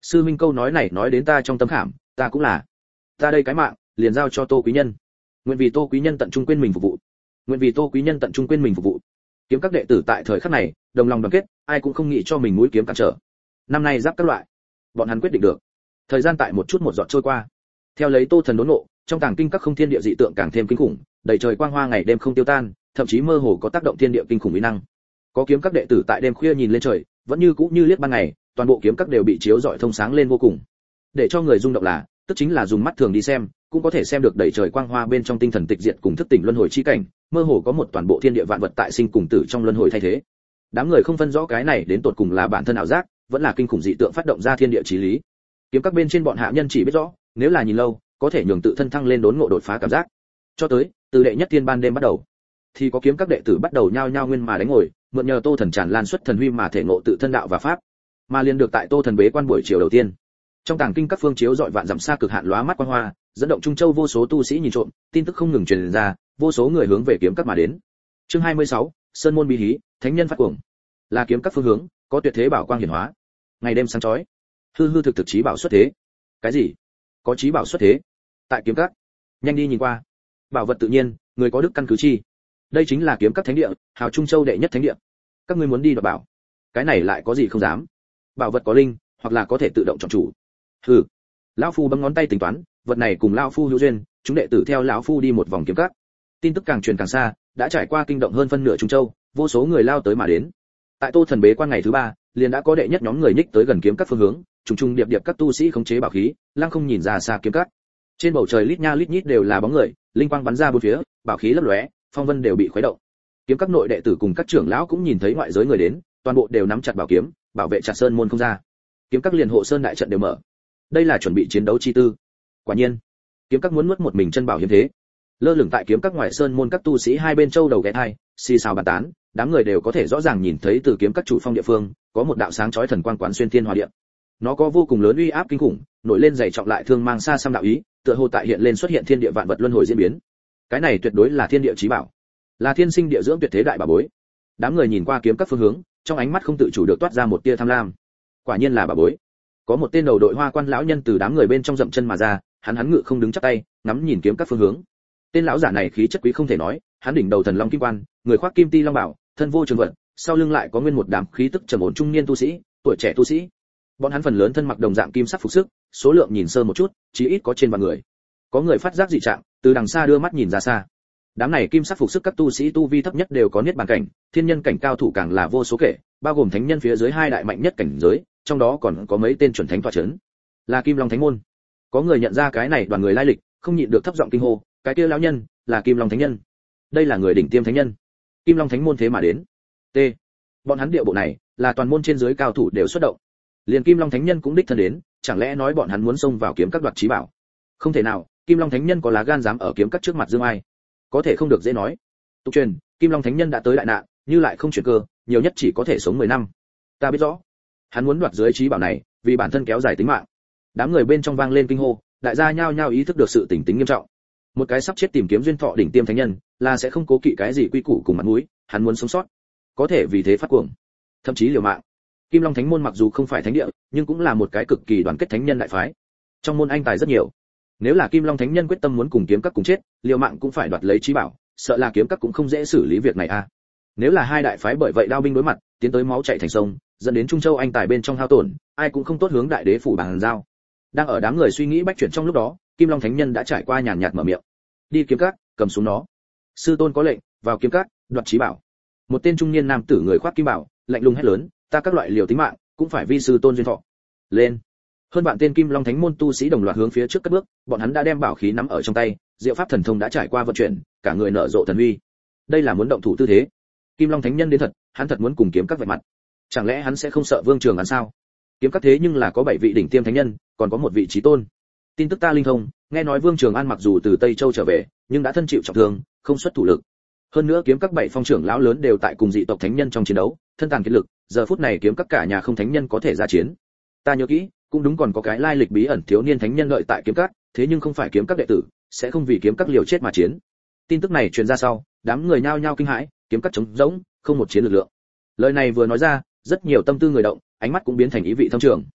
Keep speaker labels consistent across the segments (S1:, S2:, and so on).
S1: Sư Minh câu nói này nói đến ta trong tâm khảm, ta cũng là. Ta đây cái mạng, liền giao cho Tô quý nhân. Nguyện vì Tô quý nhân tận trung quên mình phục vụ. Nguyện vì Tô quý nhân tận trung quên mình phục vụ. Kiếm các đệ tử tại thời khắc này, đồng lòng đoàn kết, ai cũng không nghĩ cho mình mũi kiếm cản trở. Năm nay giáp các loại, bọn hắn quyết định được. Thời gian tại một chút một giọt trôi qua. Theo lấy Tô Thần đốn ngộ, trong tàng kinh các không thiên địa dị tượng càng thêm kinh khủng, đầy trời quang hoa ngày đêm không tiêu tan, thậm chí mơ hồ có tác động thiên địa kinh khủng uy năng. Có kiếm các đệ tử tại đêm khuya nhìn lên trời, vẫn như cũ như liếc ban ngày, toàn bộ kiếm các đều bị chiếu rọi thông sáng lên vô cùng. Để cho người rung động là, tức chính là dùng mắt thường đi xem, cũng có thể xem được đầy trời quang hoa bên trong tinh thần tịch diệt cùng thức tỉnh luân hồi chi cảnh, mơ hồ có một toàn bộ thiên địa vạn vật tại sinh cùng tử trong luân hồi thay thế. Đám người không phân rõ cái này đến tột cùng là bản thân ảo giác, vẫn là kinh khủng dị tượng phát động ra thiên địa chí lý. Kiếm các bên trên bọn hạ nhân chỉ biết rõ, nếu là nhìn lâu, có thể nhường tự thân thăng lên đốn ngộ đột phá cảm giác. Cho tới, từ đệ nhất thiên ban đêm bắt đầu, thì có kiếm các đệ tử bắt đầu nhao nhao nguyên mà đánh ngồi, mượn nhờ Tô Thần tràn lan xuất thần huy mà thể ngộ tự thân đạo và pháp, mà liền được tại Tô Thần bế quan buổi chiều đầu tiên. Trong tàng kinh các phương chiếu dọi vạn dặm xa cực hạn lóa mắt quang hoa, dẫn động Trung Châu vô số tu sĩ nhìn trộm, tin tức không ngừng truyền ra, vô số người hướng về kiếm các mà đến. Chương 26, Sơn môn bí hí, thánh nhân phát cuồng. Là kiếm các phương hướng, có tuyệt thế bảo quang hiển hóa. Ngày đêm sáng chói. Hư hư thực thực chí bảo xuất thế. Cái gì? Có chí bảo xuất thế? Tại kiếm các. Nhanh đi nhìn qua. Bảo vật tự nhiên, người có đức căn cứ chi. Đây chính là kiếm các thánh địa, hào Trung Châu đệ nhất thánh địa. Các ngươi muốn đi đoạt bảo? Cái này lại có gì không dám? Bảo vật có linh, hoặc là có thể tự động chọn chủ. Hừ. Lão phu bấm ngón tay tính toán, vật này cùng lão phu hữu duyên, chúng đệ tử theo lão phu đi một vòng kiếm các. Tin tức càng truyền càng xa, đã trải qua kinh động hơn phân nửa Trung Châu, vô số người lao tới mà đến. Tại Tô Thần bế quan ngày thứ 3, liền đã có đệ nhất nhóm người nhích tới gần kiếm các phương hướng, trùng trùng điệp điệp các tu sĩ khống chế bảo khí, lăng không nhìn ra xa kiếm các. Trên bầu trời lít nha lít nhít đều là bóng người, linh quang bắn ra bốn phía, bảo khí lấp lóe, phong vân đều bị khuấy động. Kiếm các nội đệ tử cùng các trưởng lão cũng nhìn thấy ngoại giới người đến, toàn bộ đều nắm chặt bảo kiếm, bảo vệ chặt sơn môn không ra. Kiếm các liền hộ sơn đại trận đều mở. Đây là chuẩn bị chiến đấu chi tư. Quả nhiên, kiếm các muốn nuốt một mình chân bảo hiếm thế. Lơ lửng tại kiếm các ngoại sơn môn các tu sĩ hai bên châu đầu ghé thai, xì xào bàn tán, đám người đều có thể rõ ràng nhìn thấy từ kiếm các chủ phong địa phương, có một đạo sáng chói thần quang quán xuyên thiên hòa địa. Nó có vô cùng lớn uy áp kinh khủng, nổi lên dày trọng lại thương mang xa xăm đạo ý, tựa hồ tại hiện lên xuất hiện thiên địa vạn vật luân hồi diễn biến. Cái này tuyệt đối là thiên địa chí bảo, là thiên sinh địa dưỡng tuyệt thế đại bảo bối. Đám người nhìn qua kiếm các phương hướng, trong ánh mắt không tự chủ được toát ra một tia tham lam. Quả nhiên là bảo bối. Có một tên đầu đội hoa quan lão nhân từ đám người bên trong dậm chân mà ra, hắn ngự không đứng chắp tay, ngắm nhìn kiếm các phương hướng. Tên lão giả này khí chất quý không thể nói, hắn đỉnh đầu thần long kim quan, người khoác kim ti long bảo, thân vô trường vận, sau lưng lại có nguyên một đám khí tức trầm ổn trung niên tu sĩ, tuổi trẻ tu sĩ. Bọn hắn phần lớn thân mặc đồng dạng kim sắc phục sức, số lượng nhìn sơ một chút, chỉ ít có trên vạn người. Có người phát giác dị trạng, từ đằng xa đưa mắt nhìn ra xa. Đám này kim sắc phục sức các tu sĩ tu vi thấp nhất đều có niết bàn cảnh, thiên nhân cảnh cao thủ càng là vô số kể, bao gồm thánh nhân phía dưới hai đại mạnh nhất cảnh giới, trong đó còn có mấy tên chuẩn thánh tọa chấn. Là Kim Long Thánh môn. Có người nhận ra cái này đoàn người lai lịch, không nhịn được thấp giọng kinh hô, cái kia lão nhân là Kim Long Thánh nhân. Đây là người đỉnh tiêm thánh nhân. Kim Long Thánh môn thế mà đến. T. Bọn hắn địa bộ này, là toàn môn trên dưới cao thủ đều xuất động. Liền Kim Long Thánh nhân cũng đích thân đến, chẳng lẽ nói bọn hắn muốn xông vào kiếm các đoạt chí bảo? Không thể nào, Kim Long Thánh nhân có lá gan dám ở kiếm các trước mặt dương ai? Có thể không được dễ nói. Tục truyền, Kim Long Thánh nhân đã tới đại nạn, như lại không chuyển cơ, nhiều nhất chỉ có thể sống 10 năm. Ta biết rõ, hắn muốn đoạt dưới chí bảo này, vì bản thân kéo dài tính mạng. Đám người bên trong vang lên kinh hô, đại gia nhao nhao ý thức được sự tình nghiêm trọng. Một cái sắp chết tìm kiếm duyên thọ đỉnh tiêm thánh nhân, là sẽ không cố kỵ cái gì quy củ cùng mặt mũi, hắn muốn sống sót, có thể vì thế phát cuồng, thậm chí liều mạng. Kim Long Thánh môn mặc dù không phải thánh địa, nhưng cũng là một cái cực kỳ đoàn kết thánh nhân đại phái. Trong môn anh tài rất nhiều. Nếu là Kim Long Thánh nhân quyết tâm muốn cùng kiếm các cùng chết, liều mạng cũng phải đoạt lấy chí bảo, sợ là kiếm các cũng không dễ xử lý việc này a. Nếu là hai đại phái bởi vậy đao binh đối mặt, tiến tới máu chảy thành sông, dẫn đến Trung Châu anh tài bên trong hao tổn, ai cũng không tốt hướng đại đế phủ bàn giao. Đang ở đám người suy nghĩ bách chuyển trong lúc đó, Kim Long Thánh nhân đã trải qua nhàn nhạt mở miệng. Đi kiếm các, cầm xuống nó. Sư tôn có lệnh, vào kiếm các, đoạt chí bảo. Một tên trung niên nam tử người khoác kim bảo, lạnh lùng hét lớn, ta các loại liều tính mạng, cũng phải vi sư tôn duyên thọ. Lên. Hơn bạn tên Kim Long Thánh môn tu sĩ đồng loạt hướng phía trước cất bước, bọn hắn đã đem bảo khí nắm ở trong tay, diệu pháp thần thông đã trải qua vận chuyển, cả người nở rộ thần uy. Đây là muốn động thủ tư thế. Kim Long Thánh nhân đến thật, hắn thật muốn cùng kiếm các vạch mặt. Chẳng lẽ hắn sẽ không sợ Vương Trường hắn sao? Kiếm các thế nhưng là có 7 vị đỉnh tiêm thánh nhân, còn có một vị chí tôn. Tin tức ta linh thông, nghe nói Vương Trường An mặc dù từ Tây Châu trở về, nhưng đã thân chịu trọng thương, không xuất thủ lực. Hơn nữa kiếm các 7 phong trưởng lão lớn đều tại cùng dị tộc thánh nhân trong chiến đấu, thân tàn kiệt lực, giờ phút này kiếm các cả nhà không thánh nhân có thể ra chiến. Ta nhớ kỹ, cũng đúng còn có cái lai lịch bí ẩn thiếu niên thánh nhân đợi tại kiếm các, thế nhưng không phải kiếm các đệ tử, sẽ không vì kiếm các liều chết mà chiến. Tin tức này truyền ra sau, đám người nhao nhao kinh hãi, kiếm các trống rỗng, không một chiến lực lượng. Lời này vừa nói ra, rất nhiều tâm tư người động, ánh mắt cũng biến thành ý vị thâm trường.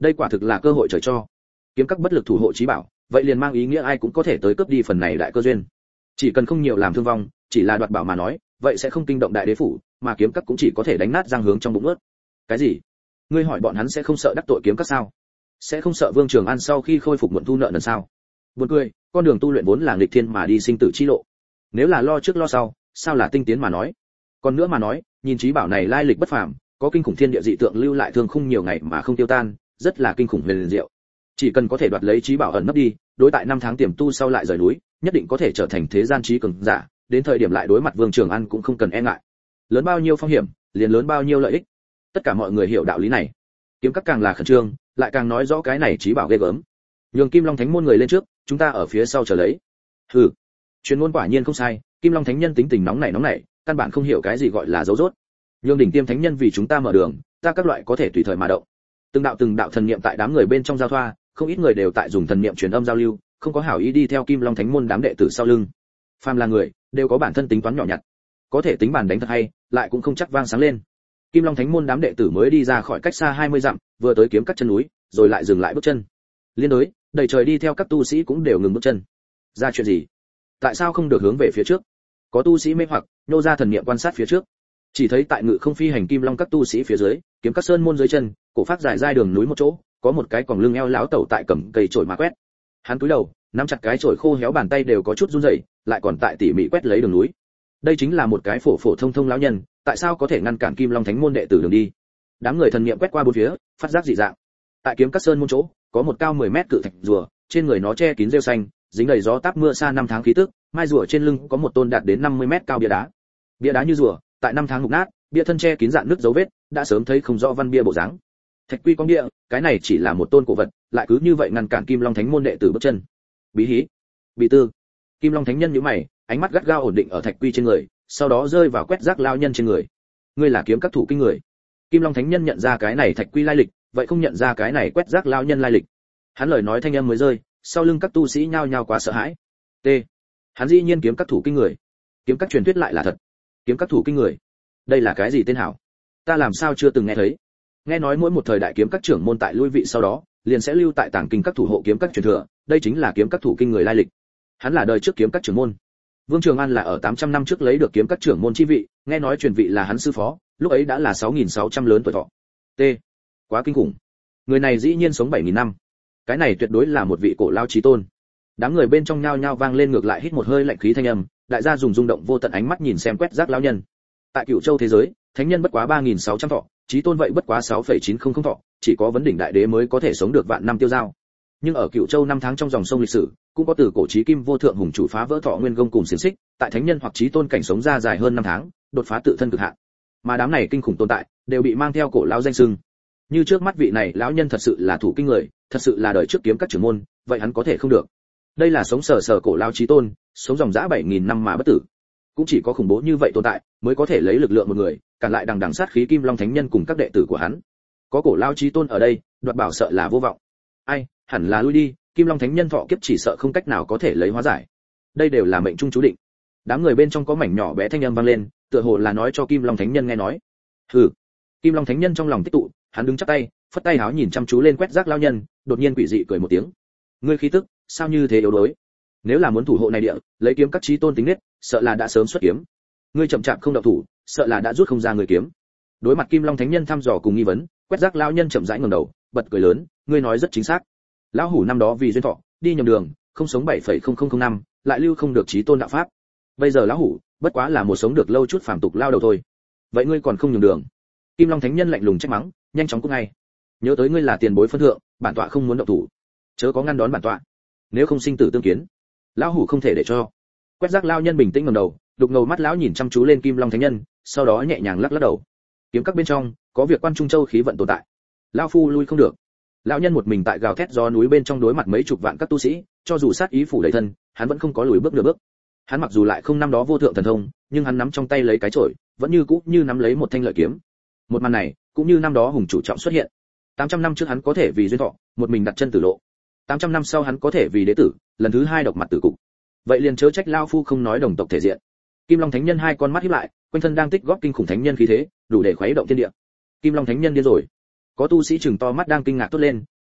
S1: Đây quả thực là cơ hội trời cho. Kiếm các bất lực thủ hộ chí bảo, vậy liền mang ý nghĩa ai cũng có thể tới cướp đi phần này đại cơ duyên. Chỉ cần không nhiều làm thương vong, chỉ là đoạt bảo mà nói, vậy sẽ không kinh động đại đế phủ, mà kiếm các cũng chỉ có thể đánh nát răng hướng trong bụng ướt. Cái gì? Ngươi hỏi bọn hắn sẽ không sợ đắc tội kiếm các sao? Sẽ không sợ Vương Trường An sau khi khôi phục muộn thu nợ nần sao? Buồn cười, con đường tu luyện vốn là nghịch thiên mà đi sinh tử chi lộ. Nếu là lo trước lo sau, sao là tinh tiến mà nói? Còn nữa mà nói, nhìn chí bảo này lai lịch bất phàm, có kinh khủng thiên địa dị tượng lưu lại thương khung nhiều ngày mà không tiêu tan, rất là kinh khủng huyền diệu. Chỉ cần có thể đoạt lấy chí bảo ẩn nấp đi, đối tại 5 tháng tiềm tu sau lại rời núi, nhất định có thể trở thành thế gian chí cường giả, đến thời điểm lại đối mặt Vương Trường An cũng không cần e ngại. Lớn bao nhiêu phong hiểm, liền lớn bao nhiêu lợi ích. Tất cả mọi người hiểu đạo lý này. Kiếm các càng là khẩn trương, lại càng nói rõ cái này chí bảo ghê gớm. Nhường Kim Long Thánh môn người lên trước, chúng ta ở phía sau chờ lấy. Hừ. Truyền ngôn quả nhiên không sai, Kim Long Thánh nhân tính tình nóng nảy, căn bản không hiểu cái gì gọi là dấu rốt. Nhường đỉnh tiêm thánh nhân vì chúng ta mở đường, ta các loại có thể tùy thời mà động. Từng đạo thần niệm tại đám người bên trong giao thoa, không ít người đều tại dùng thần niệm truyền âm giao lưu, không có hảo ý đi theo Kim Long Thánh môn đám đệ tử sau lưng. Phàm là người, đều có bản thân tính toán nhỏ nhặt, có thể tính bàn đánh thật hay, lại cũng không chắc vang sáng lên. Kim Long Thánh môn đám đệ tử mới đi ra khỏi cách xa 20 dặm, vừa tới kiếm các chân núi, rồi lại dừng lại bước chân. Liên đối, đầy trời đi theo các tu sĩ cũng đều ngừng bước chân. Ra chuyện gì? Tại sao không được hướng về phía trước? Có tu sĩ mê hoặc, nhô ra thần niệm quan sát phía trước. Chỉ thấy tại ngự không phi hành Kim Long các tu sĩ phía dưới, kiếm các sơn môn dưới chân, cổ phát dài dai đường núi một chỗ, có một cái còng lưng eo lão tẩu tại cầm cây chổi mà quét. Hắn cúi đầu, nắm chặt cái chổi khô héo bàn tay đều có chút run rẩy, lại còn tại tỉ mỉ quét lấy đường núi. Đây chính là một cái phổ phổ thông thông lão nhân, tại sao có thể ngăn cản Kim Long Thánh môn đệ tử đường đi? Đám người thần niệm quét qua bốn phía, phát giác dị dạng. Tại kiếm các sơn môn chỗ, có một cao 10 mét cự thạch rùa, trên người nó che kín rêu xanh, dính đầy gió táp mưa sa 5 tháng khí tức, mai rùa trên lưng có một tôn đạt đến 50 mét cao bia đá. Bia đá như rùa, tại 5 tháng mục nát, bia thân che kín rạn nước dấu vết, đã sớm thấy không rõ văn bia bộ dáng. Thạch quy con bia, cái này chỉ là một tôn cổ vật, lại cứ như vậy ngăn cản Kim Long Thánh môn đệ tử bước chân. Bí hí, bị tư. Kim Long Thánh nhân nhíu mày, ánh mắt gắt gao ổn định ở thạch quy trên người, sau đó rơi vào quét rác lao nhân trên người. Ngươi là kiếm các thủ kinh người. Kim Long Thánh nhân nhận ra cái này thạch quy lai lịch, vậy không nhận ra cái này quét rác lao nhân lai lịch. Hắn lời nói thanh âm mới rơi, sau lưng các tu sĩ nhao nhao quá sợ hãi. T. Hắn dĩ nhiên kiếm các thủ kinh người. Kiếm các truyền thuyết lại là thật. Kiếm các thủ kinh người. Đây là cái gì tên hảo? Ta làm sao chưa từng nghe thấy? Nghe nói mỗi một thời đại kiếm các trưởng môn tại lui vị sau đó, liền sẽ lưu tại tàng kinh các thủ hộ kiếm các truyền thừa, đây chính là kiếm các thủ kinh người lai lịch. Hắn là đời trước kiếm các trưởng môn. Vương Trường An là ở 800 năm trước lấy được kiếm các trưởng môn chi vị, nghe nói truyền vị là hắn sư phó, lúc ấy đã là 6600 lớn tuổi thọ. T. Quá kinh khủng. Người này dĩ nhiên sống 7000 năm. Cái này tuyệt đối là một vị cổ lao chí tôn. Đám người bên trong nhao nhao vang lên ngược lại hít một hơi lạnh khí thanh âm, đại gia dùng rung động vô tận ánh mắt nhìn xem quét rác lão nhân. Tại Cửu Châu thế giới, thánh nhân bất quá 3600 thọ, chí tôn vậy bất quá 6,900 thọ, chỉ có vấn đỉnh đại đế mới có thể sống được vạn năm tiêu dao. Nhưng ở Cửu Châu 5 tháng trong dòng sông lịch sử, cũng có từ cổ chí kim vô thượng hùng chủ phá vỡ thọ nguyên công cùng xiển xích, tại thánh nhân hoặc chí tôn cảnh sống ra dài hơn 5 tháng, đột phá tự thân cực hạn. Mà đám này kinh khủng tồn tại, đều bị mang theo cổ lão danh xưng. Như trước mắt vị này lão nhân thật sự là thủ kinh người, thật sự là đời trước kiếm các trưởng môn, vậy hắn có thể không được. Đây là sống sờ cổ lão chí tôn, sống dòng dã 7000 năm mà bất tử. Cũng chỉ có khủng bố như vậy tồn tại, mới có thể lấy lực lượng một người, cản lại đằng đằng sát khí Kim Long Thánh nhân cùng các đệ tử của hắn. Có cổ lão chí tôn ở đây, đoạt bảo sợ là vô vọng. Ai, hẳn là lui đi, Kim Long Thánh nhân thọ kiếp chỉ sợ không cách nào có thể lấy hóa giải. Đây đều là mệnh trung chú định. Đám người bên trong có mảnh nhỏ bé thanh âm vang lên, tựa hồ là nói cho Kim Long Thánh nhân nghe nói. Hừ. Kim Long Thánh nhân trong lòng tích tụ, hắn đứng chắp tay, phất tay háo nhìn chăm chú lên quét rác lao nhân, đột nhiên quỷ dị cười một tiếng. Ngươi khí tức, sao như thế yếu đuối? Nếu là muốn thủ hộ này địa, lấy kiếm các chí tôn tính nết, sợ là đã sớm xuất kiếm. Ngươi chậm chạp không động thủ, sợ là đã rút không ra người kiếm. Đối mặt Kim Long Thánh nhân thăm dò cùng nghi vấn, quét rác lao nhân chậm rãi ngẩng đầu, bật cười lớn, ngươi nói rất chính xác. Lão hủ năm đó vì duyên thọ, đi nhầm đường, không sống 7,0005 năm, lại lưu không được chí tôn đạo pháp. Bây giờ lão hủ, bất quá là một sống được lâu chút phàm tục lao đầu thôi. Vậy ngươi còn không nhường đường? Kim Long Thánh nhân lạnh lùng trách mắng, nhanh chóng cút ngay. Nhớ tới ngươi là tiền bối phân thượng, bản tọa không muốn động thủ, chớ có ngăn đón bản tọa, nếu không sinh tử tương kiến. Lão hủ không thể để cho. Quét rác lao nhân bình tĩnh ngẩng đầu, đục ngầu mắt lão nhìn chăm chú lên Kim Long Thánh nhân, sau đó nhẹ nhàng lắc lắc đầu. Kiếm các bên trong có việc quan trung châu khí vận tồn tại, lão phu lui không được. Lão nhân một mình tại gào thét gió núi bên trong đối mặt mấy chục vạn các tu sĩ, cho dù sát ý phủ đầy thân, hắn vẫn không có lùi bước nửa bước. Hắn mặc dù lại không năm đó vô thượng thần thông, nhưng hắn nắm trong tay lấy cái chổi, vẫn như cũ như nắm lấy một thanh lợi kiếm. Một màn này, cũng như năm đó hùng chủ trọng xuất hiện. 800 năm trước hắn có thể vì duyên thọ, một mình đặt chân tử lộ. 800 năm sau hắn có thể vì đế tử, lần thứ hai độc mặt tử cục. Vậy liền chớ trách lão phu không nói đồng tộc thể diện. Kim Long Thánh nhân hai con mắt híp lại, quanh thân đang tích góp kinh khủng thánh nhân khí thế, đủ để khuấy động thiên địa. Kim Long Thánh nhân điên rồi. Có tu sĩ chừng to mắt đang kinh ngạc tốt lên,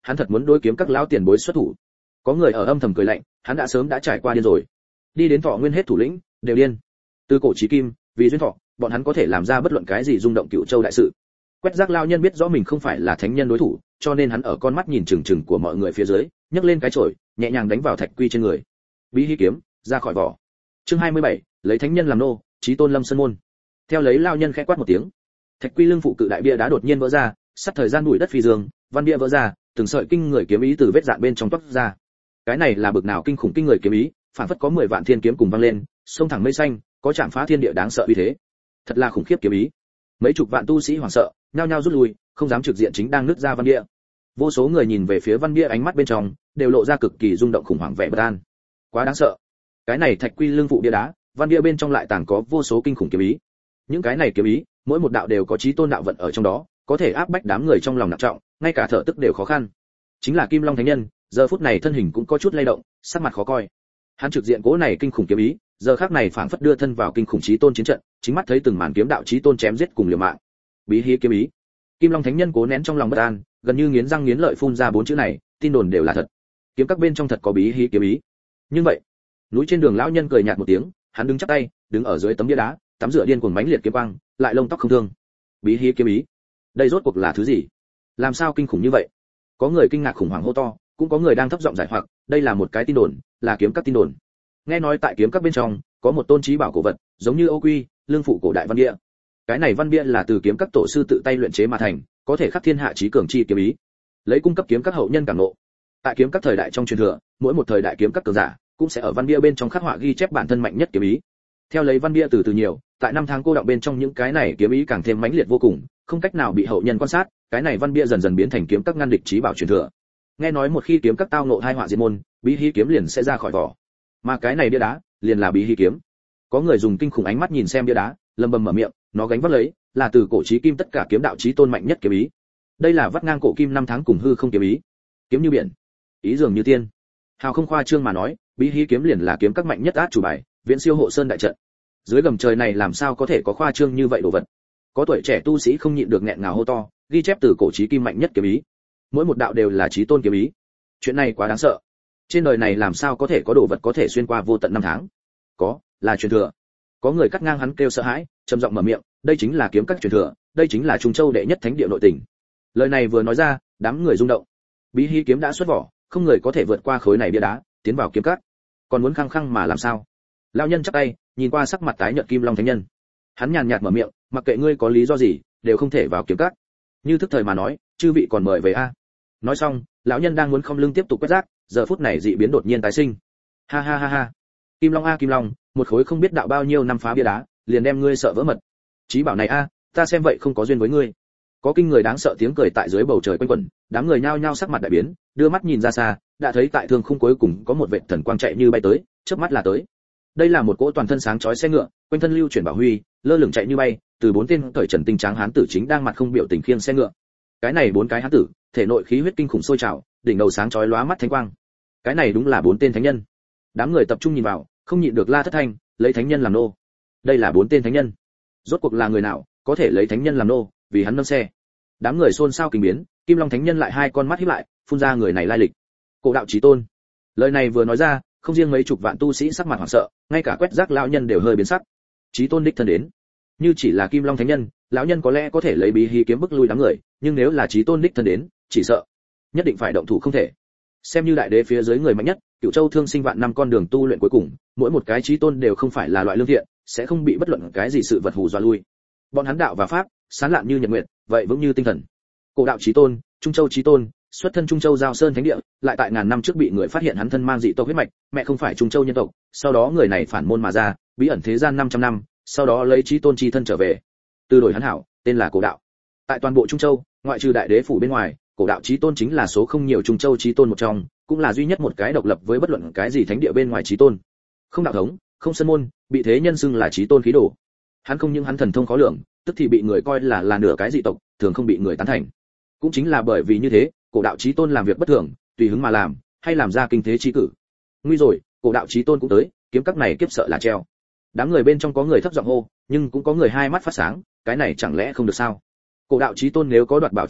S1: hắn thật muốn đối kiếm các lão tiền bối xuất thủ. Có người ở âm thầm cười lạnh, hắn đã sớm đã trải qua điên rồi. Đi đến Thọ Nguyên hết thủ lĩnh đều điên. Từ cổ chí kim, vì duyên thọ, bọn hắn có thể làm ra bất luận cái gì rung động Cựu Châu đại sự. Quét rác lão nhân biết rõ mình không phải là thánh nhân đối thủ, cho nên hắn ở con mắt nhìn chừng chừng của mọi người phía dưới, nhấc lên cái chổi, nhẹ nhàng đánh vào Thạch Quy trên người. Bí Hí kiếm ra khỏi vỏ. Chương 27, lấy thánh nhân làm nô, chí tôn lâm sơn môn. Theo lấy lão nhân khẽ quát một tiếng, Thạch Quy lưng phụ cự đại bia đá đột nhiên vỡ ra, sắp thời gian bụi đất phi dương, văn bia vỡ ra, từng sợi kinh người kiếm ý từ vết rạn bên trong toát ra. Cái này là bực nào kinh khủng kinh người kiếm ý, phản phất có 10 vạn thiên kiếm cùng vang lên, xông thẳng mây xanh, có chạm phá thiên địa đáng sợ uy thế. Thật là khủng khiếp kiếm ý. Mấy chục vạn tu sĩ hoảng sợ, nhao nhao rút lui, không dám trực diện chính đang nứt ra văn bia. Vô số người nhìn về phía văn bia, ánh mắt bên trong đều lộ ra cực kỳ rung động khủng hoảng vẻ bất an. Quá đáng sợ. Cái này Thạch Quy lưng phụ bia đá, văn bia bên trong lại tàng có vô số kinh khủng kiếm ý. Những cái này kiếm ý, mỗi một đạo đều có chí tôn đạo vận ở trong đó, có thể áp bách đám người trong lòng nặng trọng, ngay cả thở tức đều khó khăn. Chính là Kim Long Thánh Nhân, giờ phút này thân hình cũng có chút lay động, sắc mặt khó coi. Hắn trực diện cố này kinh khủng kiếm ý, giờ khắc này phảng phất đưa thân vào kinh khủng chí tôn chiến trận, chính mắt thấy từng màn kiếm đạo chí tôn chém giết cùng liều mạng. Bí Hí kiếm ý. Kim Long Thánh Nhân cố nén trong lòng bất an, gần như nghiến răng nghiến lợi phun ra 4 chữ này, tin đồn đều là thật. Kiếm các bên trong thật có Bí Hí kiếm ý. Nhưng vậy, núi trên đường lão nhân cười nhạt một tiếng, hắn đứng chắp tay, đứng ở dưới tấm bia đá, tắm rửa điên cuồng mãnh liệt kiếm quang, lại lông tóc không thương. Bí Hí kiếm ý, đây rốt cuộc là thứ gì? Làm sao kinh khủng như vậy? Có người kinh ngạc khủng hoảng hô to, cũng có người đang thấp giọng giải hoặc, đây là một cái tin đồn, là kiếm các tin đồn. Nghe nói tại kiếm các bên trong có một tôn chí bảo cổ vật, giống như Âu Quy, lương phụ cổ đại văn bia. Cái này văn bia là từ kiếm các tổ sư tự tay luyện chế mà thành, có thể khắc thiên hạ chí cường chi kiếm ý, lấy cung cấp kiếm các hậu nhân cảm ngộ. Tại kiếm các thời đại trong truyền thừa, mỗi một thời đại kiếm các cường giả cũng sẽ ở văn bia bên trong khắc họa ghi chép bản thân mạnh nhất kiếm ý. Theo lấy văn bia từ từ nhiều, tại năm tháng cô đọng bên trong những cái này kiếm ý càng thêm mãnh liệt vô cùng, không cách nào bị hậu nhân quan sát, cái này văn bia dần dần biến thành kiếm các ngăn địch chí bảo truyền thừa. Nghe nói một khi kiếm các tao ngộ hai họa diệt môn, Bí Hí kiếm liền sẽ ra khỏi vỏ. Mà cái này bia đá liền là Bí Hí kiếm. Có người dùng kinh khủng ánh mắt nhìn xem bia đá, lẩm bẩm mở miệng, nó gánh vác lấy là từ cổ chí kim tất cả kiếm đạo chí tôn mạnh nhất kiếm ý. Đây là vắt ngang cổ kim năm tháng cùng hư không kiếm ý. Kiếm như biển, ý dường như tiên. Hào không khoa trương mà nói, Bí Hí kiếm liền là kiếm các mạnh nhất át chủ bài, viễn siêu hộ sơn đại trận. Dưới gầm trời này làm sao có thể có khoa trương như vậy đồ vật? Có tuổi trẻ tu sĩ không nhịn được nghẹn ngào hô to, ghi chép từ cổ chí kim mạnh nhất kiếm ý. Mỗi một đạo đều là chí tôn kiếm ý. Chuyện này quá đáng sợ. Trên đời này làm sao có thể có đồ vật có thể xuyên qua vô tận năm tháng? Có, là truyền thừa. Có người cắt ngang hắn kêu sợ hãi, trầm giọng mở miệng, đây chính là kiếm các truyền thừa, đây chính là Trung Châu đệ nhất thánh địa nội tình. Lời này vừa nói ra, đám người rung động. Bí Hí kiếm đã xuất vỏ, không người có thể vượt qua khối này bia đá, tiến vào kiếm các. Còn muốn khăng khăng mà làm sao? Lão nhân chắp tay, nhìn qua sắc mặt tái nhợt Kim Long Thánh Nhân. Hắn nhàn nhạt mở miệng, mặc kệ ngươi có lý do gì, đều không thể vào kiếm các. Như thức thời mà nói, chư vị còn mời về a. Nói xong, lão nhân đang muốn không lưng tiếp tục quét rác, giờ phút này dị biến đột nhiên tái sinh. Ha ha ha ha. Kim Long a Kim Long, một khối không biết đạo bao nhiêu năm phá bia đá, liền đem ngươi sợ vỡ mật. Chí bảo này a, ta xem vậy không có duyên với ngươi. Có kinh người đáng sợ tiếng cười tại dưới bầu trời quanh quẩn, đám người nhao nhao sắc mặt đại biến, đưa mắt nhìn ra xa, đã thấy tại thương khung cuối cùng có một vệt thần quang chạy như bay tới, chớp mắt là tới. Đây là một cỗ toàn thân sáng chói xe ngựa, quanh thân lưu chuyển bảo huy, lơ lửng chạy như bay, từ 4 tên cởi trần tinh tráng hán tử chính đang mặt không biểu tình khiêng xe ngựa. Cái này 4 cái hán tử, thể nội khí huyết kinh khủng sôi trào, đỉnh đầu sáng chói lóa mắt thánh quang. Cái này đúng là 4 tên thánh nhân. Đám người tập trung nhìn vào, không nhịn được la thất thanh, lấy thánh nhân làm nô. Đây là 4 tên thánh nhân. Rốt cuộc là người nào có thể lấy thánh nhân làm nô, vì hắn nâng xe? Đám người xôn xao kinh biến, Kim Long Thánh Nhân lại hai con mắt híp lại, phun ra người này lai lịch. Cổ đạo chí tôn. Lời này vừa nói ra, không riêng mấy chục vạn tu sĩ sắc mặt hoảng sợ, ngay cả quét rác lão nhân đều hơi biến sắc. Chí tôn đích thân đến. Như chỉ là Kim Long Thánh Nhân, lão nhân có lẽ có thể lấy Bí Hí kiếm bức lui đám người, nhưng nếu là chí tôn đích thân đến, chỉ sợ nhất định phải động thủ không thể. Xem như đại đế phía dưới người mạnh nhất, Cửu Châu thương sinh vạn năm con đường tu luyện cuối cùng, mỗi một cái chí tôn đều không phải là loại lương thiện, sẽ không bị bất luận cái gì sự vật hù dọa lui. Bọn hắn đạo và pháp, sáng lạn như nhật nguyệt, vậy vững như tinh thần. Cổ đạo chí tôn, Trung Châu chí tôn, xuất thân Trung Châu Giao Sơn thánh địa, lại tại ngàn năm trước bị người phát hiện hắn thân mang dị tộc huyết mạch, mẹ không phải Trung Châu nhân tộc, sau đó người này phản môn mà ra, bí ẩn thế gian 500 năm, sau đó lấy chí tôn chi thân trở về. Từ đổi hắn hảo, tên là Cổ đạo. Tại toàn bộ Trung Châu, ngoại trừ đại đế phủ bên ngoài, Cổ đạo chí tôn chính là số không nhiều Trung Châu chí tôn một trong, cũng là duy nhất một cái độc lập với bất luận cái gì thánh địa bên ngoài chí tôn. Không đạo thống, không sân môn, bị thế nhân xưng là chí tôn khí đồ. Hắn không những hắn thần thông khó lường, tức thì bị người coi là nửa cái dị tộc, thường không bị người tán thành. Cũng chính là bởi vì như thế, Cổ đạo chí tôn làm việc bất thường, tùy hứng mà làm, hay làm ra kinh thế chi cử. Nguy rồi, Cổ đạo chí tôn cũng tới, kiếm các này kiếp sợ là treo. Đám người bên trong có người thấp giọng hô, nhưng cũng có người hai mắt phát sáng, cái này chẳng lẽ không được sao? Cổ đạo chí tôn nếu có đoạt bảo chi tâm,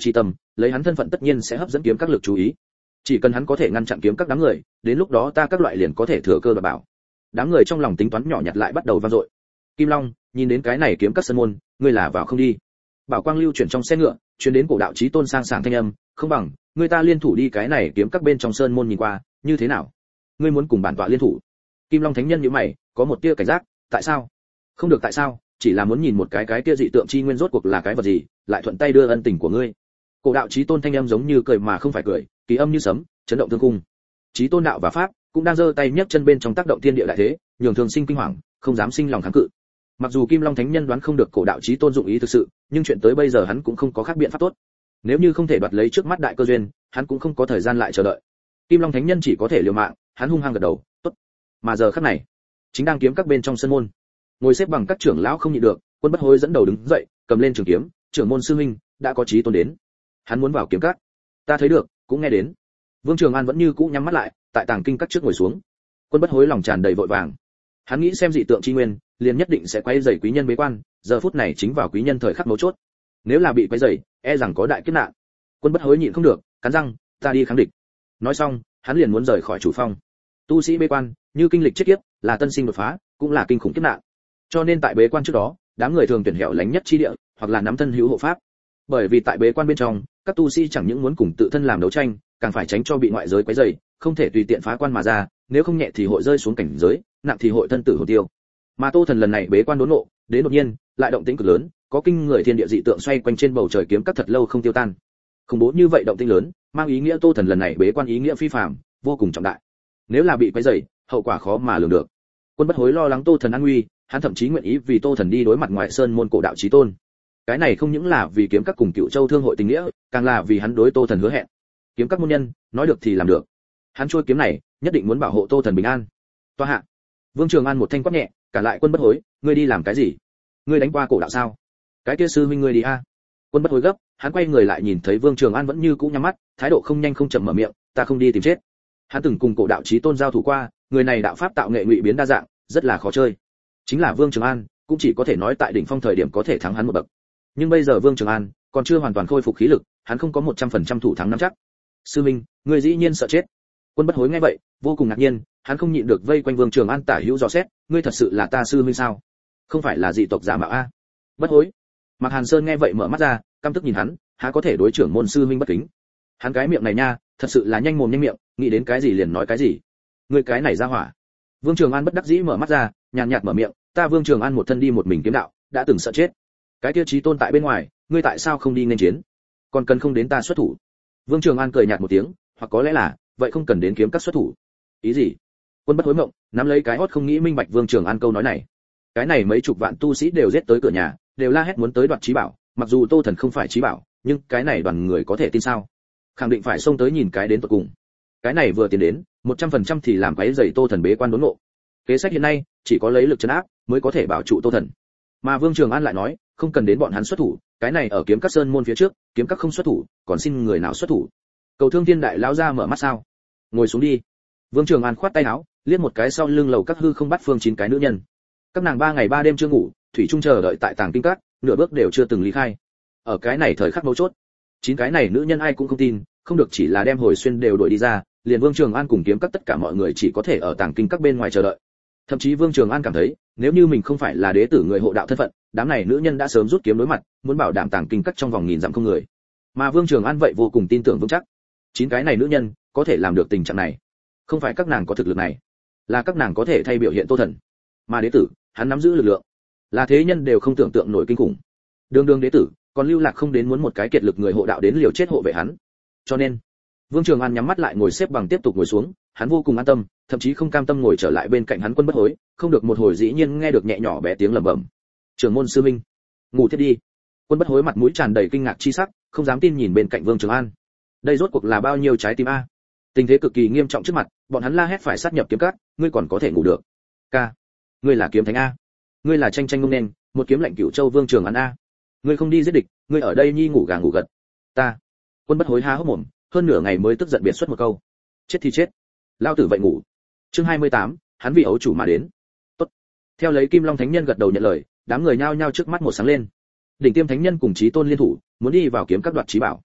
S1: lấy hắn thân phận tất nhiên sẽ hấp dẫn kiếm các lực chú ý. Chỉ cần hắn có thể ngăn chặn kiếm các đám người, đến lúc đó ta các loại liền có thể thừa cơ đoạt bảo. Đám người trong lòng tính toán nhỏ nhặt lại bắt đầu vang dội. Kim Long, nhìn đến cái này kiếm các sân môn, ngươi là vào không đi? Bảo quang lưu chuyển trong xe ngựa, truyền đến cổ đạo chí tôn sang sảng thanh âm, không bằng người ta liên thủ đi cái này kiếm các bên trong sơn môn nhìn qua, như thế nào? Ngươi muốn cùng bản tọa liên thủ? Kim Long thánh nhân nhíu mày, có một tia cảnh giác, tại sao? Không được tại sao, chỉ là muốn nhìn một cái kia dị tượng chi nguyên rốt cuộc là cái vật gì, lại thuận tay đưa ân tình của ngươi. Cổ đạo chí tôn thanh âm giống như cười mà không phải cười, kỳ âm như sấm, chấn động thương cung. Chí tôn đạo và pháp cũng đang giơ tay nhấc chân bên trong tác động thiên địa đại thế, nhường thường sinh kinh hoàng, không dám sinh lòng kháng cự. Mặc dù Kim Long thánh nhân đoán không được cổ đạo chí tôn dụng ý thực sự, nhưng chuyện tới bây giờ hắn cũng không có khác biện pháp tốt. Nếu như không thể đoạt lấy trước mắt đại cơ duyên, hắn cũng không có thời gian lại chờ đợi. Kim Long thánh nhân chỉ có thể liều mạng, hắn hung hăng gật đầu, tốt. Mà giờ khắc này, chính đang kiếm các bên trong sân môn, ngồi xếp bằng các trưởng lão không nhịn được, Quân Bất Hối dẫn đầu đứng dậy, cầm lên trường kiếm, trưởng môn sư huynh, đã có chí tôn đến. Hắn muốn vào kiếm các. Ta thấy được, cũng nghe đến. Vương Trường An vẫn như cũ nhắm mắt lại, tại tàng kinh các trước ngồi xuống. Quân Bất Hối lòng tràn đầy vội vàng. Hắn nghĩ xem dị tượng chi nguyên, liền nhất định sẽ quấy rầy quý nhân bế quan, giờ phút này chính vào quý nhân thời khắc mấu chốt. Nếu là bị quấy rầy, e rằng có đại kiếp nạn. Quân Bất Hối nhịn không được, cắn răng, ta đi kháng địch. Nói xong, hắn liền muốn rời khỏi chủ phong. Tu sĩ bế quan, như kinh lịch chết kiếp, là tân sinh đột phá, cũng là kinh khủng kiếp nạn. Cho nên tại bế quan trước đó, đám người thường tuyển hẻo lánh nhất chi địa, hoặc là nắm thân hữu hộ pháp. Bởi vì tại bế quan bên trong, các tu sĩ chẳng những muốn cùng tự thân làm đấu tranh, càng phải tránh cho bị ngoại giới quấy rầy, không thể tùy tiện phá quan mà ra, nếu không nhẹ thì hội rơi xuống cảnh giới, nặng thì hội thân tử hồn tiêu. Mà Tô Thần lần này bế quan đốn ngộ, đến đột nhiên, lại động tĩnh cực lớn, có kinh người thiên địa dị tượng xoay quanh trên bầu trời kiếm các thật lâu không tiêu tan. Khủng bố như vậy động tĩnh lớn, mang ý nghĩa Tô Thần lần này bế quan ý nghĩa phi phàm, vô cùng trọng đại. Nếu là bị quấy rầy, hậu quả khó mà lường được. Quân Bất Hối lo lắng Tô Thần an nguy, hắn thậm chí nguyện ý vì Tô Thần đi đối mặt ngoại sơn môn cổ đạo chí tôn. Cái này không những là vì kiếm các cùng Cựu Châu thương hội tình nghĩa, càng là vì hắn đối Tô Thần hứa hẹn. Kiếm các môn nhân, nói được thì làm được. Hắn trôi kiếm này, nhất định muốn bảo hộ Tô Thần bình an. Toa hạ. Vương Trường An một thanh quát nhẹ, cả lại Quân Bất Hối, ngươi đi làm cái gì? Ngươi đánh qua cổ đạo sao? Cái kia sư huynh ngươi đi a. Quân Bất Hối gấp, hắn quay người lại nhìn thấy Vương Trường An vẫn như cũ nhắm mắt, thái độ không nhanh không chậm mở miệng, ta không đi tìm chết. Hắn từng cùng cổ đạo chí tôn giao thủ qua, người này đạo pháp tạo nghệ ngụy biến đa dạng, rất là khó chơi. Chính là Vương Trường An, cũng chỉ có thể nói tại đỉnh phong thời điểm có thể thắng hắn một bậc. Nhưng bây giờ Vương Trường An còn chưa hoàn toàn khôi phục khí lực, hắn không có 100% thủ thắng nắm chắc. Sư minh, ngươi dĩ nhiên sợ chết. Quân Bất Hối nghe vậy, vô cùng ngạc nhiên, hắn không nhịn được vây quanh Vương Trường An tả hữu dò xét, ngươi thật sự là ta sư minh sao? Không phải là dị tộc giả mạo a? Bất Hối. Mạc Hàn Sơn nghe vậy mở mắt ra, căm tức nhìn hắn, há có thể đối trưởng môn sư minh bất kính. Hắn cái miệng này nha, thật sự là nhanh mồm nhanh miệng, nghĩ đến cái gì liền nói cái gì. Ngươi cái này ra hỏa. Vương Trường An bất đắc dĩ mở mắt ra, nhàn nhạt mở miệng, ta Vương Trường An một thân đi một mình kiếm đạo, đã từng sợ chết. Cái kia chí tôn tại bên ngoài, ngươi tại sao không đi nên chiến? Còn cần không đến ta xuất thủ? Vương Trường An cười nhạt một tiếng, hoặc có lẽ là, vậy không cần đến kiếm các xuất thủ. Ý gì? Quân Bất Hối mộng, nắm lấy cái hót không nghĩ minh bạch Vương Trường An câu nói này. Cái này mấy chục vạn tu sĩ đều giết tới cửa nhà, đều la hét muốn tới đoạt chí bảo, mặc dù Tô Thần không phải chí bảo, nhưng cái này đoàn người có thể tin sao? Khẳng định phải xông tới nhìn cái đến tận cùng. Cái này vừa tiến đến, 100% thì làm quấy rầy Tô Thần bế quan đốn ngộ. Kế sách hiện nay, chỉ có lấy lực trấn áp mới có thể bảo trụ Tô Thần. Mà Vương Trường An lại nói, không cần đến bọn hắn xuất thủ, cái này ở kiếm các sơn môn phía trước, kiếm các không xuất thủ, còn xin người nào xuất thủ? Cầu Thương Thiên đại lão ra mở mắt sao? Ngồi xuống đi. Vương Trường An khoát tay áo, liếc một cái sau lưng lầu các hư không bắt phương 9 cái nữ nhân. Các nàng 3 ngày 3 đêm chưa ngủ, thủy chung chờ đợi tại tàng kinh các, nửa bước đều chưa từng ly khai. Ở cái này thời khắc mấu chốt, 9 cái này nữ nhân ai cũng không tin, không được chỉ là đem Hồi Xuyên đều đuổi đi ra, liền Vương Trường An cùng kiếm các tất cả mọi người chỉ có thể ở tàng kinh các bên ngoài chờ đợi. Thậm chí Vương Trường An cảm thấy, nếu như mình không phải là đế tử người hộ đạo thân phận, đám này nữ nhân đã sớm rút kiếm đối mặt, muốn bảo đảm tàng kinh các trong vòng 1000 dặm không người. Mà Vương Trường An vậy vô cùng tin tưởng vững chắc, 9 cái này nữ nhân có thể làm được tình trạng này. Không phải các nàng có thực lực này, là các nàng có thể thay biểu hiện Tô Thần. Mà đế tử, hắn nắm giữ lực lượng, là thế nhân đều không tưởng tượng nổi kinh khủng. Đương đế tử, còn lưu lạc không đến muốn một cái kiệt lực người hộ đạo đến liều chết hộ vệ hắn. Cho nên, Vương Trường An nhắm mắt lại ngồi xếp bằng tiếp tục ngồi xuống, hắn vô cùng an tâm, thậm chí không cam tâm ngồi trở lại bên cạnh hắn Quân Bất Hối, không được một hồi dĩ nhiên nghe được nhẹ nhỏ bé tiếng lẩm bẩm. Trưởng môn sư minh, ngủ thiết đi. Quân Bất Hối mặt mũi tràn đầy kinh ngạc chi sắc, không dám tin nhìn bên cạnh Vương Trường An. Đây rốt cuộc là bao nhiêu trái tim a? Tình thế cực kỳ nghiêm trọng trước mặt, bọn hắn la hét phải sát nhập kiếm cát, ngươi còn có thể ngủ được? Ca, ngươi là kiếm thánh a? Ngươi là tranh tranh ngông nên, một kiếm lệnh Cửu Châu Vương Trường An a? Ngươi không đi giết địch, ngươi ở đây nhi ngủ gà ngủ gật. Ta. Quân Bất Hối há hốc mồm, hơn nửa ngày mới tức giận biệt xuất một câu. Chết thì chết, lao tử vậy ngủ. Chương 28, hắn vì ấu chủ mà đến. Tốt. Theo lấy Kim Long Thánh Nhân gật đầu nhận lời, đám người nhao nhao trước mắt một sáng lên. Đỉnh Tiêm Thánh Nhân cùng Chí Tôn liên thủ, muốn đi vào kiếm các đoạt chí bảo.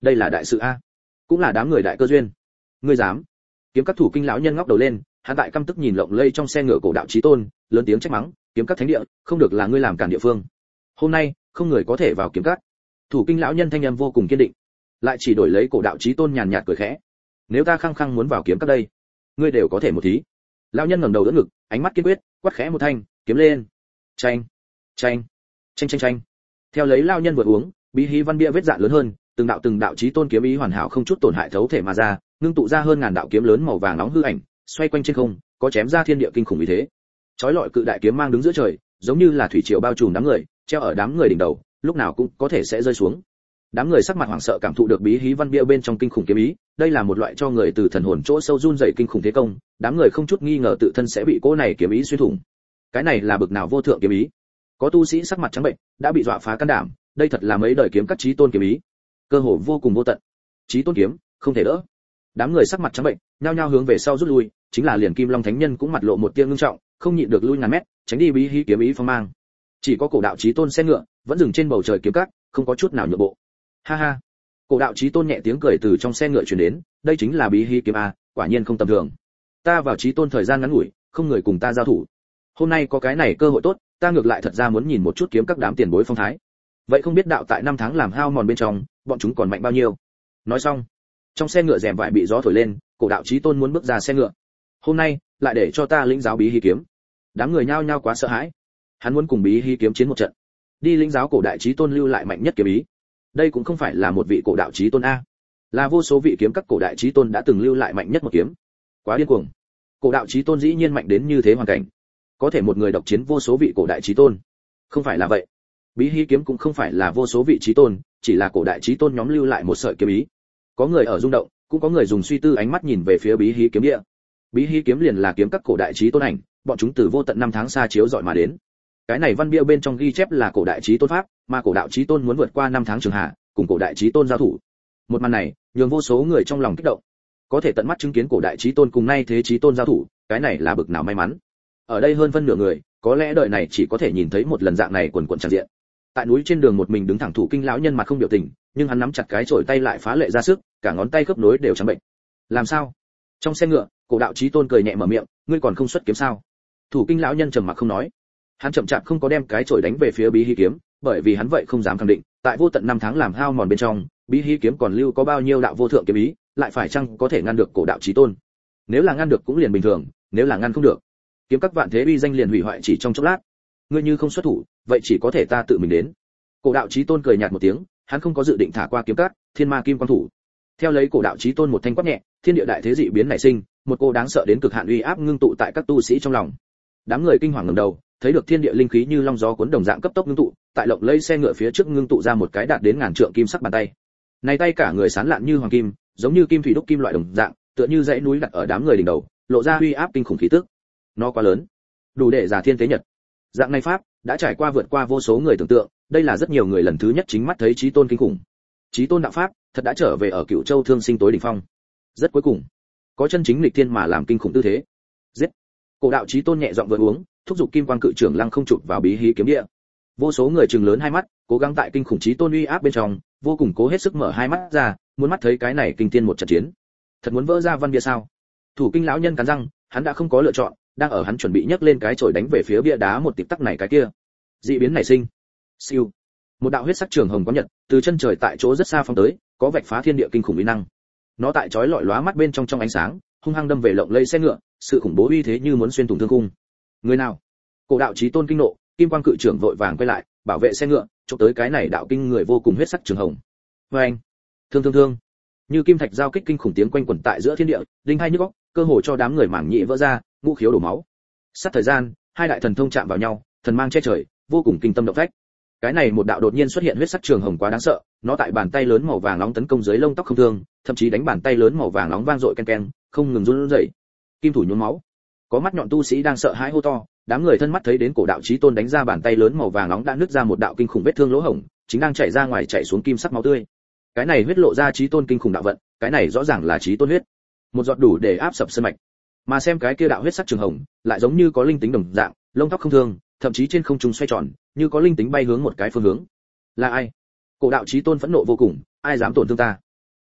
S1: đây là đại sự a, cũng là đám người đại cơ duyên. Ngươi dám? Kiếm các thủ kinh lão nhân ngóc đầu lên, hắn tại căm tức nhìn lộng lây trong xe ngựa cổ đạo chí tôn, lớn tiếng trách mắng, kiếm các thánh địa, không được là ngươi làm cản địa phương. Hôm nay, không người có thể vào kiếm các. Thủ kinh lão nhân thanh âm vô cùng kiên định, lại chỉ đổi lấy cổ đạo chí tôn nhàn nhạt cười khẽ. Nếu ta khăng khăng muốn vào kiếm các đây, ngươi đều có thể một thí. Lão nhân ngẩng đầu đỡ ngực, ánh mắt kiên quyết, quát khẽ một thanh, kiếm lên. Chanh, chanh, chanh chanh chanh. Theo lấy lão nhân vừa uống, bí hí văn bia vết dạn lớn hơn, từng đạo chí tôn kiếm ý hoàn hảo không chút tổn hại thấu thể mà ra, ngưng tụ ra hơn ngàn đạo kiếm lớn màu vàng nóng hư ảnh, xoay quanh trên không, có chém ra thiên địa kinh khủng ý thế. Chói lọi cự đại kiếm mang đứng giữa trời, giống như là thủy triều bao trùm đám người, treo ở đám người đỉnh đầu, lúc nào cũng có thể sẽ rơi xuống. Đám người sắc mặt hoảng sợ cảm thụ được bí hí văn bia bên trong kinh khủng kiếm ý, đây là một loại cho người từ thần hồn chỗ sâu run rẩy kinh khủng thế công, đám người không chút nghi ngờ tự thân sẽ bị cỗ này kiếm ý xuyên thủng. Cái này là bực nào vô thượng kiếm ý? Có tu sĩ sắc mặt trắng bệnh, đã bị dọa phá can đảm, đây thật là mấy đời kiếm các chí tôn kiếm ý, cơ hồ vô cùng vô tận. Chí tôn kiếm, không thể đỡ. Đám người sắc mặt trắng bệnh, nhao nhao hướng về sau rút lui, chính là liền Kim Long Thánh Nhân cũng mặt lộ một tia ngưng trọng, không nhịn được lui ngàn mét, tránh đi bí hí kiếm ý phong mang. Chỉ có cổ đạo chí tôn xe ngựa vẫn dừng trên bầu trời kiếm các, không có chút nào nhượng bộ. Ha ha. Cổ đạo chí tôn nhẹ tiếng cười từ trong xe ngựa truyền đến, đây chính là bí hí kiếm a, quả nhiên không tầm thường. Ta vào chí tôn thời gian ngắn ngủi, không người cùng ta giao thủ. Hôm nay có cái này cơ hội tốt, ta ngược lại thật ra muốn nhìn một chút kiếm các đám tiền bối phong thái. Vậy không biết đạo tại năm tháng làm hao mòn bên trong, bọn chúng còn mạnh bao nhiêu? Nói xong, trong xe ngựa rèm vải bị gió thổi lên, cổ đạo chí tôn muốn bước ra xe ngựa. Hôm nay, lại để cho ta lĩnh giáo bí hí kiếm. Đám người nhao nhao quá sợ hãi. Hắn muốn cùng bí hí kiếm chiến một trận, đi lĩnh giáo cổ đại chí tôn lưu lại mạnh nhất kiếm ý. Đây cũng không phải là một vị cổ đạo chí tôn a, là vô số vị kiếm các cổ đại chí tôn đã từng lưu lại mạnh nhất một kiếm. Quá điên cuồng. Cổ đạo chí tôn dĩ nhiên mạnh đến như thế hoàn cảnh, có thể một người độc chiến vô số vị cổ đại chí tôn. Không phải là vậy. Bí hí kiếm cũng không phải là vô số vị chí tôn, chỉ là cổ đại chí tôn nhóm lưu lại một sợi kiếm ý. Có người ở rung động, cũng có người dùng suy tư ánh mắt nhìn về phía bí hí kiếm địa. Bí hí kiếm liền là kiếm các cổ đại chí tôn ảnh, bọn chúng từ vô tận năm tháng xa chiếu dọi mà đến. Cái này văn bia bên trong ghi chép là cổ đại chí tôn pháp, mà cổ đạo chí tôn muốn vượt qua năm tháng trường hạ, cùng cổ đại chí tôn giao thủ. Một màn này, nhường vô số người trong lòng kích động. Có thể tận mắt chứng kiến cổ đại chí tôn cùng nay thế chí tôn giao thủ, cái này là bực nào may mắn. Ở đây hơn phân nửa người, có lẽ đời này chỉ có thể nhìn thấy một lần dạng này quần quần tràn diện. Tại núi trên đường một mình đứng thẳng thủ kinh lão nhân mặt không biểu tình, nhưng hắn nắm chặt cái chổi tay lại phá lệ ra sức, cả ngón tay khớp nối đều trắng bệnh. Làm sao? Trong xe ngựa, cổ đạo chí tôn cười nhẹ mở miệng, ngươi còn không xuất kiếm sao? Thủ kinh lão nhân trầm mặc không nói. Hắn chậm chạp không có đem cái chổi đánh về phía bí hí kiếm, bởi vì hắn vậy không dám khẳng định, tại vô tận năm tháng làm hao mòn bên trong, bí hí kiếm còn lưu có bao nhiêu đạo vô thượng kiếm ý, lại phải chăng có thể ngăn được cổ đạo chí tôn? Nếu là ngăn được cũng liền bình thường, nếu là ngăn không được, kiếm các vạn thế uy danh liền hủy hoại chỉ trong chốc lát. Ngươi như không xuất thủ, vậy chỉ có thể ta tự mình đến. Cổ đạo chí tôn cười nhạt một tiếng, hắn không có dự định thả qua kiếm các, thiên ma kim quang thủ. Theo lấy cổ đạo chí tôn một thanh quát nhẹ, thiên địa đại thế dị biến nảy sinh, một cô đáng sợ đến cực hạn uy áp ngưng tụ tại các tu sĩ trong lòng. Đám người kinh hoàng ngẩng đầu, thấy được thiên địa linh khí như long gió cuốn đồng dạng cấp tốc ngưng tụ, tại lộng lẫy xe ngựa phía trước ngưng tụ ra một cái đạt đến ngàn trượng kim sắc bàn tay. Này tay cả người sáng lạn như hoàng kim, giống như kim thủy đúc kim loại đồng dạng, tựa như dãy núi đặt ở đám người đỉnh đầu, lộ ra uy áp kinh khủng khí tức. Nó quá lớn, đủ để giả thiên tế nhật. Dạng này pháp đã trải qua vượt qua vô số người tưởng tượng, đây là rất nhiều người lần thứ nhất chính mắt thấy chí tôn kinh khủng. Chí tôn đạo pháp thật đã trở về ở Cửu Châu Thương Sinh tối đỉnh phong. Rất cuối cùng, có chân chính nghịch thiên mà làm kinh khủng tư thế. Giết! Cổ đạo chí tôn nhẹ giọng vừa uống, thúc giục kim quang cự trưởng lăng không chụp vào bí hí kiếm địa. Vô số người trừng lớn hai mắt, cố gắng tại kinh khủng chí tôn uy áp bên trong, vô cùng cố hết sức mở hai mắt ra, muốn mắt thấy cái này kinh thiên một trận chiến. Thật muốn vỡ ra văn bia sao? Thủ kinh lão nhân cắn răng, hắn đã không có lựa chọn, đang ở hắn chuẩn bị nhấc lên cái chổi đánh về phía bia đá một tịp tắc này cái kia. Dị biến nảy sinh. Siêu. Một đạo huyết sắc trường hồng có nhật, từ chân trời tại chỗ rất xa phong tới, có vạch phá thiên địa kinh khủng uy năng. Nó tại chói lọi lóa mắt bên trong ánh sáng, hung hăng đâm về lộng lẫy xe ngựa, sự khủng bố uy thế như muốn xuyên thủng thương khung. Người nào? Cổ đạo chí tôn kinh nộ, kim quang cự trưởng vội vàng quay lại, bảo vệ xe ngựa, chụp tới cái này đạo kinh người vô cùng huyết sắc trường hồng. Oeng! Thương! Như kim thạch giao kích kinh khủng tiếng quanh quẩn tại giữa thiên địa, đinh hai nhức óc, cơ hồ cho đám người mảng nhĩ vỡ ra, ngũ khiếu đổ máu. Sát thời gian, hai đại thần thông chạm vào nhau, thần mang che trời, vô cùng kinh tâm động phách. Cái này một đạo đột nhiên xuất hiện huyết sắc trường hồng quá đáng sợ, nó tại bàn tay lớn màu vàng nóng tấn công dưới lông tóc không thương, thậm chí đánh bàn tay lớn màu vàng nóng vang dội ken ken, không ngừng run rẩy. Kim thủ nhuốm máu. Có mắt nhọn tu sĩ đang sợ hãi hô to, đám người thân mắt thấy đến cổ đạo chí tôn đánh ra bàn tay lớn màu vàng nóng đã nứt ra một đạo kinh khủng vết thương lỗ hổng, chính đang chảy ra ngoài chảy xuống kim sắc máu tươi. Cái này huyết lộ ra chí tôn kinh khủng đạo vận, cái này rõ ràng là chí tôn huyết. Một giọt đủ để áp sập sơn mạch. Mà xem cái kia đạo huyết sắc trường hồng, lại giống như có linh tính đồng dạng, lông tóc không thương, thậm chí trên không trung xoay tròn, như có linh tính bay hướng một cái phương hướng. Là ai? Cổ đạo chí tôn phẫn nộ vô cùng, ai dám tổn thương ta?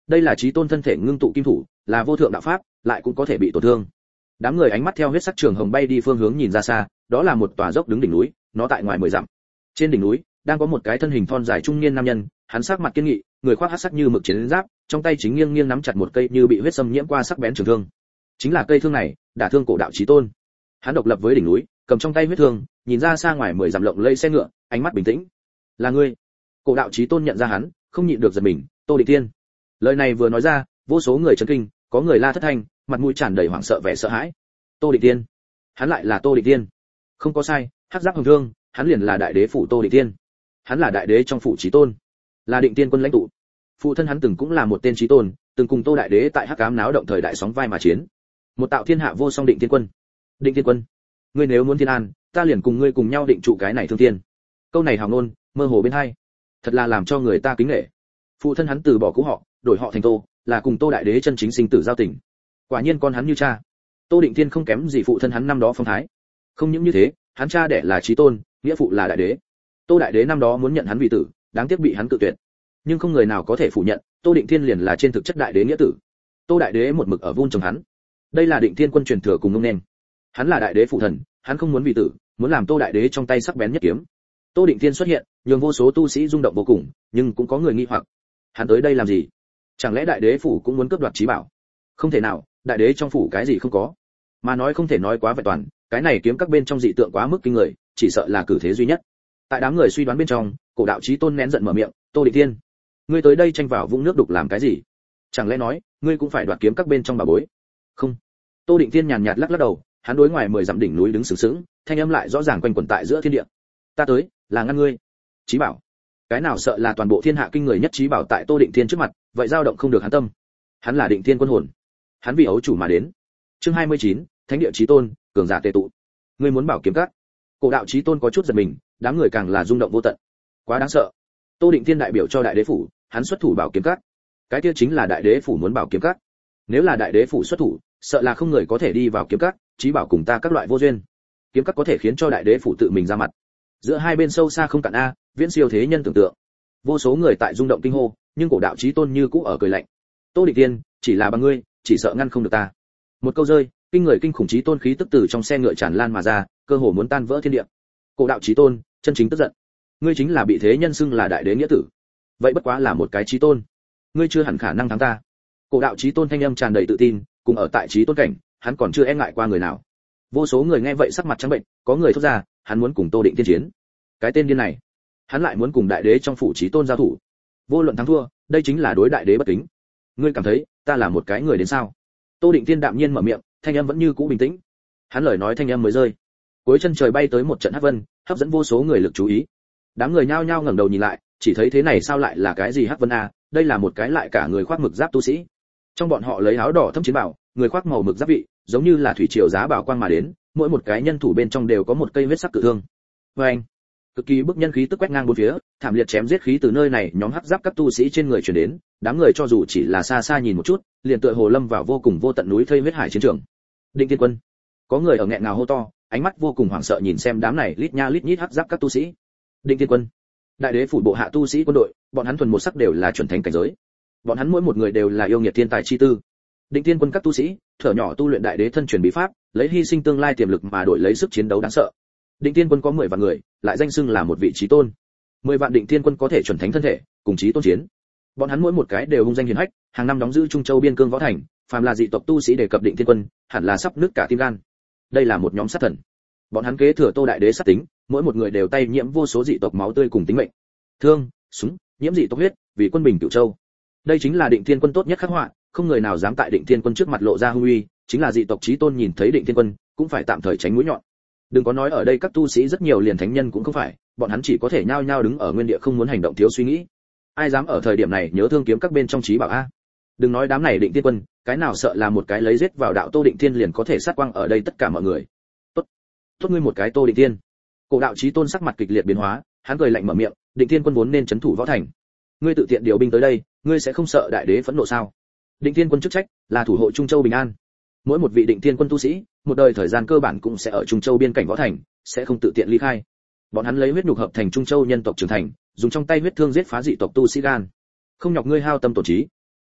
S1: đây là chí tôn thân thể ngưng tụ kim thủ, là vô thượng đạo pháp, lại cũng có thể bị tổn thương. Đám người ánh mắt theo huyết sắc trường hồng bay đi phương hướng nhìn ra xa, đó là một tòa dốc đứng đỉnh núi, nó tại ngoài 10 dặm. Trên đỉnh núi đang có một cái thân hình thon dài trung niên nam nhân, hắn sắc mặt kiên nghị, người khoác hắc sắc như mực chiến giáp, trong tay chính nghiêng nghiêng nắm chặt một cây như bị huyết xâm nhiễm qua sắc bén trường thương. Chính là cây thương này, đả thương cổ đạo chí tôn. Hắn độc lập với đỉnh núi, cầm trong tay huyết thương, nhìn ra xa ngoài 10 dặm lộng lây xe ngựa, ánh mắt bình tĩnh. Là ngươi? Cổ đạo chí tôn nhận ra hắn, không nhịn được giật mình. Tô Định Thiên. Lời này vừa nói ra, vô số người chấn kinh, có người la thất thanh, mặt mũi tràn đầy hoảng sợ vẻ sợ hãi. Tô Định Thiên, hắn lại là Tô Định Thiên. Không có sai, hắc giáp hồng thương, hắn liền là đại đế phủ Tô Định Thiên. Hắn là đại đế trong phủ chí tôn, là Định Tiên quân lãnh tụ. Phụ thân hắn từng cũng là một tên chí tôn, từng cùng Tô đại đế tại hắc ám náo động thời đại sóng vai mà chiến. Một tạo thiên hạ vô song Định Tiên quân. Định Tiên quân, ngươi nếu muốn thiên an, ta liền cùng ngươi cùng nhau định trụ cái này thương thiên. Câu này hào ngôn, mơ hồ bên hai, thật là làm cho người ta kính nể. Phụ thân hắn từ bỏ cũ họ, đổi họ thành Tô, là cùng Tô đại đế chân chính sinh tử giao tình. Quả nhiên con hắn như cha. Tô Định Thiên không kém gì phụ thân hắn năm đó phong thái. Không những như thế, hắn cha đẻ là chí tôn, nghĩa phụ là đại đế. Tô đại đế năm đó muốn nhận hắn vì tử, đáng tiếc bị hắn cự tuyệt. Nhưng không người nào có thể phủ nhận, Tô Định Thiên liền là trên thực chất đại đế nghĩa tử. Tô đại đế một mực ở vun trồng hắn. Đây là Định Thiên quân truyền thừa cùng ngông nên. Hắn là đại đế phụ thần, hắn không muốn vì tử, muốn làm Tô đại đế trong tay sắc bén nhất kiếm. Tô Định Thiên xuất hiện, nhường vô số tu sĩ rung động vô cùng, nhưng cũng có người nghi hoặc. Hắn tới đây làm gì? Chẳng lẽ đại đế phủ cũng muốn cướp đoạt chí bảo? Không thể nào, đại đế trong phủ cái gì không có. Mà nói không thể nói quá vẹn toàn, cái này kiếm các bên trong dị tượng quá mức kinh người, chỉ sợ là cử thế duy nhất. Tại đám người suy đoán bên trong, cổ đạo chí tôn nén giận mở miệng, Tô Định Thiên, ngươi tới đây tranh vào vũng nước đục làm cái gì? Chẳng lẽ nói, ngươi cũng phải đoạt kiếm các bên trong bà bối? Không. Tô Định Thiên nhàn nhạt lắc lắc đầu, hắn đối ngoài 10 dặm đỉnh núi đứng sừng sững, thanh âm lại rõ ràng quanh quẩn tại giữa thiên địa. Ta tới, là ngăn ngươi. Chí bảo. Cái nào sợ là toàn bộ thiên hạ kinh người nhất chí bảo tại Tô Định Thiên trước mặt, vậy dao động không được hắn tâm. Hắn là Định Thiên quân hồn. Hắn vì ấu chủ mà đến. Chương 29, Thánh địa chí tôn, cường giả tề tụ. Ngươi muốn bảo kiếm các? Cổ đạo chí tôn có chút giật mình, đám người càng là rung động vô tận. Quá đáng sợ. Tô Định Thiên đại biểu cho đại đế phủ, hắn xuất thủ bảo kiếm các. Cái kia chính là đại đế phủ muốn bảo kiếm các. Nếu là đại đế phủ xuất thủ, sợ là không người có thể đi vào kiếm các, chí bảo cùng ta các loại vô duyên. Kiếm các có thể khiến cho đại đế phủ tự mình ra mặt. Giữa hai bên sâu xa không cạn a, viễn siêu thế nhân tưởng tượng. Vô số người tại rung động kinh hô, nhưng cổ đạo chí tôn như cũ ở cười lạnh. Tô Định Thiên, chỉ là bằng ngươi, chỉ sợ ngăn không được ta. Một câu rơi, kinh người kinh khủng chí tôn khí tức từ trong xe ngựa tràn lan mà ra, cơ hồ muốn tan vỡ thiên địa. Cổ đạo chí tôn, chân chính tức giận. Ngươi chính là bị thế nhân xưng là đại đế nghĩa tử. Vậy bất quá là một cái chí tôn, ngươi chưa hẳn khả năng thắng ta. Cổ đạo chí tôn thanh âm tràn đầy tự tin, cùng ở tại chí tôn cảnh, hắn còn chưa e ngại qua người nào. Vô số người nghe vậy sắc mặt trắng bệnh, có người thốt ra, hắn muốn cùng Tô Định Thiên chiến. Cái tên điên này, hắn lại muốn cùng đại đế trong phủ chí tôn giao thủ. Vô luận thắng thua, đây chính là đối đại đế bất kính. Ngươi cảm thấy, ta là một cái người đến sao? Tô Định Thiên đạm nhiên mở miệng, thanh âm vẫn như cũ bình tĩnh. Hắn lời nói thanh âm mới rơi, cuối chân trời bay tới một trận hắc vân, hấp dẫn vô số người lực chú ý. Đám người nhao nhao ngẩng đầu nhìn lại, chỉ thấy thế này sao lại là cái gì hắc vân a? Đây là một cái lại cả người khoác mực giáp tu sĩ. Trong bọn họ lấy áo đỏ thâm chiến bảo, người khoác màu mực giáp vị, giống như là thủy triều giá bảo quang mà đến, mỗi một cái nhân thủ bên trong đều có một cây huyết sắc cự thương. Anh, cực kỳ bức nhân khí tức quét ngang bốn phía, thảm liệt chém giết khí từ nơi này nhóm hắc giáp các tu sĩ trên người truyền đến, đám người cho dù chỉ là xa xa nhìn một chút, liền tựa hồ lâm vào vô cùng vô tận núi thây huyết hải chiến trường. Định Thiên quân, có người ở nghẹn ngào hô to, ánh mắt vô cùng hoảng sợ nhìn xem đám này lít nha lít nhít hắc giáp các tu sĩ. Định Thiên quân, đại đế phủ bộ hạ tu sĩ quân đội, bọn hắn thuần một sắc đều là chuẩn thánh cảnh giới, bọn hắn mỗi một người đều là yêu nghiệt thiên tài chi tư. Định Thiên quân các tu sĩ, thở nhỏ tu luyện đại đế thân truyền bí pháp, lấy hy sinh tương lai tiềm lực mà đổi lấy sức chiến đấu đáng sợ. Định Thiên quân có 10 vạn người, lại danh xưng là một vị chí tôn. 10 vạn Định Thiên quân có thể chuẩn thánh thân thể, cùng chí tôn chiến. Bọn hắn mỗi một cái đều hung danh hiển hách, hàng năm đóng giữ Trung Châu biên cương võ thành, phàm là dị tộc tu sĩ đề cập Định Thiên quân, hẳn là sắp nứt cả tim gan. Đây là một nhóm sát thần. Bọn hắn kế thừa Tô đại đế sát tính, mỗi một người đều tay nhiễm vô số dị tộc máu tươi cùng tính mệnh. Thương, súng, nhiễm dị tộc huyết, vì quân bình Cửu Châu. Đây chính là Định Thiên quân tốt nhất khắc họa, không người nào dám tại Định Thiên quân trước mặt lộ ra hung uy, chính là dị tộc chí tôn nhìn thấy Định Thiên quân, cũng phải tạm thời tránh mũi nhọn. Đừng có nói ở đây các tu sĩ rất nhiều liền thánh nhân cũng không phải, bọn hắn chỉ có thể nhao nhao đứng ở nguyên địa không muốn hành động thiếu suy nghĩ. Ai dám ở thời điểm này nhớ thương kiếm các bên trong chí bảo a? Đừng nói đám này Định Thiên quân, cái nào sợ là một cái lấy giết vào đạo Tô Định Thiên liền có thể sát quang ở đây tất cả mọi người. Tốt, tốt ngươi một cái Tô Định Thiên. Cổ đạo chí tôn sắc mặt kịch liệt biến hóa, hắn cười lạnh mở miệng, Định Thiên quân vốn nên trấn thủ võ thành, ngươi tự tiện điều binh tới đây, ngươi sẽ không sợ đại đế phẫn nộ sao? Định Thiên quân chức trách là thủ hộ Trung Châu bình an. Mỗi một vị Định Thiên quân tu sĩ, một đời thời gian cơ bản cũng sẽ ở Trung Châu biên cảnh võ thành, sẽ không tự tiện ly khai. Bọn hắn lấy huyết nhục hợp thành Trung Châu nhân tộc trưởng thành, dùng trong tay huyết thương giết phá dị tộc tu sĩ gan. Không nhọc ngươi hao tâm tổn trí.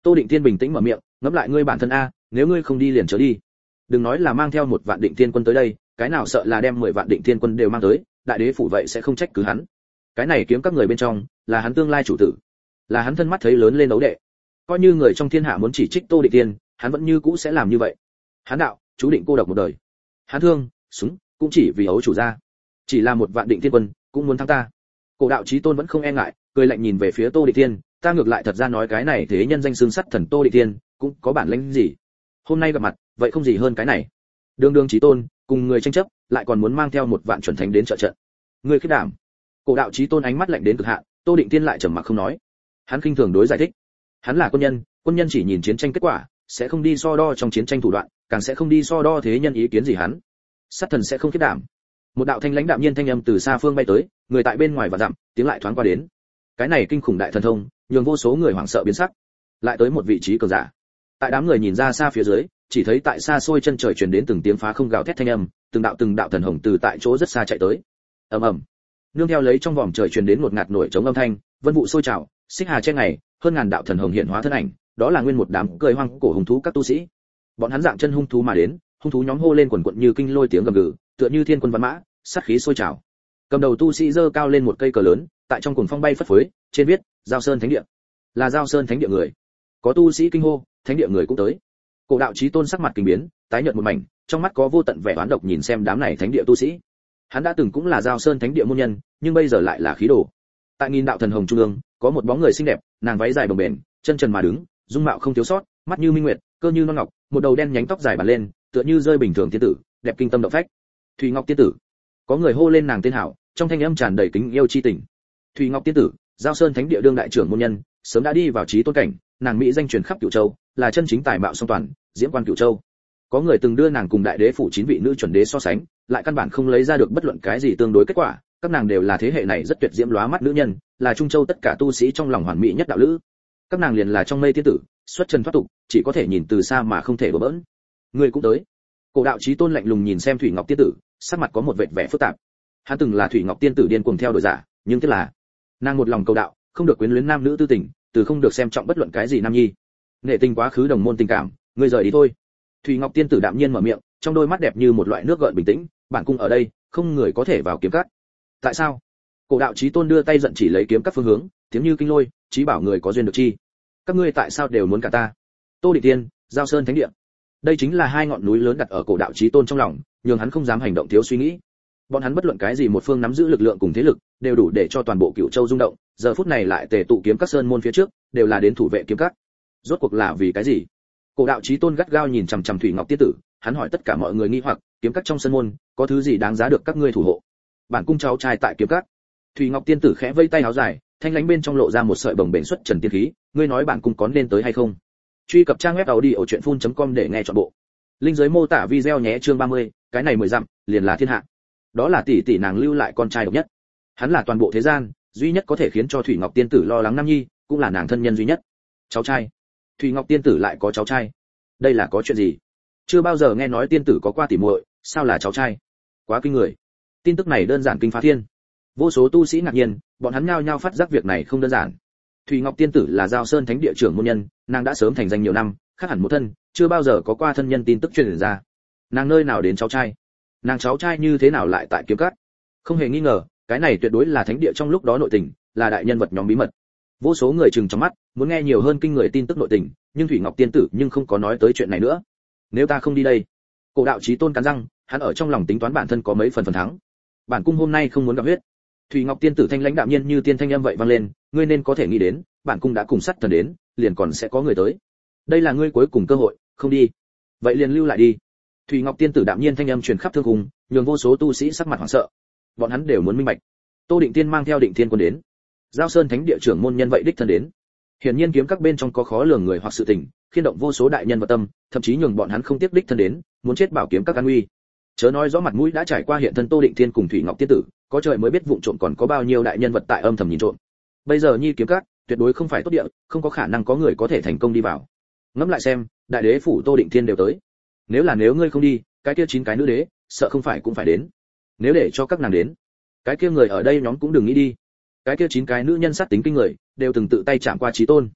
S1: Tô Định Thiên bình tĩnh mở miệng, ngẫm lại ngươi bản thân a, nếu ngươi không đi liền trở đi. Đừng nói là mang theo 1 vạn Định Thiên quân tới đây, cái nào sợ là đem 10 vạn Định Thiên quân đều mang tới, đại đế phủ vậy sẽ không trách cứ hắn. Cái này kiếm các người bên trong, là hắn tương lai chủ tử, là hắn thân mắt thấy lớn lên đấu đệ. Coi như người trong thiên hạ muốn chỉ trích Tô Định Thiên, hắn vẫn như cũ sẽ làm như vậy. Hắn đạo, chú định cô độc một đời. Hắn thương, súng, cũng chỉ vì ấu chủ gia. Chỉ là 1 vạn Định Thiên quân, cũng muốn thắng ta. Cổ đạo chí tôn vẫn không e ngại, cười lạnh nhìn về phía Tô Định Thiên, ta ngược lại thật ra nói cái này thế nhân danh xưng sắt thần Tô Định Thiên, cũng có bản lĩnh gì. Hôm nay gặp mặt, vậy không gì hơn cái này. Đường đường chí tôn, cùng người tranh chấp, lại còn muốn mang theo 1 vạn chuẩn thánh đến trợ trận. Ngươi khiếp đảm. Cổ đạo chí tôn ánh mắt lạnh đến cực hạn, Tô Định Thiên lại trầm mặc không nói. Hắn khinh thường đối giải thích. Hắn là quân nhân chỉ nhìn chiến tranh kết quả, sẽ không đi so đo trong chiến tranh thủ đoạn, càng sẽ không đi so đo thế nhân ý kiến gì hắn. Sát thần sẽ không khiếp đảm. Một đạo thanh lãnh đạm nhiên thanh âm từ xa phương bay tới, người tại bên ngoài và dặm, tiếng lại thoáng qua đến. Cái này kinh khủng đại thần thông, nhường vô số người hoảng sợ biến sắc. Lại tới một vị trí cường giả. Tại đám người nhìn ra xa phía dưới, chỉ thấy tại xa xôi chân trời truyền đến từng tiếng phá không gào thét thanh âm, từng đạo thần hồng từ tại chỗ rất xa chạy tới. Ầm ầm. Nương theo lấy trong vòm trời truyền đến một ngạt nổi trống âm thanh, vân vụ sôi trào, xích hà che ngày, hơn ngàn đạo thần hồng hiện hóa thân ảnh, đó là nguyên một đám cười hoang cổ hung thú các tu sĩ. Bọn hắn dạng chân hung thú mà đến, hung thú nhóm hô lên quần quật như kinh lôi tiếng gầm gừ, tựa như thiên quân văn mã, sát khí sôi trào. Cầm đầu tu sĩ giơ cao lên một cây cờ lớn, tại trong cuồng phong bay phất phới, trên viết Giao Sơn Thánh Địa. Là Giao Sơn Thánh Địa người. Có tu sĩ kinh hô, Thánh Địa người cũng tới. Cổ đạo chí tôn sắc mặt kinh biến, tái nhợt một mảnh, trong mắt có vô tận vẻ oán độc nhìn xem đám này Thánh Địa tu sĩ. Hắn đã từng cũng là Giao Sơn Thánh Địa môn nhân, nhưng bây giờ lại là khí đồ. Tại nghìn đạo thần hồng trung ương, có một bóng người xinh đẹp, nàng váy dài bồng bềnh, chân trần mà đứng, dung mạo không thiếu sót, mắt như minh nguyệt, cơ như non ngọc, một đầu đen nhánh tóc dài bàn lên, tựa như rơi bình thường tiên tử, đẹp kinh tâm động phách. Thủy Ngọc tiên tử. Có người hô lên nàng tên hảo, trong thanh âm tràn đầy kính yêu chi tình. Thủy Ngọc tiên tử, Giao Sơn Thánh Địa đương đại trưởng môn nhân, sớm đã đi vào chí tôn cảnh, nàng mỹ danh truyền khắp Cửu Châu, là chân chính tài mạo song toàn, diễm quan Cửu Châu. Có người từng đưa nàng cùng đại đế phủ 9 vị nữ chuẩn đế so sánh, lại căn bản không lấy ra được bất luận cái gì tương đối kết quả, các nàng đều là thế hệ này rất tuyệt diễm lóa mắt nữ nhân, là Trung Châu tất cả tu sĩ trong lòng hoàn mỹ nhất đạo lữ. Các nàng liền là trong mây tiên tử, xuất trần thoát tục, chỉ có thể nhìn từ xa mà không thể đổ bỡn. Người cũng tới. Cổ đạo chí tôn lạnh lùng nhìn xem Thủy Ngọc tiên tử, sắc mặt có một vệt vẻ phức tạp. Hắn từng là Thủy Ngọc tiên tử điên cuồng theo đuổi giả, nhưng tiếc là nàng một lòng cầu đạo, không được quyến luyến nam nữ tư tình, từ không được xem trọng bất luận cái gì nam nhi. Nghệ tình quá khứ đồng môn tình cảm, ngươi rời đi thôi. Thủy Ngọc tiên tử đạm nhiên mở miệng, trong đôi mắt đẹp như một loại nước gợn bình tĩnh, bản cung ở đây, không người có thể vào kiếm cắt. Tại sao? Cổ đạo chí tôn đưa tay giận chỉ lấy kiếm các phương hướng, tiếng như kinh lôi, chí bảo người có duyên được chi. Các ngươi tại sao đều muốn cả ta? Tô Định Thiên, Giao Sơn Thánh Địa. Đây chính là hai ngọn núi lớn đặt ở cổ đạo chí tôn trong lòng, nhường hắn không dám hành động thiếu suy nghĩ. Bọn hắn bất luận cái gì một phương nắm giữ lực lượng cùng thế lực, đều đủ để cho toàn bộ Cửu Châu rung động, giờ phút này lại tề tụ kiếm các sơn môn phía trước, đều là đến thủ vệ kiếm các. Rốt cuộc là vì cái gì? Cổ đạo chí tôn gắt gao nhìn chằm chằm Thủy Ngọc tiên tử, hắn hỏi tất cả mọi người nghi hoặc, kiếm các trong sơn môn, có thứ gì đáng giá được các ngươi thủ hộ? Bản cung cháu trai tại kiếm các. Thủy Ngọc tiên tử khẽ vây tay áo dài, thanh lãnh bên trong lộ ra một sợi bồng bềnh xuất trần tiên khí, ngươi nói bản cung có nên tới hay không? Truy cập trang web audiochuyenphun.com để nghe trọn bộ. Linh dưới mô tả video nhé, chương 30, cái này 10 dặm, liền là thiên hạ. Đó là tỷ tỷ nàng lưu lại con trai độc nhất. Hắn là toàn bộ thế gian duy nhất có thể khiến cho Thủy Ngọc tiên tử lo lắng nam nhi, cũng là nàng thân nhân duy nhất. Cháu trai? Thủy Ngọc tiên tử lại có cháu trai? Đây là có chuyện gì? Chưa bao giờ nghe nói tiên tử có qua tỉ muội, sao là cháu trai? Quá kinh người. Tin tức này đơn giản kinh phá thiên. Vô số tu sĩ ngạc nhiên, bọn hắn nhao nhao phát giác việc này không đơn giản. Thủy Ngọc tiên tử là Giao Sơn Thánh Địa trưởng môn nhân, nàng đã sớm thành danh nhiều năm, khác hẳn một thân, chưa bao giờ có qua thân nhân tin tức truyền ra. Nàng nơi nào đến cháu trai? Nàng cháu trai như thế nào lại tại kiếm cắt? Không hề nghi ngờ, cái này tuyệt đối là thánh địa trong lúc đó nội tình, là đại nhân vật nhóm bí mật. Vô số người trừng trong mắt, muốn nghe nhiều hơn kinh người tin tức nội tình, nhưng Thủy Ngọc tiên tử nhưng không có nói tới chuyện này nữa. Nếu ta không đi đây, cổ đạo chí tôn cắn răng, hắn ở trong lòng tính toán bản thân có mấy phần thắng. Bản cung hôm nay không muốn gặp huyết. Thủy Ngọc tiên tử thanh lãnh đạm nhiên như tiên thanh âm vậy vang lên, ngươi nên có thể nghĩ đến, bản cung đã cùng sắt thần đến, liền còn sẽ có người tới. Đây là ngươi cuối cùng cơ hội, không đi, vậy liền lưu lại đi. Thủy Ngọc tiên tử đạm nhiên thanh âm truyền khắp thương cùng, nhường vô số tu sĩ sắc mặt hoảng sợ. Bọn hắn đều muốn minh bạch. Tô Định Tiên mang theo Định Thiên quân đến. Giao Sơn Thánh Địa trưởng môn nhân vậy đích thân đến. Hiển nhiên kiếm các bên trong có khó lường người hoặc sự tình, khiên động vô số đại nhân vật tâm, thậm chí nhường bọn hắn không tiếp đích thân đến, muốn chết bảo kiếm các an uy. Chớ nói rõ mặt mũi đã trải qua hiện thân Tô Định Thiên cùng Thủy Ngọc tiên tử, có trời mới biết vụng trộm còn có bao nhiêu đại nhân vật tại âm thầm nhìn trộm. Bây giờ nhi kiếm các, tuyệt đối không phải tốt địa, không có khả năng có người có thể thành công đi vào. Ngẫm lại xem, đại đế phủ Tô Định Thiên đều tới. Nếu ngươi không đi, cái kia 9 cái nữ đế, sợ không phải cũng phải đến. Nếu để cho các nàng đến, cái kia người ở đây nhóm cũng đừng nghĩ đi. Cái kia 9 cái nữ nhân sát tính kinh người, đều từng tự tay chạm qua chí tôn.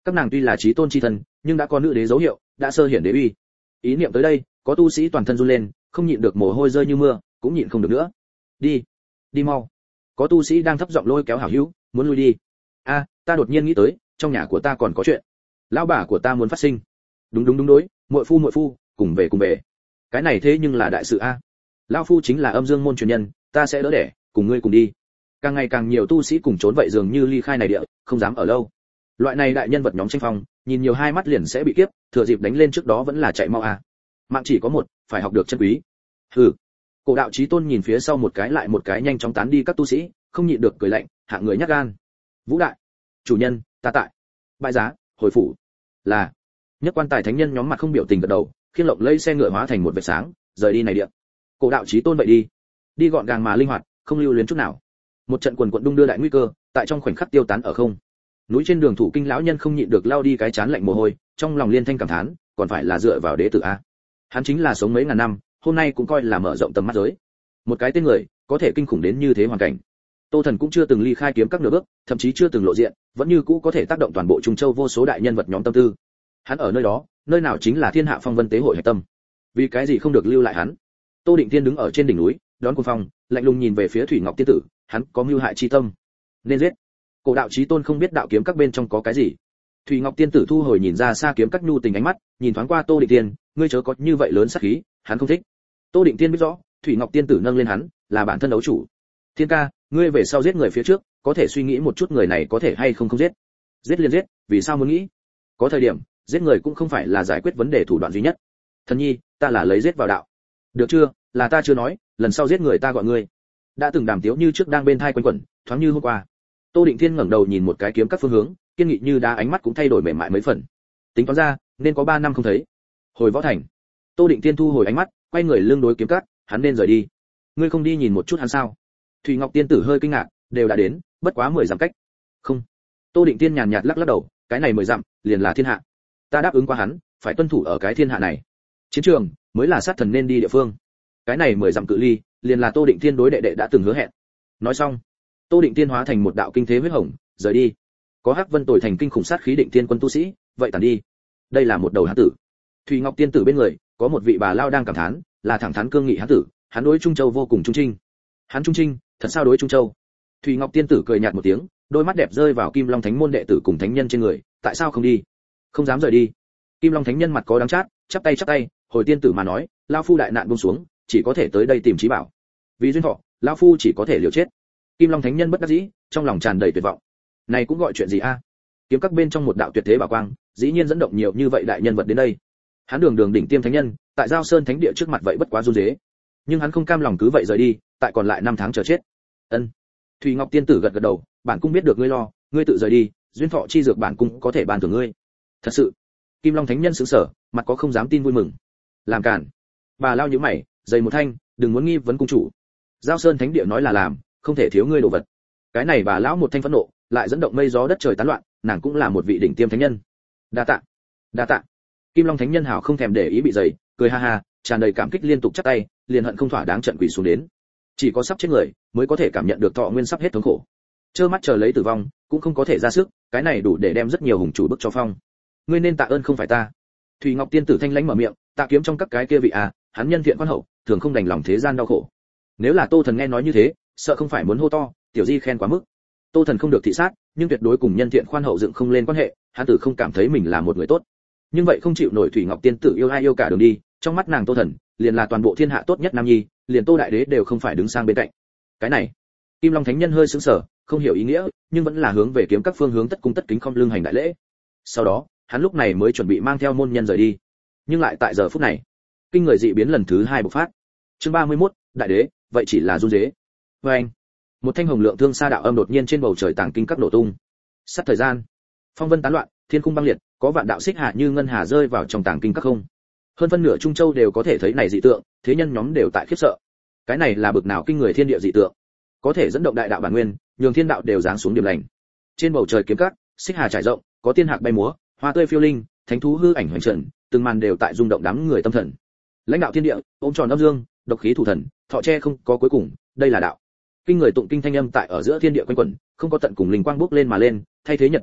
S1: Các nàng tuy là chí tôn chi thân, nhưng đã có nữ đế dấu hiệu, đã sơ hiển đế uy. Ý niệm tới đây, có tu sĩ toàn thân run lên, không nhịn được mồ hôi rơi như mưa, cũng nhịn không được nữa. Đi, đi mau. Có tu sĩ đang thấp giọng lôi kéo hảo hữu, muốn lui đi. A, ta đột nhiên nghĩ tới, trong nhà của ta còn có chuyện. Lão bà của ta muốn phát sinh. Đúng đối, muội phu, cùng về. Cái này thế nhưng là đại sự a. Lão phu chính là âm dương môn truyền nhân, ta sẽ đỡ đẻ, cùng ngươi cùng đi. Càng ngày càng nhiều tu sĩ cùng trốn vậy dường như ly khai này địa, không dám ở lâu. Loại này đại nhân vật nhóm tranh phong, nhìn nhiều hai mắt liền sẽ bị kiếp, thừa dịp đánh lên trước đó vẫn là chạy mau a. Mạng chỉ có một, phải học được chân quý. Hừ. Cổ đạo chí tôn nhìn phía sau một cái lại một cái nhanh chóng tán đi các tu sĩ, không nhịn được cười lạnh, hạng người nhát gan. Vũ đại, chủ nhân, ta tại. Bại giá, hồi phủ. Là. Nhất quan tài thánh nhân nhóm mặt không biểu tình gật đầu, khiêng lộng lấy xe ngựa hóa thành một vệt sáng, rời đi này địa. Cổ đạo chí tôn vậy đi gọn gàng mà linh hoạt, không lưu luyến chút nào. Một trận quần quần đung đưa đại nguy cơ, tại trong khoảnh khắc tiêu tán ở không. Núi trên đường thủ kinh lão nhân không nhịn được lao đi cái chán lạnh mồ hôi, trong lòng liên thanh cảm thán, còn phải là dựa vào đế tử a. Hắn chính là sống mấy ngàn năm, hôm nay cũng coi là mở rộng tầm mắt giới. Một cái tên người, có thể kinh khủng đến như thế hoàn cảnh. Tô Thần cũng chưa từng ly khai kiếm các nửa bước, thậm chí chưa từng lộ diện, vẫn như cũ có thể tác động toàn bộ Trung Châu vô số đại nhân vật nhóm tâm tư. Hắn ở nơi đó, nơi nào chính là thiên hạ phong vân tế hội hải tâm. Vì cái gì không được lưu lại hắn? Tô Định Thiên đứng ở trên đỉnh núi, đón cuồng phong, lạnh lùng nhìn về phía Thủy Ngọc tiên tử, hắn có mưu hại chi tâm, nên giết. Cổ đạo chí tôn không biết đạo kiếm các bên trong có cái gì. Thủy Ngọc tiên tử thu hồi nhìn ra xa kiếm các nhu tình ánh mắt, nhìn thoáng qua Tô Định Thiên, ngươi chớ có như vậy lớn sát khí, hắn không thích. Tô Định Thiên biết rõ, Thủy Ngọc tiên tử nâng lên hắn, là bản thân đấu chủ. Thiên ca, ngươi về sau giết người phía trước, có thể suy nghĩ một chút người này có thể hay không giết. Giết liền giết, vì sao muốn nghĩ? Có thời điểm, giết người cũng không phải là giải quyết vấn đề thủ đoạn duy nhất. Thần nhi, ta là lấy giết vào đạo. Được chưa, là ta chưa nói, lần sau giết người ta gọi ngươi. Đã từng đàm tiếu như trước đang bên thai quanh quẩn, thoáng như hôm qua. Tô Định Thiên ngẩng đầu nhìn một cái kiếm các phương hướng, kiên nghị như đá, ánh mắt cũng thay đổi mềm mại mấy phần. Tính toán ra, nên có 3 năm không thấy. Hồi võ thành. Tô Định Thiên thu hồi ánh mắt, quay người lưng đối kiếm các, hắn nên rời đi. Ngươi không đi nhìn một chút hắn sao? Thủy Ngọc tiên tử hơi kinh ngạc, đều đã đến, bất quá 10 dặm cách. Không. Tô Định Thiên nhàn nhạt lắc đầu, cái này 10 dặm, liền là thiên hạ. Ta đáp ứng qua hắn, phải tuân thủ ở cái thiên hạ này. Chiến trường mới là sát thần nên đi địa phương. Cái này 10 dặm cự ly, liền là Tô Định Thiên đối đệ đệ đã từng hứa hẹn. Nói xong, Tô Định Thiên hóa thành một đạo kinh thế huyết hồng, rời đi. Có Hắc Vân tồi thành kinh khủng sát khí Định Thiên quân tu sĩ, vậy tản đi. Đây là một đầu hán tử. Thủy Ngọc tiên tử bên người, có một vị bà lao đang cảm thán, là thẳng thắn cương nghị hán tử, hắn đối Trung Châu vô cùng trung trinh. Hắn trung trinh, thật sao đối Trung Châu? Thủy Ngọc tiên tử cười nhạt một tiếng, đôi mắt đẹp rơi vào Kim Long Thánh môn đệ tử cùng thánh nhân trên người, tại sao không đi? Không dám rời đi. Kim Long Thánh nhân mặt có đắng chát, chắp tay, hồi tiên tử mà nói, lão phu đại nạn buông xuống, chỉ có thể tới đây tìm trí bảo. Vì duyên thọ, lão phu chỉ có thể liều chết. Kim Long Thánh nhân bất đắc dĩ, trong lòng tràn đầy tuyệt vọng. Này cũng gọi chuyện gì a? Kiếm các bên trong một đạo tuyệt thế bảo quang, dĩ nhiên dẫn động nhiều như vậy đại nhân vật đến đây. Hắn đường đỉnh tiêm thánh nhân, tại Giao Sơn Thánh địa trước mặt vậy bất quá run rế. Nhưng hắn không cam lòng cứ vậy rời đi, tại còn lại 5 tháng chờ chết. Ân. Thủy Ngọc tiên tử gật đầu, bản cung biết được ngươi lo, ngươi tự rời đi, duyên thọ chi dược bản cung có thể ban thưởng ngươi. Thật sự? Kim Long Thánh nhân sững sờ, mặt có không dám tin vui mừng. Làm cản. Bà lao nhíu mày, dày một thanh, đừng muốn nghi vấn cung chủ. Giao Sơn Thánh địa nói là làm, không thể thiếu ngươi đồ vật. Cái này bà lão một thanh phẫn nộ, lại dẫn động mây gió đất trời tán loạn, nàng cũng là một vị đỉnh tiêm thánh nhân. Đa tạ. Kim Long Thánh nhân hảo không thèm để ý bị dày, cười ha ha, tràn đầy cảm kích liên tục chắp tay, liền hận không thỏa đáng trận quỷ xuống đến. Chỉ có sắp chết người mới có thể cảm nhận được thọ nguyên sắp hết thống khổ. Trơ mắt chờ lấy tử vong, cũng không có thể ra sức, cái này đủ để đem rất nhiều hùng chủ bức cho phong. Ngươi nên tạ ơn không phải ta. Thủy Ngọc tiên tử thanh lãnh mở miệng, tạ kiếm trong các cái kia vị à, hắn nhân thiện quan hậu, thường không đành lòng thế gian đau khổ. Nếu là Tô Thần nghe nói như thế, sợ không phải muốn hô to, tiểu di khen quá mức. Tô Thần không được thị sát, nhưng tuyệt đối cùng nhân thiện khoan hậu dựng không lên quan hệ, hắn tử không cảm thấy mình là một người tốt. Nhưng vậy không chịu nổi Thủy Ngọc tiên tử yêu ai yêu cả đường đi, trong mắt nàng Tô Thần, liền là toàn bộ thiên hạ tốt nhất nam nhi, liền Tô đại đế đều không phải đứng sang bên cạnh. Cái này, Kim Long Thánh nhân hơi sững sờ, không hiểu ý nghĩa, nhưng vẫn là hướng về kiếm các phương hướng tất cung tất kính không lưng hành đại lễ. Sau đó, hắn lúc này mới chuẩn bị mang theo môn nhân rời đi. Nhưng lại tại giờ phút này, kinh người dị biến lần thứ 2 bộc phát. Chương 31, đại đế, vậy chỉ là run rế. Và anh, một thanh hồng lượng thương sa đạo âm đột nhiên trên bầu trời tàng kinh các nổ tung. Sát thời gian, phong vân tán loạn, thiên cung băng liệt, có vạn đạo xích hạ như ngân hà rơi vào trong tàng kinh các không. Hơn phân nửa Trung Châu đều có thể thấy này dị tượng, thế nhân nhóm đều tại khiếp sợ. Cái này là bực nào kinh người thiên địa dị tượng, có thể dẫn động đại đạo bản nguyên, nhường thiên đạo đều giáng xuống điểm lành. Trên bầu trời kiếm cát, xích hà trải rộng, có tiên hạc bay múa, hoa tươi phiêu linh, thánh thú hư ảnh hoành trận, từng màn đều tại rung động đám người tâm thần. Lãnh đạo thiên địa, ôm tròn âm dương, độc khí thủ thần, thọ che không có cuối cùng, đây là đạo. Kinh người tụng kinh thanh âm tại ở giữa thiên địa quanh quẩn, không có tận cùng linh quang bốc lên mà lên, thay thế nhật cùng nguyệt,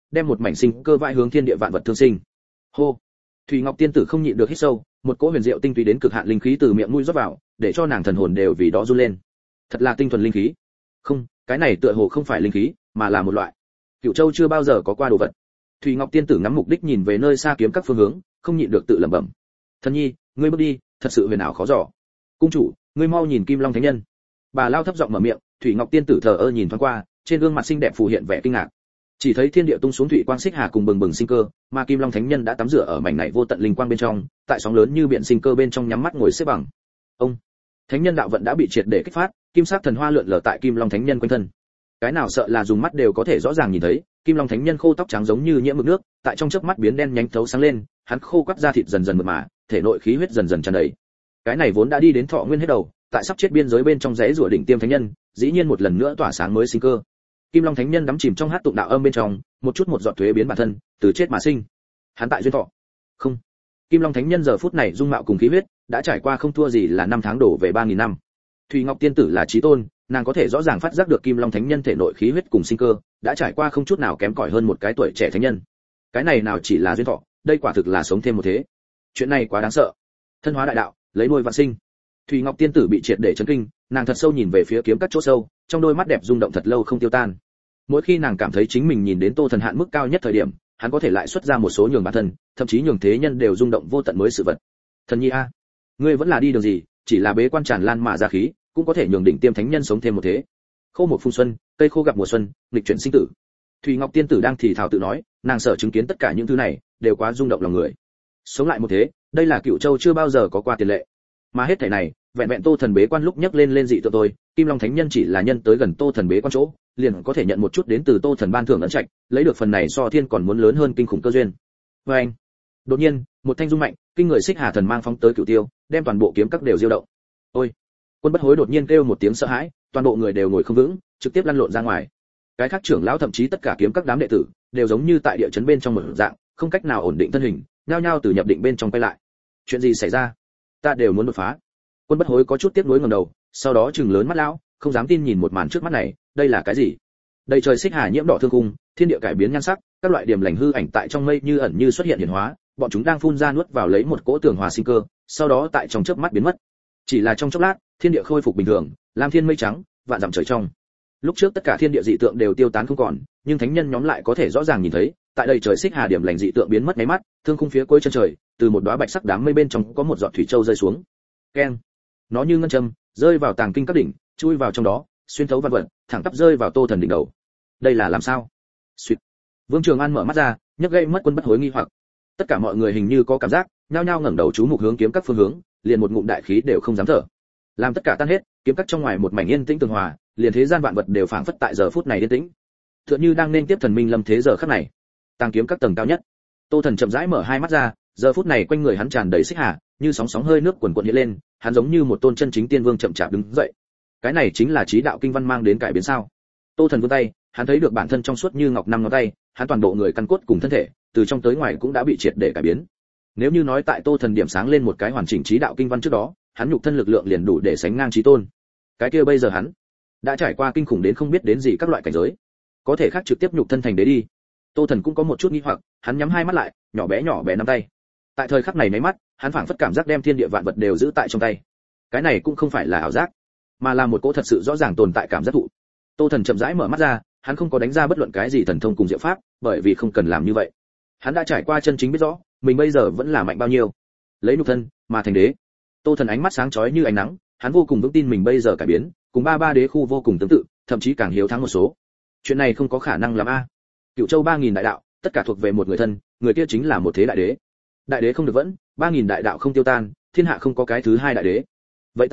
S1: đem một mảnh sinh cơ vãi hướng thiên địa vạn vật thương sinh. Hô. Thủy Ngọc tiên tử không nhịn được hít sâu, một cỗ huyền diệu tinh túy đến cực hạn linh khí từ miệng mũi rót vào, để cho nàng thần hồn đều vì đó run lên. Thật là tinh thuần linh khí. Không, cái này tựa hồ không phải linh khí, mà là một loại Cửu Châu chưa bao giờ có qua đồ vật. Thủy Ngọc tiên tử ngắm mục đích nhìn về nơi xa kiếm các phương hướng, không nhịn được tự lẩm bẩm. Thần nhi, ngươi bước đi, thật sự huyền ảo khó dò. Cung chủ, ngươi mau nhìn Kim Long Thánh Nhân. Bà lao thấp giọng mở miệng, Thủy Ngọc tiên tử thờ ơ nhìn thoáng qua, trên gương mặt xinh đẹp phù hiện vẻ kinh ngạc. Chỉ thấy thiên địa tung xuống thủy quang xích hà cùng bừng bừng sinh cơ, mà Kim Long Thánh Nhân đã tắm rửa ở mảnh này vô tận linh quang bên trong, tại sóng lớn như biển sinh cơ bên trong nhắm mắt ngồi xếp bằng. Ông, Thánh Nhân đạo vận đã bị triệt để kích phát, kim sắc thần hoa lượn lờ tại Kim Long Thánh Nhân quanh thân. Cái nào sợ là dùng mắt đều có thể rõ ràng nhìn thấy, Kim Long Thánh Nhân khô tóc trắng giống như nhiễm mực nước, tại trong chớp mắt biến đen nhánh thấu sáng lên, hắn khô quắt da thịt dần dần mượt mà, thể nội khí huyết dần dần tràn đầy. Cái này vốn đã đi đến thọ nguyên hết đầu, tại sắp chết biên giới bên trong rẽ rủa đỉnh tiêm thánh nhân, dĩ nhiên một lần nữa tỏa sáng mới sinh cơ. Kim Long Thánh Nhân đắm chìm trong hát tụng đạo âm bên trong, một chút một giọt thuế biến bản thân, từ chết mà sinh. Hắn tại duyên thọ. Không. Kim Long Thánh Nhân giờ phút này dung mạo cùng khí huyết, đã trải qua không thua gì là năm tháng đổ về 3000 năm. Thủy Ngọc tiên tử là chí tôn, nàng có thể rõ ràng phát giác được Kim Long Thánh Nhân thể nội khí huyết cùng sinh cơ, đã trải qua không chút nào kém cỏi hơn một cái tuổi trẻ thánh nhân. Cái này nào chỉ là duyên thọ, đây quả thực là sống thêm một thế. Chuyện này quá đáng sợ. Thân hóa đại đạo, lấy nuôi vạn sinh. Thủy Ngọc tiên tử bị triệt để chấn kinh, nàng thật sâu nhìn về phía kiếm các chỗ sâu, trong đôi mắt đẹp rung động thật lâu không tiêu tan. Mỗi khi nàng cảm thấy chính mình nhìn đến Tô Thần hạn mức cao nhất thời điểm, hắn có thể lại xuất ra một số nhường bản thân, thậm chí nhường thế nhân đều rung động vô tận mới sự vật. Thần nhi a, ngươi vẫn là đi đường gì, chỉ là bế quan tràn lan mà ra khí, cũng có thể nhường đỉnh tiêm thánh nhân sống thêm một thế. Khô một phung xuân, cây khô gặp mùa xuân, nghịch chuyển sinh tử. Thủy Ngọc tiên tử đang thì thào tự nói, nàng sợ chứng kiến tất cả những thứ này, đều quá rung động lòng người. Sống lại một thế, đây là Cửu Châu chưa bao giờ có qua tiền lệ. Mà hết thảy này, vẹn vẹn Tô Thần bế quan lúc nhắc lên dị tượng tôi, Kim Long Thánh Nhân chỉ là nhân tới gần Tô Thần bế quan chỗ, liền có thể nhận một chút đến từ Tô Thần ban thưởng ấn trạch, lấy được phần này so thiên còn muốn lớn hơn kinh khủng cơ duyên. Và anh, đột nhiên, một thanh dung mạnh, kinh người xích hà thần mang phóng tới Cửu Tiêu, đem toàn bộ kiếm các đều diêu động. Ôi! Quân Bất Hối đột nhiên kêu một tiếng sợ hãi, toàn bộ người đều ngồi không vững, trực tiếp lăn lộn ra ngoài. Cái khác trưởng lão thậm chí tất cả kiếm các đám đệ tử, đều giống như tại địa chấn bên trong một dạng, không cách nào ổn định thân hình, nhao nhao từ nhập định bên trong quay lại. Chuyện gì xảy ra? Ta đều muốn đột phá. Quân Bất Hối có chút tiếc nuối ngẩng đầu, sau đó trừng lớn mắt lão, không dám tin nhìn một màn trước mắt này, đây là cái gì? Đầy trời xích hà nhiễm đỏ thương cung, thiên địa cải biến nhan sắc, các loại điểm lành hư ảnh tại trong mây như ẩn như xuất hiện hiển hóa, bọn chúng đang phun ra nuốt vào lấy một cỗ tường hòa sinh cơ, sau đó tại trong chớp mắt biến mất. Chỉ là trong chốc lát, thiên địa khôi phục bình thường, lam thiên mây trắng, vạn dặm trời trong. Lúc trước tất cả thiên địa dị tượng đều tiêu tán không còn, nhưng thánh nhân nhóm lại có thể rõ ràng nhìn thấy, tại đây trời xích hà điểm lành dị tượng biến mất mấy mắt, thương khung phía cuối chân trời, từ một đóa bạch sắc đám mây bên trong có một giọt thủy châu rơi xuống. Keng. Nó như ngân châm, rơi vào tàng kinh các đỉnh, chui vào trong đó, xuyên thấu vạn vật, thẳng tắp rơi vào Tô Thần đỉnh đầu. Đây là làm sao? Xuyệt. Vương Trường An mở mắt ra, nhấc gây mất Quân Bất Hối nghi hoặc. Tất cả mọi người hình như có cảm giác, nhao nhao ngẩng đầu chú mục hướng kiếm các phương hướng, liền một ngụm đại khí đều không dám thở. Làm tất cả tan hết, kiếm các trong ngoài một mảnh yên tĩnh tường hòa, liền thế gian vạn vật đều phảng phất tại giờ phút này yên tĩnh. Tựa như đang nên tiếp thần minh lâm thế giờ khắc này. Tàng kiếm các tầng cao nhất. Tô Thần chậm rãi mở hai mắt ra, giờ phút này quanh người hắn tràn đầy xích hà, như sóng sóng hơi nước cuồn cuộn hiện lên, hắn giống như một tôn chân chính tiên vương chậm chạp đứng dậy. Cái này chính là chí đạo kinh văn mang đến cải biến sao? Tô Thần vươn tay, hắn thấy được bản thân trong suốt như ngọc năm ngón tay, hắn toàn bộ người căn cốt cùng thân thể, từ trong tới ngoài cũng đã bị triệt để cải biến. Nếu như nói tại Tô Thần điểm sáng lên một cái hoàn chỉnh chí đạo kinh văn trước đó, hắn nhục thân lực lượng liền đủ để sánh ngang chí tôn. Cái kia bây giờ hắn đã trải qua kinh khủng đến không biết đến gì các loại cảnh giới, có thể khác trực tiếp nhục thân thành đế đi. Tô Thần cũng có một chút nghi hoặc, hắn nhắm hai mắt lại, nhỏ bé nắm tay. Tại thời khắc này mấy mắt, hắn phảng phất cảm giác đem thiên địa vạn vật đều giữ tại trong tay. Cái này cũng không phải là ảo giác, mà là một cỗ thật sự rõ ràng tồn tại cảm giác thụ. Tô Thần chậm rãi mở mắt ra, hắn không có đánh ra bất luận cái gì thần thông cùng diệu pháp, bởi vì không cần làm như vậy. Hắn đã trải qua chân chính biết rõ, mình bây giờ vẫn là mạnh bao nhiêu. Lấy nhục thân mà thành đế. Tô Thần ánh mắt sáng chói như ánh nắng, hắn vô cùng vững tin mình bây giờ cải biến, cùng ba đế khu vô cùng tương tự, thậm chí càng hiếu thắng một số. Chuyện này không có khả năng làm a. Cửu Châu 3000 đại đạo, tất cả thuộc về một người thân, người kia chính là một thế đại đế. Đại đế không được vẫn, 3000 đại đạo không tiêu tan, thiên hạ không có cái thứ hai đại đế. Vậy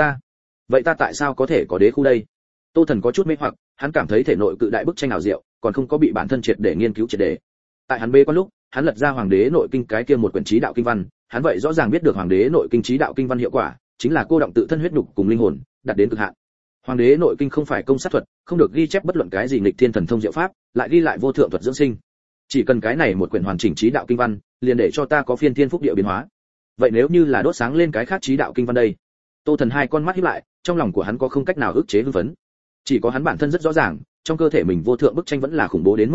S1: ta tại sao có thể có đế khu đây? Tô Thần có chút mê hoặc, hắn cảm thấy thể nội cự đại bức tranh ảo diệu, còn không có bị bản thân triệt để nghiên cứu triệt để. Tại hắn bê quan lúc, hắn lật ra Hoàng đế nội kinh cái kia một quyển chí đạo kinh văn, hắn vậy rõ ràng biết được Hoàng đế nội kinh chí đạo kinh văn hiệu quả, chính là cô động tự thân huyết nhục cùng linh hồn, đạt đến cực hạn. Hoàng đế nội kinh không phải công sát thuật, không được ghi chép bất luận cái gì nghịch thiên thần thông diệu pháp, lại ghi lại vô thượng thuật dưỡng sinh. Chỉ cần cái này một quyển hoàn chỉnh chí đạo kinh văn, liền để cho ta có phiên thiên phúc địa biến hóa. Vậy nếu như là đốt sáng lên cái khác chí đạo kinh văn đây? Tô Thần hai con mắt híp lại, trong lòng của hắn có không cách nào ức chế hưng phấn. Chỉ có hắn bản thân rất rõ ràng, trong cơ thể mình vô thượng bức tranh vẫn là khủng bố đến mức nào,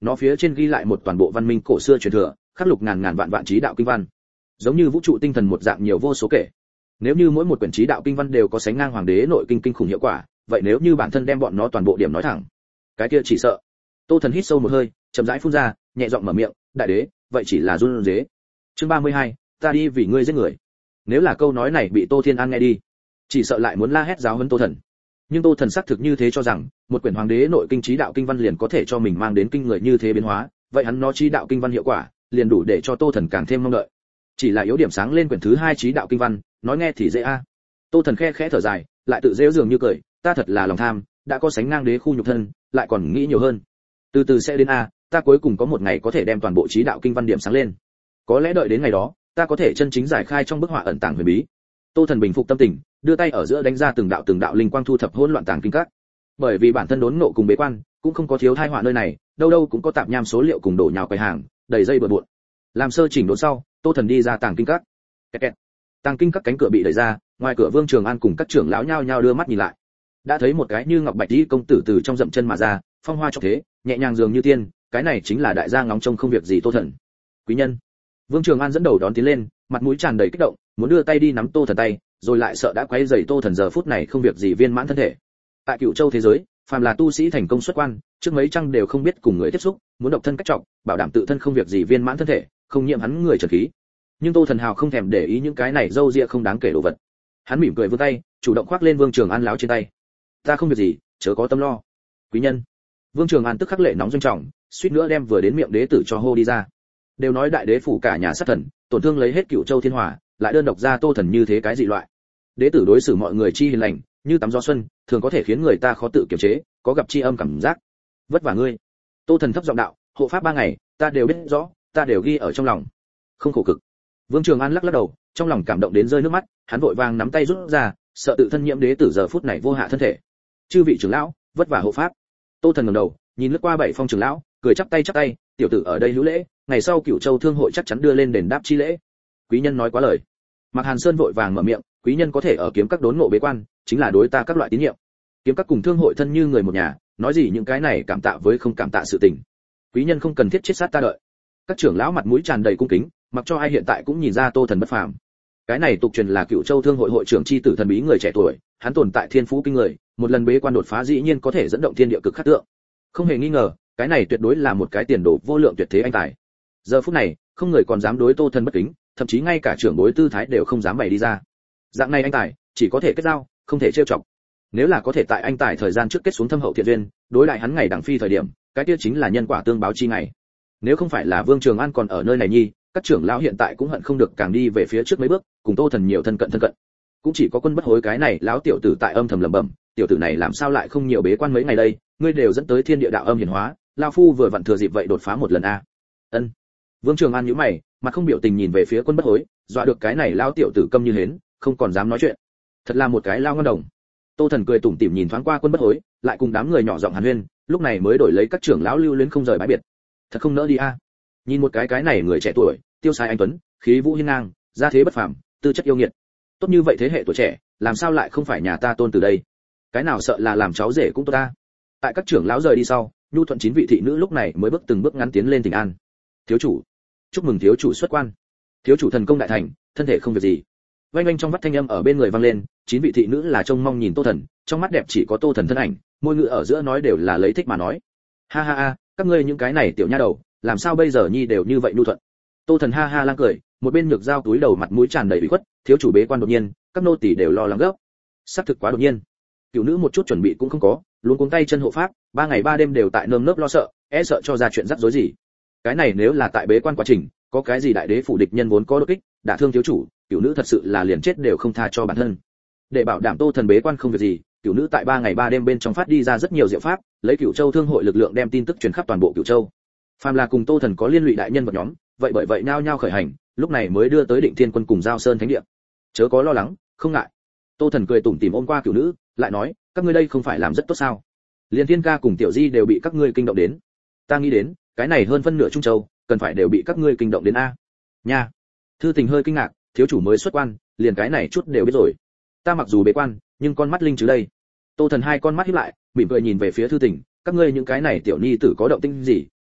S1: nó phía trên ghi lại một toàn bộ văn minh cổ xưa truyền thừa, khắc lục ngàn ngàn vạn vạn trí đạo kinh văn, giống như vũ trụ tinh thần một dạng nhiều vô số kể. Nếu như mỗi một quyển trí đạo kinh văn đều có sánh ngang hoàng đế nội kinh kinh khủng hiệu quả, vậy nếu như bản thân đem bọn nó toàn bộ điểm nói thẳng, cái kia chỉ sợ. Tô Thần hít sâu một hơi, chậm rãi phun ra, nhẹ giọng mở miệng, đại đế, vậy chỉ là run rế. Chương 32, ta đi vì ngươi giết người. Nếu là câu nói này bị Tô Thiên An nghe đi, chỉ sợ lại muốn la hét giáo huấn Tô Thần. Nhưng Tô Thần xác thực như thế cho rằng, một quyển hoàng đế nội kinh trí đạo kinh văn liền có thể cho mình mang đến kinh người như thế biến hóa, vậy hắn nó trí đạo kinh văn hiệu quả, liền đủ để cho Tô Thần càng thêm mong đợi. Chỉ là yếu điểm sáng lên quyển thứ 2 trí đạo kinh văn, nói nghe thì dễ a. Tô Thần khẽ thở dài, lại tự giễu dường như cười, ta thật là lòng tham, đã có sánh ngang đế khu nhục thân, lại còn nghĩ nhiều hơn. Từ từ sẽ đến a, ta cuối cùng có một ngày có thể đem toàn bộ trí đạo kinh văn điểm sáng lên. Có lẽ đợi đến ngày đó, ta có thể chân chính giải khai trong bức họa ẩn tàng huyền bí. Tô Thần bình phục tâm tình, đưa tay ở giữa đánh ra từng đạo linh quang thu thập hỗn loạn tàng kinh các. Bởi vì bản thân đốn ngộ cùng bế quan, cũng không có thiếu tai họa nơi này, đâu đâu cũng có tạp nham số liệu cùng đổ nhào quầy hàng, đầy dây bừa bộn. Làm sơ chỉnh đốn sau, Tô Thần đi ra tàng kinh các. Kẹt. Tàng kinh các cánh cửa bị đẩy ra, ngoài cửa Vương Trường An cùng các trưởng lão nhao nhao đưa mắt nhìn lại. Đã thấy một cái như ngọc bạch y công tử từ trong dậm chân mà ra, phong hoa trọng thế, nhẹ nhàng dường như tiên, cái này chính là đại gia ngóng trông không việc gì Tô Thần. Quý nhân. Vương Trường An dẫn đầu đón tiến lên, mặt mũi tràn đầy kích động, muốn đưa tay đi nắm Tô Thần tay, rồi lại sợ đã quấy rầy Tô Thần giờ phút này không việc gì viên mãn thân thể. Tại Cửu Châu thế giới, phàm là tu sĩ thành công xuất quan, trước mấy trăm đều không biết cùng người tiếp xúc, muốn độc thân cách trọng, bảo đảm tự thân không việc gì viên mãn thân thể, không nhiễm hắn người trần khí. Nhưng Tô Thần hào không thèm để ý những cái này dâu dịa không đáng kể đồ vật. Hắn mỉm cười vươn tay, chủ động khoác lên Vương Trường An láo trên tay. Ta không việc gì, chớ có tâm lo. Quý nhân. Vương Trường An tức khắc lệ nóng doanh trọng, suýt nữa đem vừa đến miệng đế tử cho hô đi ra. Đều nói đại đế phủ cả nhà sát thần, tổn thương lấy hết Cửu Châu thiên hỏa, lại đơn độc ra Tô Thần như thế cái dị loại. Đế tử đối xử mọi người chi hiền lành, như tắm gió xuân, thường có thể khiến người ta khó tự kiềm chế, có gặp chi âm cảm giác. Vất vả ngươi. Tô Thần thấp giọng đạo, hộ pháp 3 ngày, ta đều biết rõ, ta đều ghi ở trong lòng. Không khổ cực. Vương Trường An lắc lắc đầu, trong lòng cảm động đến rơi nước mắt, hắn vội vàng nắm tay rút ra, sợ tự thân nhiễm đế tử giờ phút này vô hạ thân thể. Chư vị trưởng lão, vất vả hộ pháp. Tô Thần ngẩng đầu, nhìn lướt qua 7 phong trưởng lão, cười chắp tay, tiểu tử ở đây hữu lễ, ngày sau Cửu Châu thương hội chắc chắn đưa lên đền đáp chi lễ. Quý nhân nói quá lời. Mạc Hàn Sơn vội vàng mở miệng, quý nhân có thể ở kiếm các đốn ngộ bế quan, chính là đối ta các loại tín nhiệm. Kiếm các cùng thương hội thân như người một nhà, nói gì những cái này cảm tạ với không cảm tạ sự tình. Quý nhân không cần thiết chết sát ta đợi. Các trưởng lão mặt mũi tràn đầy cung kính, mặc cho ai hiện tại cũng nhìn ra Tô Thần bất phàm. Cái này tục truyền là Cửu Châu thương hội hội trưởng chi tử thần bí người trẻ tuổi, hắn tồn tại thiên phú kinh người, một lần bế quan đột phá dĩ nhiên có thể dẫn động thiên địa cực khắc tượng. Không hề nghi ngờ, cái này tuyệt đối là một cái tiền đồ vô lượng tuyệt thế anh tài. Giờ phút này, không người còn dám đối Tô Thần bất kính, thậm chí ngay cả trưởng bối tư thái đều không dám bày đi ra. Dạng này anh tài, chỉ có thể kết giao, không thể trêu chọc. Nếu là có thể tại anh tài thời gian trước kết xuống thâm hậu thiện duyên, đối lại hắn ngày đẳng phi thời điểm, cái kia chính là nhân quả tương báo chi ngày. Nếu không phải là Vương Trường An còn ở nơi này nhi, các trưởng lão hiện tại cũng hận không được càng đi về phía trước mấy bước, cùng Tô Thần nhiều thân cận. Cũng chỉ có Quân Bất Hối cái này lão tiểu tử tại âm thầm lẩm bẩm, tiểu tử này làm sao lại không nhiều bế quan mấy ngày đây, ngươi đều dẫn tới thiên địa đạo âm hiển hóa, lão phu vừa vặn thừa dịp vậy đột phá một lần a. Ân. Vương Trường An nhíu mày, mặt không biểu tình nhìn về phía Quân Bất Hối, dọa được cái này lão tiểu tử câm như hến, không còn dám nói chuyện. Thật là một cái lao ngân đồng. Tô Thần cười tủm tỉm nhìn thoáng qua Quân Bất Hối, lại cùng đám người nhỏ giọng hàn huyên, lúc này mới đổi lấy các trưởng lão lưu luyến không rời bãi biệt. Thật không nỡ đi a. Nhìn một cái này người trẻ tuổi, tiêu sái anh tuấn, khí vũ hiên ngang, gia thế bất phàm, tư chất yêu nghiệt. Tốt như vậy thế hệ tuổi trẻ, làm sao lại không phải nhà ta tôn từ đây? Cái nào sợ là làm cháu rể cũng tốt ta. Tại các trưởng lão rời đi sau, nhu thuận 9 vị thị nữ lúc này mới bước từng bước ngắn tiến lên Thịnh An. Thiếu chủ, chúc mừng thiếu chủ xuất quan. Thiếu chủ thần công đại thành, thân thể không việc gì. Vang vang trong vắt thanh âm ở bên người vang lên, 9 vị thị nữ là trông mong nhìn Tô Thần, trong mắt đẹp chỉ có Tô Thần thân ảnh, môi ngữ ở giữa nói đều là lấy thích mà nói. Ha ha ha, các ngươi những cái này tiểu nha đầu, làm sao bây giờ nhi đều như vậy nhu thuận. Tô Thần ha ha lang cười, một bên nhược dao túi đầu mặt mũi tràn đầy ủy khuất, thiếu chủ bế quan đột nhiên, các nô tỳ đều lo lắng gấp. Sắp thực quá đột nhiên. Cửu nữ một chút chuẩn bị cũng không có, luống cuống tay chân hộ pháp, 3 ngày 3 đêm đều tại nơm nớp lo sợ, e sợ cho ra chuyện rắc rối gì. Cái này nếu là tại bế quan quá trình, có cái gì đại đế phủ địch nhân vốn có đột kích, đả thương thiếu chủ, cửu nữ thật sự là liền chết đều không tha cho bản thân. Để bảo đảm Tô Thần bế quan không việc gì, cửu nữ tại 3 ngày 3 đêm bên trong phát đi ra rất nhiều diệu pháp, lấy Cửu Châu thương hội lực lượng đem tin tức truyền khắp toàn bộ Cửu Châu. Phàm là cùng Tô Thần có liên lụy đại nhân vật nhóm, vậy bởi vậy nhao nhao khởi hành, lúc này mới đưa tới Định Thiên quân cùng Giao Sơn thánh địa. Chớ có lo lắng, không ngại. Tô Thần cười tủm tỉm ôm qua cửu nữ, lại nói, các ngươi đây không phải làm rất tốt sao? Liên Thiên ca cùng Tiểu Di đều bị các ngươi kinh động đến. Ta nghĩ đến, cái này hơn phân nửa Trung Châu, cần phải đều bị các ngươi kinh động đến a. Nha. Thư Tình hơi kinh ngạc, thiếu chủ mới xuất quan, liền cái này chút đều biết rồi. Ta mặc dù bế quan, nhưng con mắt linh chứ đây. Tô Thần hai con mắt híp lại, mỉm cười nhìn về phía Thư Tình, các ngươi những cái này tiểu nhi tử có động tĩnh gì,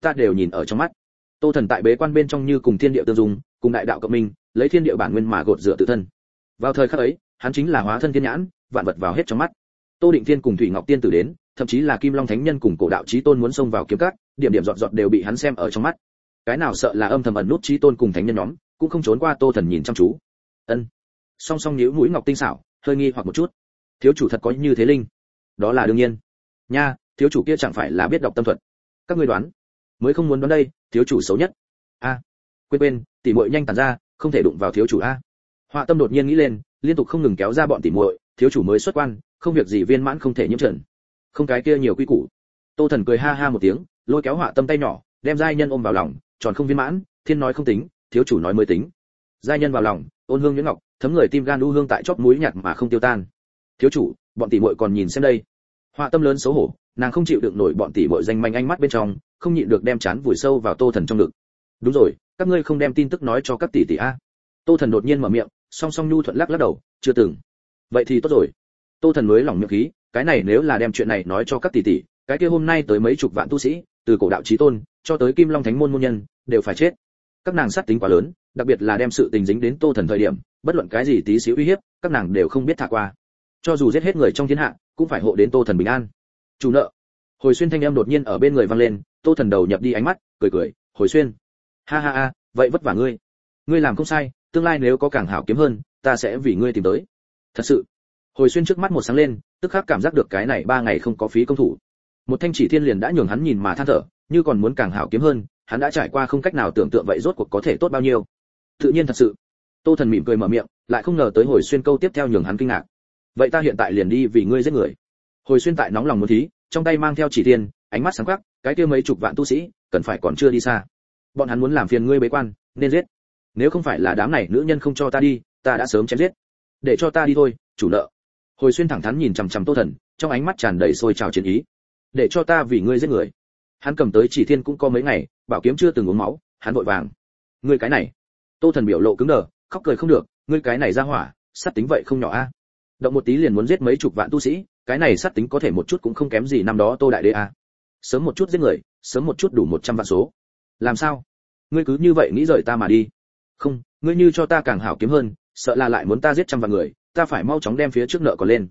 S1: ta đều nhìn ở trong mắt. Tô Thần tại bế quan bên trong như cùng thiên địa tương dung, cùng đại đạo cộng minh, lấy thiên địa bản nguyên mà gột rửa tự thân. Vào thời khắc ấy, hắn chính là hóa thân thiên nhãn, vạn vật vào hết trong mắt. Tô Định Thiên cùng Thủy Ngọc Tiên tử đến, thậm chí là Kim Long Thánh Nhân cùng Cổ Đạo Chí Tôn muốn xông vào kiếm cát, điểm điểm giọt giọt đều bị hắn xem ở trong mắt. Cái nào sợ là âm thầm ẩn nút Chí Tôn cùng Thánh Nhân nhóm, cũng không trốn qua Tô Thần nhìn chăm chú. Ân. Song song nhíu mũi ngọc tinh xảo, hơi nghi hoặc một chút. Thiếu chủ thật có như thế linh? Đó là đương nhiên. Nha, thiếu chủ kia chẳng phải là biết đọc tâm thuật. Các ngươi đoán? Mới không muốn đoán đây, thiếu chủ xấu nhất. A. Quên, tỷ muội nhanh tản ra, không thể đụng vào thiếu chủ a. Họa Tâm đột nhiên nghĩ lên, liên tục không ngừng kéo ra bọn tỷ muội, thiếu chủ mới xuất quan, không việc gì viên mãn không thể nhiễm trần. Không cái kia nhiều quy củ. Tô Thần cười ha ha một tiếng, lôi kéo Họa Tâm tay nhỏ, đem giai nhân ôm vào lòng, tròn không viên mãn, thiên nói không tính, thiếu chủ nói mới tính. Giai nhân vào lòng, ôn hương nhuyễn ngọc, thấm người tim gan u hương tại chóp mũi nhạt mà không tiêu tan. Thiếu chủ, bọn tỷ muội còn nhìn xem đây. Họa Tâm lớn xấu hổ, nàng không chịu đựng nổi bọn tỷ muội danh manh ánh mắt bên trong, không nhịn được đem chán vùi sâu vào Tô Thần trong ngực. Đúng rồi, các ngươi không đem tin tức nói cho các tỷ tỷ a? Tô Thần đột nhiên mở miệng, song song nhu thuận lắc đầu, chưa từng. Vậy thì tốt rồi. Tô Thần mới lỏng miệng khí, cái này nếu là đem chuyện này nói cho các tỷ tỷ, cái kia hôm nay tới mấy chục vạn tu sĩ, từ Cổ Đạo Chí Tôn cho tới Kim Long Thánh môn môn nhân, đều phải chết. Các nàng sát tính quá lớn, đặc biệt là đem sự tình dính đến Tô Thần thời điểm, bất luận cái gì tí xíu uy hiếp, các nàng đều không biết thả qua. Cho dù giết hết người trong thiên hạ, cũng phải hộ đến Tô Thần bình an. Chủ nợ. Hồi Xuyên thanh âm đột nhiên ở bên người vang lên, Tô Thần đầu nhập đi ánh mắt, cười, Hồi Xuyên. Ha, vậy vất vả ngươi. Ngươi làm không sai, tương lai nếu có càng hảo kiếm hơn, ta sẽ vì ngươi tìm tới. Thật sự. Hồi Xuyên trước mắt một sáng lên, tức khắc cảm giác được cái này 3 ngày không có phí công thủ. Một thanh chỉ thiên liền đã nhường hắn nhìn mà than thở, như còn muốn càng hảo kiếm hơn, hắn đã trải qua không cách nào tưởng tượng vậy rốt cuộc có thể tốt bao nhiêu. Tự nhiên thật sự. Tô Thần mỉm cười mở miệng, lại không ngờ tới Hồi Xuyên câu tiếp theo nhường hắn kinh ngạc. Vậy ta hiện tại liền đi vì ngươi giết người. Hồi Xuyên tại nóng lòng muốn thí, trong tay mang theo chỉ thiên, ánh mắt sáng quắc, cái kia mấy chục vạn tu sĩ, cần phải còn chưa đi xa. Bọn hắn muốn làm phiền ngươi bế quan, nên giết. Nếu không phải là đám này nữ nhân không cho ta đi, ta đã sớm chém giết. Để cho ta đi thôi, chủ nợ. Hồi Xuyên thẳng thắn nhìn chằm chằm Tô Thần, trong ánh mắt tràn đầy sôi trào chiến ý. Để cho ta vì ngươi giết người. Hắn cầm tới chỉ thiên cũng có mấy ngày, bảo kiếm chưa từng uống máu, hắn vội vàng. Ngươi cái này. Tô Thần biểu lộ cứng đờ, khóc cười không được, ngươi cái này ra hỏa, sát tính vậy không nhỏ a. Động một tí liền muốn giết mấy chục vạn tu sĩ, cái này sát tính có thể một chút cũng không kém gì năm đó Tô đại đế a. Sớm một chút giết người, sớm một chút đủ 100 vạn số. Làm sao? Ngươi cứ như vậy nghĩ rời ta mà đi? Không, ngươi như cho ta càng hảo kiếm hơn, sợ là lại muốn ta giết trăm vạn người, ta phải mau chóng đem phía trước nợ còn lên.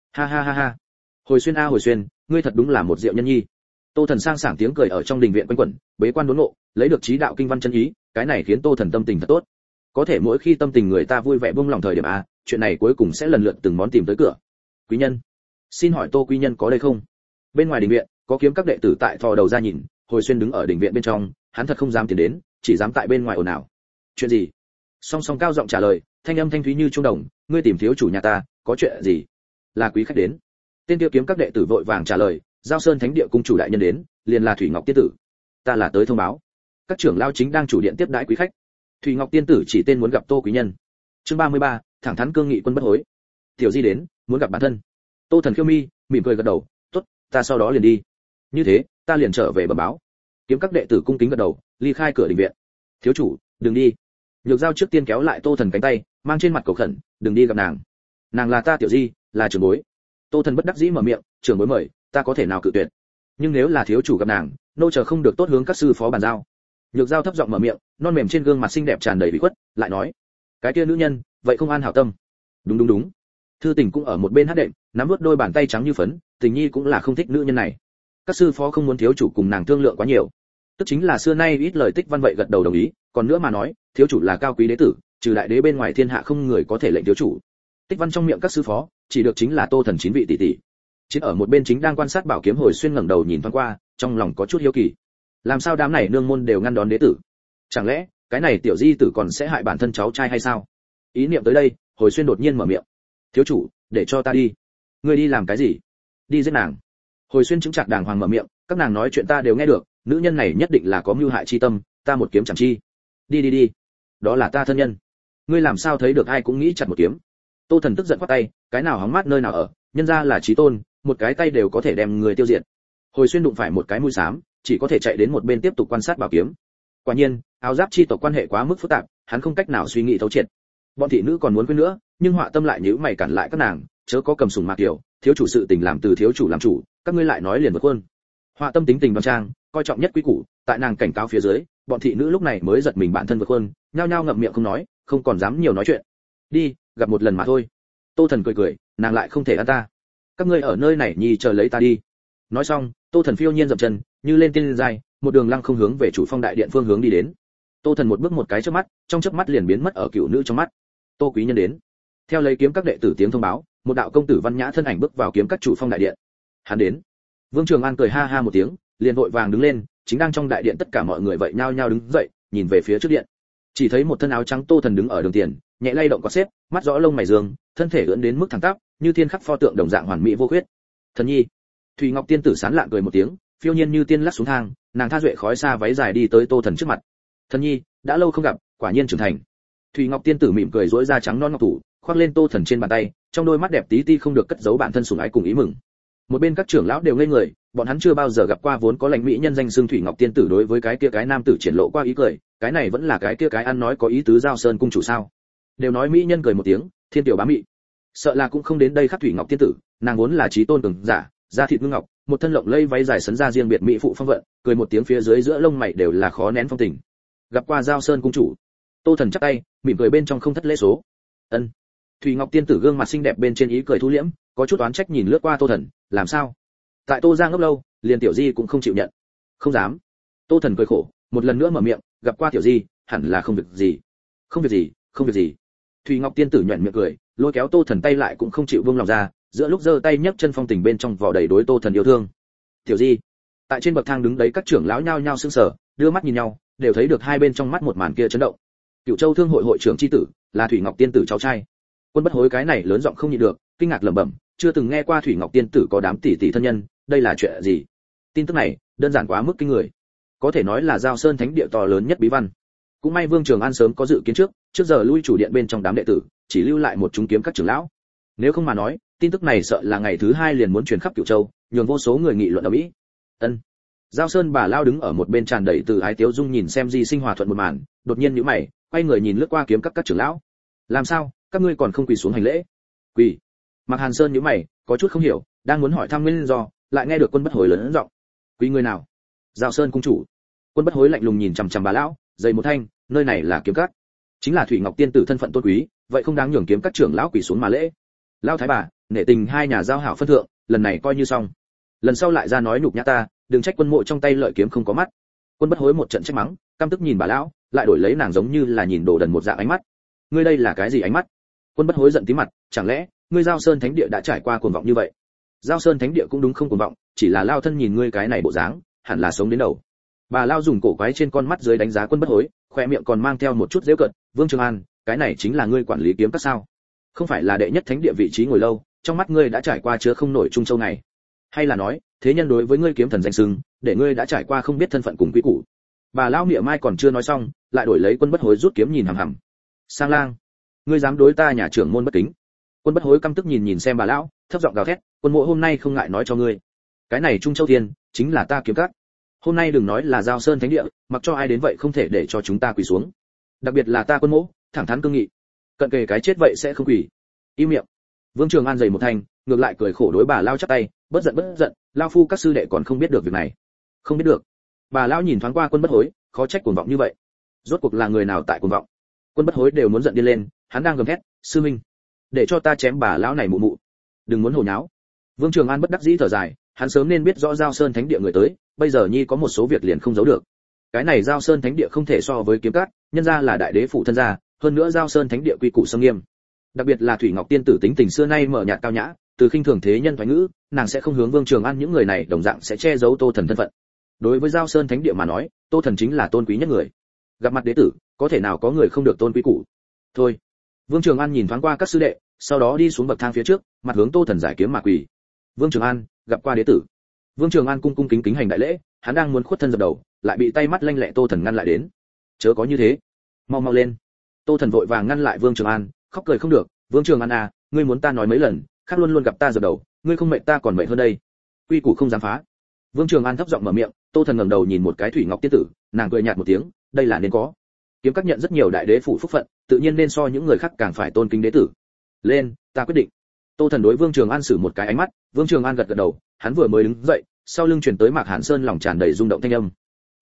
S1: Ha. Hồi Xuyên a Hồi Xuyên, ngươi thật đúng là một diệu nhân nhi. Tô Thần sang sảng tiếng cười ở trong đình viện quanh quẩn, bế quan đốn ngộ, lấy được trí đạo kinh văn chân ý, cái này khiến Tô Thần tâm tình thật tốt. Có thể mỗi khi tâm tình người ta vui vẻ buông lòng thời điểm a, chuyện này cuối cùng sẽ lần lượt từng món tìm tới cửa. Quý nhân, xin hỏi Tô quý nhân có đây không? Bên ngoài đình viện, có kiếm các đệ tử tại thò đầu ra nhìn, Hồi Xuyên đứng ở đình viện bên trong, hắn thật không dám tiến đến, chỉ dám tại bên ngoài ồn ào. Chuyện gì? Song song cao giọng trả lời, thanh âm thanh thúy như trung đồng, ngươi tìm thiếu chủ nhà ta, có chuyện gì? Là quý khách đến. Tên tiêu kiếm các đệ tử vội vàng trả lời, Giao Sơn Thánh địa cung chủ đại nhân đến, liền là Thủy Ngọc tiên tử. Ta là tới thông báo. Các trưởng lao chính đang chủ điện tiếp đãi quý khách. Thủy Ngọc tiên tử chỉ tên muốn gặp Tô quý nhân. Chương 33, thẳng thắn cương nghị quân bất hối. Tiểu Di đến, muốn gặp bản thân. Tô Thần khiêu mi, mỉm cười gật đầu, tốt, ta sau đó liền đi. Như thế, ta liền trở về bẩm báo. Kiếm các đệ tử cung kính gật đầu, ly khai cửa đình viện. Thiếu chủ, đừng đi. Nhược Giao trước tiên kéo lại Tô Thần cánh tay, mang trên mặt cầu khẩn, đừng đi gặp nàng. Nàng là ta Tiểu Di, là trưởng bối. Tô Thần bất đắc dĩ mở miệng, trưởng bối mời, ta có thể nào cự tuyệt. Nhưng nếu là thiếu chủ gặp nàng, nô chờ không được tốt hướng các sư phó bàn giao. Nhược Giao thấp giọng mở miệng, non mềm trên gương mặt xinh đẹp tràn đầy bị khuất, lại nói, cái kia nữ nhân, vậy không an hảo tâm. Đúng. Thư Tình cũng ở một bên hát đệm, nắm vút đôi bàn tay trắng như phấn, Tình Nhi cũng là không thích nữ nhân này. Các sư phó không muốn thiếu chủ cùng nàng thương lượng quá nhiều. Tức chính là xưa nay ít lời Tích Văn vậy gật đầu đồng ý, còn nữa mà nói, thiếu chủ là cao quý đế tử, trừ đại đế bên ngoài thiên hạ không người có thể lệnh thiếu chủ. Tích Văn trong miệng các sư phó, chỉ được chính là Tô Thần 9 vị tỷ tỷ. Chính ở một bên chính đang quan sát bảo kiếm Hồi Xuyên ngẩng đầu nhìn thoáng qua, trong lòng có chút hiếu kỳ. Làm sao đám này nương môn đều ngăn đón đế tử? Chẳng lẽ, cái này tiểu di tử còn sẽ hại bản thân cháu trai hay sao? Ý niệm tới đây, Hồi Xuyên đột nhiên mở miệng. Thiếu chủ, để cho ta đi. Ngươi đi làm cái gì? Đi giết nàng. Hồi Xuyên chứng chặt đàng hoàng mở miệng, các nàng nói chuyện ta đều nghe được, nữ nhân này nhất định là có mưu hại chi tâm, ta một kiếm chẳng chi. Đi. Đó là ta thân nhân. Ngươi làm sao thấy được ai cũng nghĩ chặt một kiếm. Tô Thần tức giận quát tay, cái nào hóng mát nơi nào ở, nhân ra là chí tôn, một cái tay đều có thể đem người tiêu diệt. Hồi Xuyên đụng phải một cái mũi xám, chỉ có thể chạy đến một bên tiếp tục quan sát bảo kiếm. Quả nhiên, áo giáp chi tộc quan hệ quá mức phức tạp, hắn không cách nào suy nghĩ thấu triệt. Bọn thị nữ còn muốn quên nữa, nhưng Họa Tâm lại nhíu mày cản lại các nàng, chớ có cầm sủng mạc kiểu, thiếu chủ sự tình làm từ thiếu chủ làm chủ, các ngươi lại nói liền vượt khuôn. Họa Tâm tính tình đoan trang, coi trọng nhất quý củ, Tại nàng cảnh cáo phía dưới, bọn thị nữ lúc này mới giật mình bản thân vượt khuôn, nhao nhao ngậm miệng không nói, không còn dám nhiều nói chuyện. Đi, gặp một lần mà thôi. Tô Thần cười cười, nàng lại không thể ăn ta. Các ngươi ở nơi này nhì chờ lấy ta đi. Nói xong, Tô Thần phiêu nhiên dậm chân, như lên tiên giai, một đường lăng không hướng về chủ phong đại điện phương hướng đi đến. Tô Thần một bước một cái trước mắt, trong chớp mắt liền biến mất ở cựu nữ trong mắt. Tô quý nhân đến. Theo lấy kiếm các đệ tử tiếng thông báo, một đạo công tử văn nhã thân ảnh bước vào kiếm các chủ phong đại điện. Hắn đến. Vương Trường An cười ha ha một tiếng, liền vội vàng đứng lên, chính đang trong đại điện tất cả mọi người vậy nhao nhao đứng dậy, nhìn về phía trước điện. Chỉ thấy một thân áo trắng Tô Thần đứng ở đường tiền, nhẹ lay động quạt xếp, mắt rõ lông mày dương, thân thể ưỡn đến mức thẳng tắp, như thiên khắc pho tượng đồng dạng hoàn mỹ vô khuyết. Thần nhi. Thủy Ngọc tiên tử sán lạn cười một tiếng, phiêu nhiên như tiên lắc xuống thang, nàng tha duệ khói xa váy dài đi tới Tô Thần trước mặt. Thần nhi, đã lâu không gặp, quả nhiên trưởng thành. Thủy Ngọc tiên tử mỉm cười rỗi ra trắng non ngọc thủ, khoác lên Tô Thần trên bàn tay, trong đôi mắt đẹp tí ti không được cất giấu bản thân sủng ái cùng ý mừng. Một bên các trưởng lão đều ngây người, bọn hắn chưa bao giờ gặp qua vốn có lãnh mỹ nhân danh xưng Thủy Ngọc tiên tử đối với cái kia cái nam tử triển lộ qua ý cười, cái này vẫn là cái kia cái ăn nói có ý tứ Giao Sơn cung chủ sao? Đều nói mỹ nhân cười một tiếng, thiên tiểu bá mị. Sợ là cũng không đến đây khắc Thủy Ngọc tiên tử, nàng vốn là trí tôn cường giả, da thịt ngưng ngọc, một thân lộng lẫy váy dài sấn ra riêng biệt mỹ phụ phong vận, cười một tiếng phía dưới giữa lông mày đều là khó nén phong tình. Gặp qua Giao Sơn cung chủ. Tô Thần chắp tay, mỉm cười bên trong không thất lễ số. Ân. Thủy Ngọc tiên tử gương mặt xinh đẹp bên trên ý cười thu liễm, có chút oán trách nhìn lướt qua Tô Thần, làm sao? Tại Tô Giang ngốc lâu, liền tiểu di cũng không chịu nhận. Không dám. Tô Thần cười khổ, một lần nữa mở miệng, gặp qua tiểu di, hẳn là không việc gì. Không việc gì, không việc gì. Thủy Ngọc tiên tử nhuyễn miệng cười, lôi kéo Tô Thần tay lại cũng không chịu buông lòng ra, giữa lúc giơ tay nhấc chân phong tình bên trong vỏ đầy đối Tô Thần yêu thương. Tiểu di. Tại trên bậc thang đứng đấy các trưởng lão nhao nhao sững sờ, đưa mắt nhìn nhau, đều thấy được hai bên trong mắt một màn kia chấn động. Cựu Châu Thương hội hội trưởng chi tử, là Thủy Ngọc tiên tử cháu trai. Quân Bất Hối cái này lớn giọng không nhịn được, kinh ngạc lẩm bẩm, chưa từng nghe qua Thủy Ngọc tiên tử có đám tỷ tỷ thân nhân, đây là chuyện gì? Tin tức này, đơn giản quá mức kinh người. Có thể nói là Giao Sơn thánh địa to lớn nhất bí văn. Cũng may Vương Trường An sớm có dự kiến trước giờ lui chủ điện bên trong đám đệ tử, chỉ lưu lại một chúng kiếm các trưởng lão. Nếu không mà nói, tin tức này sợ là ngày thứ hai liền muốn truyền khắp Cửu Châu, nhường vô số người nghị luận ở mỹ. Ân. Giao Sơn bà lao đứng ở một bên tràn đầy từ ái tiếu dung nhìn xem Di Sinh hòa thuận một màn, đột nhiên nhíu mày, quay người nhìn lướt qua kiếm các trưởng lão. Làm sao, các ngươi còn không quỳ xuống hành lễ? Quỳ. Mạc Hàn Sơn nhíu mày, có chút không hiểu, đang muốn hỏi thăm nguyên do, lại nghe được Quân Bất Hối lớn giọng. Quỳ người nào? Giao Sơn cung chủ. Quân Bất Hối lạnh lùng nhìn chằm chằm bà lão, dày một thanh, nơi này là kiếm các, chính là Thủy Ngọc tiên tử thân phận tôn quý, vậy không đáng nhường kiếm các trưởng lão quỳ xuống mà lễ. Lão thái bà, nể tình hai nhà giao hảo phân thượng, lần này coi như xong. Lần sau lại ra nói nhục nhã ta, đừng trách quân mộ trong tay lợi kiếm không có mắt. Quân Bất Hối một trận trách mắng, căm tức nhìn bà lão, lại đổi lấy nàng giống như là nhìn đồ đần một dạng ánh mắt. Ngươi đây là cái gì ánh mắt? Quân Bất Hối giận tím mặt, chẳng lẽ ngươi Giao Sơn thánh địa đã trải qua cuồng vọng như vậy? Giao Sơn thánh địa cũng đúng không cuồng vọng, chỉ là lao thân nhìn ngươi cái này bộ dáng, hẳn là sống đến đầu. Bà lao dùng cổ quái trên con mắt dưới đánh giá Quân Bất Hối, khoe miệng còn mang theo một chút giễu cợt. Vương Trường An, cái này chính là ngươi quản lý kiếm các sao? Không phải là đệ nhất thánh địa vị trí ngồi lâu, trong mắt ngươi đã trải qua chứa không nổi Trung Châu này? Hay là nói, thế nhân đối với ngươi kiếm thần danh xưng, để ngươi đã trải qua không biết thân phận cùng quý củ? Bà lao miệng mai còn chưa nói xong, lại đổi lấy Quân Bất Hối rút kiếm nhìn hằm hằm. Sang lang, ngươi dám đối ta nhà trưởng môn bất kính? Quân Bất Hối căm tức nhìn xem bà lão, thấp giọng gào thét, quân mộ hôm nay không ngại nói cho ngươi, cái này Trung Châu Thiên chính là ta kiếm các. Hôm nay đừng nói là Giao Sơn thánh địa, mặc cho ai đến vậy không thể để cho chúng ta quỳ xuống. Đặc biệt là ta Quân mộ, thẳng thắn cương nghị, cận kề cái chết vậy sẽ không quỳ. Im miệng. Vương Trường An dày một thanh, ngược lại cười khổ đối bà lao chắp tay, bất giận, lao phu các sư đệ còn không biết được việc này. Không biết được. Bà lão nhìn thoáng qua Quân Bất Hối, khó trách cuồng vọng như vậy. Rốt cuộc là người nào tại cuồng vọng? Quân Bất Hối đều muốn giận điên lên, hắn đang gầm thét, sư minh, để cho ta chém bà lão này mụ mụ. Đừng muốn hồ nháo. Vương Trường An bất đắc dĩ thở dài, hắn sớm nên biết rõ Giao Sơn thánh địa người tới, bây giờ nhi có một số việc liền không giấu được. Cái này Giao Sơn thánh địa không thể so với kiếm các, nhân ra là đại đế phụ thân gia, hơn nữa Giao Sơn thánh địa quy củ sâm nghiêm. Đặc biệt là Thủy Ngọc tiên tử tính tình xưa nay mở nhạt cao nhã, từ khinh thường thế nhân thoái ngữ, nàng sẽ không hướng Vương Trường An những người này đồng dạng sẽ che giấu Tô Thần thân phận. Đối với Giao Sơn thánh địa mà nói, Tô Thần chính là tôn quý nhất người. Gặp mặt đế tử, có thể nào có người không được tôn quý củ? Thôi. Vương Trường An nhìn thoáng qua các sư đệ, sau đó đi xuống bậc thang phía trước, mặt hướng Tô Thần giải kiếm mà quỳ. Vương Trường An, gặp qua đế tử. Vương Trường An cung cung kính kính hành đại lễ, hắn đang muốn khuất thân dập đầu, lại bị tay mắt lanh lẹ Tô Thần ngăn lại đến. Chớ có như thế, mau mau lên. Tô Thần vội vàng ngăn lại Vương Trường An, khóc cười không được, Vương Trường An à, ngươi muốn ta nói mấy lần, khác luôn luôn gặp ta dập đầu, ngươi không mệt ta còn mệt hơn đây. Quy củ không dám phá. Vương Trường An thấp giọng mở miệng, Tô Thần ngẩng đầu nhìn một cái Thủy Ngọc tiên tử, nàng cười nhạt một tiếng, đây là nên có. Kiếm các nhận rất nhiều đại đế phụ phúc phận, tự nhiên nên so những người khác càng phải tôn kính đế tử. Lên, ta quyết định. Tô Thần đối Vương Trường An sử một cái ánh mắt, Vương Trường An gật gật đầu, hắn vừa mới đứng dậy, sau lưng truyền tới Mạc Hàn Sơn lòng tràn đầy rung động thanh âm.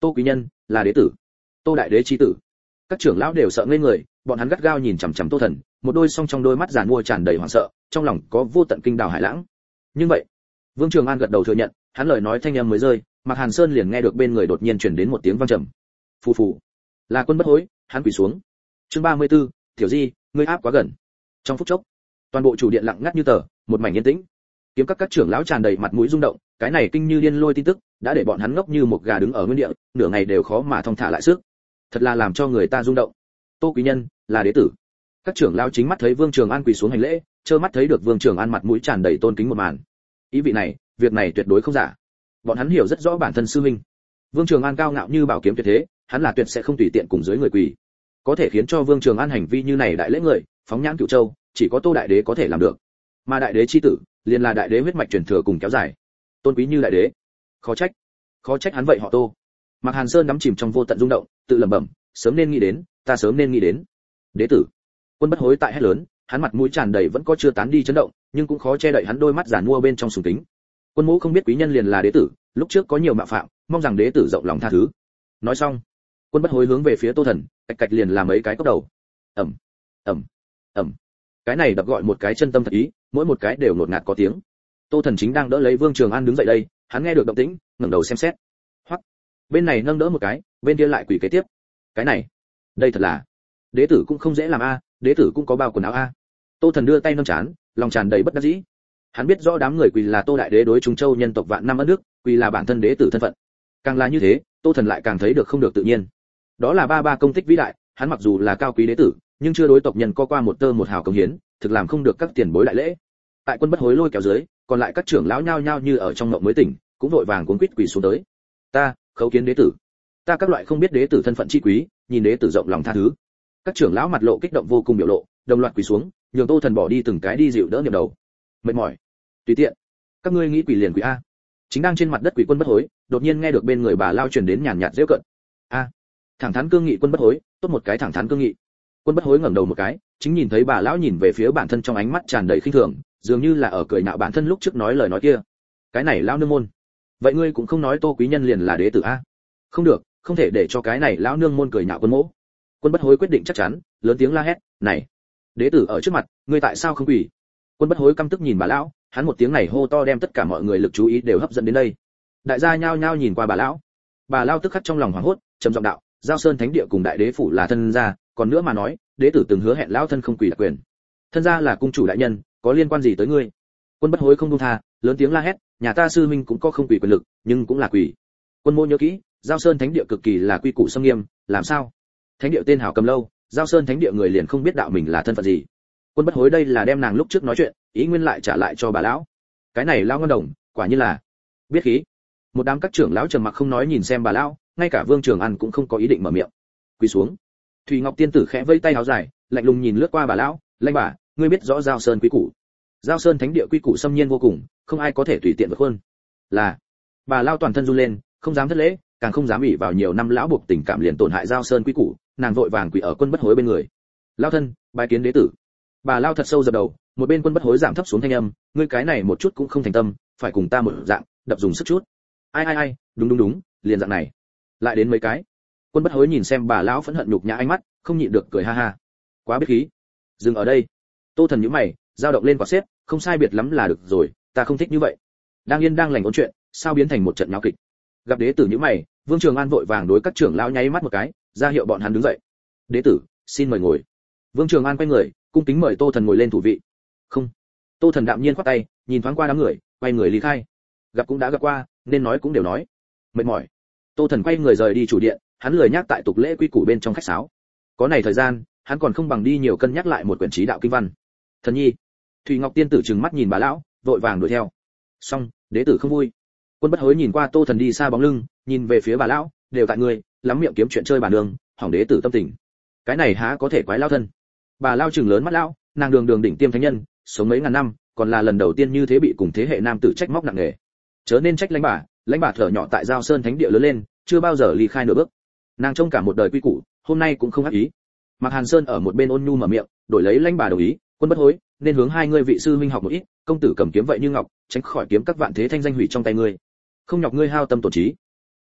S1: Tô quý nhân là đế tử, Tô đại đế chi tử. Các trưởng lão đều sợ ngây người, bọn hắn gắt gao nhìn chằm chằm Tô Thần, một đôi song trong đôi mắt giàn mua tràn đầy hoảng sợ, trong lòng có vô tận kinh đào hải lãng. Nhưng vậy, Vương Trường An gật đầu thừa nhận, hắn lời nói thanh âm mới rơi, Mạc Hàn Sơn liền nghe được bên người đột nhiên truyền đến một tiếng vang trầm. Phù phù. Là Quân Bất Hối, hắn quỳ xuống. Chương 34, Tiểu Di, ngươi áp quá gần. Trong phút chốc, toàn bộ chủ điện lặng ngắt như tờ, một mảnh yên tĩnh. Kiếm các trưởng lão tràn đầy mặt mũi rung động, cái này kinh như điên lôi tin tức, đã để bọn hắn ngốc như một gà đứng ở nguyên địa, nửa ngày đều khó mà thong thả lại sức. Thật là làm cho người ta rung động. Tô quý nhân là đế tử. Các trưởng lão chính mắt thấy Vương Trường An quỳ xuống hành lễ, trơ mắt thấy được Vương Trường An mặt mũi tràn đầy tôn kính một màn. Ý vị này, việc này tuyệt đối không giả. Bọn hắn hiểu rất rõ bản thân sư huynh. Vương Trường An cao ngạo như bảo kiếm tuyệt thế, hắn là tuyệt sẽ không tùy tiện cùng dưới người quỳ. Có thể khiến cho Vương Trường An hành vi như này đại lễ người, phóng nhãn Cửu Châu, chỉ có Tô đại đế có thể làm được. Mà đại đế chi tử, liền là đại đế huyết mạch truyền thừa cùng kéo dài. Tôn quý như đại đế, khó trách hắn vậy họ Tô. Mạc Hàn Sơn đắm chìm trong vô tận rung động, tự lẩm bẩm, sớm nên nghĩ đến, ta sớm nên nghĩ đến. Đế tử. Quân Bất Hối tại hét lớn, hắn mặt mũi tràn đầy vẫn có chưa tán đi chấn động, nhưng cũng khó che đậy hắn đôi mắt giàn mua bên trong sùng kính. Quân Mỗ không biết quý nhân liền là đế tử, lúc trước có nhiều mạo phạm, mong rằng đế tử rộng lòng tha thứ. Nói xong, Quân Bất Hối hướng về phía Tô Thần, cạch cạch liền làm mấy cái cốc đầu. Ầm, ầm, ầm. Cái này đập gọi một cái chân tâm thật ý, mỗi một cái đều ngột ngạt có tiếng. Tô Thần chính đang đỡ lấy Vương Trường An đứng dậy đây, hắn nghe được động tĩnh, ngẩng đầu xem xét. Hoắc, bên này nâng đỡ một cái, bên kia lại quỳ kế tiếp. Cái này, đây thật là, đế tử cũng không dễ làm a, đế tử cũng có bao quần áo a. Tô Thần đưa tay nâng trán, lòng tràn đầy bất đắc dĩ. Hắn biết rõ đám người quỳ là Tô đại đế đối Trung Châu nhân tộc vạn năm ân đức, quỳ là bản thân đế tử thân phận. Càng là như thế, Tô Thần lại càng thấy được không được tự nhiên. Đó là ba công tích vĩ đại, hắn mặc dù là cao quý đế tử, nhưng chưa đối tộc nhân có qua một tơ một hào công hiến, thực làm không được các tiền bối đại lễ. Tại Quân Bất Hối lôi kéo dưới, còn lại các trưởng lão nhao nhao như ở trong mộng mới tỉnh, cũng vội vàng cuống quýt quỳ xuống tới. Ta, khấu kiến đế tử. Ta các loại không biết đế tử thân phận chi quý, nhìn đế tử rộng lòng tha thứ. Các trưởng lão mặt lộ kích động vô cùng biểu lộ, đồng loạt quỳ xuống, nhường Tô Thần bỏ đi từng cái đi dịu đỡ niệm đầu. Mệt mỏi, tùy tiện. Các ngươi nghĩ quỳ liền quỳ a. Chính đang trên mặt đất quỳ Quân Bất Hối, đột nhiên nghe được bên người bà lao truyền đến nhàn nhạt giễu cợt. A, thẳng thắn cương nghị Quân Bất Hối, tốt một cái thẳng thắn cương nghị. Quân Bất Hối ngẩng đầu một cái, chính nhìn thấy bà lão nhìn về phía bản thân trong ánh mắt tràn đầy khinh thường, dường như là ở cười nhạo bản thân lúc trước nói lời nói kia. Cái này lão nương môn, vậy ngươi cũng không nói Tô quý nhân liền là đế tử a? Không được, không thể để cho cái này lão nương môn cười nhạo Quân Mỗ. Quân Bất Hối quyết định chắc chắn, lớn tiếng la hét, "Này, đế tử ở trước mặt, ngươi tại sao không quỳ?" Quân Bất Hối căm tức nhìn bà lão, hắn một tiếng này hô to đem tất cả mọi người lực chú ý đều hấp dẫn đến đây. Đại gia nhao nhao nhìn qua bà lão. Bà lão tức khắc trong lòng hoảng hốt, trầm giọng đạo, "Giao Sơn Thánh địa cùng đại đế phủ là thân gia, còn nữa mà nói, đế tử từng hứa hẹn lão thân không quỳ đặc quyền. Thân gia là cung chủ đại nhân, có liên quan gì tới ngươi?" Quân Bất Hối không buông tha, lớn tiếng la hét, "Nhà ta sư huynh cũng có không quỳ quyền lực, nhưng cũng là quỳ." Quân Mỗ nhớ kỹ, Giao Sơn Thánh địa cực kỳ là quy củ nghiêm nghiêm, làm sao? Thánh địa tên hào cầm lâu, Giao Sơn Thánh địa người liền không biết đạo mình là thân phận gì. Quân Bất Hối đây là đem nàng lúc trước nói chuyện, ý nguyên lại trả lại cho bà lão. Cái này lão ngân đồng, quả nhiên là biết khí. Một đám các trưởng lão trầm mặc không nói nhìn xem bà lão, ngay cả Vương Trường An cũng không có ý định mở miệng. Quỳ xuống. Thủy Ngọc tiên tử khẽ vẫy tay áo dài, lạnh lùng nhìn lướt qua bà lão, "Lãnh bà, ngươi biết rõ Giao Sơn quy củ. Giao Sơn Thánh địa quy củ xâm nhiên vô cùng, không ai có thể tùy tiện vượt hơn." Là. Bà lão toàn thân run lên, không dám thất lễ, càng không dám ỷ vào nhiều năm lão buộc tình cảm liền tổn hại Giao Sơn quy củ, nàng vội vàng quỳ ở Quân Bất Hối bên người. "Lão thân, bái kiến đế tử." Bà lão thật sâu dập đầu, một bên Quân Bất Hối giảm thấp xuống thanh âm, "Ngươi cái này một chút cũng không thành tâm, phải cùng ta một dạng, đập dùng sức chút." Ai, đúng, liền dạng này. Lại đến mấy cái. Quân Bất Hối nhìn xem bà lão phẫn hận nhục nhã ánh mắt, không nhịn được cười ha ha. Quá biết khí. Dừng ở đây. Tô Thần nhíu mày, dao động lên quả xếp, không sai biệt lắm là được rồi, ta không thích như vậy. Đang yên đang lành ôn chuyện, sao biến thành một trận nháo kịch. Gặp đế tử nhíu mày, Vương Trường An vội vàng đối các trưởng lão nháy mắt một cái, ra hiệu bọn hắn đứng dậy. "Đế tử, xin mời ngồi." Vương Trường An quay người, cung kính mời Tô Thần ngồi lên thủ vị. "Không." Tô Thần đạm nhiên khoát tay, nhìn thoáng qua đám người, quay người lý khai. Gặp cũng đã gặp qua, nên nói cũng đều nói. Mệt mỏi. Tô Thần quay người rời đi chủ điện, hắn lười nhắc tại tục lễ quy củ bên trong khách sáo. Có này thời gian, hắn còn không bằng đi nhiều cân nhắc lại một quyển trí đạo kinh văn. "Thần nhi." Thủy Ngọc tiên tử trừng mắt nhìn bà lão, vội vàng đuổi theo. Xong, đế tử không vui. Quân Bất Hối nhìn qua Tô Thần đi xa bóng lưng, nhìn về phía bà lão, "Đều tại ngươi, lắm miệng kiếm chuyện chơi bà đường, hỏng đế tử tâm tình. Cái này há có thể quái lão thân." Bà lão trừng lớn mắt lão, nàng đường đỉnh tiêm thánh nhân, sống mấy ngàn năm, còn là lần đầu tiên như thế bị cùng thế hệ nam tử trách móc nặng nề. Chớ nên trách lãnh bà thở nhỏ tại Giao Sơn Thánh địa lớn lên, chưa bao giờ ly khai nửa bước. Nàng trông cả một đời quy củ, hôm nay cũng không ác ý. Mạc Hàn Sơn ở một bên ôn nhu mở miệng, đổi lấy lãnh bà đồng ý, "Quân Bất Hối, nên hướng hai ngươi vị sư huynh học một ít, công tử cầm kiếm vậy như ngọc, tránh khỏi kiếm các vạn thế thanh danh hủy trong tay ngươi. Không nhọc ngươi hao tâm tổn trí."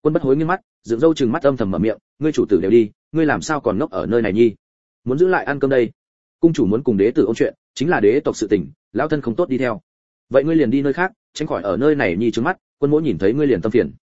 S1: Quân Bất Hối nghiêng mắt, dựng râu trừng mắt âm thầm mở miệng, ngươi chủ tử đều đi, ngươi làm sao còn ngốc ở nơi này nhi? Muốn giữ lại ăn cơm đây. Cung chủ muốn cùng đế tử ôn chuyện, chính là đế tộc sự tình, lão thân không tốt đi theo. Vậy ngươi liền đi nơi khác, tránh khỏi ở nơi này nhi trướng mắt, Quân Mỗ nhìn thấy ngươi liền tâm phiền.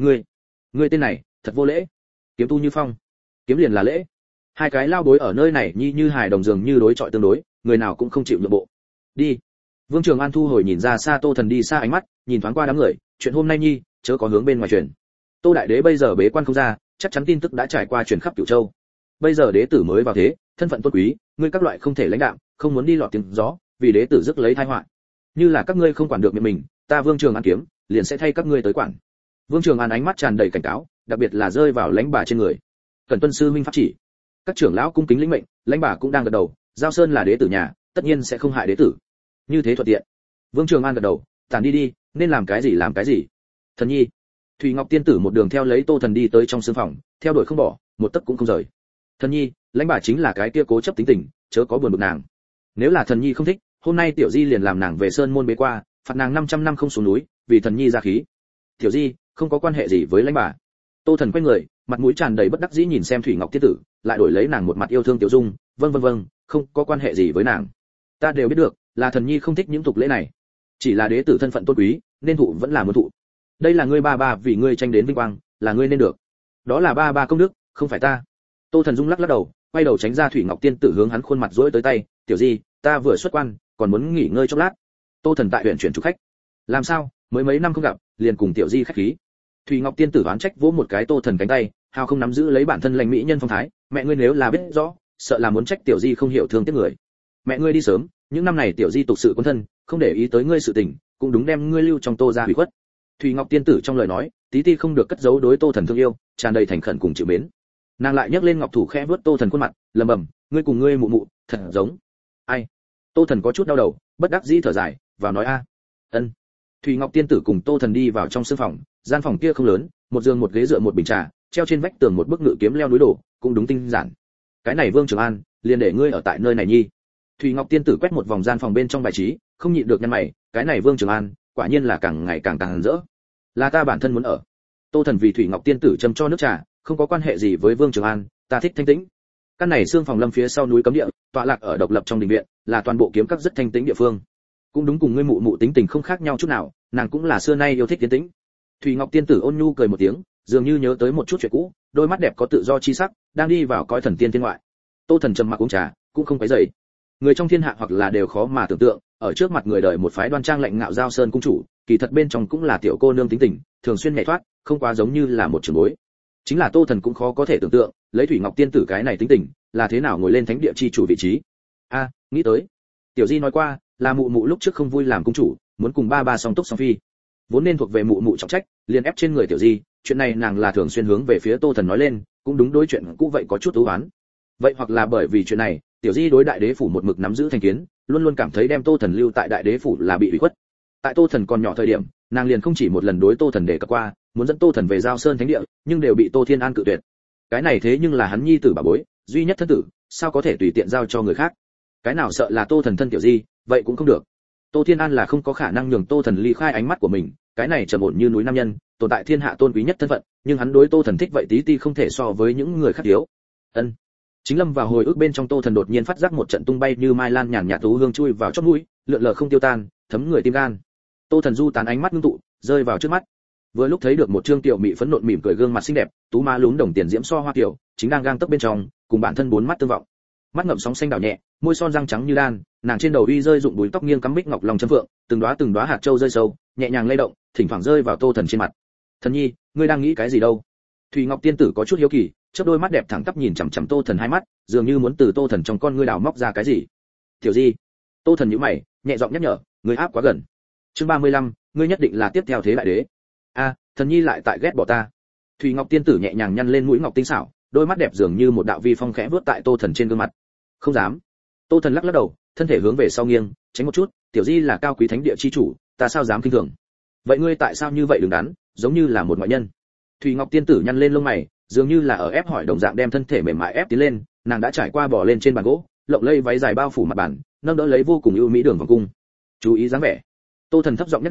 S1: Ngươi tên này, thật vô lễ. Kiếm tu như phong, kiếm liền là lễ. Hai cái lao bối ở nơi này nhi như hài đồng dường như đối chọi tương đối, người nào cũng không chịu nhượng bộ. Đi. Vương Trường An thu hồi nhìn ra xa Tô Thần đi xa ánh mắt, nhìn thoáng qua đám người, chuyện hôm nay nhi, chớ có hướng bên ngoài truyền. Tô đại đế bây giờ bế quan không ra, chắc chắn tin tức đã trải qua truyền khắp Cửu Châu. Bây giờ đế tử mới vào thế, thân phận tôn quý, ngươi các loại không thể lãnh đạm, không muốn đi lọt tiếng gió, vì đế tử rước lấy tai họa. Như là các ngươi không quản được miệng mình, ta Vương Trường An kiếm, liền sẽ thay các ngươi tới quản. Vương Trường An ánh mắt tràn đầy cảnh cáo, đặc biệt là rơi vào lãnh bà trên người. Cần tuân sư huynh pháp chỉ. Các trưởng lão cung kính lĩnh mệnh, lãnh bà cũng đang gật đầu, Giao Sơn là đế tử nhà, tất nhiên sẽ không hại đế tử. Như thế thuận tiện. Vương Trường An gật đầu, tản đi đi, nên làm cái gì làm cái gì. Thần nhi. Thủy Ngọc tiên tử một đường theo lấy Tô Thần đi tới trong sương phòng, theo đuổi không bỏ, một tấc cũng không rời. Thần nhi, lãnh bà chính là cái kia cố chấp tính tình, chớ có buồn bực nàng. Nếu là thần nhi không thích, hôm nay tiểu di liền làm nàng về sơn môn bế qua, phạt nàng 500 năm không xuống núi, vì thần nhi ra khí. Tiểu di, không có quan hệ gì với lãnh bà. Tô Thần quay người, mặt mũi tràn đầy bất đắc dĩ nhìn xem Thủy Ngọc tiên tử, lại đổi lấy nàng một mặt yêu thương tiểu dung, vâng, không có quan hệ gì với nàng. Ta đều biết được, là thần nhi không thích những tục lễ này. Chỉ là đế tử thân phận tôn quý, nên thụ vẫn là muốn thụ. Đây là ngươi ba ba vì ngươi tranh đến vinh quang, là ngươi nên được. Đó là ba ba công đức, không phải ta. Tô Thần Dung lắc lắc đầu, quay đầu tránh ra Thủy Ngọc tiên tử hướng hắn khuôn mặt rỗi tới tay, tiểu di, ta vừa xuất quan, còn muốn nghỉ ngơi chốc lát. Tô Thần tại huyện chuyển chủ khách. Làm sao, mới mấy năm không gặp, liền cùng tiểu di khách khí. Thủy Ngọc tiên tử oán trách vỗ một cái Tô Thần cánh tay, hào không nắm giữ lấy bản thân lành mỹ nhân phong thái, mẹ ngươi nếu là biết rõ, sợ là muốn trách tiểu di không hiểu thương tiếc người. Mẹ ngươi đi sớm, những năm này tiểu di tục sự quân thân, không để ý tới ngươi sự tình, cũng đúng đem ngươi lưu trong Tô gia hủy khuất. Thủy Ngọc tiên tử trong lời nói, tí ti không được cất giấu đối Tô Thần thương yêu, tràn đầy thành khẩn cùng chịu mến. Nàng lại nhấc lên ngọc thủ khẽ vuốt Tô Thần khuôn mặt, lẩm bẩm, ngươi cùng ngươi mụ mụ, thật giống. Ai? Tô Thần có chút đau đầu, bất đắc dĩ thở dài, vào nói a. Ân. Thủy Ngọc tiên tử cùng Tô Thần đi vào trong sương phòng, gian phòng kia không lớn, một giường một ghế dựa một bình trà, treo trên vách tường một bức ngự kiếm leo núi đổ, cũng đúng tinh giản. Cái này Vương Trường An, liền để ngươi ở tại nơi này nhi. Thủy Ngọc tiên tử quét một vòng gian phòng bên trong bài trí, không nhịn được nhăn mày, cái này Vương Trường An, quả nhiên là càng ngày càng rỡ. Là ta bản thân muốn ở. Tô Thần vì Thủy Ngọc tiên tử châm cho nước trà, không có quan hệ gì với Vương Trường An, ta thích thanh tĩnh. Căn này xương phòng lâm phía sau núi cấm địa, tọa lạc ở độc lập trong đình viện, là toàn bộ kiếm các rất thanh tĩnh địa phương. Cũng đúng cùng ngươi mụ mụ tính tình không khác nhau chút nào, nàng cũng là xưa nay yêu thích tiến tĩnh. Thủy Ngọc tiên tử ôn nhu cười một tiếng, dường như nhớ tới một chút chuyện cũ, đôi mắt đẹp có tự do chi sắc, đang đi vào cõi thần tiên thiên ngoại. Tô Thần trầm mặc uống trà, cũng không quấy rầy. Người trong thiên hạ hoặc là đều khó mà tưởng tượng, ở trước mặt người đời một phái đoan trang lạnh ngạo Giao Sơn cung chủ, kỳ thật bên trong cũng là tiểu cô nương tính tình, thường xuyên nhảy thoát, không quá giống như là một trưởng bối. Chính là Tô Thần cũng khó có thể tưởng tượng, lấy Thủy Ngọc tiên tử cái này tính tình, là thế nào ngồi lên thánh địa chi chủ vị trí. A, nghĩ tới. Tiểu Di nói qua, là mụ mụ lúc trước không vui làm cung chủ, muốn cùng ba ba song túc song phi. Vốn nên thuộc về mụ mụ trọng trách, liền ép trên người Tiểu Di, chuyện này nàng là thường xuyên hướng về phía Tô Thần nói lên, cũng đúng đối chuyện cũ vậy có chút ưu oán. Vậy hoặc là bởi vì chuyện này, Tiểu Di đối đại đế phủ một mực nắm giữ thành kiến, luôn luôn cảm thấy đem Tô Thần lưu tại đại đế phủ là bị ủy khuất. Tại Tô Thần còn nhỏ thời điểm, nàng liền không chỉ một lần đối Tô Thần đề cập qua, muốn dẫn Tô Thần về Giao Sơn thánh địa, nhưng đều bị Tô Thiên An cự tuyệt. Cái này thế nhưng là hắn nhi tử bà bối, duy nhất thân tử, sao có thể tùy tiện giao cho người khác? Cái nào sợ là Tô Thần thân Tiểu Di, vậy cũng không được. Tô Thiên An là không có khả năng nhường Tô Thần ly khai ánh mắt của mình, cái này trầm ổn như núi nam nhân, tồn tại thiên hạ tôn quý nhất thân phận, nhưng hắn đối Tô Thần thích vậy tí ti không thể so với những người khác thiếu. Ân. Chính lâm vào hồi ức bên trong, Tô Thần đột nhiên phát giác một trận tung bay như mai lan nhàn nhạt tú hương chui vào chóp mũi, lượn lờ không tiêu tan, thấm người tim gan. Tô Thần du tán ánh mắt ngưng tụ, rơi vào trước mắt. Vừa lúc thấy được một trương tiểu mị phấn nộn mỉm cười gương mặt xinh đẹp, tú má lún đồng tiền diễm so hoa kiều, chính đang gang tấc bên trong, cùng bản thân bốn mắt tương vọng. Mắt ngậm sóng xanh đảo nhẹ, môi son răng trắng như đan, nàng trên đầu uy rơi dụng búi tóc nghiêng cắm bích ngọc long châm phượng, từng đóa hạt châu rơi sâu, nhẹ nhàng lay động, thỉnh thoảng rơi vào Tô Thần trên mặt. Thần nhi, ngươi đang nghĩ cái gì đâu? Thủy Ngọc tiên tử có chút hiếu kỳ, chớp đôi mắt đẹp thẳng tắp nhìn chằm chằm Tô Thần hai mắt, dường như muốn từ Tô Thần trong con ngươi đào móc ra cái gì. Tiểu Di. Tô Thần nhíu mày, nhẹ giọng nhắc nhở, ngươi áp quá gần. Chương 35, ngươi nhất định là tiếp theo thế đại đế. A, thần nhi lại tại ghét bỏ ta. Thủy Ngọc tiên tử nhẹ nhàng nhăn lên mũi ngọc tinh xảo, đôi mắt đẹp dường như một đạo vi phong khẽ vuốt tại Tô Thần trên gương mặt. Không dám. Tô Thần lắc lắc đầu, thân thể hướng về sau nghiêng, tránh một chút, Tiểu Di là cao quý thánh địa chi chủ, ta sao dám khinh thường. Vậy ngươi tại sao như vậy đứng đắn, giống như là một ngoại nhân. Thủy Ngọc tiên tử nhăn lên lông mày, dường như là ở ép hỏi đồng dạng, đem thân thể mềm mại ép tiến lên, nàng đã trải qua bò lên trên bàn gỗ, lộng lây váy dài bao phủ mặt bàn, nâng đỡ lấy vô cùng ưu mỹ đường vòng cung. Chú ý dáng vẻ. Tô Thần thấp giọng nhắc nhở,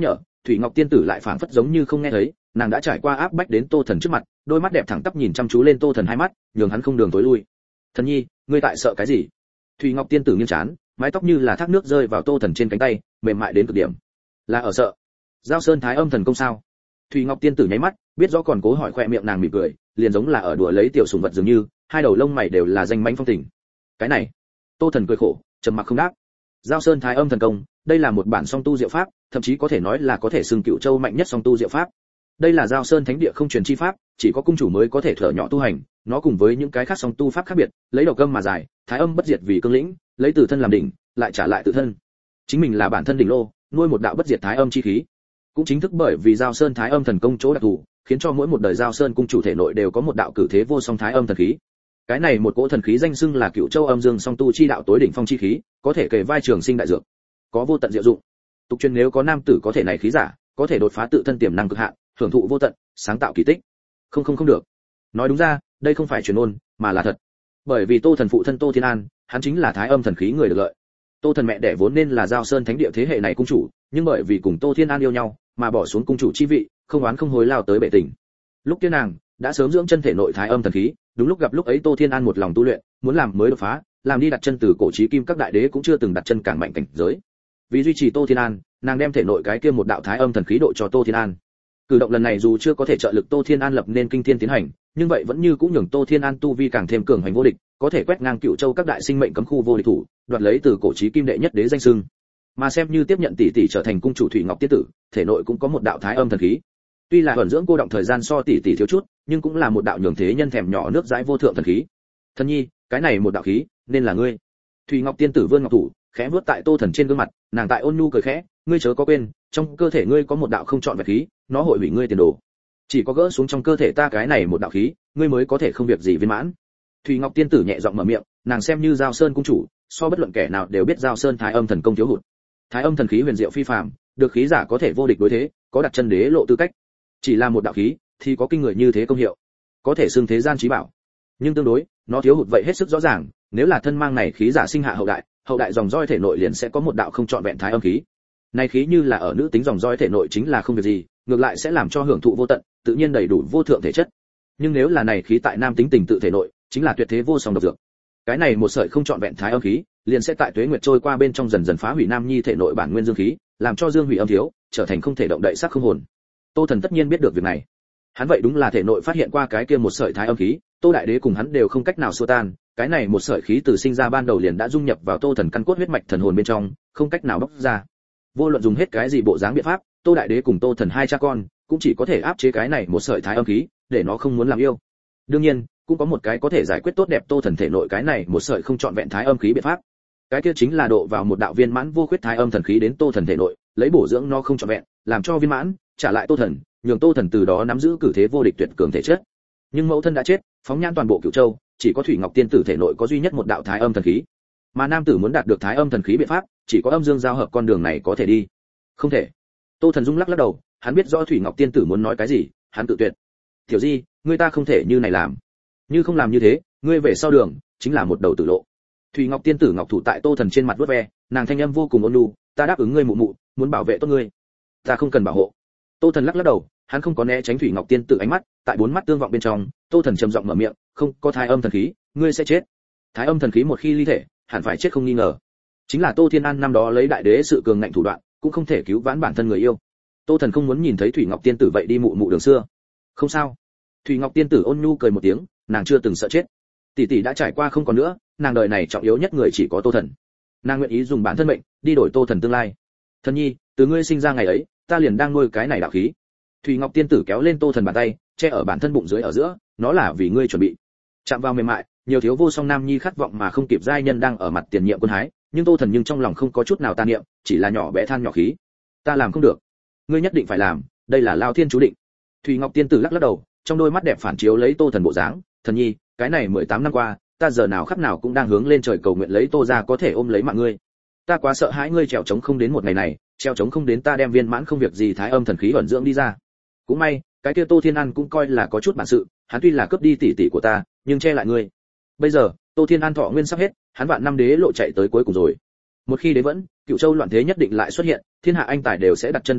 S1: Thủy Ngọc tiên tử lại phảng phất giống như không nghe thấy, nàng đã trải qua áp bách đến Tô Thần trước mặt, đôi mắt đẹp thẳng tắp nhìn chăm chú lên Tô Thần hai mắt, nhường hắn không đường tối lui. Thần nhi, ngươi tại sợ cái gì? Thủy Ngọc tiên tử nghiêng trán, mái tóc như là thác nước rơi vào Tô Thần trên cánh tay, mềm mại đến cực điểm. Là ở sợ. Giao Sơn Thái Âm thần công sao? Thủy Ngọc tiên tử nháy mắt, biết rõ còn cố hỏi, khoe miệng nàng mỉm cười, liền giống là ở đùa lấy tiểu sủng vật dường như, hai đầu lông mày đều là danh mãnh phong tình. Cái này, Tô Thần cười khổ, trầm mặc không đáp. Giao Sơn Thái Âm thần công, đây là một bản song tu diệu pháp, thậm chí có thể nói là có thể xưng Cửu Châu mạnh nhất song tu diệu pháp. Đây là Giao Sơn Thánh địa không truyền chi pháp, chỉ có cung chủ mới có thể thở nhỏ tu hành, nó cùng với những cái khác song tu pháp khác biệt, lấy đầu âm mà giải, thái âm bất diệt vì cương lĩnh, lấy từ thân làm đỉnh, lại trả lại tự thân. Chính mình là bản thân đỉnh lô, nuôi một đạo bất diệt thái âm chi khí. Cũng chính thức bởi vì Giao Sơn Thái Âm thần công chỗ đặc thù, khiến cho mỗi một đời Giao Sơn cung chủ thể nội đều có một đạo cử thế vô song thái âm thần khí. Cái này một cỗ thần khí danh xưng là Cửu Châu âm dương song tu chi đạo tối đỉnh phong chi khí, có thể kề vai trường sinh đại dược, có vô tận diệu dụng. Tục truyền nếu có nam tử có thể này khí giả, có thể đột phá tự thân tiềm năng cực hạn, hưởng thụ vô tận, sáng tạo kỳ tích. Không được. Nói đúng ra, đây không phải truyền ngôn, mà là thật. Bởi vì Tô Thần phụ thân Tô Thiên An, hắn chính là thái âm thần khí người được lợi. Tô Thần mẹ đẻ vốn nên là Giao Sơn Thánh địa thế hệ này cung chủ, nhưng bởi vì cùng Tô Thiên An yêu nhau, mà bỏ xuống cung chủ chi vị, không oán không hối lao tới bệ tình. Lúc kia nàng đã sớm dưỡng chân thể nội thái âm thần khí, đúng lúc gặp lúc ấy Tô Thiên An một lòng tu luyện, muốn làm mới đột phá, làm đi đặt chân từ cổ chí kim các đại đế cũng chưa từng đặt chân càng mạnh cảnh giới. Vì duy trì Tô Thiên An, nàng đem thể nội cái kia một đạo thái âm thần khí độ cho Tô Thiên An. Cử động lần này dù chưa có thể trợ lực Tô Thiên An lập nên kinh thiên tiến hành, nhưng vậy vẫn như cũng nhường Tô Thiên An tu vi càng thêm cường hành vô địch, có thể quét ngang Cửu Châu các đại sinh mệnh cấm khu vô địch thủ, đoạt lấy từ cổ chí kim đệ nhất đế danh xưng. Mà xem như tiếp nhận tỷ tỷ trở thành cung chủ Thủy Ngọc tiên tử, thể nội cũng có một đạo thái âm thần khí. Tuy là ẩn dưỡng cô động thời gian so tỷ tỷ thiếu chút, nhưng cũng là một đạo nhường thế nhân thèm nhỏ nước dãi vô thượng thần khí. Thần nhi, cái này một đạo khí, nên là ngươi. Thủy Ngọc tiên tử vươn ngọc thủ, khẽ vuốt tại Tô Thần trên gương mặt, nàng tại ôn nhu cười khẽ, ngươi chớ có quên, trong cơ thể ngươi có một đạo không chọn vẹn khí, nó hội hủy ngươi tiền đồ. Chỉ có gỡ xuống trong cơ thể ta cái này một đạo khí, ngươi mới có thể không việc gì viên mãn. Thủy Ngọc tiên tử nhẹ giọng mở miệng, nàng xem như Giao Sơn cung chủ, so bất luận kẻ nào đều biết Giao Sơn Thái Âm thần công thiếu hụt. Thái âm thần khí huyền diệu phi phàm, được khí giả có thể vô địch đối thế, có đặt chân đế lộ tư cách. Chỉ là một đạo khí thì có kinh người như thế công hiệu, có thể xưng thế gian chí bảo. Nhưng tương đối, nó thiếu hụt vậy hết sức rõ ràng, nếu là thân mang này khí giả sinh hạ hậu đại dòng roi thể nội liền sẽ có một đạo không chọn vẹn thái âm khí. Này khí như là ở nữ tính dòng roi thể nội chính là không việc gì, ngược lại sẽ làm cho hưởng thụ vô tận, tự nhiên đầy đủ vô thượng thể chất. Nhưng nếu là này khí tại nam tính tình tự thể nội, chính là tuyệt thế vô song độc dược. Cái này một sợi không chọn vẹn thái âm khí, liền sẽ tại tuế nguyệt trôi qua bên trong dần dần phá hủy nam nhi thể nội bản nguyên dương khí, làm cho dương hủy âm thiếu, trở thành không thể động đậy sắc không hồn. Tô Thần tất nhiên biết được việc này. Hắn vậy đúng là thể nội phát hiện qua cái kia một sợi thái âm khí, Tô đại đế cùng hắn đều không cách nào xua tan, cái này một sợi khí từ sinh ra ban đầu liền đã dung nhập vào Tô Thần căn cốt huyết mạch thần hồn bên trong, không cách nào bóc ra. Vô luận dùng hết cái gì bộ dáng biện pháp, Tô đại đế cùng Tô Thần hai cha con cũng chỉ có thể áp chế cái này một sợi thái âm khí, để nó không muốn làm yêu. Đương nhiên, cũng có một cái có thể giải quyết tốt đẹp Tô Thần thể nội cái này một sợi không chọn vẹn thái âm khí biện pháp. Cái kia chính là độ vào một đạo viên mãn vô khuyết thái âm thần khí đến Tô Thần thể nội, lấy bổ dưỡng nó không chọn vẹn, làm cho viên mãn, trả lại Tô Thần, nhường Tô Thần từ đó nắm giữ cử thế vô địch tuyệt cường thể chất. Nhưng mẫu thân đã chết, phóng nhãn toàn bộ Cửu Châu, chỉ có Thủy Ngọc tiên tử thể nội có duy nhất một đạo thái âm thần khí. Mà nam tử muốn đạt được thái âm thần khí biện pháp, chỉ có âm dương giao hợp con đường này có thể đi. Không thể. Tô Thần rung lắc lắc đầu, hắn biết rõ Thủy Ngọc tiên tử muốn nói cái gì, hắn tự tuyệt. Tiểu Di, ngươi ta không thể như này làm. Như không làm như thế, ngươi về sau đường chính là một đầu tử lộ. Thủy Ngọc tiên tử ngọc thủ tại Tô Thần trên mặt vuốt ve, nàng thanh âm vô cùng ôn nhu, ta đáp ứng ngươi mụ mụ, muốn bảo vệ tốt ngươi. Ta không cần bảo hộ. Tô Thần lắc lắc đầu, hắn không có né tránh Thủy Ngọc tiên tử ánh mắt, tại bốn mắt tương vọng bên trong, Tô Thần trầm giọng mở miệng, không có thái âm thần khí, ngươi sẽ chết. Thái âm thần khí một khi ly thể, hẳn phải chết không nghi ngờ. Chính là Tô Thiên An năm đó lấy đại đế sự cường ngạnh thủ đoạn, cũng không thể cứu vãn bản thân người yêu. Tô Thần không muốn nhìn thấy Thủy Ngọc tiên tử vậy đi mụ mụ đường xưa. Không sao. Thủy Ngọc tiên tử ôn nhu cười một tiếng, nàng chưa từng sợ chết. Tỷ tỷ đã trải qua không còn nữa, nàng đời này trọng yếu nhất người chỉ có Tô Thần. Nàng nguyện ý dùng bản thân mệnh đi đổi Tô Thần tương lai. Thần nhi, từ ngươi sinh ra ngày ấy, ta liền đang nuôi cái này đạo khí. Thủy Ngọc tiên tử kéo lên Tô Thần bàn tay, che ở bản thân bụng dưới ở giữa, nó là vì ngươi chuẩn bị. Chạm vào mềm mại, nhiều thiếu vô song nam nhi khát vọng mà không kịp giai nhân đang ở mặt tiền nhiệm quân hái, nhưng Tô Thần nhưng trong lòng không có chút nào tàn niệm, chỉ là nhỏ bé than nhỏ khí. Ta làm không được. Ngươi nhất định phải làm, đây là lao thiên chú định. Thủy Ngọc tiên tử lắc lắc đầu, trong đôi mắt đẹp phản chiếu lấy Tô Thần bộ dáng, thần nhi, cái này 18 năm qua, ta giờ nào khắc nào cũng đang hướng lên trời cầu nguyện lấy Tô gia có thể ôm lấy mạng ngươi. Ta quá sợ hãi ngươi trèo trống không đến một ngày này, trèo trống không đến ta đem viên mãn không việc gì thái âm thần khí ẩn dưỡng đi ra. Cũng may, cái kia Tô Thiên An cũng coi là có chút bản sự, hắn tuy là cướp đi tỷ tỷ của ta, nhưng che lại ngươi. Bây giờ, Tô Thiên An thọ nguyên sắp hết, hắn vạn năm đế lộ chạy tới cuối cùng rồi. Một khi đế vẫn, Cửu Châu loạn thế nhất định lại xuất hiện, thiên hạ anh tài đều sẽ đặt chân đế lộ,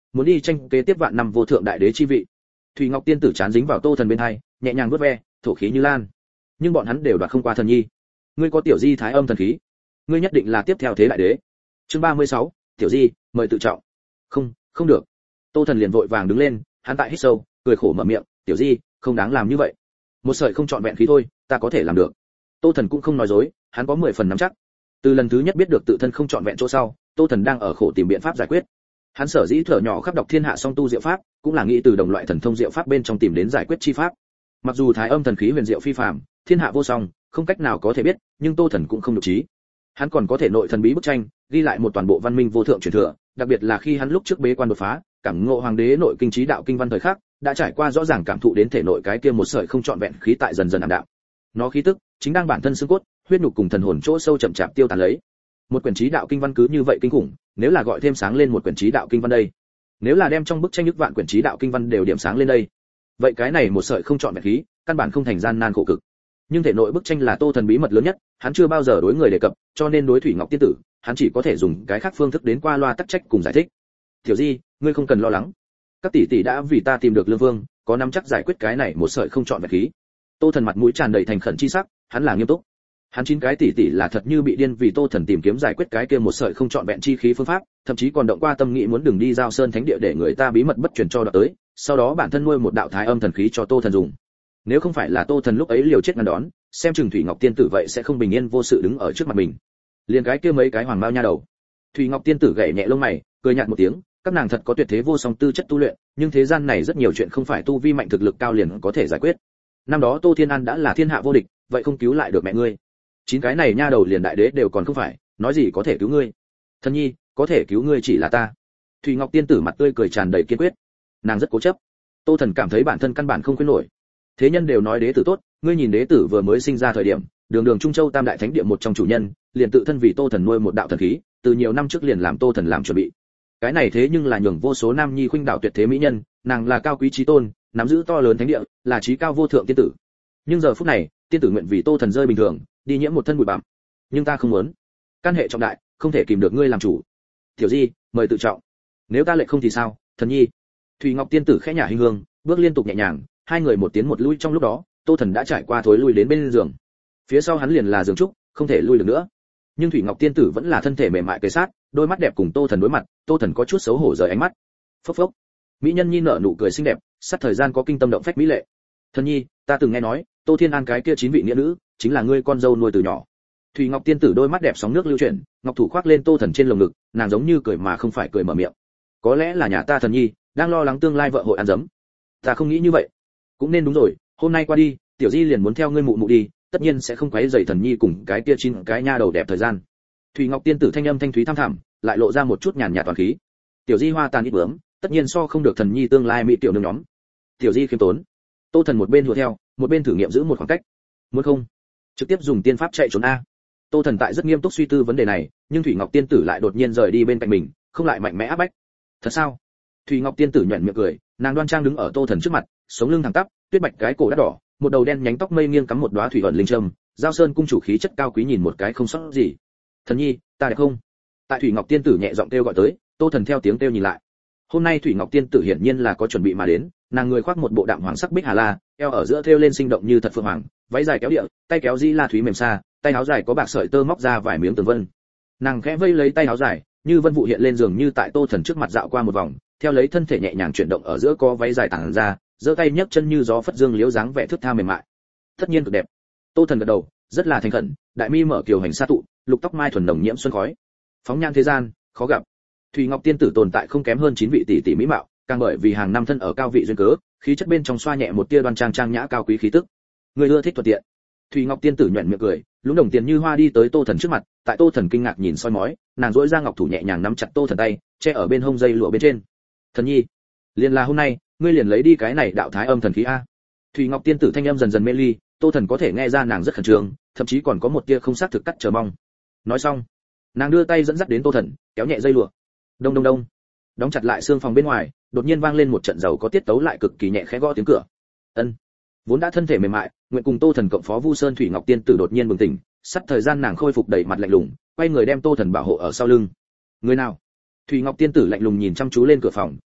S1: muốn đi tranh kế tiếp vạn năm vô thượng đại đế chi vị. Thủy Ngọc tiên tử chán dính vào Tô Thần bên hai, nhẹ nhàng vuốt ve, thổ khí như lan. Nhưng bọn hắn đều đoạt không qua Thần Nhi. Ngươi có tiểu di thái âm thần khí, ngươi nhất định là tiếp theo thế đại đế. Chương 36, tiểu di, mời tự trọng. Không, không được. Tô Thần liền vội vàng đứng lên, hắn tại hít sâu, cười khổ mở miệng, tiểu di, không đáng làm như vậy. Một sợi không trọn vẹn khí thôi, ta có thể làm được. Tô Thần cũng không nói dối, hắn có 10 phần nắm chắc. Từ lần thứ nhất biết được tự thân không trọn vẹn chỗ sau, Tô Thần đang ở khổ tìm biện pháp giải quyết. Hắn sở dĩ thở nhỏ khắp đọc thiên hạ song tu diệu pháp, cũng là nghĩ từ đồng loại thần thông diệu pháp bên trong tìm đến giải quyết chi pháp. Mặc dù thái âm thần khí huyền diệu phi phàm, thiên hạ vô song, không cách nào có thể biết, nhưng Tô Thần cũng không nhục trí. Hắn còn có thể nội thần bí bức tranh, ghi lại một toàn bộ văn minh vô thượng truyền thừa, đặc biệt là khi hắn lúc trước bế quan đột phá, cảm ngộ hoàng đế nội kinh trí đạo kinh văn thời khắc, đã trải qua rõ ràng cảm thụ đến thể nội cái kia một sợi không trọn vẹn khí tại dần dần ảm đạm. Nó khí tức chính đang bản thân xương cốt, huyết nhục cùng thần hồn chỗ sâu chậm chạp tiêu tán lấy. Một quyển trí đạo kinh văn cứ như vậy kinh khủng, nếu là gọi thêm sáng lên một quyển trí đạo kinh văn đây, nếu là đem trong bức tranh nhức vạn quyển trí đạo kinh văn đều điểm sáng lên đây, vậy cái này một sợi không trọn vẹn khí, căn bản không thành gian nan khổ cực. Nhưng thể nội bức tranh là Tô Thần bí mật lớn nhất, hắn chưa bao giờ đối người đề cập, cho nên đối Thủy Ngọc tiên tử, hắn chỉ có thể dùng cái khác phương thức đến qua loa tắc trách cùng giải thích. Tiểu Di, ngươi không cần lo lắng, các tỷ tỷ đã vì ta tìm được Lương Vương, có nắm chắc giải quyết cái này một sợi không trọn vẹn khí. Tô Thần mặt mũi tràn đầy thành khẩn chi sắc, hắn là nghiêm túc. Hắn 9 cái tỷ tỷ là thật như bị điên vì Tô Thần tìm kiếm giải quyết cái kia một sợi không trọn vẹn chi khí phương pháp, thậm chí còn động qua tâm nghĩ muốn đừng đi giao sơn thánh địa để người ta bí mật bất truyền cho đoạt tới, sau đó bản thân nuôi một đạo thái âm thần khí cho Tô Thần dùng. Nếu không phải là Tô Thần lúc ấy liều chết ngăn đón, xem chừng Thủy Ngọc tiên tử vậy sẽ không bình yên vô sự đứng ở trước mặt mình. Liền cái kia mấy cái hoàng mao nha đầu. Thủy Ngọc tiên tử gảy nhẹ lông mày, cười nhạt một tiếng, các nàng thật có tuyệt thế vô song tư chất tu luyện, nhưng thế gian này rất nhiều chuyện không phải tu vi mạnh thực lực cao liền có thể giải quyết. Năm đó Tô Thiên An đã là thiên hạ vô địch, vậy không cứu lại được mẹ ngươi. 9 cái này nha đầu liền đại đế đều còn không phải, nói gì có thể cứu ngươi. Thần Nhi, có thể cứu ngươi chỉ là ta. Thủy Ngọc tiên tử mặt tươi cười tràn đầy kiên quyết. Nàng rất cố chấp. Tô Thần cảm thấy bản thân căn bản không khuyên nổi. Thế nhân đều nói đế tử tốt, ngươi nhìn đế tử vừa mới sinh ra thời điểm, đường đường Trung Châu Tam đại thánh địa một trong chủ nhân, liền tự thân vì Tô Thần nuôi một đạo thần khí, từ nhiều năm trước liền làm Tô Thần làm chuẩn bị. Cái này thế nhưng là nhường vô số nam nhi khuynh đảo tuyệt thế mỹ nhân, nàng là cao quý chí tôn, nắm giữ to lớn thánh địa, là chí cao vô thượng tiên tử. Nhưng giờ phút này, tiên tử nguyện vì Tô Thần rơi bình thường, đi nhiễm một thân bụi bặm. Nhưng ta không muốn. Căn hệ trọng đại, không thể kìm được ngươi làm chủ. Tiểu Di, mời tự trọng. Nếu ta lệ không thì sao, Thần Nhi. Thủy Ngọc tiên tử khẽ nhả hình hương, bước liên tục nhẹ nhàng, hai người một tiến một lui trong lúc đó, Tô Thần đã trải qua thối lui đến bên giường. Phía sau hắn liền là giường trúc, không thể lui được nữa. Nhưng Thủy Ngọc tiên tử vẫn là thân thể mềm mại kề sát, đôi mắt đẹp cùng Tô Thần đối mặt, Tô Thần có chút xấu hổ rời ánh mắt. Phốc phốc. Mỹ nhân nhi nở nụ cười xinh đẹp, sát thời gian có kinh tâm động phách mỹ lệ. Thần Nhi, ta từng nghe nói, Tô Thiên An cái kia 9 vị nghĩa nữ, chính là ngươi con dâu nuôi từ nhỏ. Thủy Ngọc tiên tử đôi mắt đẹp sóng nước lưu chuyển, ngọc thủ khoác lên Tô Thần trên lồng ngực, nàng giống như cười mà không phải cười mở miệng. Có lẽ là nhà ta Thần Nhi đang lo lắng tương lai vợ hội ăn dấm. Ta không nghĩ như vậy. Cũng nên đúng rồi, hôm nay qua đi, tiểu Di liền muốn theo ngươi mụ mụ đi, tất nhiên sẽ không quấy rầy Thần Nhi cùng cái kia 9 cái nha đầu đẹp thời gian. Thủy Ngọc tiên tử thanh âm thanh thúy thăm thẳm, lại lộ ra một chút nhàn nhạt toàn khí. Tiểu Di hoa tàn ít bướm, tất nhiên so không được Thần Nhi tương lai mỹ tiểu nương nhóm. Tiểu Di khiêm tốn. Tô Thần một bên hùa theo, một bên thử nghiệm giữ một khoảng cách. Muốn không, trực tiếp dùng tiên pháp chạy trốn a. Tô Thần tại rất nghiêm túc suy tư vấn đề này, nhưng Thủy Ngọc tiên tử lại đột nhiên rời đi bên cạnh mình, không lại mạnh mẽ áp bách. Thật sao? Thủy Ngọc tiên tử nhuyễn miệng cười, nàng đoan trang đứng ở Tô Thần trước mặt, sống lưng thẳng tắp, tuyết bạch cái cổ đắt đỏ, một đầu đen nhánh tóc mây nghiêng cắm một đóa thủy ẩn linh trâm, giao sơn cung chủ khí chất cao quý nhìn một cái không sót gì. Thần Nhi, ta đẹp không? Tại Thủy Ngọc tiên tử nhẹ giọng kêu gọi tới, Tô Thần theo tiếng kêu nhìn lại. Hôm nay Thủy Ngọc tiên tử hiển nhiên là có chuẩn bị mà đến, nàng người khoác một bộ đạm hoàng sắc bích hà la, eo ở giữa thêu lên sinh động như thật phượng hoàng, váy dài kéo địa, tay kéo di la thúy mềm xa, tay áo dài có bạc sợi tơ móc ra vài miếng tường vân. Nàng khẽ vây lấy tay áo dài, như vân vụ hiện lên dường như tại Tô Thần trước mặt dạo qua một vòng, theo lấy thân thể nhẹ nhàng chuyển động ở giữa có váy dài tản ra, giơ tay nhấc chân như gió phất dương liễu dáng vẻ thướt tha mềm mại. Tất nhiên cực đẹp. Tô Thần gật đầu, rất là thành khẩn, đại mi mở kiều hành sa tụ, lục tóc mai thuần nồng nhiễm xuân khói. Phóng nhan thế gian, khó gặp. Thủy Ngọc tiên tử tồn tại không kém hơn 9 vị tỷ tỷ mỹ mạo, càng bởi vì hàng năm thân ở cao vị duyên cớ, khí chất bên trong xoa nhẹ một tia đoan trang trang nhã cao quý khí tức. Người ưa thích thuận tiện. Thủy Ngọc tiên tử nhuyễn miệng cười, lúng đồng tiền như hoa đi tới Tô Thần trước mặt, tại Tô Thần kinh ngạc nhìn soi mói, nàng duỗi ra ngọc thủ nhẹ nhàng nắm chặt Tô Thần tay, che ở bên hông dây lụa bên trên. Thần Nhi, liền là hôm nay, ngươi liền lấy đi cái này đạo thái âm thần khí a. Thủy Ngọc tiên tử thanh âm dần dần mê ly, Tô Thần có thể nghe ra nàng rất khẩn trương, thậm chí còn có một tia không xác thực cắt chờ mong. Nói xong, nàng đưa tay dẫn dắt đến Tô Thần, kéo nhẹ dây lụa. Đông đông đông. Đóng chặt lại xương phòng bên ngoài, đột nhiên vang lên một trận giàu có tiết tấu lại cực kỳ nhẹ khẽ gõ tiếng cửa. Ân. Vốn đã thân thể mềm mại, nguyện cùng Tô Thần cộng phó Vu Sơn Thủy Ngọc tiên tử đột nhiên bừng tỉnh, sắp thời gian nàng khôi phục đầy mặt lạnh lùng, quay người đem Tô Thần bảo hộ ở sau lưng. Người nào? Thủy Ngọc tiên tử lạnh lùng nhìn chăm chú lên cửa phòng,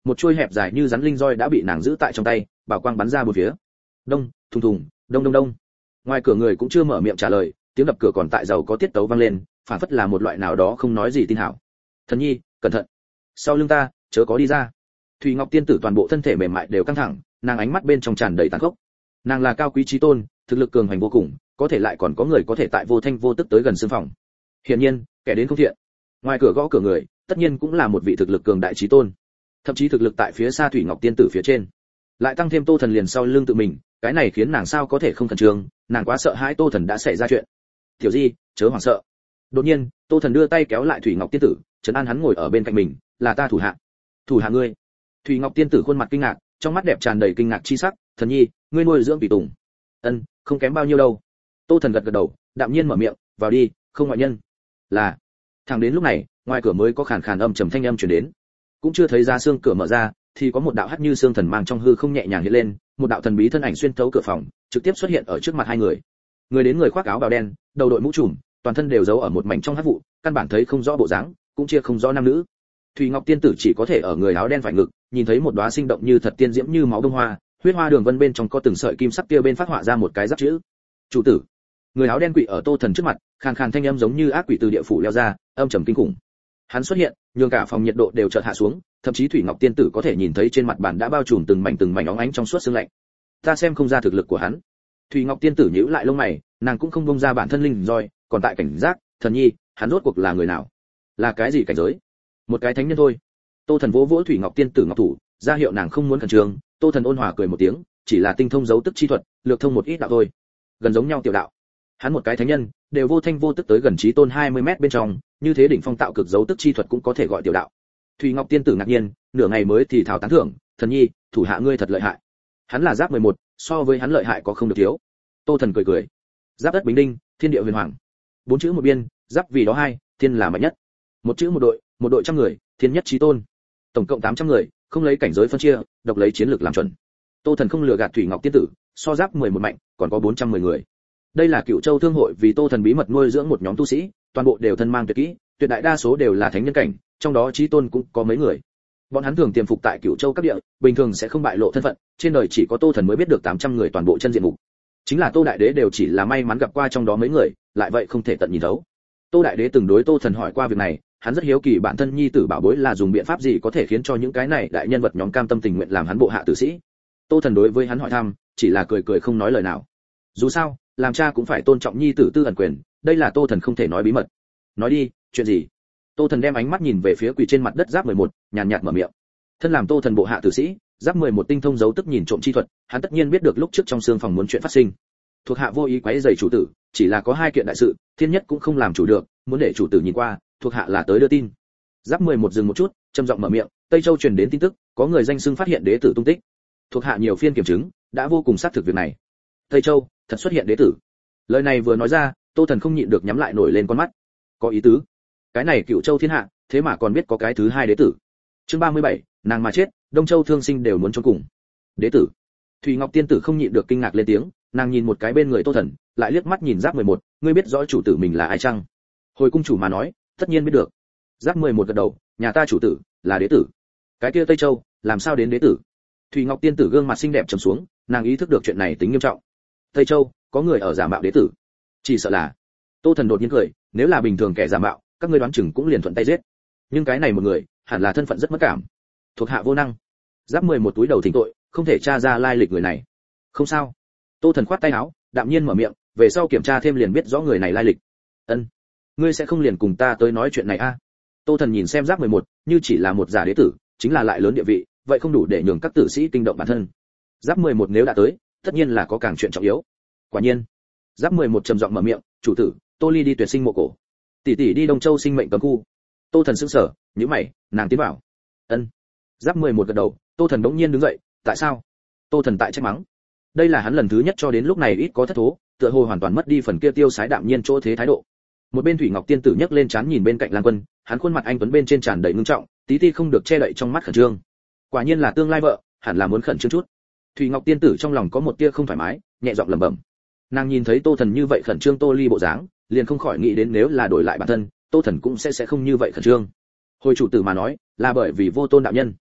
S1: một chuôi hẹp dài như rắn linh roi đã bị nàng giữ tại trong tay, bảo quang bắn ra bốn phía. Đông, thùng thùng, đông đông đông. Ngoài cửa người cũng chưa mở miệng trả lời, tiếng đập cửa còn tại giàu có tiết tấu vang lên, phản phất là một loại nào đó không nói gì tin hảo. Thần nhi, cẩn thận, sau lưng ta, chớ có đi ra. Thủy Ngọc tiên tử toàn bộ thân thể mềm mại đều căng thẳng, nàng ánh mắt bên trong tràn đầy tàn khốc. Nàng là cao quý chí tôn, thực lực cường hành vô cùng, có thể lại còn có người có thể tại vô thanh vô tức tới gần xương phòng. Hiển nhiên, kẻ đến không thiện. Ngoài cửa gõ cửa người, tất nhiên cũng là một vị thực lực cường đại chí tôn, thậm chí thực lực tại phía xa Thủy Ngọc tiên tử phía trên. Lại tăng thêm Tô Thần liền sau lưng tự mình, cái này khiến nàng sao có thể không khẩn trương, nàng quá sợ hãi Tô Thần đã xảy ra chuyện. "Tiểu Di, chớ hoảng sợ." Đột nhiên, Tô Thần đưa tay kéo lại Thủy Ngọc tiên tử, trấn an hắn ngồi ở bên cạnh mình, "Là ta thủ hạ." "Thủ hạ ngươi?" Thủy Ngọc tiên tử khuôn mặt kinh ngạc, trong mắt đẹp tràn đầy kinh ngạc chi sắc, "Thần nhi, ngươi nuôi dưỡng tùy tùng?" "Ân, không kém bao nhiêu đâu." Tô Thần gật gật đầu, đạm nhiên mở miệng, "Vào đi, không ngoại nhân." "Là." Thẳng đến lúc này, ngoài cửa mới có khàn khàn âm trầm thanh âm truyền đến. Cũng chưa thấy ra xương cửa mở ra, thì có một đạo hắc như xương thần mang trong hư không nhẹ nhàng hiện lên, một đạo thần bí thân ảnh xuyên thấu cửa phòng, trực tiếp xuất hiện ở trước mặt hai người. Người đến người khoác áo bào đen, đầu đội mũ trùm, toàn thân đều giấu ở một mảnh trong hắc vụ, căn bản thấy không rõ bộ dáng, cũng chia không rõ nam nữ. Thủy Ngọc tiên tử chỉ có thể ở người áo đen phải ngực, nhìn thấy một đóa sinh động như thật tiên diễm như máu đông hoa, huyết hoa đường vân bên trong có từng sợi kim sắc kia bên phát họa ra một cái giáp chữ. "Chủ tử." Người áo đen quỳ ở Tô Thần trước mặt, khàn khàn thanh âm giống như ác quỷ từ địa phủ leo ra, âm trầm kinh khủng. Hắn xuất hiện, nhường cả phòng nhiệt độ đều chợt hạ xuống, thậm chí Thủy Ngọc tiên tử có thể nhìn thấy trên mặt bàn đã bao trùm từng mảnh óng ánh trong suốt sương lạnh. Ta xem không ra thực lực của hắn. Thủy Ngọc tiên tử nhíu lại lông mày, nàng cũng không bông ra bản thân linh roi, còn tại cảnh giác, "Thần nhi, hắn rốt cuộc là người nào? Là cái gì cảnh giới?" "Một cái thánh nhân thôi." Tô Thần vỗ vỗ Thủy Ngọc tiên tử ngọc thủ, ra hiệu nàng không muốn khẩn trương. Tô Thần ôn hòa cười một tiếng, "Chỉ là tinh thông dấu tức chi thuật, lược thông một ít đạo thôi, gần giống nhau tiểu đạo." Hắn một cái thánh nhân, đều vô thanh vô tức tới gần chí tôn 20 mét bên trong, như thế đỉnh phong tạo cực dấu tức chi thuật cũng có thể gọi tiểu đạo. Thủy Ngọc tiên tử ngạc nhiên, nửa ngày mới thì thào tán thưởng, "Thần nhi, thủ hạ ngươi thật lợi hại." Hắn là giáp 11, so với hắn lợi hại có không được thiếu. Tô Thần cười cười. Giáp đất bình đinh, thiên địa huyền hoàng. 4 chữ một biên, giáp vì đó hai, thiên là mạnh nhất. Một chữ một đội trăm người, thiên nhất chí tôn. Tổng cộng 800 người, không lấy cảnh giới phân chia, độc lấy chiến lược làm chuẩn. Tô Thần không lừa gạt Thủy Ngọc tiên tử, so giáp 11 mạnh, còn có 410 người. Đây là Cửu Châu thương hội vì Tô Thần bí mật nuôi dưỡng một nhóm tu sĩ, toàn bộ đều thân mang tuyệt kỹ, tuyệt đại đa số đều là thánh nhân cảnh, trong đó chí tôn cũng có mấy người. Bọn hắn thường tiềm phục tại Cửu Châu các địa, bình thường sẽ không bại lộ thân phận, trên đời chỉ có Tô Thần mới biết được 800 người toàn bộ chân diện mục. Chính là Tô Đại Đế đều chỉ là may mắn gặp qua trong đó mấy người, lại vậy không thể tận nhìn thấu. Tô Đại Đế từng đối Tô Thần hỏi qua việc này, hắn rất hiếu kỳ bản thân nhi tử bảo bối là dùng biện pháp gì có thể khiến cho những cái này đại nhân vật nhóm cam tâm tình nguyện làm hắn bộ hạ tử sĩ. Tô Thần đối với hắn hỏi thăm, chỉ là cười cười không nói lời nào. Dù sao, làm cha cũng phải tôn trọng nhi tử tư ẩn quyền, đây là Tô Thần không thể nói bí mật. "Nói đi, chuyện gì?" Tô Thần đem ánh mắt nhìn về phía quỳ trên mặt đất giáp 11, nhàn nhạt mở miệng. Thân làm Tô Thần bộ hạ tử sĩ, giáp 11 tinh thông dấu tức nhìn trộm chi thuật, hắn tất nhiên biết được lúc trước trong xương phòng muốn chuyện phát sinh. Thuộc hạ vô ý quấy rầy chủ tử, chỉ là có hai kiện đại sự, thiên nhất cũng không làm chủ được, muốn để chủ tử nhìn qua, thuộc hạ là tới đưa tin. Giáp 11 dừng một chút, trầm giọng mở miệng, Tây Châu truyền đến tin tức, có người danh xưng phát hiện đế tử tung tích. Thuộc hạ nhiều phiên kiểm chứng, đã vô cùng xác thực việc này. Tây Châu, thật xuất hiện đế tử. Lời này vừa nói ra, Tô Thần không nhịn được nhắm lại nổi lên con mắt. Có ý tứ. Cái này Cửu Châu thiên hạ, thế mà còn biết có cái thứ hai đế tử. Chương 37, nàng mà chết, Đông Châu thương sinh đều muốn chôn cùng. Đế tử. Thủy Ngọc tiên tử không nhịn được kinh ngạc lên tiếng, nàng nhìn một cái bên người Tô Thần, lại liếc mắt nhìn Giáp 11, ngươi biết rõ chủ tử mình là ai chăng? Hồi cung chủ mà nói, tất nhiên biết được. Giáp 11 gật đầu, nhà ta chủ tử là đế tử. Cái kia Tây Châu, làm sao đến đế tử? Thủy Ngọc tiên tử gương mặt xinh đẹp trầm xuống, nàng ý thức được chuyện này tính nghiêm trọng. Tây Châu, có người ở giả mạo đế tử. Chỉ sợ là. Tô Thần đột nhiên cười, nếu là bình thường kẻ giả mạo, các ngươi đoán chừng cũng liền thuận tay giết. Nhưng cái này một người, hẳn là thân phận rất mất cảm. Thuộc hạ vô năng. Giáp 11 túi đầu thỉnh tội, không thể tra ra lai lịch người này. Không sao. Tô Thần khoát tay áo, đạm nhiên mở miệng, về sau kiểm tra thêm liền biết rõ người này lai lịch. Ân, ngươi sẽ không liền cùng ta tới nói chuyện này a? Tô Thần nhìn xem Giáp 11, như chỉ là một giả đế tử, chính là lại lớn địa vị, vậy không đủ để nhường các tử sĩ kinh động bản thân. Giáp 11 nếu đã tới, tất nhiên là có càng chuyện trọng yếu. Quả nhiên. Giáp 11 trầm giọng mở miệng, chủ tử, Tô Ly đi tuyển sinh mộ cổ. Tỷ tỷ đi Đông Châu sinh mệnh cấm khu. Tô Thần sững sờ, nhíu mày, nàng tiến vào. Ân. Giáp 11 gật đầu, Tô Thần đống nhiên đứng dậy, tại sao? Tô Thần tại trách mắng. Đây là hắn lần thứ nhất cho đến lúc này ít có thất thố, tựa hồ hoàn toàn mất đi phần kia tiêu sái đạm nhiên chỗ thế thái độ. Một bên Thủy Ngọc tiên tử nhấc lên trán nhìn bên cạnh Lan Quân, hắn khuôn mặt anh tuấn bên trên tràn đầy ngưng trọng, tí ti không được che đậy trong mắt khẩn trương. Quả nhiên là tương lai vợ, hẳn là muốn khẩn trương chút. Thủy Ngọc tiên tử trong lòng có một tia không thoải mái, nhẹ giọng lẩm bẩm. Nàng nhìn thấy Tô Thần như vậy khẩn trương Tô Ly bộ dáng, liền không khỏi nghĩ đến nếu là đổi lại bản thân, Tô Thần cũng sẽ không như vậy khẩn trương. Hồi chủ tử mà nói, là bởi vì vô tôn đạo nhân.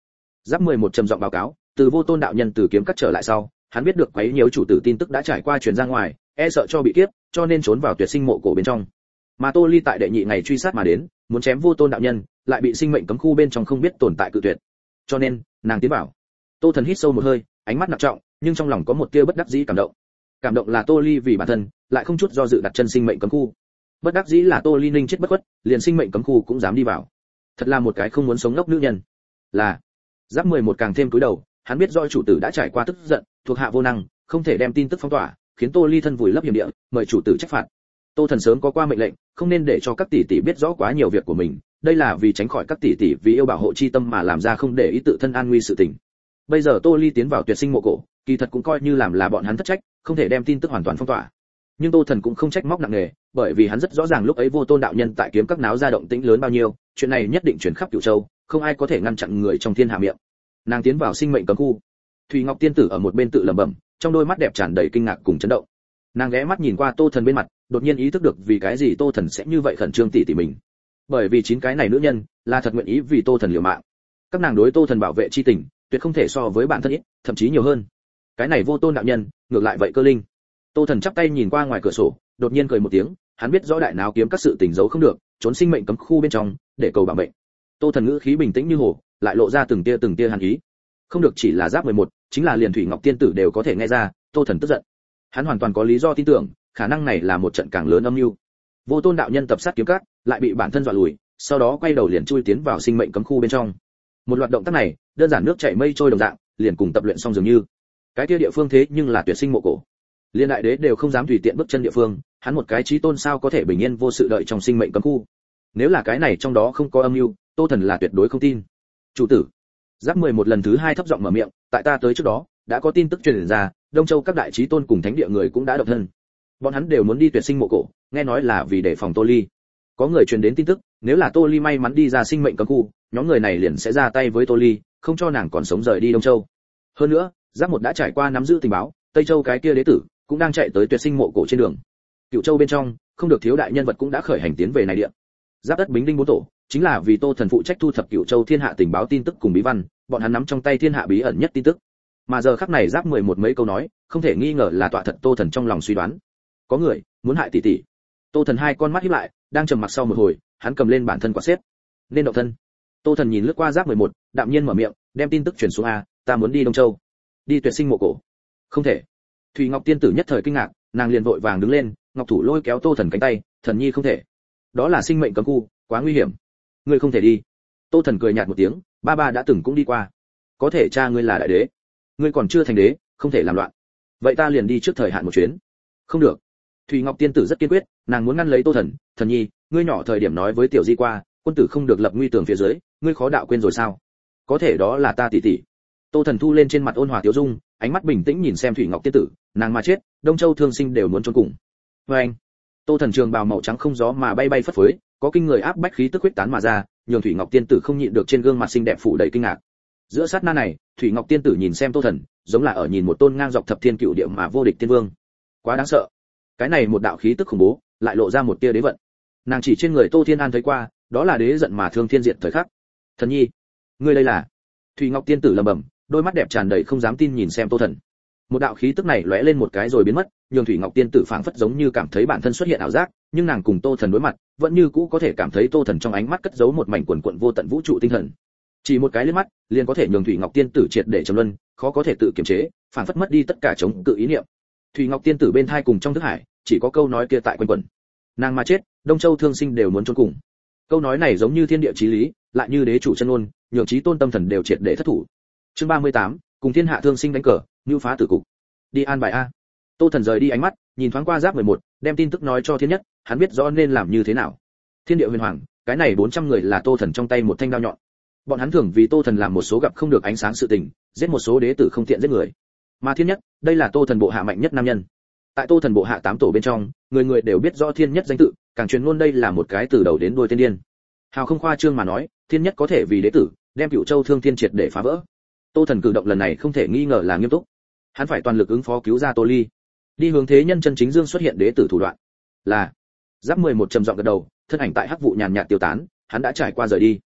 S1: Giáp 11 trầm giọng báo cáo, từ Vô Tôn đạo nhân từ kiếm cắt trở lại sau, hắn biết được quấy nhiễu chủ tử tin tức đã trải qua truyền ra ngoài, e sợ cho bị kiếp, cho nên trốn vào tuyệt sinh mộ cổ bên trong. Mà Tô Ly tại đệ nhị ngày truy sát mà đến, muốn chém Vô Tôn đạo nhân, lại bị sinh mệnh cấm khu bên trong không biết tồn tại cự tuyệt. Cho nên, nàng tiến vào. Tô Thần hít sâu một hơi, ánh mắt nặng trọng, nhưng trong lòng có một tia bất đắc dĩ cảm động. Cảm động là Tô Ly vì bản thân, lại không chút do dự đặt chân sinh mệnh cấm khu. Bất đắc dĩ là Tô Ly ninh chết bất khuất, liền sinh mệnh cấm khu cũng dám đi vào. Thật là một cái không muốn sống ngốc nữ nhân. Là. Giáp 11 càng thêm cúi đầu, hắn biết do chủ tử đã trải qua tức giận, thuộc hạ vô năng, không thể đem tin tức phong tỏa, khiến Tô Ly thân vùi lấp hiểm địa, mời chủ tử trách phạt. Tô Thần sớm có qua mệnh lệnh, không nên để cho các tỷ tỷ biết rõ quá nhiều việc của mình, đây là vì tránh khỏi các tỷ tỷ vì yêu bảo hộ chi tâm mà làm ra không để ý tự thân an nguy sự tình. Bây giờ Tô Ly tiến vào tuyệt sinh mộ cổ, kỳ thật cũng coi như làm là bọn hắn thất trách, không thể đem tin tức hoàn toàn phong tỏa. Nhưng Tô Thần cũng không trách móc nặng nề, bởi vì hắn rất rõ ràng lúc ấy Vô Tôn đạo nhân tại kiếm các náo ra động tĩnh lớn bao nhiêu, chuyện này nhất định truyền khắp Cửu Châu, không ai có thể ngăn chặn người trong thiên hạ miệng. Nàng tiến vào sinh mệnh cấm khu. Thủy Ngọc tiên tử ở một bên tự lẩm bẩm, trong đôi mắt đẹp tràn đầy kinh ngạc cùng chấn động. Nàng ghé mắt nhìn qua Tô Thần bên mặt, đột nhiên ý thức được vì cái gì Tô Thần sẽ như vậy khẩn trương tỉ mình. Bởi vì 9 cái này nữ nhân là thật nguyện ý vì Tô Thần liều mạng. Các nàng đối Tô Thần bảo vệ chi tình, tuyệt không thể so với bản thân ít, thậm chí nhiều hơn. Cái này Vô Tôn đạo nhân, ngược lại vậy cơ linh. Tô Thần chắp tay nhìn qua ngoài cửa sổ, đột nhiên cười một tiếng, hắn biết rõ đại náo kiếm các sự tình giấu không được, trốn sinh mệnh cấm khu bên trong, để cầu bảo mệnh. Tô Thần ngữ khí bình tĩnh như hồ, lại lộ ra từng tia hàn ý. Không được chỉ là Giáp 11, chính là liền Thủy Ngọc tiên tử đều có thể nghe ra, Tô Thần tức giận. Hắn hoàn toàn có lý do tin tưởng, khả năng này là một trận càng lớn âm mưu. Vô Tôn đạo nhân tập sát kiếm cát, lại bị bản thân dọa lùi, sau đó quay đầu liền chui tiến vào sinh mệnh cấm khu bên trong. Một loạt động tác này, đơn giản nước chảy mây trôi đồng dạng, liền cùng tập luyện xong dường như. Cái kia địa phương thế nhưng là tuyệt sinh mộ cổ. Liên đại đế đều không dám tùy tiện bước chân địa phương, hắn một cái chí tôn sao có thể bình yên vô sự đợi trong sinh mệnh cấm khu. Nếu là cái này trong đó không có âm mưu, Tô Thần là tuyệt đối không tin. Chủ tử. Giáp 11 lần thứ 2 thấp giọng mở miệng, tại ta tới trước đó, đã có tin tức truyền ra, Đông Châu các đại chí tôn cùng thánh địa người cũng đã động thân. Bọn hắn đều muốn đi tuyệt sinh mộ cổ, nghe nói là vì đề phòng Tô Ly. Có người truyền đến tin tức, nếu là Tô Ly may mắn đi ra sinh mệnh cấm khu, nhóm người này liền sẽ ra tay với Tô Ly, không cho nàng còn sống rời đi Đông Châu. Hơn nữa, Giáp 1 đã trải qua nắm giữ tình báo, Tây Châu cái kia đế tử cũng đang chạy tới tuyệt sinh mộ cổ trên đường. Cửu Châu bên trong, không được thiếu đại nhân vật cũng đã khởi hành tiến về này địa. Giáp đất Bính Đinh 4 tổ, chính là vì Tô Thần phụ trách thu thập Cửu Châu thiên hạ tình báo tin tức cùng bí văn, bọn hắn nắm trong tay thiên hạ bí ẩn nhất tin tức. Mà giờ khắc này Giáp 11 mấy câu nói, không thể nghi ngờ là tọa thật Tô Thần trong lòng suy đoán. Có người muốn hại tỷ tỷ. Tô Thần hai con mắt híp lại, đang trầm mặc sau một hồi, hắn cầm lên bản thân quả xếp. Nên động thân. Tô Thần nhìn lướt qua Giáp 11, đạm nhiên mở miệng, đem tin tức truyền xuống a, ta muốn đi Đông Châu. Đi tuyệt sinh mộ cổ. Không thể. Thủy Ngọc tiên tử nhất thời kinh ngạc, nàng liền vội vàng đứng lên, ngọc thủ lôi kéo Tô Thần cánh tay, "Thần nhi không thể. Đó là sinh mệnh cấm khu, quá nguy hiểm. Ngươi không thể đi." Tô Thần cười nhạt một tiếng, "Ba ba đã từng cũng đi qua. Có thể cha ngươi là đại đế, ngươi còn chưa thành đế, không thể làm loạn. Vậy ta liền đi trước thời hạn một chuyến." "Không được." Thủy Ngọc tiên tử rất kiên quyết, nàng muốn ngăn lấy Tô Thần, "Thần nhi, ngươi nhỏ thời điểm nói với tiểu di qua, quân tử không được lập nguy tường phía dưới, ngươi khó đạo quên rồi sao?" "Có thể đó là ta tỷ tỷ." Tô Thần thu lên trên mặt ôn hòa tiểu dung, ánh mắt bình tĩnh nhìn xem Thủy Ngọc tiên tử, nàng mà chết, Đông Châu thương sinh đều muốn chôn cùng. Và anh, Tô Thần trường bào màu trắng không gió mà bay bay phất phới, có kinh người áp bách khí tức huyết tán mà ra, nhường Thủy Ngọc tiên tử không nhịn được trên gương mặt xinh đẹp phủ đầy kinh ngạc. Giữa sát na này, Thủy Ngọc tiên tử nhìn xem Tô Thần, giống là ở nhìn một tôn ngang dọc thập thiên cửu địa mà vô địch tiên vương. Quá đáng sợ. Cái này một đạo khí tức khủng bố, lại lộ ra một tia đế vận. Nàng chỉ trên người Tô Thiên An thấy qua, đó là đế giận mà thương thiên diệt thời khắc. "Thần nhi, ngươi đây là?" Thủy Ngọc tiên tử lẩm bẩm, đôi mắt đẹp tràn đầy không dám tin nhìn xem Tô Thần. Một đạo khí tức này lóe lên một cái rồi biến mất, nhường Thủy Ngọc tiên tử phảng phất giống như cảm thấy bản thân xuất hiện ảo giác, nhưng nàng cùng Tô Thần đối mặt, vẫn như cũ có thể cảm thấy Tô Thần trong ánh mắt cất giấu một mảnh quần quần vô tận vũ trụ tinh thần. Chỉ một cái liếc mắt, liền có thể nhường Thủy Ngọc tiên tử triệt để trầm luân, khó có thể tự kiềm chế, phảng phất mất đi tất cả chống cự ý niệm. Thủy Ngọc tiên tử bên thai cùng trong thức hải, chỉ có câu nói kia tại quanh quẩn. Nàng mà chết, Đông Châu thương sinh đều muốn chôn cùng. Câu nói này giống như thiên địa chí lý, lại như đế chủ chân ngôn, nhường chí tôn tâm thần đều triệt để thất thủ. Chương 38, cùng thiên hạ thương sinh đánh cờ, nưu phá tử cục. Đi an bài a. Tô Thần rời đi ánh mắt, nhìn thoáng qua Giáp 11, đem tin tức nói cho Thiên Nhất, hắn biết rõ nên làm như thế nào. Thiên địa huyền hoàng, cái này 400 người là Tô Thần trong tay một thanh đao nhọn. Bọn hắn thường vì Tô Thần làm một số gặp không được ánh sáng sự tình, giết một số đế tử không tiện giết người. Mà Thiên Nhất, đây là Tô Thần bộ hạ mạnh nhất nam nhân. Tại Tô Thần bộ hạ 8 tổ bên trong, người người đều biết rõ Thiên Nhất danh tự, càng truyền ngôn đây là một cái từ đầu đến đuôi tiên điên. Hào không khoa trương mà nói, Thiên Nhất có thể vì đế tử, đem Cửu Châu thương thiên triệt để phá vỡ. Tô Thần cử động lần này không thể nghi ngờ là nghiêm túc. Hắn phải toàn lực ứng phó cứu ra Tô Ly, đi hướng thế nhân chân chính dương xuất hiện đế tử thủ đoạn. Là. Giáp 11 trầm giọng gật đầu, thân ảnh tại hắc vụ nhàn nhạt tiêu tán, hắn đã trải qua rời đi.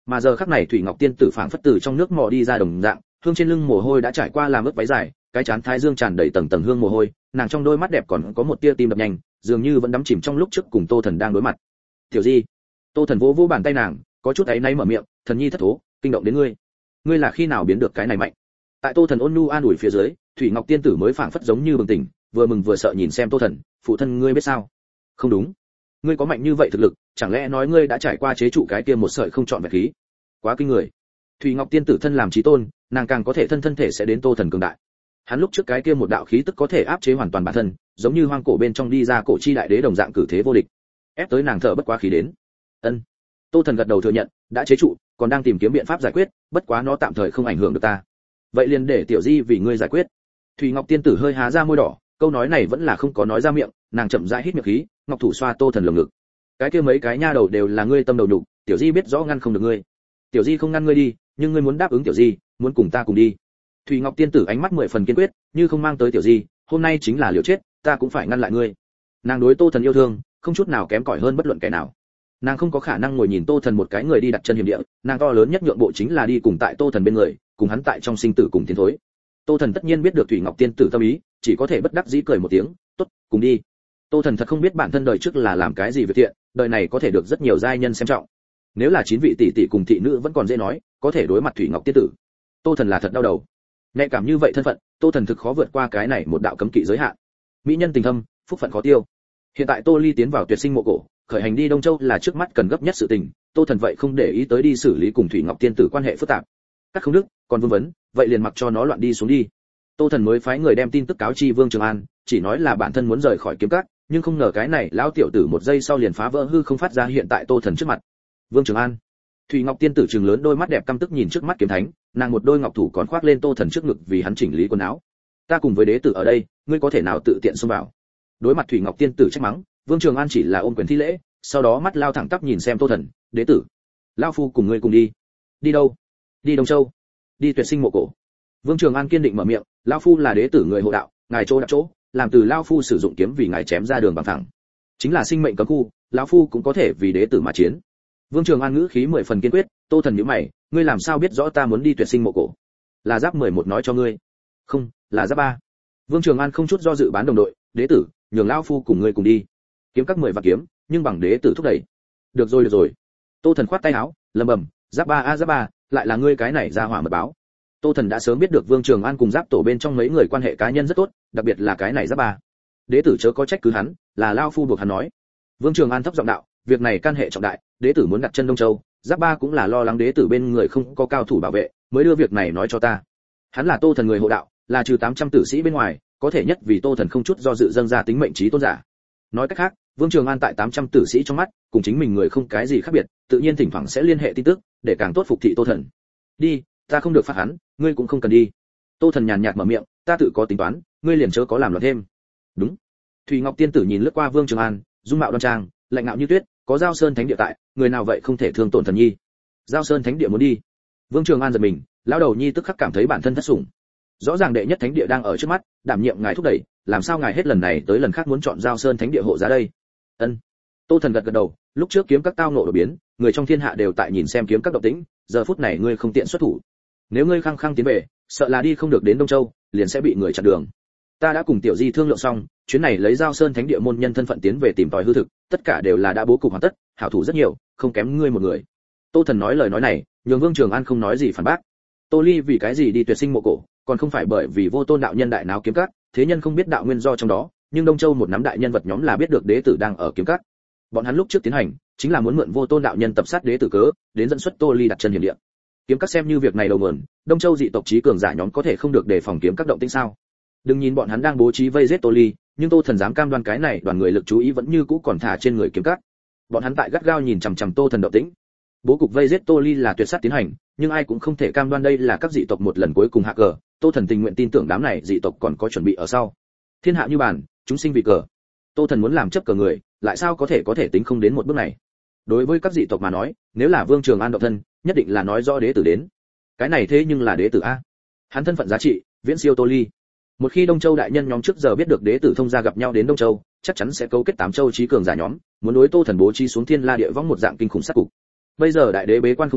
S1: Mà giờ khắc này Thủy Ngọc tiên tử phảng phất từ trong nước mò đi ra đồng dạng, hương trên lưng mồ hôi đã trải qua làm ướt váy dài, cái trán thái dương tràn đầy tầng tầng hương mồ hôi, nàng trong đôi mắt đẹp còn có một tia tim đập nhanh, dường như vẫn đắm chìm trong lúc trước cùng Tô Thần đang đối mặt. "Tiểu Di." Tô Thần vỗ vỗ bàn tay nàng, có chút áy náy mở miệng, "Thần nhi thất thố, kinh động đến ngươi. Ngươi là khi nào biến được cái này mạnh?" Tại Tô Thần ôn nhu an ủi phía dưới, Thủy Ngọc tiên tử mới phảng phất giống như bừng tỉnh, vừa mừng vừa sợ nhìn xem Tô Thần, "Phụ thân ngươi biết sao?" "Không đúng, ngươi có mạnh như vậy thực lực, chẳng lẽ nói ngươi đã trải qua chế trụ cái kia một sợi không chọn vẹn khí? Quá kinh người." Thủy Ngọc tiên tử thân làm chí tôn, nàng càng có thể thân thể sẽ đến Tô Thần cường đại. Hắn lúc trước cái kia một đạo khí tức có thể áp chế hoàn toàn bản thân, giống như hoang cổ bên trong đi ra cổ chi đại đế đồng dạng cử thế vô địch. Ép tới nàng thở bất quá khí đến. "Ân." Tô Thần gật đầu thừa nhận, đã chế trụ, còn đang tìm kiếm biện pháp giải quyết, bất quá nó tạm thời không ảnh hưởng được ta. "Vậy liền để tiểu Di vì ngươi giải quyết." Thủy Ngọc tiên tử hơi há ra môi đỏ, câu nói này vẫn là không có nói ra miệng, nàng chậm rãi hít miệng khí, ngọc thủ xoa Tô Thần lồng ngực. "Cái kia mấy cái nha đầu đều là ngươi tâm đầu nhục, tiểu Di biết rõ ngăn không được ngươi. Tiểu Di không ngăn ngươi đi, nhưng ngươi muốn đáp ứng tiểu Di, muốn cùng ta cùng đi." Thủy Ngọc tiên tử ánh mắt 10 phần kiên quyết, "Như không mang tới tiểu Di, hôm nay chính là liều chết, ta cũng phải ngăn lại ngươi." Nàng đối Tô Thần yêu thương, không chút nào kém cỏi hơn bất luận kẻ nào. Nàng không có khả năng ngồi nhìn Tô Thần một cái người đi đặt chân hiểm địa, nàng to lớn nhất nhượng bộ chính là đi cùng tại Tô Thần bên người, cùng hắn tại trong sinh tử cùng tiến thối. Tô Thần tất nhiên biết được Thủy Ngọc tiên tử tâm ý, chỉ có thể bất đắc dĩ cười một tiếng, "Tốt, cùng đi." Tô Thần thật không biết bản thân đời trước là làm cái gì việc thiện, đời này có thể được rất nhiều giai nhân xem trọng. Nếu là 9 vị tỷ tỷ cùng thị nữ vẫn còn dễ nói, có thể đối mặt Thủy Ngọc tiên tử. Tô Thần là thật đau đầu. Nhạy cảm như vậy thân phận, Tô Thần thực khó vượt qua cái này một đạo cấm kỵ giới hạn. Mỹ nhân tình thâm, phúc phận khó tiêu. Hiện tại Tô Ly tiến vào tuyệt sinh mộ cổ, khởi hành đi Đông Châu là trước mắt cần gấp nhất sự tình, Tô Thần vậy không để ý tới đi xử lý cùng Thủy Ngọc tiên tử quan hệ phức tạp. Các không đức, còn vương vấn, vậy liền mặc cho nó loạn đi xuống đi. Tô Thần mới phái người đem tin tức cáo chi Vương Trường An, chỉ nói là bản thân muốn rời khỏi kiếm các, nhưng không ngờ cái này lão tiểu tử một giây sau liền phá vỡ hư không phát ra hiện tại Tô Thần trước mặt. Vương Trường An. Thủy Ngọc tiên tử trừng lớn đôi mắt đẹp căm tức nhìn trước mắt kiếm thánh, nàng một đôi ngọc thủ còn khoác lên Tô Thần trước ngực vì hắn chỉnh lý quần áo. "Ta cùng với đế tử ở đây, ngươi có thể nào tự tiện xông vào?" Đối mặt Thủy Ngọc tiên tử trách mắng, Vương Trường An chỉ là ôm quyền thi lễ, sau đó mắt lao thẳng tắp nhìn xem Tô Thần, "Đế tử, lão phu cùng ngươi cùng đi." "Đi đâu?" "Đi Đông Châu, đi tuyệt sinh mộ cổ." Vương Trường An kiên định mở miệng, "Lão phu là đế tử người hộ đạo, ngài chỗ đặt chỗ, làm từ lão phu sử dụng kiếm vì ngài chém ra đường bằng thẳng. Chính là sinh mệnh cấm khu, lão phu cũng có thể vì đế tử mà chiến." Vương Trường An ngữ khí 10 phần kiên quyết. Tô Thần nhíu mày, "Ngươi làm sao biết rõ ta muốn đi tuyệt sinh mộ cổ?" "Là Giáp 11 nói cho ngươi." "Không, là Giáp 3." Vương Trường An không chút do dự bán đồng đội, "Đế tử, nhường lão phu cùng ngươi cùng đi." Kiếm các 10 vạn kiếm, nhưng bằng đế tử thúc đẩy. Được rồi được rồi." Tô Thần khoát tay áo, lẩm bẩm, "Giáp 3 a Giáp 3, lại là ngươi cái này ra hỏa mật báo." Tô Thần đã sớm biết được Vương Trường An cùng Giáp tổ bên trong mấy người quan hệ cá nhân rất tốt, đặc biệt là cái này Giáp 3. "Đế tử chớ có trách cứ hắn, là lão phu buộc hắn nói." Vương Trường An thấp giọng đạo, "Việc này can hệ trọng đại, đế tử muốn đặt chân Đông Châu, Giáp 3 cũng là lo lắng đế tử bên người không có cao thủ bảo vệ, mới đưa việc này nói cho ta. Hắn là Tô Thần người hộ đạo, là trừ 800 tử sĩ bên ngoài, có thể nhất vì Tô Thần không chút do dự dâng ra tính mệnh chí tôn giả." Nói cách khác, Vương Trường An tại 800 tử sĩ trong mắt, cùng chính mình người không cái gì khác biệt, tự nhiên thỉnh thoảng sẽ liên hệ tin tức, để càng tốt phục thị Tô Thần. "Đi, ta không được phạt hắn, ngươi cũng không cần đi." Tô Thần nhàn nhạt mở miệng, "Ta tự có tính toán, ngươi liền chớ có làm loạn thêm." "Đúng." Thủy Ngọc tiên tử nhìn lướt qua Vương Trường An, dung mạo đoan trang, lạnh ngạo như tuyết, có Giao Sơn Thánh địa tại, người nào vậy không thể thương tổn thần nhi. Giao Sơn Thánh địa muốn đi. Vương Trường An giật mình, lão đầu nhi tức khắc cảm thấy bản thân thất sủng. Rõ ràng đệ nhất thánh địa đang ở trước mắt, đảm nhiệm ngài thúc đẩy, làm sao ngài hết lần này tới lần khác muốn chọn Giao Sơn Thánh địa hộ giá đây? Ân. Tô Thần gật gật đầu, lúc trước kiếm các tao nộ đổi biến, người trong thiên hạ đều tại nhìn xem kiếm các động tĩnh, giờ phút này ngươi không tiện xuất thủ. Nếu ngươi khăng khăng tiến về, sợ là đi không được đến Đông Châu, liền sẽ bị người chặn đường. Ta đã cùng tiểu Di thương lượng xong, chuyến này lấy Giao Sơn Thánh địa môn nhân thân phận tiến về tìm tòi hư thực, tất cả đều là đã bố cục hoàn tất, hảo thủ rất nhiều, không kém ngươi một người. Tô Thần nói lời nói này, nhường Vương Trường An không nói gì phản bác. Tô Ly vì cái gì đi tuyệt sinh mộ cổ, còn không phải bởi vì Vô Tôn đạo nhân đại náo kiếm các, thế nhân không biết đạo nguyên do trong đó, nhưng Đông Châu một nắm đại nhân vật nhóm là biết được đế tử đang ở kiếm các. Bọn hắn lúc trước tiến hành, chính là muốn mượn Vô Tôn đạo nhân tập sát đế tử cớ, đến dẫn xuất Tô Ly đặt chân hiểm địa. Kiếm các xem như việc này đầu nguồn, Đông Châu dị tộc chí cường giả nhóm có thể không được đề phòng kiếm các động tĩnh sao? Đừng nhìn bọn hắn đang bố trí vây giết Tô Ly, nhưng Tô Thần dám cam đoan cái này đoàn người lực chú ý vẫn như cũ còn thả trên người kiếm các. Bọn hắn tại gắt gao nhìn chằm chằm Tô Thần động tĩnh. Bố cục vây giết Tô Ly là tuyệt sát tiến hành, nhưng ai cũng không thể cam đoan đây là các dị tộc một lần cuối cùng hạ cờ. Tô Thần tình nguyện tin tưởng đám này dị tộc còn có chuẩn bị ở sau. Thiên hạ như bàn, chúng sinh vì cờ. Tô Thần muốn làm chấp cờ người, lại sao có thể tính không đến một bước này. Đối với các dị tộc mà nói, nếu là Vương Trường An động thân, nhất định là nói rõ đế tử đến. Cái này thế nhưng là đế tử a. Hắn thân phận giá trị, viễn siêu Tô Ly. Một khi Đông Châu đại nhân nhóm trước giờ biết được đế tử thông gia gặp nhau đến Đông Châu, chắc chắn sẽ cấu kết 8 châu chí cường giả nhóm, muốn đối Tô Thần bố trí xuống thiên la địa võng một dạng kinh khủng sát cục. Bây giờ đại đế bế quan không ra,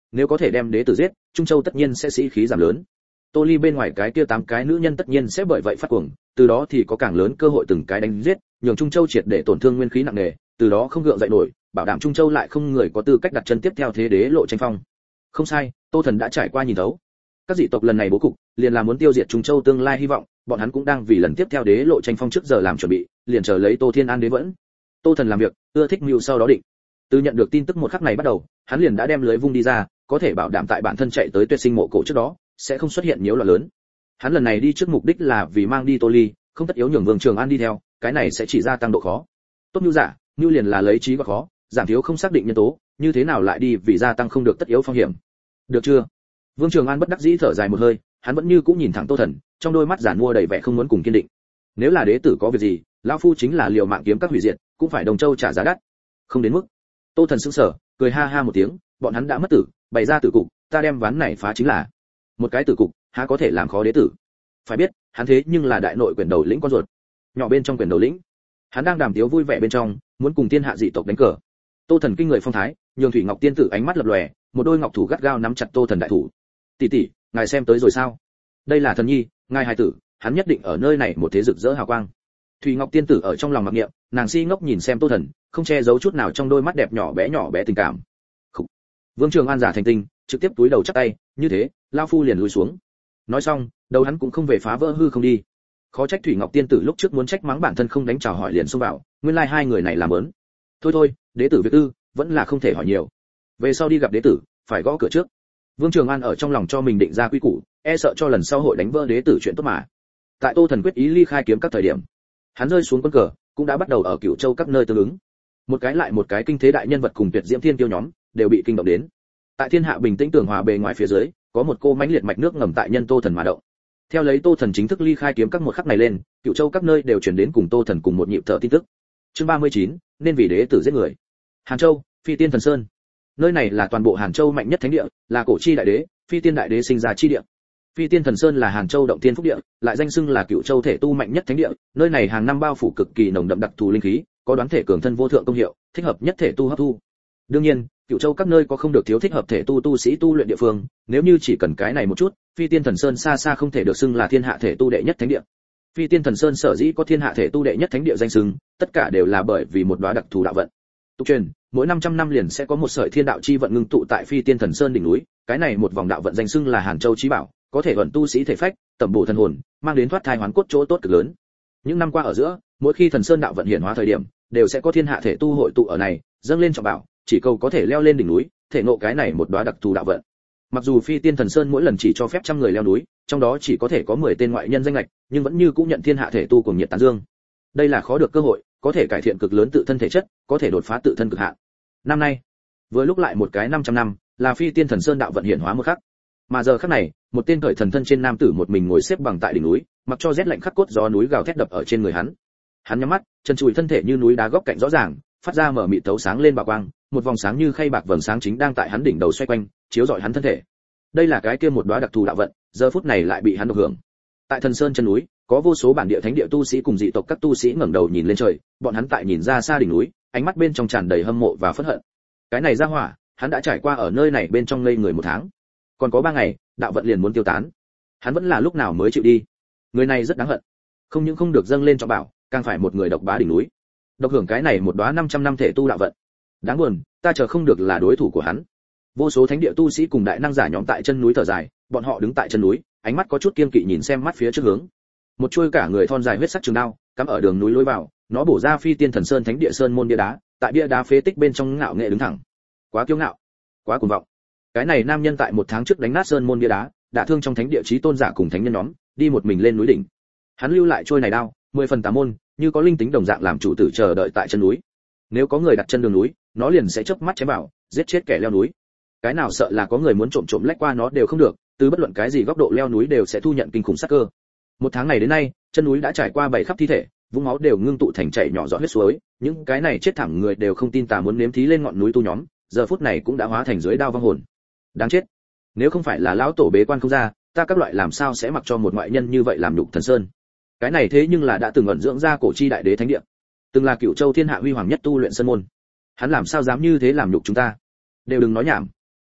S1: nếu có thể đem đế tử giết, Trung Châu tất nhiên sẽ sĩ khí giảm lớn. Tô Ly bên ngoài cái kia 8 cái nữ nhân tất nhiên sẽ bởi vậy phát cuồng, từ đó thì có càng lớn cơ hội từng cái đánh giết, nhường Trung Châu triệt để tổn thương nguyên khí nặng nề, từ đó không gượng dậy nổi, bảo đảm Trung Châu lại không người có tư cách đặt chân tiếp theo thế đế lộ tranh phong. Không sai, Tô Thần đã trải qua nhìn thấu. Các dị tộc lần này bố cục, liền là muốn tiêu diệt Trung Châu tương lai hy vọng, bọn hắn cũng đang vì lần tiếp theo đế lộ tranh phong trước giờ làm chuẩn bị, liền chờ lấy Tô Thiên An đế vẫn. Tô Thần làm việc, ưa thích mưu sau đó định. Từ nhận được tin tức một khắc này bắt đầu, hắn liền đã đem lưới vung đi ra, có thể bảo đảm tại bản thân chạy tới Tuyệt Sinh mộ cổ trước đó, sẽ không xuất hiện nhiễu loạn lớn. Hắn lần này đi trước mục đích là vì mang đi Tô Ly, không tất yếu nhường Vương Trường An đi theo, cái này sẽ chỉ gia tăng độ khó. Tốt như giả, như liền là lấy trí và khó, giảm thiếu không xác định nhân tố, như thế nào lại đi vì gia tăng không được tất yếu phong hiểm. Được chưa? Vương Trường An bất đắc dĩ thở dài một hơi, hắn vẫn như cũng nhìn thẳng Tô Thần, trong đôi mắt giản mua đầy vẻ không muốn cùng kiên định. Nếu là đế tử có việc gì, lão phu chính là liều mạng kiếm các hủy diệt, cũng phải Đồng Châu trả giá đắt. Không đến mức. Tô Thần sững sờ, cười ha ha một tiếng, bọn hắn đã mất tử, bày ra tử cục, ta đem ván này phá chính là. Một cái tử cục, há có thể làm khó đế tử. Phải biết, hắn thế nhưng là đại nội quyền đầu lĩnh con ruột. Nhỏ bên trong quyền đầu lĩnh, hắn đang đàm tiếu vui vẻ bên trong, muốn cùng thiên hạ dị tộc đánh cờ. Tô Thần kinh người phong thái, nhường Thủy Ngọc tiên tử ánh mắt lập lòe, một đôi ngọc thủ gắt gao nắm chặt Tô Thần đại thủ. Tỷ tỷ, ngài xem tới rồi sao? Đây là Thần nhi, ngài hài tử, hắn nhất định ở nơi này một thế rực rỡ hào quang. Thủy Ngọc tiên tử ở trong lòng mặc niệm, nàng si ngốc nhìn xem Tô Thần, không che giấu chút nào trong đôi mắt đẹp nhỏ bé tình cảm. Khủ. Vương Trường An giả thành tinh, trực tiếp túi đầu chắp tay, như thế, lão phu liền lùi xuống. Nói xong, đầu hắn cũng không về phá vỡ hư không đi. Khó trách Thủy Ngọc tiên tử lúc trước muốn trách mắng bản thân không đánh chào hỏi liền xông vào, nguyên lai hai người này làm ớn. Thôi, đế tử việc tư, vẫn là không thể hỏi nhiều. Về sau đi gặp đế tử, phải gõ cửa trước. Vương Trường An ở trong lòng cho mình định ra quy củ, e sợ cho lần sau hội đánh vỡ đế tử chuyện tốt mà. Tại Tô Thần quyết ý ly khai kiếm các thời điểm, hắn rơi xuống quân cờ, cũng đã bắt đầu ở Cửu Châu các nơi tương ứng. Một cái kinh thế đại nhân vật cùng tuyệt diễm thiên tiêu nhóm, đều bị kinh động đến. Tại thiên hạ bình tĩnh tường hòa bề ngoài phía dưới, có một cô mãnh liệt mạch nước ngầm tại nhân Tô Thần mà động. Theo lấy Tô Thần chính thức ly khai kiếm các một khắc này lên, Cửu Châu các nơi đều truyền đến cùng Tô Thần cùng một nhịp thở tin tức. Chương 39, nên vì đế tử giết người. Hàn Châu, Phi Tiên Thần Sơn. Nơi này là toàn bộ Hàn Châu mạnh nhất thánh địa, là cổ chi đại đế, Phi Tiên đại đế sinh ra chi địa. Phi Tiên Thần Sơn là Hàn Châu động tiên phúc địa, lại danh xưng là Cửu Châu thể tu mạnh nhất thánh địa, nơi này hàng năm bao phủ cực kỳ nồng đậm đặc thù linh khí, có đoán thể cường thân vô thượng công hiệu, thích hợp nhất thể tu hấp thu. Đương nhiên, Cửu Châu các nơi có không được thiếu thích hợp thể tu sĩ tu luyện địa phương, nếu như chỉ cần cái này một chút, Phi Tiên Thần Sơn xa xa không thể được xưng là thiên hạ thể tu đệ nhất thánh địa. Phi Tiên Thần Sơn sở dĩ có thiên hạ thể tu đệ nhất thánh địa danh xưng, tất cả đều là bởi vì một đóa đặc thù đạo vận. Tục truyền, mỗi 500 năm liền sẽ có một sợi thiên đạo chi vận ngưng tụ tại Phi Tiên Thần Sơn đỉnh núi, cái này một vòng đạo vận danh xưng là Hàn Châu chí bảo, có thể vận tu sĩ thể phách, tẩm bổ thần hồn, mang đến thoát thai hoán cốt chỗ tốt cực lớn. Những năm qua ở giữa, mỗi khi Thần Sơn đạo vận hiển hóa thời điểm, đều sẽ có thiên hạ thể tu hội tụ ở này, dâng lên trọng bảo, chỉ cầu có thể leo lên đỉnh núi, thể ngộ cái này một đóa đặc thù đạo vận. Mặc dù Phi Tiên Thần Sơn mỗi lần chỉ cho phép 100 người leo núi, trong đó chỉ có thể có 10 tên ngoại nhân danh lệch, nhưng vẫn như cũng nhận thiên hạ thể tu cùng nhiệt tán dương. Đây là khó được cơ hội, có thể cải thiện cực lớn tự thân thể chất, có thể đột phá tự thân cực hạn. Năm nay, vừa lúc lại một cái 500 năm, là Phi Tiên Thần Sơn đạo vận hiển hóa một khắc. Mà giờ khắc này, một tên cởi thần thân trên nam tử một mình ngồi xếp bằng tại đỉnh núi, mặc cho rét lạnh khắc cốt gió núi gào thét đập ở trên người hắn. Hắn nhắm mắt, chân chùi thân thể như núi đá góc cạnh rõ ràng, phát ra mở mịt tấu sáng lên bảo quang, một vòng sáng như khay bạc vầng sáng chính đang tại hắn đỉnh đầu xoay quanh, chiếu rọi hắn thân thể. Đây là cái kia một đóa đặc thù đạo vận, giờ phút này lại bị hắn được hưởng. Tại Thần Sơn chân núi, có vô số bản địa thánh địa tu sĩ cùng dị tộc các tu sĩ ngẩng đầu nhìn lên trời, bọn hắn tại nhìn ra xa đỉnh núi, ánh mắt bên trong tràn đầy hâm mộ và phẫn hận. Cái này ra hỏa, hắn đã trải qua ở nơi này bên trong ngây người 1 tháng. Còn có 3 ngày, đạo vận liền muốn tiêu tán. Hắn vẫn là lúc nào mới chịu đi. Người này rất đáng hận. Không những không được dâng lên cho bảo, càng phải một người độc bá đỉnh núi. Độc hưởng cái này một đóa 500 năm thể tu đạo vận. Đáng buồn, ta chờ không được là đối thủ của hắn. Vô số thánh địa tu sĩ cùng đại năng giả nhóm tại chân núi thở dài, bọn họ đứng tại chân núi, ánh mắt có chút kiên kỵ nhìn xem mắt phía trước hướng. Một chuôi cả người thon dài huyết sắc trường đao, cắm ở đường núi lối vào, nó bổ ra Phi Tiên Thần Sơn thánh địa sơn môn bia đá, tại bia đá phế tích bên trong ngạo nghệ đứng thẳng. Quá kiêu ngạo, quá cuồng vọng. Cái này nam nhân tại 1 tháng trước đánh nát sơn môn bia đá, đả thương trong thánh địa chí tôn giả cùng thánh nhân nhóm, đi một mình lên núi đỉnh. Hắn lưu lại chuôi này đao, 10 phần tà môn, như có linh tính đồng dạng làm chủ tử chờ đợi tại chân núi. Nếu có người đặt chân đường núi, nó liền sẽ chớp mắt chém vào, giết chết kẻ leo núi. Cái nào sợ là có người muốn trộm trộm lách qua nó đều không được, từ bất luận cái gì góc độ leo núi đều sẽ thu nhận kinh khủng sát cơ. 1 tháng này đến nay, chân núi đã trải qua 7 khắp thi thể, vũng máu đều ngưng tụ thành chảy nhỏ giọt huyết suối, những cái này chết thảm người đều không tin tà muốn nếm thí lên ngọn núi tu nhóm, giờ phút này cũng đã hóa thành dưới đao vong hồn. Đáng chết. Nếu không phải là lão tổ bế quan không ra, ta các loại làm sao sẽ mặc cho một ngoại nhân như vậy làm nhục Thần Sơn. Cái này thế nhưng là đã từng ẩn dưỡng ra cổ chi đại đế thánh địa, từng là Cửu Châu thiên hạ huy hoàng nhất tu luyện sơn môn. Hắn làm sao dám như thế làm nhục chúng ta? Đều đừng nói nhảm.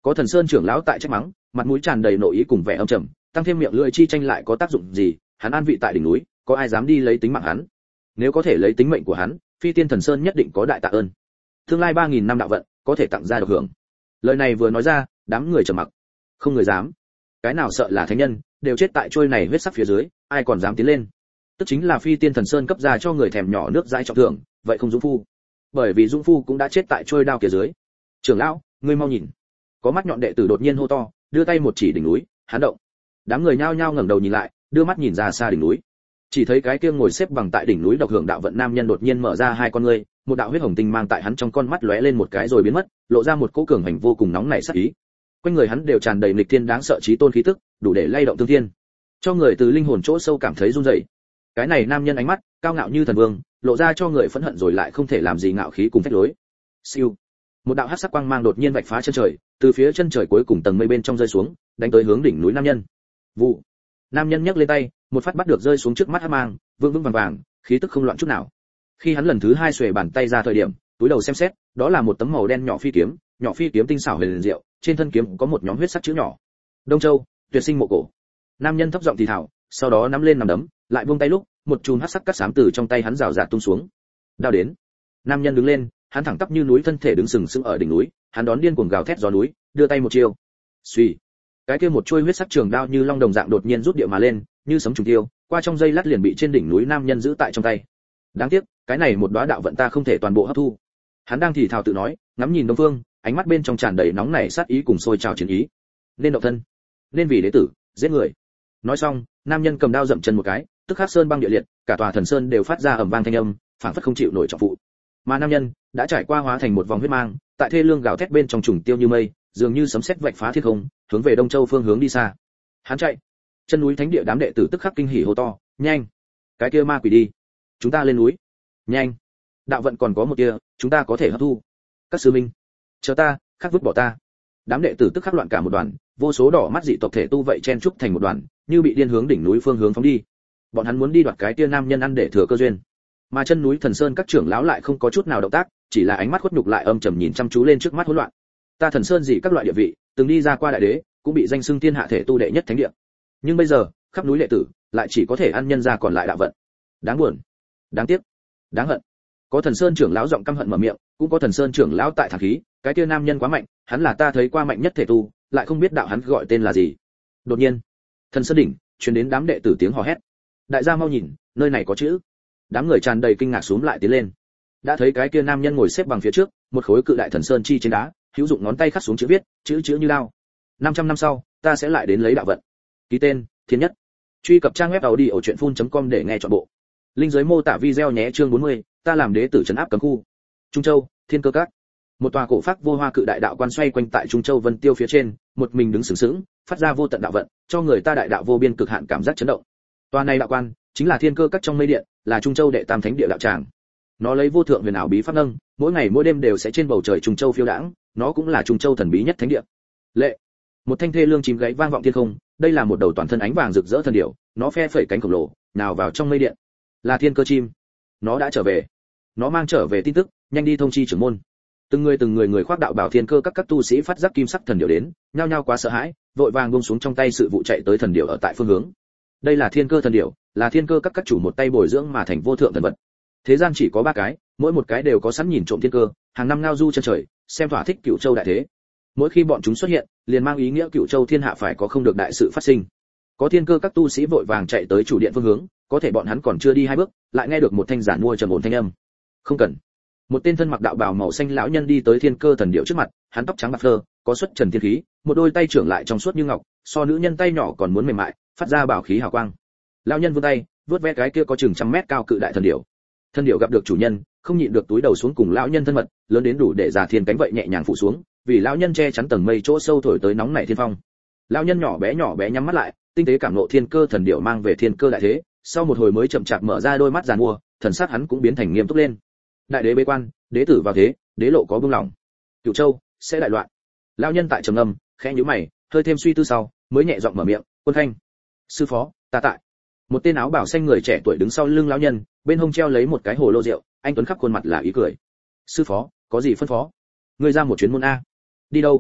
S1: Có Thần Sơn trưởng lão tại trách mắng, mặt mũi tràn đầy nội ý cùng vẻ âm trầm, tăng thêm miệng lưỡi chi tranh lại có tác dụng gì, hắn an vị tại đỉnh núi, có ai dám đi lấy tính mạng hắn? Nếu có thể lấy tính mệnh của hắn, Phi Tiên Thần Sơn nhất định có đại tạ ơn. Tương lai 3000 năm đạo vận, có thể tặng ra được hưởng. Lời này vừa nói ra, đám người trầm mặc. Không người dám. Cái nào sợ là thánh nhân, đều chết tại trôi này huyết sắc phía dưới, ai còn dám tiến lên? Tức chính là Phi Tiên Thần Sơn cấp ra cho người thèm nhỏ nước dãi trọng thưởng, vậy không Dũng Phu. Bởi vì Dũng Phu cũng đã chết tại trôi đao kia dưới. Trưởng lão, ngươi mau nhìn. Có mắt nhọn đệ tử đột nhiên hô to, đưa tay một chỉ đỉnh núi, hắn động. Đám người nhao nhao ngẩng đầu nhìn lại, đưa mắt nhìn ra xa đỉnh núi. Chỉ thấy cái kia ngồi xếp bằng tại đỉnh núi độc hưởng đạo vận nam nhân đột nhiên mở ra hai con ngươi, một đạo huyết hồng tinh mang tại hắn trong con mắt lóe lên một cái rồi biến mất, lộ ra một cỗ cường hành vô cùng nóng nảy sát ý. Quanh người hắn đều tràn đầy nghịch thiên đáng sợ chí tôn khí tức, đủ để lay động thương thiên, cho người từ linh hồn chỗ sâu cảm thấy run rẩy. Cái này nam nhân ánh mắt cao ngạo như thần vương, lộ ra cho người phẫn hận rồi lại không thể làm gì ngạo khí cùng phách lối. Siêu, một đạo hắc sắc quang mang đột nhiên vạch phá chân trời, từ phía chân trời cuối cùng tầng mây bên trong rơi xuống, đánh tới hướng đỉnh núi nam nhân. Vụ, nam nhân nhấc lên tay, một phát bắt được rơi xuống trước mắt hắc mang, vững vững vàng vàng, khí tức không loạn chút nào. Khi hắn lần thứ hai xuề bàn tay ra thời điểm, túi đầu xem xét, đó là một tấm màu đen nhỏ phi kiếm tinh xảo huyền diệu, trên thân kiếm có một nhóm huyết sắc chữ nhỏ. Đông Châu, tuyệt sinh mộ cổ. Nam nhân thấp giọng thì thào, sau đó nắm lên nắm đấm, lại buông tay lúc, một chùm hắc sắc cắt xám từ trong tay hắn rào rạt tung xuống. Đao đến. Nam nhân đứng lên, hắn thẳng tắp như núi thân thể đứng sừng sững ở đỉnh núi, hắn đón điên cuồng gào thét gió núi, đưa tay một chiêu. Suy, cái kia một chuôi huyết sắc trường đao như long đồng dạng đột nhiên rút địa mà lên, như sấm trùng tiêu, qua trong giây lát liền bị trên đỉnh núi nam nhân giữ tại trong tay. Đáng tiếc, cái này một đóa đạo vận ta không thể toàn bộ hấp thu. Hắn đang thì thào tự nói, ngắm nhìn đông phương, ánh mắt bên trong tràn đầy nóng nảy sát ý cùng sôi trào chiến ý. Nên động thân, nên vì đế tử giết người. Nói xong, nam nhân cầm đao dậm chân một cái, tức khắc sơn băng địa liệt, cả tòa thần sơn đều phát ra ầm vang thanh âm, phảng phất không chịu nổi trọng phụ. Mà nam nhân đã trải qua hóa thành một vòng huyết mang, tại thê lương gào thét bên trong trùng tiêu như mây, dường như sấm sét vạch phá thiên không, hướng về Đông Châu phương hướng đi xa. Hắn chạy, chân núi thánh địa đám đệ tử tức khắc kinh hỉ hô to, nhanh, cái kia ma quỷ đi, chúng ta lên núi, nhanh, đạo vận còn có một kia, chúng ta có thể hấp thu. Các sư minh, chờ ta, khắc vứt bỏ ta. Đám đệ tử tức khắc loạn cả một đoàn, vô số đỏ mắt dị tộc thể tu vậy chen chúc thành một đoàn, như bị điên hướng đỉnh núi phương hướng phóng đi. Bọn hắn muốn đi đoạt cái kia nam nhân ăn để thừa cơ duyên. Mà chân núi Thần Sơn các trưởng lão lại không có chút nào động tác, chỉ là ánh mắt khuất nhục lại âm trầm nhìn chăm chú lên trước mắt hỗn loạn. Ta Thần Sơn gì các loại địa vị, từng đi ra qua đại đế, cũng bị danh xưng thiên hạ thể tu đệ nhất thánh địa. Nhưng bây giờ, khắp núi đệ tử lại chỉ có thể ăn nhân ra còn lại đạo vận. Đáng buồn, đáng tiếc, đáng hận. Có Thần Sơn trưởng lão giọng căm hận mở miệng, cũng có Thần Sơn trưởng lão tại thẳng khí, cái kia nam nhân quá mạnh, hắn là ta thấy qua mạnh nhất thể tu, lại không biết đạo hắn gọi tên là gì. Đột nhiên, Thần Sơn đỉnh truyền đến đám đệ tử tiếng hò hét. Đại gia mau nhìn, nơi này có chữ. Đám người tràn đầy kinh ngạc xuống lại tiến lên. Đã thấy cái kia nam nhân ngồi xếp bằng phía trước, một khối cự đại thần sơn chi trên đá, hữu dụng ngón tay khắc xuống chữ viết, chữ như lao. 500 năm sau, ta sẽ lại đến lấy đạo vận. Ký tên, Thiên Nhất. Truy cập trang web audiochuyenphun.com để nghe trọn bộ. Linh dưới mô tả video nhé. Chương 40, ta làm đế tử trấn áp cấm khu. Trung Châu, Thiên Cơ Các. Một tòa cổ phác vô hoa cự đại đạo quan xoay quanh tại Trung Châu Vân Tiêu phía trên, một mình đứng sừng sững, phát ra vô tận đạo vận, cho người ta đại đạo vô biên cực hạn cảm giác chấn động. Tòa này đạo quan chính là Thiên Cơ Các trong mây điện, là Trung Châu đệ tam thánh địa đạo tràng. Nó lấy vô thượng huyền ảo bí pháp nâng, mỗi ngày mỗi đêm đều sẽ trên bầu trời Trung Châu phiêu đãng, nó cũng là Trung Châu thần bí nhất thánh địa. Lệ, một thanh thê lương chim gáy vang vọng thiên không, đây là một đầu toàn thân ánh vàng rực rỡ thần điểu, nó phe phẩy cánh khổng lồ, nào vào trong mây điện. Là Thiên Cơ chim, nó đã trở về. Nó mang trở về tin tức, nhanh đi thông chi trưởng môn. Từng người khoác đạo bảo Thiên Cơ các tu sĩ phát giác kim sắc thần điểu đến, nhao nhao quá sợ hãi, vội vàng buông xuống trong tay sự vụ chạy tới thần điểu ở tại phương hướng. Đây là Thiên Cơ thần điểu, là Thiên Cơ các chủ một tay bồi dưỡng mà thành vô thượng thần vật. Thế gian chỉ có 3 cái, mỗi một cái đều có sẵn nhìn trộm thiên cơ, hàng năm ngao du chân trời, xem thỏa thích Cửu Châu đại thế. Mỗi khi bọn chúng xuất hiện, liền mang ý nghĩa Cửu Châu thiên hạ phải có không được đại sự phát sinh. Có Thiên Cơ các tu sĩ vội vàng chạy tới chủ điện phương hướng, có thể bọn hắn còn chưa đi 2 bước, lại nghe được một thanh giản mua trầm ổn thanh âm. Không cần. Một tên thân mặc đạo bào màu xanh lão nhân đi tới Thiên Cơ thần điểu trước mặt, hắn tóc trắng bạc phơ, có xuất trần thiên khí, một đôi tay trưởng lại trong suốt như ngọc, so nữ nhân tay nhỏ còn muốn mềm mại, phát ra bảo khí hào quang. Lão nhân vươn tay, vớt ve cái kia có chừng 100 mét cao cự đại thần điểu. Thần điểu gặp được chủ nhân, không nhịn được túi đầu xuống cùng lão nhân thân mật, lớn đến đủ để giả thiên cánh vậy nhẹ nhàng phụ xuống, vì lão nhân che chắn tầng mây chỗ sâu thổi tới nóng nảy thiên phong. Lão nhân nhỏ bé nhắm mắt lại, tinh tế cảm ngộ thiên cơ thần điểu mang về thiên cơ đại thế, sau một hồi mới chậm chạp mở ra đôi mắt giàn mua, thần sắc hắn cũng biến thành nghiêm túc lên. Đại đế bế quan, đế tử vào thế, đế lộ có buông lỏng. Cửu Châu sẽ đại loạn. Lão nhân tại trầm ngâm, khẽ nhíu mày, hơi thêm suy tư sau, mới nhẹ giọng mở miệng, "Quân Khanh, sư phó, ta tại." Một tên áo bảo xanh người trẻ tuổi đứng sau lưng lão nhân, bên hông treo lấy một cái hồ lô rượu, anh tuấn khắp khuôn mặt là ý cười. "Sư phó, có gì phân phó?" "Ngươi ra một chuyến môn a." "Đi đâu?"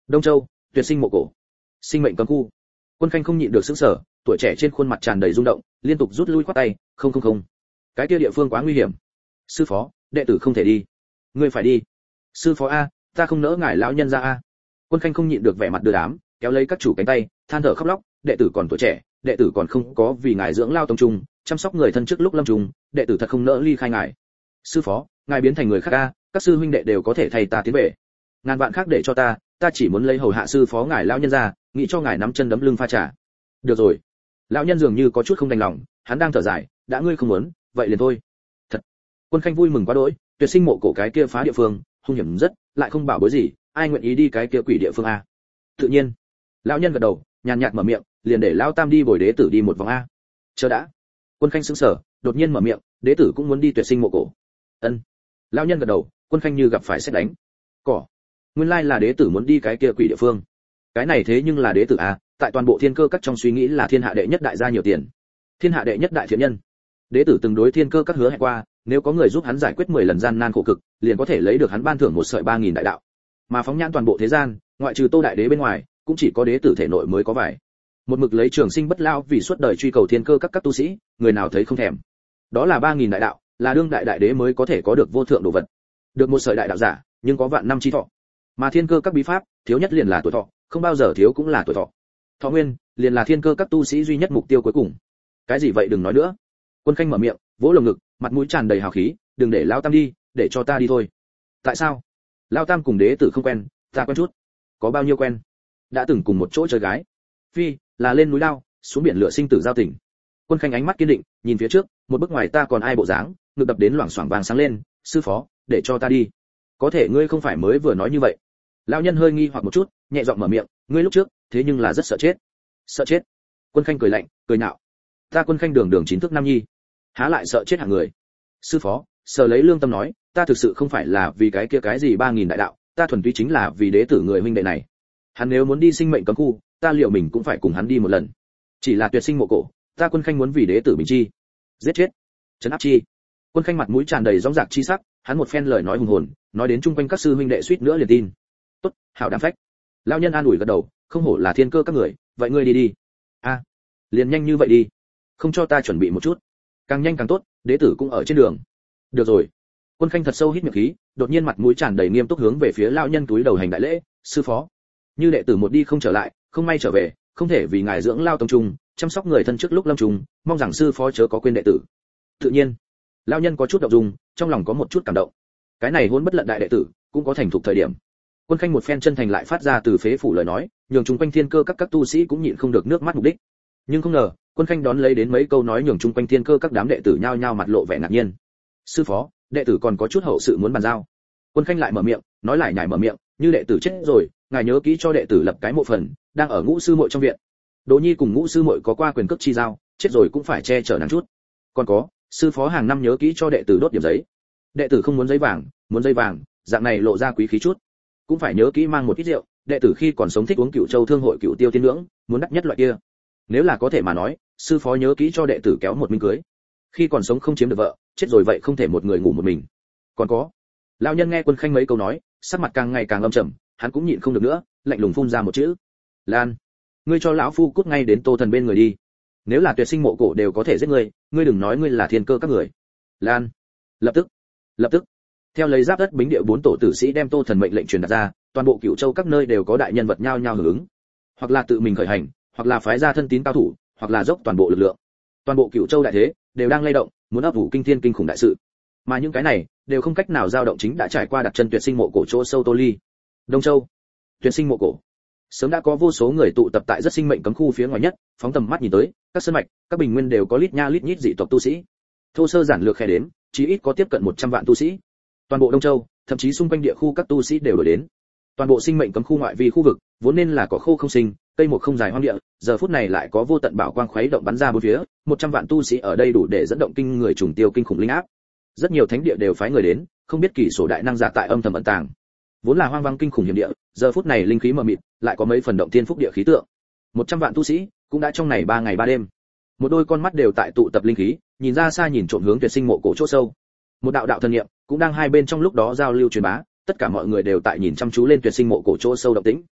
S1: Đông Châu, tuyệt sinh mộ cổ, sinh mệnh cấm khu. Quân Khanh không nhịn được sững sờ, tuổi trẻ trên khuôn mặt tràn đầy rung động, liên tục rút lui khoát tay, không, cái kia địa phương quá nguy hiểm. Sư phó, đệ tử không thể đi. Ngươi phải đi. Sư phó a, ta không nỡ ngài lão nhân ra a. Quân Khanh không nhịn được vẻ mặt đưa đám, kéo lấy các chủ cánh tay, than thở khóc lóc, đệ tử còn tuổi trẻ, đệ tử còn không có vì ngài dưỡng lao tông trung, chăm sóc người thân trước lúc lâm trùng, đệ tử thật không nỡ ly khai ngài. Sư phó, ngài biến thành người khác a, các sư huynh đệ đều có thể thay ta tiến về. Ngàn vạn khác để cho ta chỉ muốn lấy hầu hạ sư phó ngài lão nhân ra, nghĩ cho ngài nắm chân đấm lưng pha trà. Được rồi. Lão nhân dường như có chút không đành lòng, hắn đang thở dài, đã ngươi không muốn, vậy liền thôi. Thật. Quân Khanh vui mừng quá đỗi, tuyệt sinh mộ cổ cái kia phá địa phương, hung hiểm rất, lại không bảo bối gì, ai nguyện ý đi cái kia quỷ địa phương a? Tự nhiên. Lão nhân gật đầu, nhàn nhạt mở miệng, liền để lão tam đi bồi đế tử đi một vòng a. Chờ đã. Quân Khanh sững sờ, đột nhiên mở miệng, đế tử cũng muốn đi tuyệt sinh mộ cổ. Ân. Lão nhân gật đầu, Quân Khanh như gặp phải sét đánh. Cỏ. Nguyên lai là đế tử muốn đi cái kia quỷ địa phương. Cái này thế nhưng là đế tử a, tại toàn bộ thiên cơ các trong suy nghĩ là thiên hạ đệ nhất đại gia nhiều tiền, thiên hạ đệ nhất đại thiện nhân. Đế tử từng đối thiên cơ các hứa hẹn qua, nếu có người giúp hắn giải quyết 10 lần gian nan khổ cực, liền có thể lấy được hắn ban thưởng một sợi 3000 đại đạo. Mà phóng nhãn toàn bộ thế gian, ngoại trừ Tô đại đế bên ngoài, cũng chỉ có đế tử thể nội mới có vải. Một mực lấy trường sinh bất lao vì suốt đời truy cầu thiên cơ các tu sĩ, người nào thấy không thèm. Đó là 3000 đại đạo, là đương đại đại đế mới có thể có được vô thượng đồ vật. Được một sợi đại đạo giả, nhưng có vạn năm chi thọ. Mà thiên cơ các bí pháp, thiếu nhất liền là tuổi thọ, không bao giờ thiếu cũng là tuổi thọ. Thọ nguyên, liền là thiên cơ các tu sĩ duy nhất mục tiêu cuối cùng. Cái gì vậy đừng nói nữa. Quân Khanh mở miệng, vỗ lồng ngực, mặt mũi tràn đầy hào khí, đừng để lão tam đi, để cho ta đi thôi. Tại sao? Lão tam cùng đế tử không quen, ta quen chút. Có bao nhiêu quen? Đã từng cùng một chỗ chơi gái. Phi, là lên núi lao, xuống biển lửa sinh tử giao tình. Quân Khanh ánh mắt kiên định, nhìn phía trước, một bước ngoài ta còn ai bộ dáng, ngực đập đến loảng xoảng vàng sáng lên, sư phó, để cho ta đi. Có thể ngươi không phải mới vừa nói như vậy. Lão nhân hơi nghi hoặc một chút, nhẹ giọng mở miệng, ngươi lúc trước, thế nhưng là rất sợ chết. Sợ chết? Quân Khanh cười lạnh, cười nhạo. Ta Quân Khanh đường 9 thước nam nhi, há lại sợ chết hạng người. Sư phó, sở lấy lương tâm nói, ta thực sự không phải là vì cái kia cái gì 3000 đại đạo, ta thuần túy chính là vì đế tử người huynh đệ này. Hắn nếu muốn đi sinh mệnh cấm khu, ta liệu mình cũng phải cùng hắn đi một lần. Chỉ là tuyệt sinh mộ cổ, ta Quân Khanh muốn vì đế tử bình chi, giết chết, trấn áp chi. Quân Khanh mặt mũi tràn đầy rõng rạc chi sắc, hắn một phen lời nói hùng hồn, nói đến chung quanh các sư huynh đệ suýt nữa liền tin. Tốt, hảo đam phách. Lão nhân an ủi gật đầu, không hổ là thiên cơ các người, vậy ngươi đi đi. A, liền nhanh như vậy đi, không cho ta chuẩn bị một chút. Càng nhanh càng tốt, đế tử cũng ở trên đường. Được rồi. Quân Khanh thật sâu hít miệng khí, đột nhiên mặt mũi tràn đầy nghiêm túc hướng về phía lão nhân túi đầu hành đại lễ, sư phó. Như đệ tử một đi không trở lại, không may trở về, không thể vì ngài dưỡng lao tông trung, chăm sóc người thân trước lúc lâm trùng, mong rằng sư phó chớ có quên đệ tử. Tự nhiên. Lão nhân có chút động dung, trong lòng có một chút cảm động. Cái này hôn bất lận đại đệ tử, cũng có thành thục thời điểm. Quân Khanh một phen chân thành lại phát ra từ phế phủ lời nói, nhường chung quanh thiên cơ các tu sĩ cũng nhịn không được nước mắt mục đích. Nhưng không ngờ, Quân Khanh đón lấy đến mấy câu nói nhường chung quanh thiên cơ các đám đệ tử nhao nhao mặt lộ vẻ ngạc nhiên. Sư phó, đệ tử còn có chút hậu sự muốn bàn giao. Quân Khanh lại mở miệng, nói lại nhảy mở miệng, như đệ tử chết rồi, ngài nhớ kỹ cho đệ tử lập cái mộ phần, đang ở Ngũ sư muội trong viện. Đỗ Nhi cùng Ngũ sư muội có qua quyền cước chi giao, chết rồi cũng phải che chở nàng chút. Còn có, sư phó hàng năm nhớ kỹ cho đệ tử đốt điểm giấy. Đệ tử không muốn giấy vàng, muốn giấy vàng, dạng này lộ ra quý khí chút. Cũng phải nhớ kỹ mang một ít rượu, đệ tử khi còn sống thích uống Cựu Châu Thương hội Cựu Tiêu Tiên Nhưỡng, muốn đắt nhất loại kia. Nếu là có thể mà nói, sư phó nhớ kỹ cho đệ tử kéo một minh cưới. Khi còn sống không chiếm được vợ, chết rồi vậy không thể một người ngủ một mình. Còn có. Lão nhân nghe Quân Khanh mấy câu nói, sắc mặt càng ngày càng âm trầm, hắn cũng nhịn không được nữa, lạnh lùng phun ra một chữ. Lan, ngươi cho lão phu cút ngay đến Tô Thần bên người đi. Nếu là tuyệt sinh mộ cổ đều có thể giết ngươi, ngươi đừng nói ngươi là thiên cơ các người. Lan, lập tức. Theo lấy giáp đất bính địa 4 tổ tử sĩ đem Tô Thần mệnh lệnh truyền đạt ra, toàn bộ Cửu Châu các nơi đều có đại nhân vật nhao nhao hưởng ứng, hoặc là tự mình khởi hành, hoặc là phái ra thân tín cao thủ, hoặc là dốc toàn bộ lực lượng. Toàn bộ Cửu Châu đại thế đều đang lay động, muốn ấp ủ kinh thiên kinh khủng đại sự. Mà những cái này đều không cách nào dao động chính đã trải qua đặt chân tuyệt sinh mộ cổ chỗ sâu Tô Ly. Đông Châu, tuyệt sinh mộ cổ. Sớm đã có vô số người tụ tập tại rất sinh mệnh cấm khu phía ngoài nhất, phóng tầm mắt nhìn tới, các sơn mạch, các bình nguyên đều có lít nha lít nhít dị tộc tu sĩ. Thô sơ giản lược khe đến, chí ít có tiếp cận 100 vạn tu sĩ. Toàn bộ Đông Châu, thậm chí xung quanh địa khu các tu sĩ đều đuổi đến. Toàn bộ sinh mệnh cấm khu ngoại vi khu vực, vốn nên là cỏ khô không sinh, cây một không dài hoang địa, giờ phút này lại có vô tận bảo quang khuấy động bắn ra bốn phía, 100 vạn tu sĩ ở đây đủ để dẫn động kinh người trùng tiêu kinh khủng linh áp. Rất nhiều thánh địa đều phái người đến, không biết kỳ sổ đại năng giả tại âm thầm ẩn tàng. Vốn là hoang vắng kinh khủng hiểm địa, giờ phút này linh khí mờ mịt, lại có mấy phần động thiên phúc địa khí tượng. 100 vạn tu sĩ cũng đã trong này 3 ngày 3 đêm. Một đôi con mắt đều tại tụ tập linh khí, nhìn ra xa nhìn trộm hướng tuyệt sinh mộ cổ chỗ sâu. Một đạo đạo thần niệm cũng đang hai bên trong lúc đó giao lưu truyền bá, tất cả mọi người đều tại nhìn chăm chú lên tuyệt sinh mộ cổ chỗ sâu động tĩnh.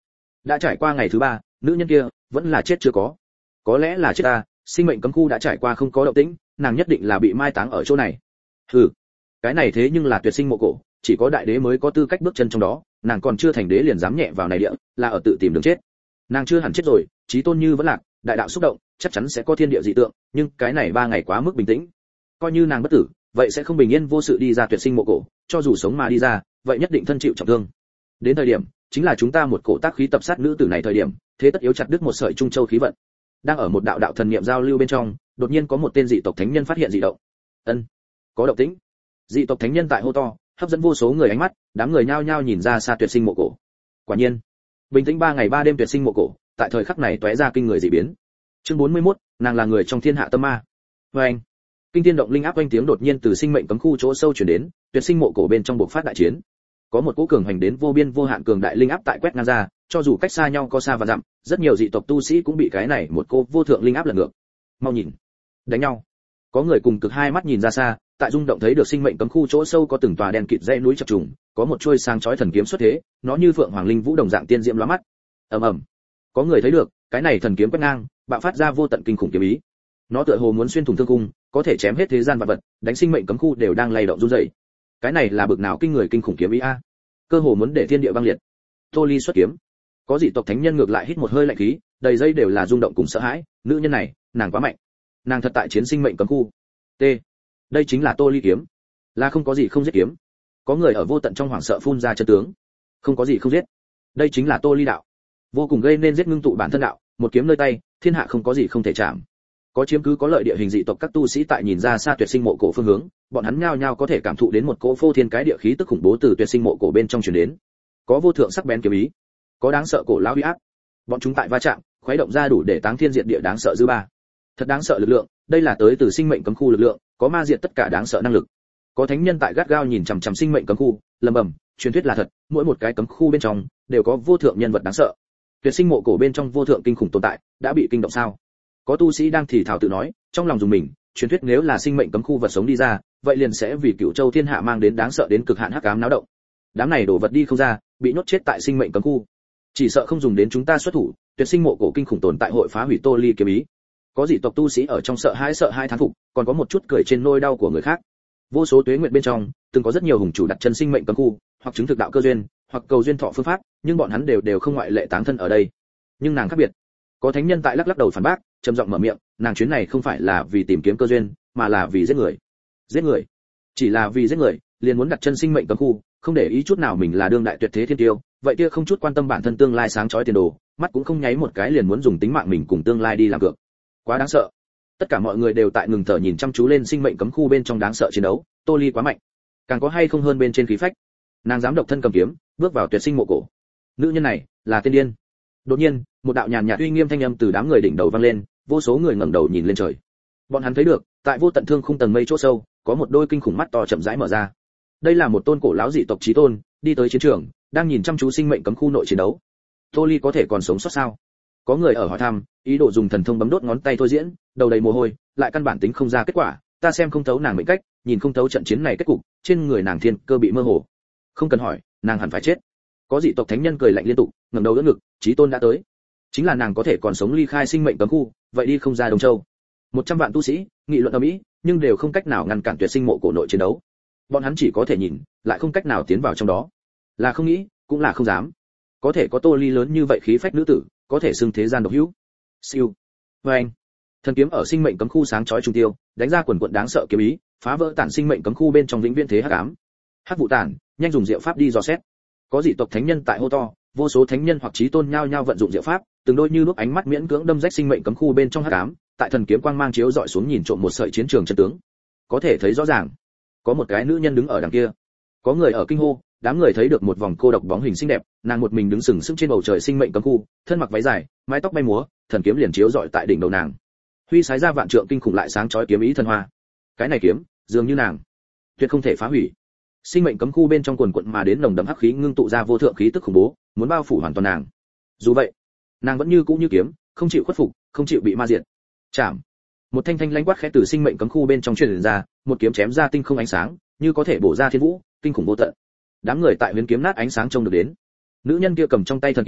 S1: Đã trải qua ngày thứ 3, nữ nhân kia vẫn là chết chưa có lẽ là chết ta. Sinh mệnh cấm khu đã trải qua không có động tĩnh, nàng nhất định là bị mai táng ở chỗ này. Hừ, cái này thế nhưng là tuyệt sinh mộ cổ, chỉ có đại đế mới có tư cách bước chân trong đó, nàng còn chưa thành đế liền dám nhẹ vào này địa, là ở tự tìm đường chết. Nàng chưa hẳn chết rồi, chí tôn như vẫn lạc, đại đạo xúc động, chắc chắn sẽ có thiên địa dị tượng, nhưng cái này 3 ngày quá mức bình tĩnh. Coi như nàng bất tử, vậy sẽ không bình yên vô sự đi ra tuyệt sinh mộ cổ, cho dù sống mà đi ra, vậy nhất định thân chịu trọng thương. Đến thời điểm, chính là chúng ta một cổ tác khí tập sát nữ tử này thời điểm, thế tất yếu chặt đứt một sợi trung châu khí vận. Đang ở một đạo đạo thần niệm giao lưu bên trong, đột nhiên có một tên dị tộc thánh nhân phát hiện dị động. Ân, có động tĩnh. Dị tộc thánh nhân tại hô to, hấp dẫn vô số người ánh mắt, đám người nhao nhao nhìn ra xa tuyệt sinh mộ cổ. Quả nhiên, bình tĩnh 3 ngày 3 đêm tuyệt sinh mộ cổ, tại thời khắc này tóe ra kinh người dị biến. Chương 41, nàng là người trong thiên hạ tâm ma. Oeng, kinh thiên động linh áp oanh tiếng đột nhiên từ sinh mệnh cấm khu chỗ sâu truyền đến, tuyệt sinh mộ cổ bên trong bộc phát đại chiến. Có một cỗ cường hành đến vô biên vô hạn cường đại linh áp tại quét ngang ra, cho dù cách xa nhau có xa và dặm, rất nhiều dị tộc tu sĩ cũng bị cái này một cô vô thượng linh áp lật ngược. Mau nhìn, đánh nhau. Có người cùng cực hai mắt nhìn ra xa, tại rung động thấy được sinh mệnh cấm khu chỗ sâu có từng tòa đen kịt dãy núi chập trùng, có một chuôi sáng chói thần kiếm xuất thế, nó như phượng hoàng linh vũ đồng dạng tiên diễm lóa mắt. Ầm ầm. Có người thấy được, cái này thần kiếm quét ngang, bạo phát ra vô tận kinh khủng kiếm ý. Nó tựa hồ muốn xuyên thủng thương cung, có thể chém hết thế gian vạn vật, đánh sinh mệnh cấm khu đều đang lay động run rẩy. Cái này là bực nào kinh người kinh khủng kiếm ý a? Cơ hồ muốn để thiên địa băng liệt. Tô Ly xuất kiếm. Có dị tộc thánh nhân ngược lại hít một hơi lạnh khí, đầy dây đều là rung động cùng sợ hãi, nữ nhân này, nàng quá mạnh. Nàng thật tại chiến sinh mệnh cấm khu. T. Đây chính là Tô Ly kiếm. Là không có gì không giết kiếm. Có người ở vô tận trong hoảng sợ phun ra chân tướng. Không có gì không giết. Đây chính là Tô Ly đạo. Vô cùng gây nên giết ngưng tụ bản thân đạo, một kiếm nơi tay, thiên hạ không có gì không thể chạm. Có chiếm cứ có lợi địa hình dị tộc các tu sĩ tại nhìn ra xa tuyệt sinh mộ cổ phương hướng, bọn hắn nhao nhao có thể cảm thụ đến một cỗ phô thiên cái địa khí tức khủng bố từ tuyệt sinh mộ cổ bên trong truyền đến. Có vô thượng sắc bén kiếm ý, có đáng sợ cổ lão uy áp. Bọn chúng tại va chạm, khuấy động ra đủ để táng thiên diệt địa đáng sợ dư ba. Thật đáng sợ lực lượng, đây là tới từ sinh mệnh cấm khu lực lượng, có ma diệt tất cả đáng sợ năng lực. Có thánh nhân tại gắt gao nhìn chằm chằm sinh mệnh cấm khu, lẩm bẩm, truyền thuyết là thật, mỗi một cái cấm khu bên trong đều có vô thượng nhân vật đáng sợ. Tuyệt sinh mộ cổ bên trong vô thượng kinh khủng tồn tại, đã bị kinh động sao? Có tu sĩ đang thì thào tự nói, trong lòng dùng mình, truyền thuyết nếu là sinh mệnh cấm khu vật sống đi ra, vậy liền sẽ vì Cửu Châu thiên hạ mang đến đáng sợ đến cực hạn hắc ám náo động. Đám này đổ vật đi không ra, bị nhốt chết tại sinh mệnh cấm khu. Chỉ sợ không dùng đến chúng ta xuất thủ, tuyệt sinh mộ cổ kinh khủng tồn tại hội phá hủy Tô Ly kiếm ý. Có dị tộc tu sĩ ở trong sợ hãi thán phục, còn có một chút cười trên nỗi đau của người khác. Vô số tuế nguyệt bên trong, từng có rất nhiều hùng chủ đặt chân sinh mệnh cấm khu, hoặc chứng thực đạo cơ duyên, hoặc cầu duyên thọ phương pháp, nhưng bọn hắn đều không ngoại lệ táng thân ở đây. Nhưng nàng khác biệt. Có thánh nhân tại lắc lắc đầu phản bác, trầm giọng mở miệng, nàng chuyến này không phải là vì tìm kiếm cơ duyên, mà là vì giết người. Giết người? Chỉ là vì giết người, liền muốn đặt chân sinh mệnh cấm khu, không để ý chút nào mình là đương đại tuyệt thế thiên tiêu, vậy kia không chút quan tâm bản thân tương lai sáng chói tiền đồ, mắt cũng không nháy một cái liền muốn dùng tính mạng mình cùng tương lai đi làm cược. Quá đáng sợ. Tất cả mọi người đều tại ngừng thở nhìn chăm chú lên sinh mệnh cấm khu bên trong đáng sợ chiến đấu, Tô Ly quá mạnh. Càng có hay không hơn bên trên khí phách. Nàng dám độc thân cầm kiếm, bước vào tuyệt sinh mộ cổ. Nữ nhân này là tiên điên. Đột nhiên, một đạo nhàn nhạt uy nghiêm thanh âm từ đám người đỉnh đầu vang lên, vô số người ngẩng đầu nhìn lên trời. Bọn hắn thấy được, tại vô tận thương khung tầng mây chỗ sâu, có một đôi kinh khủng mắt to chậm rãi mở ra. Đây là một tôn cổ lão dị tộc chí tôn, đi tới chiến trường, đang nhìn chăm chú sinh mệnh cấm khu nội chiến đấu. Tô Ly có thể còn sống sót sao? Có người ở hỏi thăm, ý đồ dùng thần thông bấm đốt ngón tay thôi diễn, đầu đầy mồ hôi, lại căn bản tính không ra kết quả, ta xem không thấu nàng mệnh cách, nhìn không thấu trận chiến này kết cục, trên người nàng thiên cơ bị mơ hồ. Không cần hỏi, nàng hẳn phải chết. Có dị tộc thánh nhân cười lạnh liên tục, ngẩng đầu đỡ ngực, chí tôn đã tới. Chính là nàng có thể còn sống ly khai sinh mệnh cấm khu, vậy đi không ra Đông Châu. 100 vạn tu sĩ, nghị luận ầm ĩ, nhưng đều không cách nào ngăn cản tuyệt sinh mộ cổ nội chiến đấu. Bọn hắn chỉ có thể nhìn, lại không cách nào tiến vào trong đó. Là không nghĩ, cũng là không dám. Có thể có Tô Ly lớn như vậy khí phách nữ tử, có thể xưng thế gian độc hữu. Siêu. Oeng. Thần kiếm ở sinh mệnh cấm khu sáng chói trung tiêu, đánh ra quần quần đáng sợ kiếm ý, phá vỡ tản sinh mệnh cấm khu bên trong vĩnh viễn thế hắc ám. Hắc vụ tản, nhanh dùng diệu pháp đi dò xét. Có dị tộc thánh nhân tại hô to, vô số thánh nhân hoặc chí tôn nhao nhao vận dụng diệu pháp, từng đôi như lúc ánh mắt miễn cưỡng đâm rách sinh mệnh cấm khu bên trong hắc ám, tại thần kiếm quang mang chiếu dọi xuống nhìn trộm một sợi chiến trường chân tướng. Có thể thấy rõ ràng, có một cái nữ nhân đứng ở đằng kia. Có người ở kinh hô, đám người thấy được một vòng cô độc bóng hình xinh đẹp, nàng một mình đứng sừng sững trên bầu trời sinh mệnh cấm khu, thân mặc váy dài, mái tóc bay múa, thần kiếm liền chiếu dọi tại đỉnh đầu nàng. Huy sái ra vạn trượng kinh khủng lại sáng chói kiếm ý thần hoa. Cái này kiếm, dường như nàng, tuyệt không thể phá hủy. Sinh mệnh cấm khu bên trong quần quần mà đến nồng đậm hắc khí ngưng tụ ra vô thượng khí tức khủng bố, muốn bao phủ hoàn toàn nàng. Dù vậy, nàng vẫn như cũ như kiếm, không chịu khuất phục, không chịu bị ma diệt. Chạm. Một thanh thanh lãnh quát khẽ từ sinh mệnh cấm khu bên trong truyền ra, một kiếm chém ra tinh không ánh sáng, như có thể bổ ra thiên vũ, kinh khủng vô tận. Đám người tại huyền kiếm nát ánh sáng trông được đến. Nữ nhân kia cầm trong tay thần kiếm,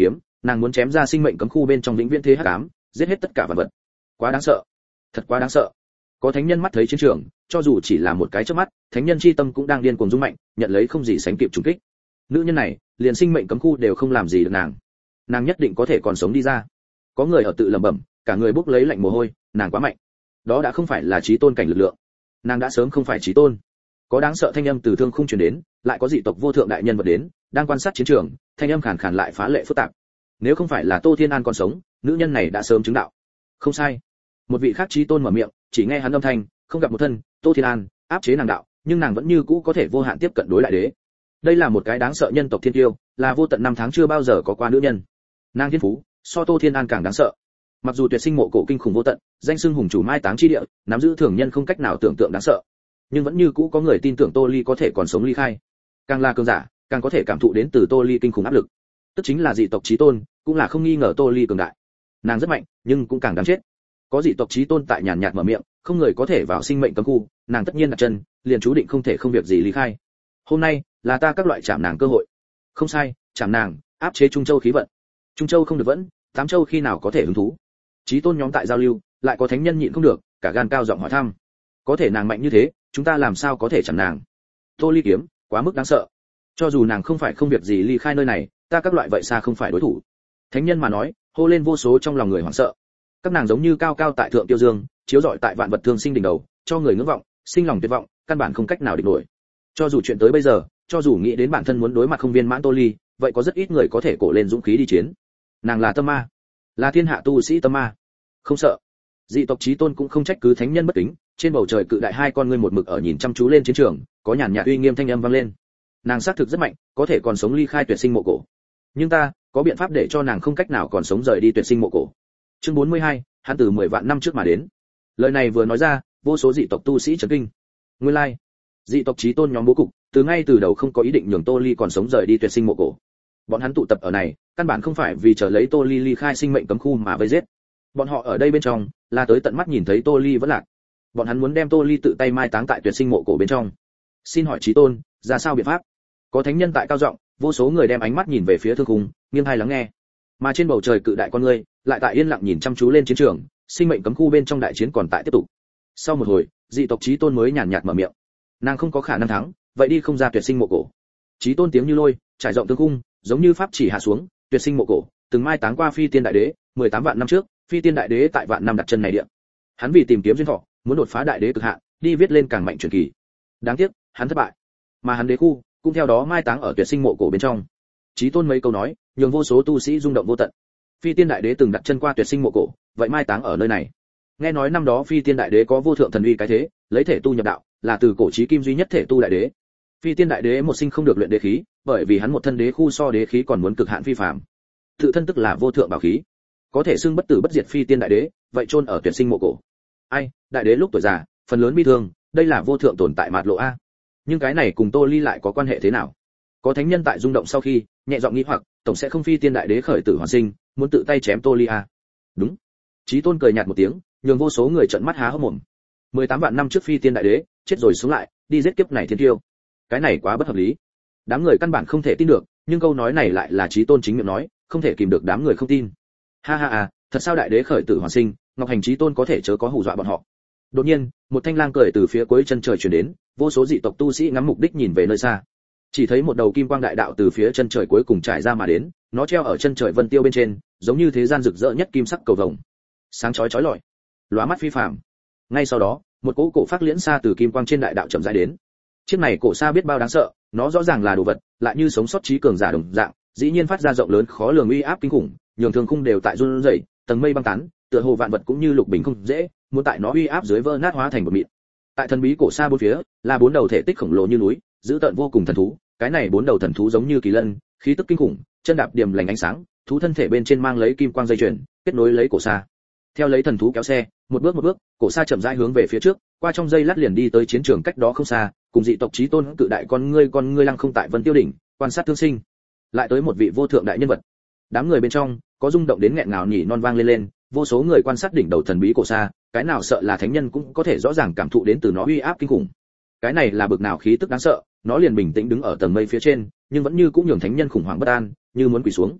S1: nàng muốn chém ra sinh mệnh cấm khu bên trong vĩnh viễn thế hắc ám, giết hết tất cả vạn vật. Quá đáng sợ, thật quá đáng sợ. Có thánh nhân mắt thấy chiến trường, cho dù chỉ là một cái chớp mắt, thánh nhân chi tâm cũng đang điên cuồng rung mạnh, nhận lấy không gì sánh kịp trùng kích. Nữ nhân này, liền sinh mệnh cấm khu đều không làm gì được nàng nhất định có thể còn sống đi ra. Có người ở tự lẩm bẩm, cả người bốc lấy lạnh mồ hôi, nàng quá mạnh. Đó đã không phải là chí tôn cảnh lực lượng, nàng đã sớm không phải chí tôn. Có đáng sợ thanh âm từ thương khung truyền đến, lại có dị tộc vô thượng đại nhân vật đến, đang quan sát chiến trường, thanh âm khàn khàn lại phá lệ phức tạp. Nếu không phải là Tô Thiên An còn sống, nữ nhân này đã sớm chứng đạo. Không sai. Một vị khác chí tôn mở miệng, chỉ nghe hắn âm thanh, không gặp một thân, Tô Thiên An áp chế nàng đạo, nhưng nàng vẫn như cũ có thể vô hạn tiếp cận đối lại đế. Đây là một cái đáng sợ nhân tộc thiên tiêu, là vô tận năm tháng chưa bao giờ có qua nữ nhân. Nàng thiên phú, so Tô Thiên An càng đáng sợ. Mặc dù tuyệt sinh mộ cổ kinh khủng vô tận, danh xưng hùng chủ mai táng chi địa, nắm giữ thường nhân không cách nào tưởng tượng đáng sợ, nhưng vẫn như cũ có người tin tưởng Tô Ly có thể còn sống ly khai. Càng là cường giả, càng có thể cảm thụ đến từ Tô Ly kinh khủng áp lực. Tức chính là dị tộc chí tôn, cũng là không nghi ngờ Tô Ly cường đại. Nàng rất mạnh, nhưng cũng càng đáng chết. Có dị tộc chí tôn tại nhàn nhạt mở miệng, không người có thể vào sinh mệnh cấm khu, nàng tất nhiên đặt chân, liền chú định không thể không việc gì ly khai. Hôm nay là ta các loại chạm nàng cơ hội. Không sai, chạm nàng, áp chế Trung Châu khí vận. Trung Châu không được vẫn, Tám Châu khi nào có thể hứng thú? Chí tôn nhóm tại giao lưu, lại có thánh nhân nhịn không được, cả gan cao giọng hỏi thăm. Có thể nàng mạnh như thế, chúng ta làm sao có thể chặn nàng? Tô Ly kiếm, quá mức đáng sợ. Cho dù nàng không phải không việc gì ly khai nơi này, ta các loại vậy xa không phải đối thủ. Thánh nhân mà nói, hô lên vô số trong lòng người hoảng sợ. Các nàng giống như cao cao tại thượng tiêu dương, chiếu rọi tại vạn vật thương sinh đỉnh đầu, cho người ngưỡng vọng, sinh lòng tuyệt vọng, căn bản không cách nào địch nổi. Cho dù chuyện tới bây giờ, cho dù nghĩ đến bản thân muốn đối mặt không viên mãn Tô Ly, vậy có rất ít người có thể cổ lên dũng khí đi chiến. Nàng là tâm ma, là thiên hạ tu sĩ tâm ma, không sợ. Dị tộc chí tôn cũng không trách cứ thánh nhân bất kính, trên bầu trời cự đại hai con ngươi một mực ở nhìn chăm chú lên chiến trường, có nhàn nhạt uy nghiêm thanh âm vang lên. Nàng xác thực rất mạnh, có thể còn sống ly khai tuyệt sinh mộ cổ. Nhưng ta có biện pháp để cho nàng không cách nào còn sống rời đi tuyệt sinh mộ cổ. Chương 42, hắn từ 10 vạn năm trước mà đến. Lời này vừa nói ra, vô số dị tộc tu sĩ chấn kinh. Nguyên lai, dị tộc chí tôn nhóm bố cục, từ ngay từ đầu không có ý định nhường Tô Ly còn sống rời đi tuyệt sinh mộ cổ. Bọn hắn tụ tập ở này, căn bản không phải vì chờ lấy Tô Ly ly khai sinh mệnh cấm khu mà vây giết. Bọn họ ở đây bên trong, là tới tận mắt nhìn thấy Tô Ly vẫn lạc. Bọn hắn muốn đem Tô Ly tự tay mai táng tại tuyệt sinh mộ cổ bên trong. Xin hỏi chí tôn, ra sao biện pháp? Có thánh nhân tại cao giọng, vô số người đem ánh mắt nhìn về phía thương khung, nghiêng tai lắng nghe. Mà trên bầu trời cự đại con ngươi, lại tại yên lặng nhìn chăm chú lên chiến trường, sinh mệnh cấm khu bên trong đại chiến còn tại tiếp tục. Sau một hồi, dị tộc chí tôn mới nhàn nhạt mở miệng. Nàng không có khả năng thắng, vậy đi không ra tuyệt sinh mộ cổ. Chí tôn tiếng như lôi, trải rộng thương khung, giống như pháp chỉ hạ xuống, tuyệt sinh mộ cổ, từng mai táng qua phi tiên đại đế, 18 vạn năm trước, phi tiên đại đế tại vạn năm đặt chân này địa. Hắn vì tìm kiếm duyên thọ, muốn đột phá đại đế cực hạn, đi viết lên càng mạnh truyền kỳ. Đáng tiếc, hắn thất bại. Mà hắn đế khu cũng theo đó mai táng ở tuyệt sinh mộ cổ bên trong. Chí tôn mấy câu nói, nhường vô số tu sĩ rung động vô tận. Phi tiên đại đế từng đặt chân qua tuyệt sinh mộ cổ, vậy mai táng ở nơi này. Nghe nói năm đó phi tiên đại đế có vô thượng thần uy cái thế, lấy thể tu nhập đạo, là từ cổ chí kim duy nhất thể tu đại đế. Phi tiên đại đế một sinh không được luyện đế khí, bởi vì hắn một thân đế khu so đế khí còn muốn cực hạn phi phàm. Tự thân tức là vô thượng bảo khí, có thể xưng bất tử bất diệt phi tiên đại đế, vậy chôn ở tuyệt sinh mộ cổ. Ai, đại đế lúc tuổi già, phần lớn bi thương, đây là vô thượng tồn tại mạt lộ a. Nhưng cái này cùng Tô Ly lại có quan hệ thế nào? Có thánh nhân tại rung động sau khi, nhẹ giọng nghĩ hoặc, tổng sẽ không phi tiên đại đế khởi tử hoàn sinh, muốn tự tay chém Tô Ly a. Đúng. Chí tôn cười nhạt một tiếng, nhường vô số người trợn mắt há hốc mồm. 18 vạn năm trước phi tiên đại đế, chết rồi sống lại, đi giết kiếp này thiên tiêu. Cái này quá bất hợp lý. Đám người căn bản không thể tin được, nhưng câu nói này lại là Chí tôn chính miệng nói, không thể kìm được đám người không tin. Ha ha à, thật sao đại đế khởi tử hoàn sinh, Ngọc Hành Chí tôn có thể chớ có hù dọa bọn họ. Đột nhiên, một thanh lang cười từ phía cuối chân trời truyền đến, vô số dị tộc tu sĩ ngắm mục đích nhìn về nơi xa. Chỉ thấy một đầu kim quang đại đạo từ phía chân trời cuối cùng trải ra mà đến, nó treo ở chân trời vân tiêu bên trên, giống như thế gian rực rỡ nhất kim sắc cầu vồng, sáng chói chói lọi, lóa mắt phi phàm. Ngay sau đó, một cỗ cổ phát liễn xa từ kim quang trên đại đạo chậm rãi đến. Chiếc này cổ xa biết bao đáng sợ, nó rõ ràng là đồ vật, lại như sống sót trí cường giả đồng dạng, dĩ nhiên phát ra rộng lớn khó lường uy áp kinh khủng, nhường thương khung đều tại run rẩy, tầng mây băng tán, tựa hồ vạn vật cũng như lục bình không dễ, muốn tại nó uy áp dưới vỡ nát hóa thành một mịn. Tại thần bí cổ xa bốn phía, là bốn đầu thể tích khổng lồ như núi, dữ tợn vô cùng thần thú, cái này bốn đầu thần thú giống như kỳ lân, khí tức kinh khủng, chân đạp điểm lành ánh sáng, thú thân thể bên trên mang lấy kim quang dây chuyền, kết nối lấy cổ xa. Theo lấy thần thú kéo xe, một bước, cổ xa chậm rãi hướng về phía trước, qua trong dây lát liền đi tới chiến trường cách đó không xa, cùng dị tộc chí tôn cự đại con ngươi lăng không tại vân tiêu đỉnh, quan sát thương sinh. Lại tới một vị vô thượng đại nhân vật. Đám người bên trong, có rung động đến nghẹn ngào nhỉ non vang lên, vô số người quan sát đỉnh đầu thần bí cổ xa, cái nào sợ là thánh nhân cũng có thể rõ ràng cảm thụ đến từ nó uy áp kinh khủng. Cái này là bực nào khí tức đáng sợ, nó liền bình tĩnh đứng ở tầng mây phía trên, nhưng vẫn như cũng nhường thánh nhân khủng hoảng bất an, như muốn quỳ xuống.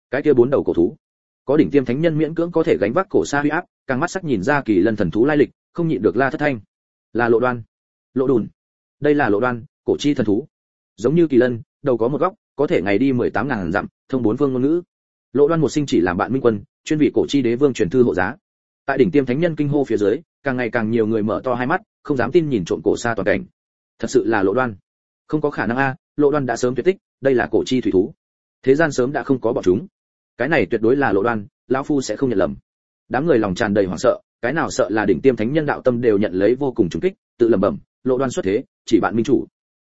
S1: Cái kia bốn đầu cổ thú, có đỉnh tiêm thánh nhân miễn cưỡng có thể gánh vác cổ sa huy áp, càng mắt sắc nhìn ra kỳ lân thần thú lai lịch, không nhịn được la thất thanh. Là Lộ Đoan, Lộ Đùn. Đây là Lộ Đoan, cổ chi thần thú. Giống như kỳ lân, đầu có một góc, có thể ngày đi 18.000 dặm, thông bốn phương ngôn ngữ. Lộ Đoan một sinh chỉ làm bạn minh quân, chuyên vị cổ chi đế vương truyền thư hộ giá. Tại đỉnh tiêm thánh nhân kinh hô phía dưới, càng ngày càng nhiều người mở to hai mắt, không dám tin nhìn trộm cổ sa toàn cảnh. Thật sự là Lộ Đoan. Không có khả năng a, Lộ Đoan đã sớm tuyệt tích, đây là cổ chi thủy thú. Thế gian sớm đã không có bọn chúng. Cái này tuyệt đối là Lộ Đoan, lão phu sẽ không nhận lầm. Đám người lòng tràn đầy hoảng sợ, cái nào sợ là đỉnh tiêm thánh nhân đạo tâm đều nhận lấy vô cùng trùng kích, tự lẩm bẩm, Lộ Đoan xuất thế, chỉ bạn minh chủ.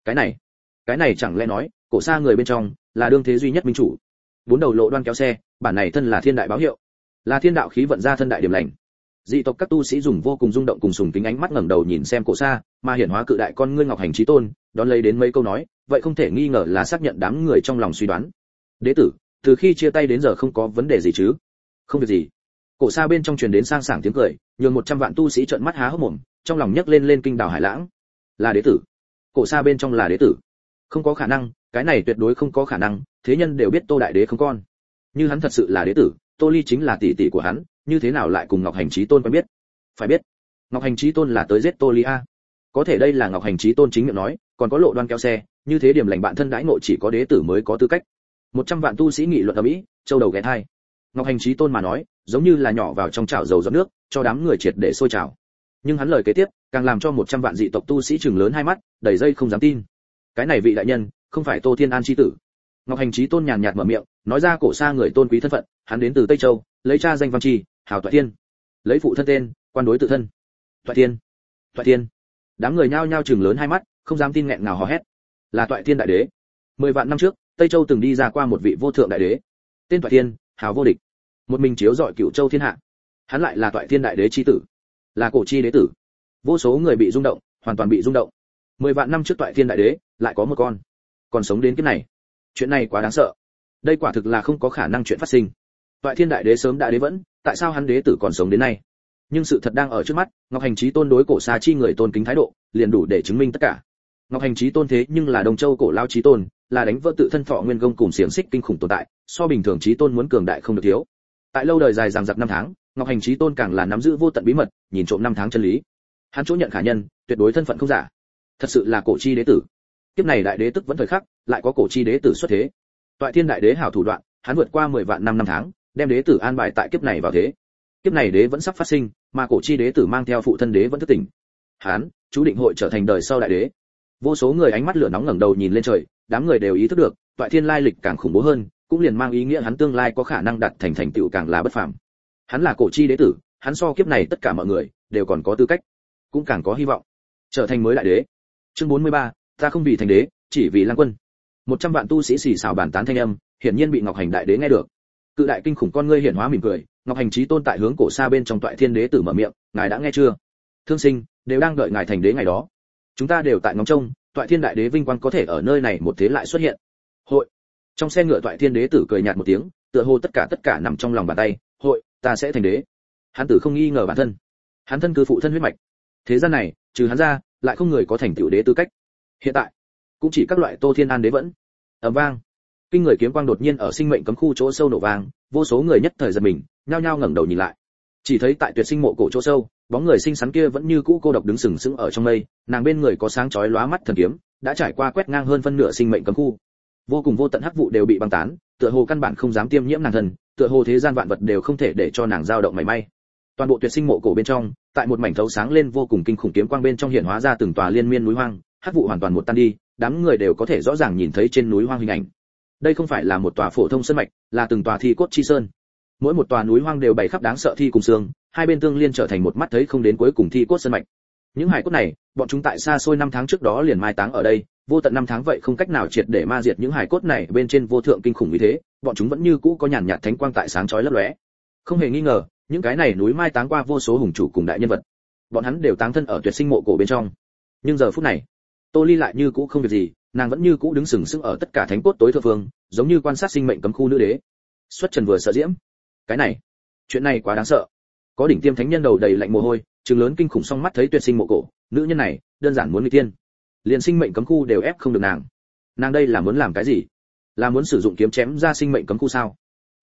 S1: Cái này chẳng lẽ nói, cổ sa người bên trong là đương thế duy nhất minh chủ. Bốn đầu Lộ Đoan kéo xe, bản này thân là thiên đại báo hiệu, là thiên đạo khí vận ra thân đại điểm lành. Dị tộc các tu sĩ dùng vô cùng rung động cùng sùng kính ánh mắt ngẩng đầu nhìn xem cổ sa, mà hiển hóa cự đại con ngươi ngọc hành chí tôn, đón lấy đến mấy câu nói, vậy không thể nghi ngờ là xác nhận đám người trong lòng suy đoán. Đế tử, từ khi chia tay đến giờ không có vấn đề gì chứ? Không việc gì. Cổ sa bên trong truyền đến sang sảng tiếng cười, nhường 100 vạn tu sĩ trợn mắt há hốc mồm, trong lòng nhấc lên kinh đảo hải lãng. Là đế tử. Cổ sa bên trong là đế tử. Không có khả năng, cái này tuyệt đối không có khả năng, thế nhân đều biết Tô đại đế không con. Như hắn thật sự là đế tử, Tô Ly chính là tỷ tỷ của hắn, như thế nào lại cùng Ngọc Hành Chí Tôn quen biết? Phải biết, Ngọc Hành Chí Tôn là tới giết Tô Ly a. Có thể đây là Ngọc Hành Chí Tôn chính miệng nói, còn có Lộ Đoan kéo xe, như thế điểm lành bạn thân đãi ngộ chỉ có đế tử mới có tư cách. 100 vạn tu sĩ nghị luận ầm ĩ, châu đầu ghé thai. Ngọc Hành Chí Tôn mà nói, giống như là nhỏ vào trong chảo dầu giọt nước, cho đám người triệt để sôi trào. Nhưng hắn lời kế tiếp, càng làm cho 100 vạn dị tộc tu sĩ trừng lớn hai mắt, đầy dây không dám tin. Cái này vị đại nhân, không phải Tô Thiên An chi tử. Ngọc Hành Chí Tôn nhàn nhạt mở miệng, nói ra cổ sa người tôn quý thân phận, hắn đến từ Tây Châu, lấy cha danh Văn Chi, hào Toại Thiên, lấy phụ thân tên, quan đối tự thân. Toại Thiên, Toại Thiên. Đám người nhao nhao trừng lớn hai mắt, không dám tin nghẹn ngào hò hét. Là Toại Thiên đại đế. 10 vạn năm trước, Tây Châu từng đi ra qua một vị vô thượng đại đế, tên Toại Thiên, hào vô địch, một mình chiếu rọi cửu châu thiên hạ. Hắn lại là Toại Thiên đại đế chi tử, là cổ chi đế tử. Vô số người bị rung động, hoàn toàn bị rung động. 10 vạn năm trước Toại Thiên đại đế lại có một con, còn sống đến cái này. Chuyện này quá đáng sợ. Đây quả thực là không có khả năng chuyện phát sinh. Toại Thiên đại đế sớm đã đế vẫn, tại sao hắn đế tử còn sống đến nay? Nhưng sự thật đang ở trước mắt, Ngọc Hành Chí Tôn đối cổ sa chi người tôn kính thái độ, liền đủ để chứng minh tất cả. Ngọc Hành Chí Tôn thế nhưng là Đông Châu cổ lao chí tôn, là đánh vỡ tự thân thọ nguyên công cùng xiềng xích kinh khủng tồn tại, so bình thường chí tôn muốn cường đại không được thiếu. Tại lâu đời dài dằng dặc năm tháng, Ngọc Hành Chí Tôn càng là nắm giữ vô tận bí mật, nhìn trộm năm tháng chân lý. Hắn chỗ nhận khả nhân, tuyệt đối thân phận không giả. Thật sự là cổ chi đế tử. Kiếp này đại đế tức vẫn thời khắc, lại có cổ chi đế tử xuất thế. Toại Thiên đại đế hảo thủ đoạn, hắn vượt qua 10 vạn năm tháng, đem đế tử an bài tại kiếp này vào thế. Kiếp này đế vẫn sắp phát sinh, mà cổ chi đế tử mang theo phụ thân đế vẫn thức tỉnh. Hắn, chú định hội trở thành đời sau đại đế. Vô số người ánh mắt lửa nóng ngẩng đầu nhìn lên trời, đám người đều ý thức được, Toại Thiên lai lịch càng khủng bố hơn, cũng liền mang ý nghĩa hắn tương lai có khả năng đạt thành tựu càng là bất phàm. Hắn là cổ chi đế tử, hắn so kiếp này tất cả mọi người đều còn có tư cách, cũng càng có hy vọng trở thành mới đại đế. Chương 43, ta không vì thành đế, chỉ vì Lang Quân. 100 vạn tu sĩ xì xào bàn tán thanh âm, hiển nhiên bị Ngọc Hành đại đế nghe được. Cự đại kinh khủng con ngươi hiển hóa mỉm cười, Ngọc Hành Chí Tôn tại hướng cổ sa bên trong Toại Thiên đế tử mở miệng, ngài đã nghe chưa? Thương sinh đều đang đợi ngài thành đế ngày đó. Chúng ta đều tại ngóng trông, Toại Thiên đại đế vinh quang có thể ở nơi này một thế lại xuất hiện. Hội. Trong xe ngựa Toại Thiên đế tử cười nhạt một tiếng, tựa hồ tất cả nằm trong lòng bàn tay, hội, ta sẽ thành đế. Hắn tử không nghi ngờ bản thân. Hắn thân cư phụ thân huyết mạch. Thế gian này, trừ hắn ra, lại không người có thành tựu đế tư cách. Hiện tại, cũng chỉ các loại Tô Thiên An đế vẫn. Ầm vang. Kinh người kiếm quang đột nhiên ở sinh mệnh cấm khu chỗ sâu nổ vang, vô số người nhất thời giật mình, nhao nhao ngẩng đầu nhìn lại. Chỉ thấy tại tuyệt sinh mộ cổ chỗ sâu, bóng người xinh xắn kia vẫn như cũ cô độc đứng sừng sững ở trong mây, nàng bên người có sáng chói lóa mắt thần kiếm, đã trải qua quét ngang hơn phân nửa sinh mệnh cấm khu. Vô cùng vô tận hắc vụ đều bị băng tán, tựa hồ căn bản không dám tiêm nhiễm nàng thần, tựa hồ thế gian vạn vật đều không thể để cho nàng dao động mảy may. Toàn bộ tuyệt sinh mộ cổ bên trong, tại một mảnh thấu sáng lên vô cùng kinh khủng kiếm quang bên trong hiện hóa ra từng tòa liên miên núi hoang, hắc vụ hoàn toàn một tan đi, đám người đều có thể rõ ràng nhìn thấy trên núi hoang hình ảnh. Đây không phải là một tòa phổ thông sơn mạch, là từng tòa thi cốt chi sơn. Mỗi một tòa núi hoang đều bày khắp đáng sợ thi cùng xương, hai bên tương liên trở thành một mắt thấy không đến cuối cùng thi cốt sơn mạch. Những hải cốt này, bọn chúng tại xa xôi năm tháng trước đó liền mai táng ở đây, vô tận năm tháng vậy không cách nào triệt để ma diệt những hải cốt này bên trên vô thượng kinh khủng như thế, bọn chúng vẫn như cũ có nhàn nhạt thánh quang tại sáng chói lấp lóe. Không hề nghi ngờ, những cái này núi mai táng qua vô số hùng chủ cùng đại nhân vật. Bọn hắn đều táng thân ở tuyệt sinh mộ cổ bên trong. Nhưng giờ phút này, Tô Ly lại như cũ không việc gì, nàng vẫn như cũ đứng sừng sững ở tất cả thánh cốt tối thượng phương, giống như quan sát sinh mệnh cấm khu nữ đế. Xuất trần vừa sợ diễm. Cái này, chuyện này quá đáng sợ. Có đỉnh tiêm thánh nhân đầu đầy lạnh mồ hôi, trừng lớn kinh khủng song mắt thấy tuyệt sinh mộ cổ, nữ nhân này, đơn giản muốn nguy tiên. Liền sinh mệnh cấm khu đều ép không được nàng. Nàng đây là muốn làm cái gì? Là muốn sử dụng kiếm chém ra sinh mệnh cấm khu sao?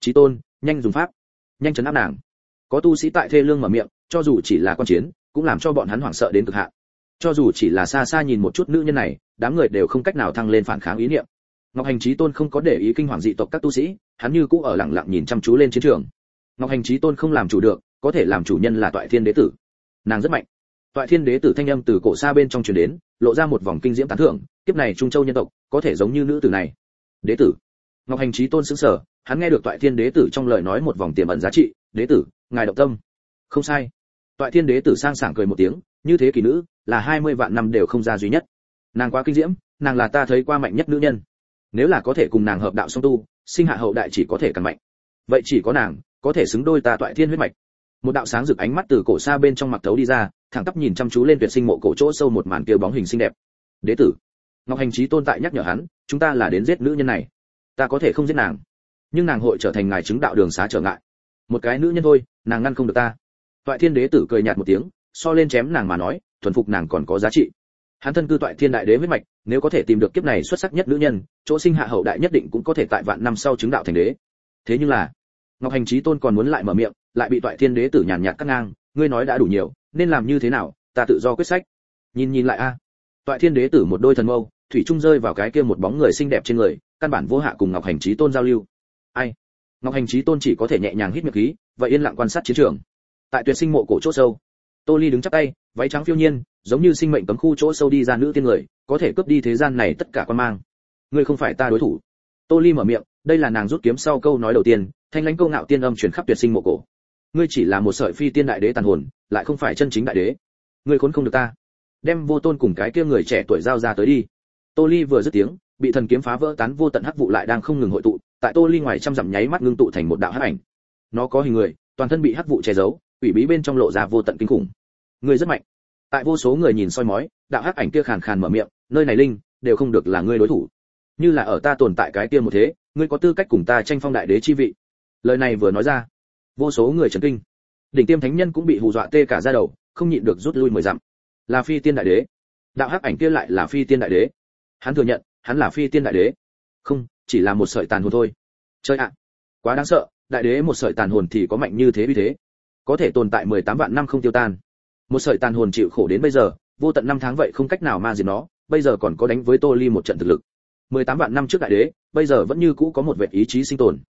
S1: Chí Tôn, nhanh dùng pháp, nhanh trấn áp nàng. Có tu sĩ tại thê lương mở miệng, cho dù chỉ là quan chiến, cũng làm cho bọn hắn hoảng sợ đến cực hạn. Cho dù chỉ là xa xa nhìn một chút nữ nhân này, đám người đều không cách nào thăng lên phản kháng ý niệm. Ngọc Hành Chí Tôn không có để ý kinh hoàng dị tộc các tu sĩ, hắn như cũ ở lặng lặng nhìn chăm chú lên chiến trường. Ngọc Hành Chí Tôn không làm chủ được, có thể làm chủ nhân là Toại Thiên Đế tử. Nàng rất mạnh. Toại Thiên Đế tử thanh âm từ cổ xa bên trong truyền đến, lộ ra một vòng kinh diễm tán thưởng, kiếp này Trung Châu nhân tộc, có thể giống như nữ tử này. Đế tử. Ngọc Hành Chí Tôn sững sờ, hắn nghe được Toại Thiên Đế tử trong lời nói một vòng tiềm ẩn giá trị, "Đế tử, ngài động tâm." Không sai. Toại Thiên Đế tử sang sảng cười một tiếng, như thế kỳ nữ, là 20 vạn năm đều không ra duy nhất. Nàng quá kinh diễm, nàng là ta thấy qua mạnh nhất nữ nhân. Nếu là có thể cùng nàng hợp đạo song tu, sinh hạ hậu đại chỉ có thể càng mạnh. Vậy chỉ có nàng có thể xứng đôi ta Toại Thiên huyết mạch. Một đạo sáng rực ánh mắt từ cổ xa bên trong mặc thấu đi ra, thẳng tắp nhìn chăm chú lên tuyệt sinh mộ cổ chỗ sâu một màn kia bóng hình xinh đẹp. Đế tử. Ngọc Hành Chí Tôn tại nhắc nhở hắn, chúng ta là đến giết nữ nhân này. Ta có thể không giết nàng, nhưng nàng hội trở thành ngài chứng đạo đường xá trở ngại. Một cái nữ nhân thôi, nàng ngăn không được ta. Toại Thiên Đế tử cười nhạt một tiếng, so lên chém nàng mà nói, thuần phục nàng còn có giá trị. Hắn thân cư Toại Thiên Đại Đế huyết mạch, nếu có thể tìm được kiếp này xuất sắc nhất nữ nhân, chỗ sinh hạ hậu đại nhất định cũng có thể tại vạn năm sau chứng đạo thành đế. Thế nhưng là, Ngọc Hành Chí Tôn còn muốn lại mở miệng, lại bị Toại Thiên Đế tử nhàn nhạt cắt ngang, ngươi nói đã đủ nhiều, nên làm như thế nào, ta tự do quyết sách. Nhìn lại a. Toại Thiên Đế tử một đôi thần mâu, thủy trung rơi vào cái kia một bóng người xinh đẹp trên người, căn bản vô hạ cùng Ngọc Hành Chí Tôn giao lưu. Ai? Ngọc Hành Chí Tôn chỉ có thể nhẹ nhàng hít miệng khí, vậy yên lặng quan sát chiến trường. Tại tuyệt sinh mộ cổ chỗ sâu, Tô Ly đứng chắp tay, váy trắng phiêu nhiên, giống như sinh mệnh cấm khu chỗ sâu đi ra nữ tiên người, có thể cướp đi thế gian này tất cả quan mang. Ngươi không phải ta đối thủ. Tô Ly mở miệng, đây là nàng rút kiếm sau câu nói đầu tiên, thanh lãnh câu ngạo tiên âm truyền khắp tuyệt sinh mộ cổ. Ngươi chỉ là một sợi phi tiên đại đế tàn hồn, lại không phải chân chính đại đế. Ngươi khốn không được ta. Đem Vô Tôn cùng cái kia người trẻ tuổi giao ra tới đi. Tô Ly vừa dứt tiếng, bị thần kiếm phá vỡ tán vô tận hắc vụ lại đang không ngừng hội tụ, tại Tô Ly ngoài trăm dặm nháy mắt ngưng tụ thành một đạo hắc ảnh. Nó có hình người, toàn thân bị hắc vụ che giấu, quỷ bí bên trong lộ ra vô tận kinh khủng. Ngươi rất mạnh. Tại vô số người nhìn soi mói, đạo hắc ảnh kia khàn khàn mở miệng, nơi này linh đều không được là ngươi đối thủ. Như là ở ta tồn tại cái kia một thế, ngươi có tư cách cùng ta tranh phong đại đế chi vị. Lời này vừa nói ra, vô số người chấn kinh. Đỉnh tiêm thánh nhân cũng bị hù dọa tê cả da đầu, không nhịn được rút lui 10 dặm. Là phi tiên đại đế. Đạo hắc ảnh kia lại là phi tiên đại đế. Hắn thừa nhận, hắn là phi tiên đại đế. Không, chỉ là một sợi tàn hồn thôi. Chơi ạ, quá đáng sợ, đại đế một sợi tàn hồn thì có mạnh như thế uy thế, có thể tồn tại 18 vạn năm không tiêu tan. Một sợi tàn hồn chịu khổ đến bây giờ, vô tận năm tháng vậy không cách nào ma diệt nó, bây giờ còn có đánh với Tô Ly một trận thực lực. 18 vạn năm trước đại đế, bây giờ vẫn như cũ có một vệt ý chí sinh tồn.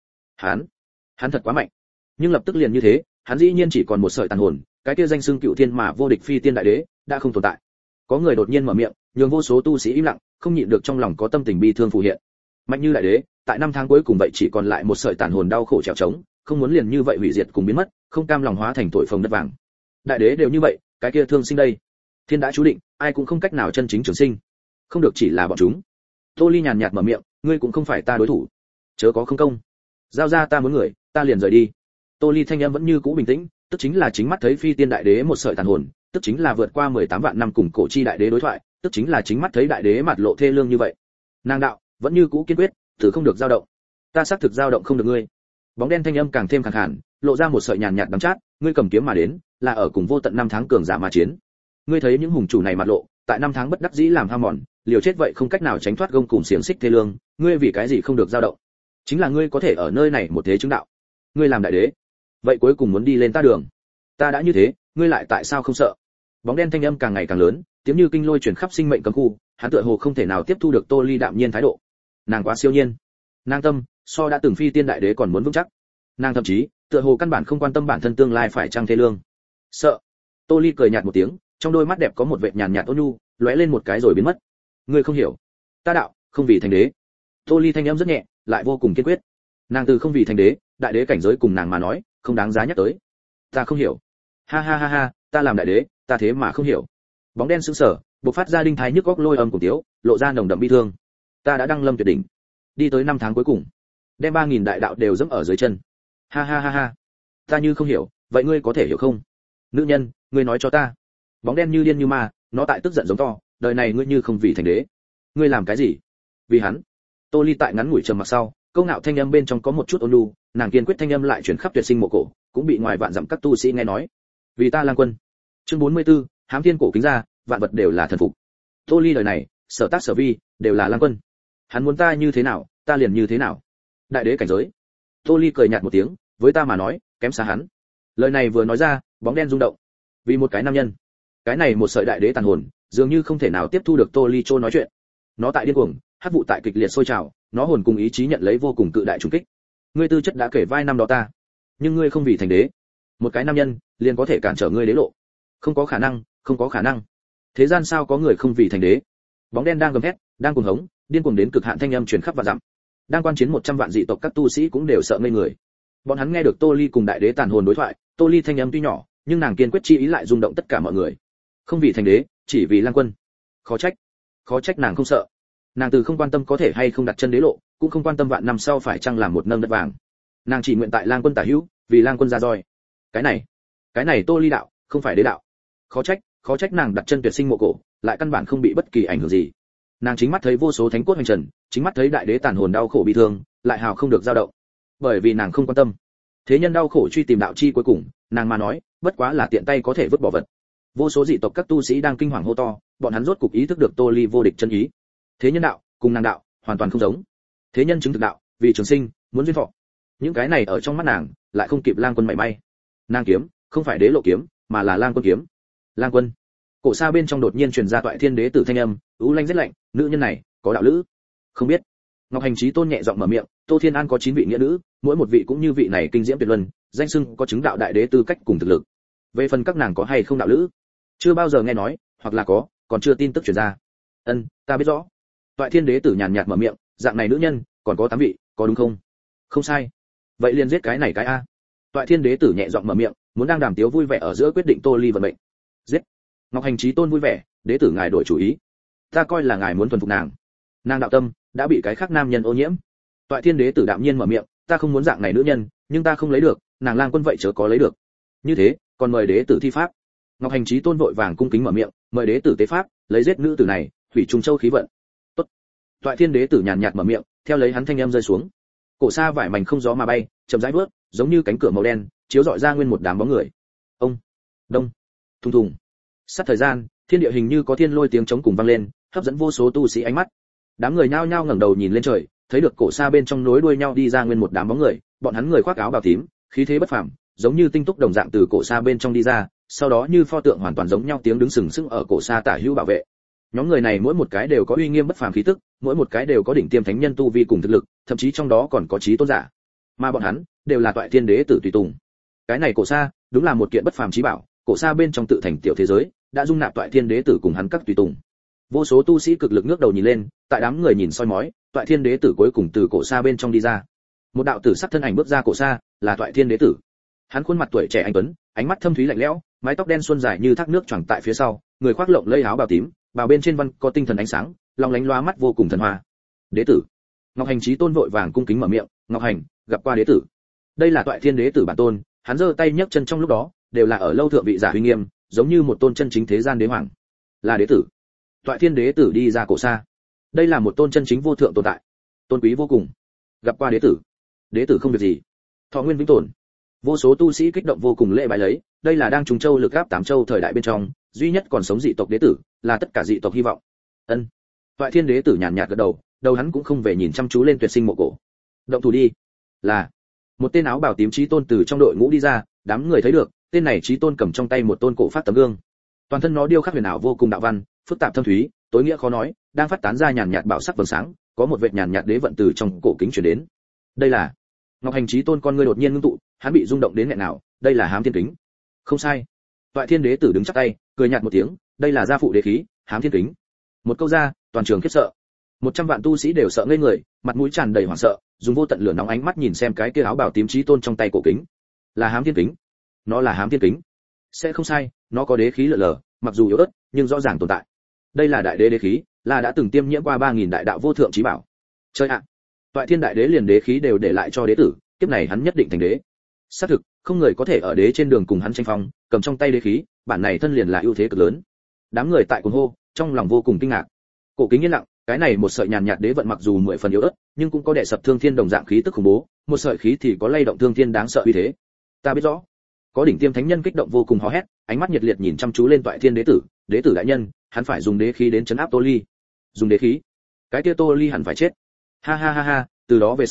S1: Hắn thật quá mạnh. Nhưng lập tức liền như thế, hắn dĩ nhiên chỉ còn một sợi tàn hồn, cái kia danh xưng cựu thiên mà vô địch phi tiên đại đế đã không tồn tại. Có người đột nhiên mở miệng, nhường vô số tu sĩ im lặng, không nhịn được trong lòng có tâm tình bi thương phù hiện. Mạnh như đại đế, tại năm tháng cuối cùng vậy chỉ còn lại một sợi tàn hồn đau khổ trèo trống, không muốn liền như vậy hủy diệt cùng biến mất, không cam lòng hóa thành tội phồng đất vàng. Đại đế đều như vậy, cái kia thương sinh đây, thiên đã chú định, ai cũng không cách nào chân chính trường sinh. Không được chỉ là bọn chúng. Tô Ly nhàn nhạt mở miệng, ngươi cũng không phải ta đối thủ, chớ có không công. Giao ra ta muốn người, ta liền rời đi. Tô Ly thanh âm vẫn như cũ bình tĩnh, tức chính là chính mắt thấy phi tiên đại đế một sợi tàn hồn, tức chính là vượt qua 18 vạn năm cùng cổ chi đại đế đối thoại, tức chính là chính mắt thấy đại đế mặt lộ thê lương như vậy. Nàng đạo vẫn như cũ kiên quyết, từ không được dao động. Ta xác thực dao động không được ngươi. Bóng đen thanh âm càng thêm khàn khàn, lộ ra một sợi nhàn nhạt đắng chát, ngươi cầm kiếm mà đến, là ở cùng vô tận năm tháng cường giả mà chiến. Ngươi thấy những hùng chủ này mặt lộ, tại năm tháng bất đắc dĩ làm ham mòn, liều chết vậy không cách nào tránh thoát gông cùng xiềng xích thê lương, ngươi vì cái gì không được dao động? Chính là ngươi có thể ở nơi này một thế chứng đạo. Ngươi làm đại đế, vậy cuối cùng muốn đi lên ta đường. Ta đã như thế, ngươi lại tại sao không sợ? Bóng đen thanh âm càng ngày càng lớn, tiếng như kinh lôi truyền khắp sinh mệnh cấm khu, hắn tựa hồ không thể nào tiếp thu được Tô Ly đạm nhiên thái độ. Nàng quá siêu nhiên, nàng tâm so đã từng phi tiên đại đế còn muốn vững chắc. Nàng thậm chí tựa hồ căn bản không quan tâm bản thân tương lai phải trang thê lương. Sợ? Tô Ly cười nhạt một tiếng, trong đôi mắt đẹp có một vệt nhàn nhạt ôn nhu, lóe lên một cái rồi biến mất. Ngươi không hiểu, ta đạo không vì thành đế. Tô Ly thanh âm rất nhẹ, lại vô cùng kiên quyết. Nàng từ không vì thành đế, đại đế cảnh giới cùng nàng mà nói, không đáng giá nhắc tới. Ta không hiểu. Ha ha ha ha, ta làm đại đế, ta thế mà không hiểu. Bóng đen sững sờ, bộc phát ra đinh thái nhức góc lôi âm của tiếu, lộ ra nồng đậm bi thương. Ta đã đăng lâm tuyệt đỉnh, đi tới năm tháng cuối cùng, đem 3000 đại đạo đều dẫm ở dưới chân. Ha ha ha ha. Ta như không hiểu, vậy ngươi có thể hiểu không? Nữ nhân, ngươi nói cho ta. Bóng đen như điên như ma, nó tại tức giận giống to, đời này ngươi như không vì thành đế. Ngươi làm cái gì? Vì hắn. Tô Ly tại ngắn ngủi trầm mặc sau, câu nạo thanh âm bên trong có một chút ôn nhu, nàng kiên quyết thanh âm lại truyền khắp tuyệt sinh mộ cổ, cũng bị ngoài vạn dặm các tu sĩ nghe nói. Vì ta Lang Quân. Chương 44, hám thiên cổ kính ra, vạn vật đều là thần phục. Tô Ly đời này, sở tác sở vi đều là Lang Quân. Hắn muốn ta như thế nào, ta liền như thế nào. Đại đế cảnh giới. Tô Ly cười nhạt một tiếng, với ta mà nói, kém xa hắn. Lời này vừa nói ra, bóng đen rung động. Vì một cái nam nhân, cái này một sợi đại đế tàn hồn, dường như không thể nào tiếp thu được Tô Ly Chô nói chuyện. Nó tại điên cuồng, hắc vụ tại kịch liệt sôi trào, nó hồn cùng ý chí nhận lấy vô cùng cự đại trùng kích. Ngươi tư chất đã kể vai năm đó ta, nhưng ngươi không vì thành đế, một cái nam nhân liền có thể cản trở ngươi đế lộ. Không có khả năng, không có khả năng. Thế gian sao có người không vì thành đế? Bóng đen đang gầm thét, đang cuồng hống, điên cuồng đến cực hạn, thanh âm truyền khắp vạn dặm. Đang quan chiến 100 vạn dị tộc các tu sĩ cũng đều sợ ngây người. Bọn hắn nghe được Tô Ly cùng đại đế tàn hồn đối thoại, Tô Ly thanh âm tuy nhỏ, nhưng nàng kiên quyết chi ý lại rung động tất cả mọi người. Không vì thành đế, chỉ vì Lang Quân. Khó trách nàng không sợ. Nàng từ không quan tâm có thể hay không đặt chân đế lộ, cũng không quan tâm vạn năm sau phải chăng làm một nâng đất vàng. Nàng chỉ nguyện tại Lang Quân tả hữu, vì Lang Quân ra roi. Cái này Tô Ly đạo, không phải đế đạo. Khó trách nàng đặt chân tuyệt sinh mộ cổ, lại căn bản không bị bất kỳ ảnh hưởng gì. Nàng chính mắt thấy vô số thánh cốt hoành trần, chính mắt thấy đại đế tàn hồn đau khổ bị thương, lại hào không được dao động. Bởi vì nàng không quan tâm. Thế nhân đau khổ truy tìm đạo chi cuối cùng, nàng mà nói, bất quá là tiện tay có thể vứt bỏ vật. Vô số dị tộc các tu sĩ đang kinh hoàng hô to, bọn hắn rốt cục ý thức được Tô Ly vô địch chân ý. Thế nhân đạo, cùng nàng đạo, hoàn toàn không giống. Thế nhân chứng thực đạo, vì trường sinh, muốn duyên thọ. Những cái này ở trong mắt nàng, lại không kịp Lang Quân mảy may. Nàng kiếm, không phải đế lộ kiếm, mà là Lang Quân kiếm. Lang Quân. Cổ xa bên trong đột nhiên truyền ra Toại Thiên Đế tử thanh âm, u lanh rất lạnh, nữ nhân này có đạo lữ? Không biết. Ngọc Hành Chí Tôn nhẹ giọng mở miệng, Tô Thiên An có 9 vị nghĩa nữ, mỗi một vị cũng như vị này kinh diễm tuyệt luân, danh xưng có chứng đạo đại đế tư cách cùng thực lực. Về phần các nàng có hay không đạo lữ, chưa bao giờ nghe nói, hoặc là có, còn chưa tin tức truyền ra. Ta biết rõ. Toại Thiên Đế tử nhàn nhạt mở miệng, dạng này nữ nhân, còn có 8 vị, có đúng không? Không sai. Vậy liền giết cái này cái a. Toại Thiên Đế tử nhẹ giọng mở miệng, muốn đang đàm tiếu vui vẻ ở giữa quyết định Tô Ly vận mệnh. Giết. Ngọc Hành Chí Tôn vui vẻ, đế tử ngài đổi chủ ý. Ta coi là ngài muốn thuần phục nàng. Nàng đạo tâm đã bị cái khác nam nhân ô nhiễm. Toại Thiên Đế tử đạm nhiên mở miệng, ta không muốn dạng này nữ nhân, nhưng ta không lấy được, nàng Lang Quân vậy chớ có lấy được. Như thế, còn mời đế tử thi pháp. Ngọc Hành Chí Tôn vội vàng cung kính mở miệng, mời đế tử tế pháp, lấy giết nữ tử này, hủy trùng châu khí vận. Tốt. Toại Thiên Đế tử nhàn nhạt mở miệng, theo lấy hắn thanh âm rơi xuống. Cổ sa vải mảnh không gió mà bay, chậm rãi vớt, giống như cánh cửa màu đen, chiếu rọi ra nguyên một đám bóng người. Ông, đông, thùng thùng. Sát thời gian, thiên địa hình như có thiên lôi tiếng trống cùng vang lên, hấp dẫn vô số tu sĩ ánh mắt. Đám người nhao nhao ngẩng đầu nhìn lên trời, thấy được cổ sa bên trong nối đuôi nhau đi ra nguyên một đám bóng người, bọn hắn người khoác áo bào tím, khí thế bất phàm, giống như tinh túc đồng dạng từ cổ sa bên trong đi ra, sau đó như pho tượng hoàn toàn giống nhau tiếng đứng sừng sững ở cổ sa tả hữu bảo vệ. Nhóm người này mỗi một cái đều có uy nghiêm bất phàm khí tức, mỗi một cái đều có đỉnh tiêm thánh nhân tu vi cùng thực lực, thậm chí trong đó còn có chí tôn giả. Mà bọn hắn đều là Toại Thiên Đế tử tùy tùng. Cái này cổ sa, đúng là một kiện bất phàm chí bảo, cổ sa bên trong tự thành tiểu thế giới, đã dung nạp Toại Thiên Đế tử cùng hắn các tùy tùng. Vô số tu sĩ cực lực ngước đầu nhìn lên, tại đám người nhìn soi mói, Toại Thiên Đế tử cuối cùng từ cổ sa bên trong đi ra. Một đạo tử sắc thân ảnh bước ra cổ sa, là Toại Thiên Đế tử. Hắn khuôn mặt tuổi trẻ anh tuấn, ánh mắt thâm thúy lạnh lẽo, mái tóc đen xuân dài như thác nước choàng tại phía sau, người khoác lộng lẫy áo bào tím, bào bên trên văn có tinh thần ánh sáng, long lánh loa mắt vô cùng thần hoa. Đế tử. Ngọc Hành Chí Tôn vội vàng cung kính mở miệng, Ngọc Hành, gặp qua đế tử. Đây là Toại Thiên Đế tử bản tôn, hắn giơ tay nhấc chân trong lúc đó, đều là ở lâu thượng vị giả uy nghiêm, giống như một tôn chân chính thế gian đế hoàng. Là đế tử. Toại Thiên Đế tử đi ra cổ sa. Đây là một tôn chân chính vô thượng tồn tại, tôn quý vô cùng. Gặp qua đế tử. Đế tử không việc gì. Thọ nguyên vĩnh tồn. Vô số tu sĩ kích động vô cùng lễ bái lấy, đây là đang trùng châu lực áp 8 châu thời đại bên trong, duy nhất còn sống dị tộc đế tử, là tất cả dị tộc hy vọng. Toại Thiên Đế tử nhàn nhạt gật đầu, đầu hắn cũng không về nhìn chăm chú lên tuyệt sinh mộ cổ. Động thủ đi. Là. Một tên áo bào tím chí tôn từ trong đội ngũ đi ra, đám người thấy được, tên này chí tôn cầm trong tay một tôn cổ phát tấm gương. Toàn thân nó điêu khắc huyền ảo vô cùng đạo văn, phức tạp thâm thúy, tối nghĩa khó nói, đang phát tán ra nhàn nhạt bảo sắc vầng sáng, có một vệt nhàn nhạt đế vận từ trong cổ kính truyền đến. Đây là. Ngọc Hành Chí Tôn con ngươi đột nhiên ngưng tụ, hắn bị rung động đến nghẹn nào, đây là Hám Thiên Kính. Không sai. Toại Thiên Đế tử đứng chắp tay, cười nhạt một tiếng, đây là gia phụ đế khí, Hám Thiên Kính. Một câu ra, toàn trường khiếp sợ. 100 vạn tu sĩ đều sợ ngây người, mặt mũi tràn đầy hoảng sợ, dùng vô tận lửa nóng ánh mắt nhìn xem cái kia áo bào tím chí tôn trong tay cổ kính. Là Hám Thiên Kính. Nó là Hám Thiên Kính. Sẽ không sai, nó có đế khí lờ lờ, mặc dù yếu ớt, nhưng rõ ràng tồn tại. Đây là đại đế đế khí, là đã từng tiêm nhiễm qua 3000 đại đạo vô thượng chí bảo. Chơi ạ. Toại Thiên đại đế liền đế khí đều để lại cho đế tử, kiếp này hắn nhất định thành đế. Xác thực, không người có thể ở đế trên đường cùng hắn tranh phong, cầm trong tay đế khí, bản này thân liền là ưu thế cực lớn. Đám người tại cuồng hô, trong lòng vô cùng kinh ngạc. Cổ kính yên lặng, cái này một sợi nhàn nhạt đế vận mặc dù 10 phần yếu ớt, nhưng cũng có đè sập thương thiên đồng dạng khí tức khủng bố, một sợi khí thì có lay động thương thiên đáng sợ uy thế. Ta biết rõ. Có đỉnh tiêm thánh nhân kích động vô cùng hò hét, ánh mắt nhiệt liệt nhìn chăm chú lên Toại Thiên đế tử đại nhân, hắn phải dùng đế khí đến trấn áp Tô Ly. Dùng đế khí? Cái kia Tô Ly hẳn phải chết. Ha ha ha ha, từ đó về sau,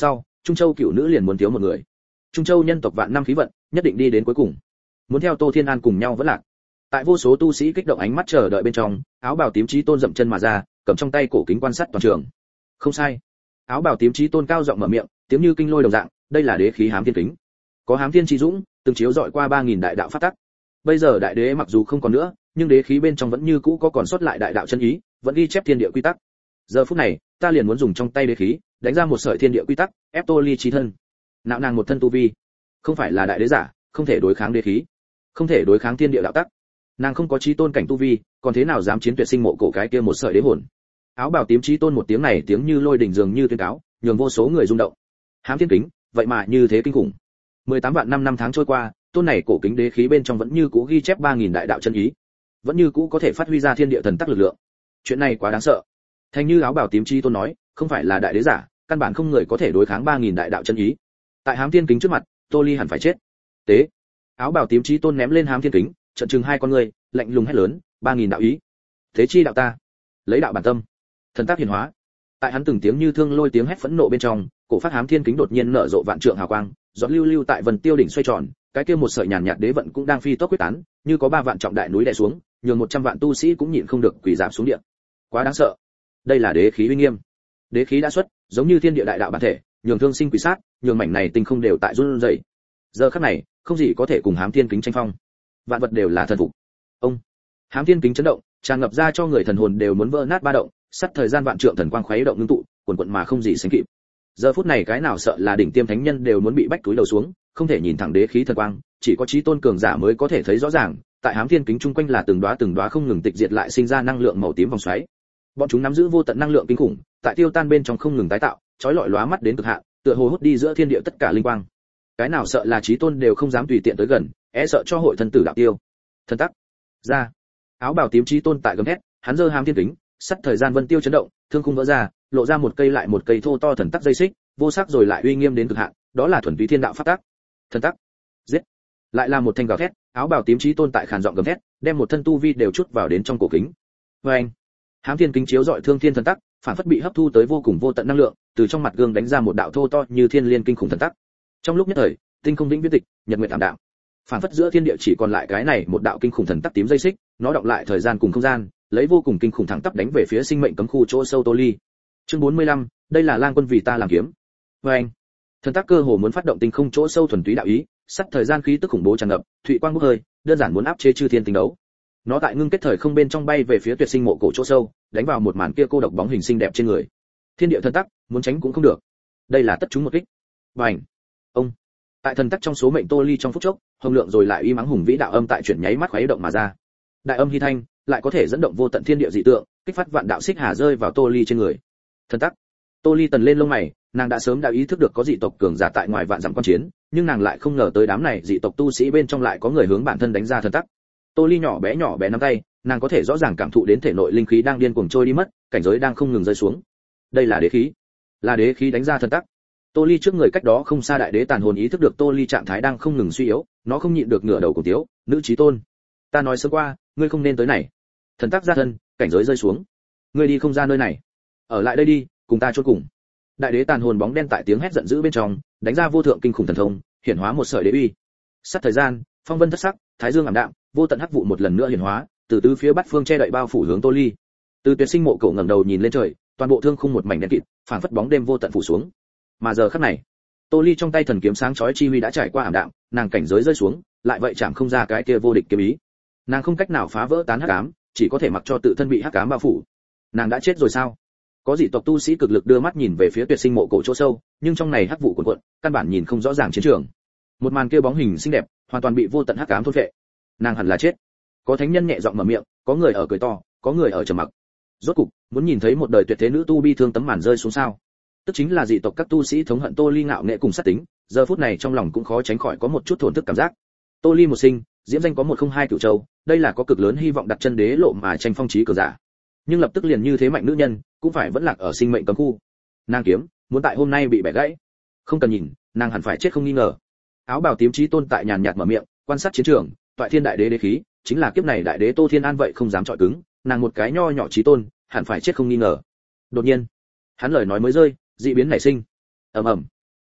S1: Trung Châu cửu nữ liền muốn thiếu một người. Trung Châu nhân tộc vạn năm khí vận, nhất định đi đến cuối cùng. Muốn theo Tô Thiên An cùng nhau vẫn lạc. Tại vô số tu sĩ kích động ánh mắt chờ đợi bên trong, áo bào tím chí tôn dậm chân mà ra, cầm trong tay cổ kính quan sát toàn trường. Không sai. Áo bào tím chí tôn cao giọng mở miệng, tiếng như kinh lôi đồng dạng, đây là đế khí hám thiên kính. Có hám thiên chi dũng, từng chiếu dọi qua 3000 đại đạo pháp tắc. Bây giờ đại đế mặc dù không còn nữa, nhưng đế khí bên trong vẫn như cũ có còn sót lại đại đạo chân ý, vẫn ghi chép thiên địa quy tắc. Giờ phút này, ta liền muốn dùng trong tay đế khí, đánh ra một sợi thiên địa quy tắc, ép Tô Ly chí thân. Nạo nàng một thân tu vi, không phải là đại đế giả, không thể đối kháng đế khí, không thể đối kháng thiên địa đạo tắc. Nàng không có chí tôn cảnh tu vi, còn thế nào dám chiến tuyệt sinh mộ cổ cái kia một sợi đế hồn. Áo bào tím chí tôn một tiếng này tiếng như lôi đình dường như tuyên cáo, nhường vô số người rung động. Hám thiên kính, vậy mà như thế kinh khủng. 18 vạn năm tháng trôi qua, tôn này cổ kính đế khí bên trong vẫn như cũ ghi chép 3000 đại đạo chân ý, vẫn như cũ có thể phát huy ra thiên địa thần tắc lực lượng. Chuyện này quá đáng sợ. Thành như áo bào tím chí tôn nói, không phải là đại đế giả, căn bản không người có thể đối kháng 3000 đại đạo chân ý. Tại hám thiên kính trước mặt, Tô Ly hẳn phải chết. Tế. Áo bào tím chí tôn ném lên hám thiên kính, trợn trừng hai con người, lạnh lùng hét lớn, 3000 đạo ý. Thế chi đạo ta, lấy đạo bản tâm, thần tác hiển hóa. Tại hắn từng tiếng như thương lôi tiếng hét phẫn nộ bên trong, cổ phát hám thiên kính đột nhiên nở rộ vạn trượng hào quang, giọt lưu lưu tại vần tiêu đỉnh xoay tròn, cái kia một sợi nhàn nhạt đế vận cũng đang phi tốc quyết tán, như có 3 vạn trọng đại núi đè xuống, nhường 100 vạn tu sĩ cũng nhịn không được quỳ rạp xuống địa. Quá đáng sợ. Đây là đế khí uy nghiêm. Đế khí đã xuất, giống như thiên địa đại đạo bản thể, nhường thương sinh quỷ sát, nhường mảnh này tinh không đều tại run rẩy. Giờ khắc này, không gì có thể cùng hám thiên kính tranh phong. Vạn vật đều là thần phục. Ông. Hám thiên kính chấn động, tràn ngập ra cho người thần hồn đều muốn vỡ nát ba động, sắt thời gian vạn trượng thần quang khuấy động ngưng tụ, cuồn cuộn mà không gì sánh kịp. Giờ phút này cái nào sợ là đỉnh tiêm thánh nhân đều muốn bị bách túi đầu xuống, không thể nhìn thẳng đế khí thần quang, chỉ có chí tôn cường giả mới có thể thấy rõ ràng, tại hám thiên kính chung quanh là từng đóa không ngừng tịch diệt lại sinh ra năng lượng màu tím vòng xoáy. Bọn chúng nắm giữ vô tận năng lượng kinh khủng, tại tiêu tan bên trong không ngừng tái tạo, chói lọi lóa mắt đến cực hạn, tựa hồ hút đi giữa thiên địa tất cả linh quang. Cái nào sợ là chí tôn đều không dám tùy tiện tới gần, e sợ cho hội thân tử đạo tiêu. Thần tắc. Ra. Áo bào tím chí tôn tại gầm thét, hắn giơ hám thiên kính, sắt thời gian vân tiêu chấn động, thương khung vỡ ra, lộ ra một cây lại một cây thô to thần tắc dây xích, vô sắc rồi lại uy nghiêm đến cực hạn, đó là thuần túy thiên đạo pháp tắc. Thần tắc. Giết. Lại là một thanh gào thét, áo bào tím chí tôn tại khàn giọng gầm thét, đem một thân tu vi đều chút vào đến trong cổ kính. Oeng. Hám thiên kính chiếu dọi thương thiên thần tắc, phản phất bị hấp thu tới vô cùng vô tận năng lượng, từ trong mặt gương đánh ra một đạo thô to như thiên liên kinh khủng thần tắc. Trong lúc nhất thời, tinh không vĩnh viễn tịch, nhật nguyệt ảm đạm. Phản phất giữa thiên địa chỉ còn lại cái này một đạo kinh khủng thần tắc tím dây xích, nó đọng lại thời gian cùng không gian, lấy vô cùng kinh khủng thẳng tắp đánh về phía sinh mệnh cấm khu chỗ sâu Tô Ly. Chương 45, đây là lang quân vì ta làm kiếm. Oeng. Thần tắc cơ hồ muốn phát động tinh không chỗ sâu thuần túy đạo ý, sắt thời gian khí tức khủng bố tràn ngập, thụy quang bốc hơi, đơn giản muốn áp chế chư thiên tinh đấu. Nó tại ngưng kết thời không bên trong bay về phía tuyệt sinh mộ cổ chỗ sâu, đánh vào một màn kia cô độc bóng hình xinh đẹp trên người. Thiên địa thần tắc, muốn tránh cũng không được. Đây là tất chúng một kích. Bành. Ông. Tại thần tắc trong số mệnh Tô Ly trong phút chốc, hồng lượng rồi lại uy mắng hùng vĩ đạo âm tại chuyển nháy mắt khuấy động mà ra. Đại âm hy thanh, lại có thể dẫn động vô tận thiên địa dị tượng, kích phát vạn đạo xích hà rơi vào Tô Ly trên người. Thần tắc. Tô Ly tần lên lông mày, nàng đã sớm đã ý thức được có dị tộc cường giả tại ngoài vạn dặm quan chiến, nhưng nàng lại không ngờ tới đám này dị tộc tu sĩ bên trong lại có người hướng bản thân đánh ra thần tắc. Tô Ly nhỏ bé nắm tay, nàng có thể rõ ràng cảm thụ đến thể nội linh khí đang điên cuồng trôi đi mất, cảnh giới đang không ngừng rơi xuống. Đây là đế khí, là đế khí đánh ra thần tắc. Tô Ly trước người cách đó không xa đại đế tàn hồn ý thức được Tô Ly trạng thái đang không ngừng suy yếu, nó không nhịn được ngửa đầu cổ tiếu, nữ chí tôn, ta nói sớm qua, ngươi không nên tới này. Thần tắc ra thân, cảnh giới rơi xuống, ngươi đi không ra nơi này, ở lại đây đi, cùng ta chôn cùng. Đại đế tàn hồn bóng đen tại tiếng hét giận dữ bên trong, đánh ra vô thượng kinh khủng thần thông, hiển hóa một sợi đế uy. Sát thời gian, phong vân thất sắc, thái dương ảm đạm, vô tận hắc vụ một lần nữa hiển hóa, từ tứ phía bát phương che đậy bao phủ hướng Tô Ly. Từ tuyệt sinh mộ cổ ngẩng đầu nhìn lên trời, toàn bộ thương khung một mảnh đen kịt, phảng phất bóng đêm vô tận phủ xuống. Mà giờ khắc này, Tô Ly trong tay thần kiếm sáng chói chi huy đã trải qua ảm đạm, nàng cảnh giới rơi xuống, lại vậy chạm không ra cái kia vô địch kiếm ý. Nàng không cách nào phá vỡ tán hắc ám, chỉ có thể mặc cho tự thân bị hắc ám bao phủ. Nàng đã chết rồi sao? Có dị tộc tu sĩ cực lực đưa mắt nhìn về phía tuyệt sinh mộ cổ chỗ sâu, nhưng trong này hắc vụ cuồn cuộn, căn bản nhìn không rõ ràng chiến trường. Một màn kia bóng hình xinh đẹp, hoàn toàn bị vô tận hắc ám thôn phệ. Nàng hẳn là chết. Có thánh nhân nhẹ giọng mở miệng, có người ở cười to, có người ở trầm mặc. Rốt cục, muốn nhìn thấy một đời tuyệt thế nữ tu bi thương tấm màn rơi xuống sao? Tức chính là dị tộc các tu sĩ thống hận Tô Ly ngạo nghệ cùng sát tính, giờ phút này trong lòng cũng khó tránh khỏi có một chút thổn thức cảm giác. Tô Ly một sinh, diễm danh có 102 cửu châu, đây là có cực lớn hy vọng đặt chân đế lộ mà tranh phong chí cường giả. Nhưng lập tức liền như thế mạnh nữ nhân, cũng phải vẫn lạc ở sinh mệnh cấm khu. Nàng kiếm, muốn tại hôm nay bị bẻ gãy. Không cần nhìn, nàng hẳn phải chết không nghi ngờ. Áo bào tím chí tôn tại nhàn nhạt mở miệng, quan sát chiến trường, toại thiên đại đế đế khí, chính là kiếp này đại đế Tô Thiên An vậy không dám chọi cứng, nàng một cái nho nhỏ chí tôn, hẳn phải chết không nghi ngờ. Đột nhiên, hắn lời nói mới rơi, dị biến nảy sinh. Ầm ầm.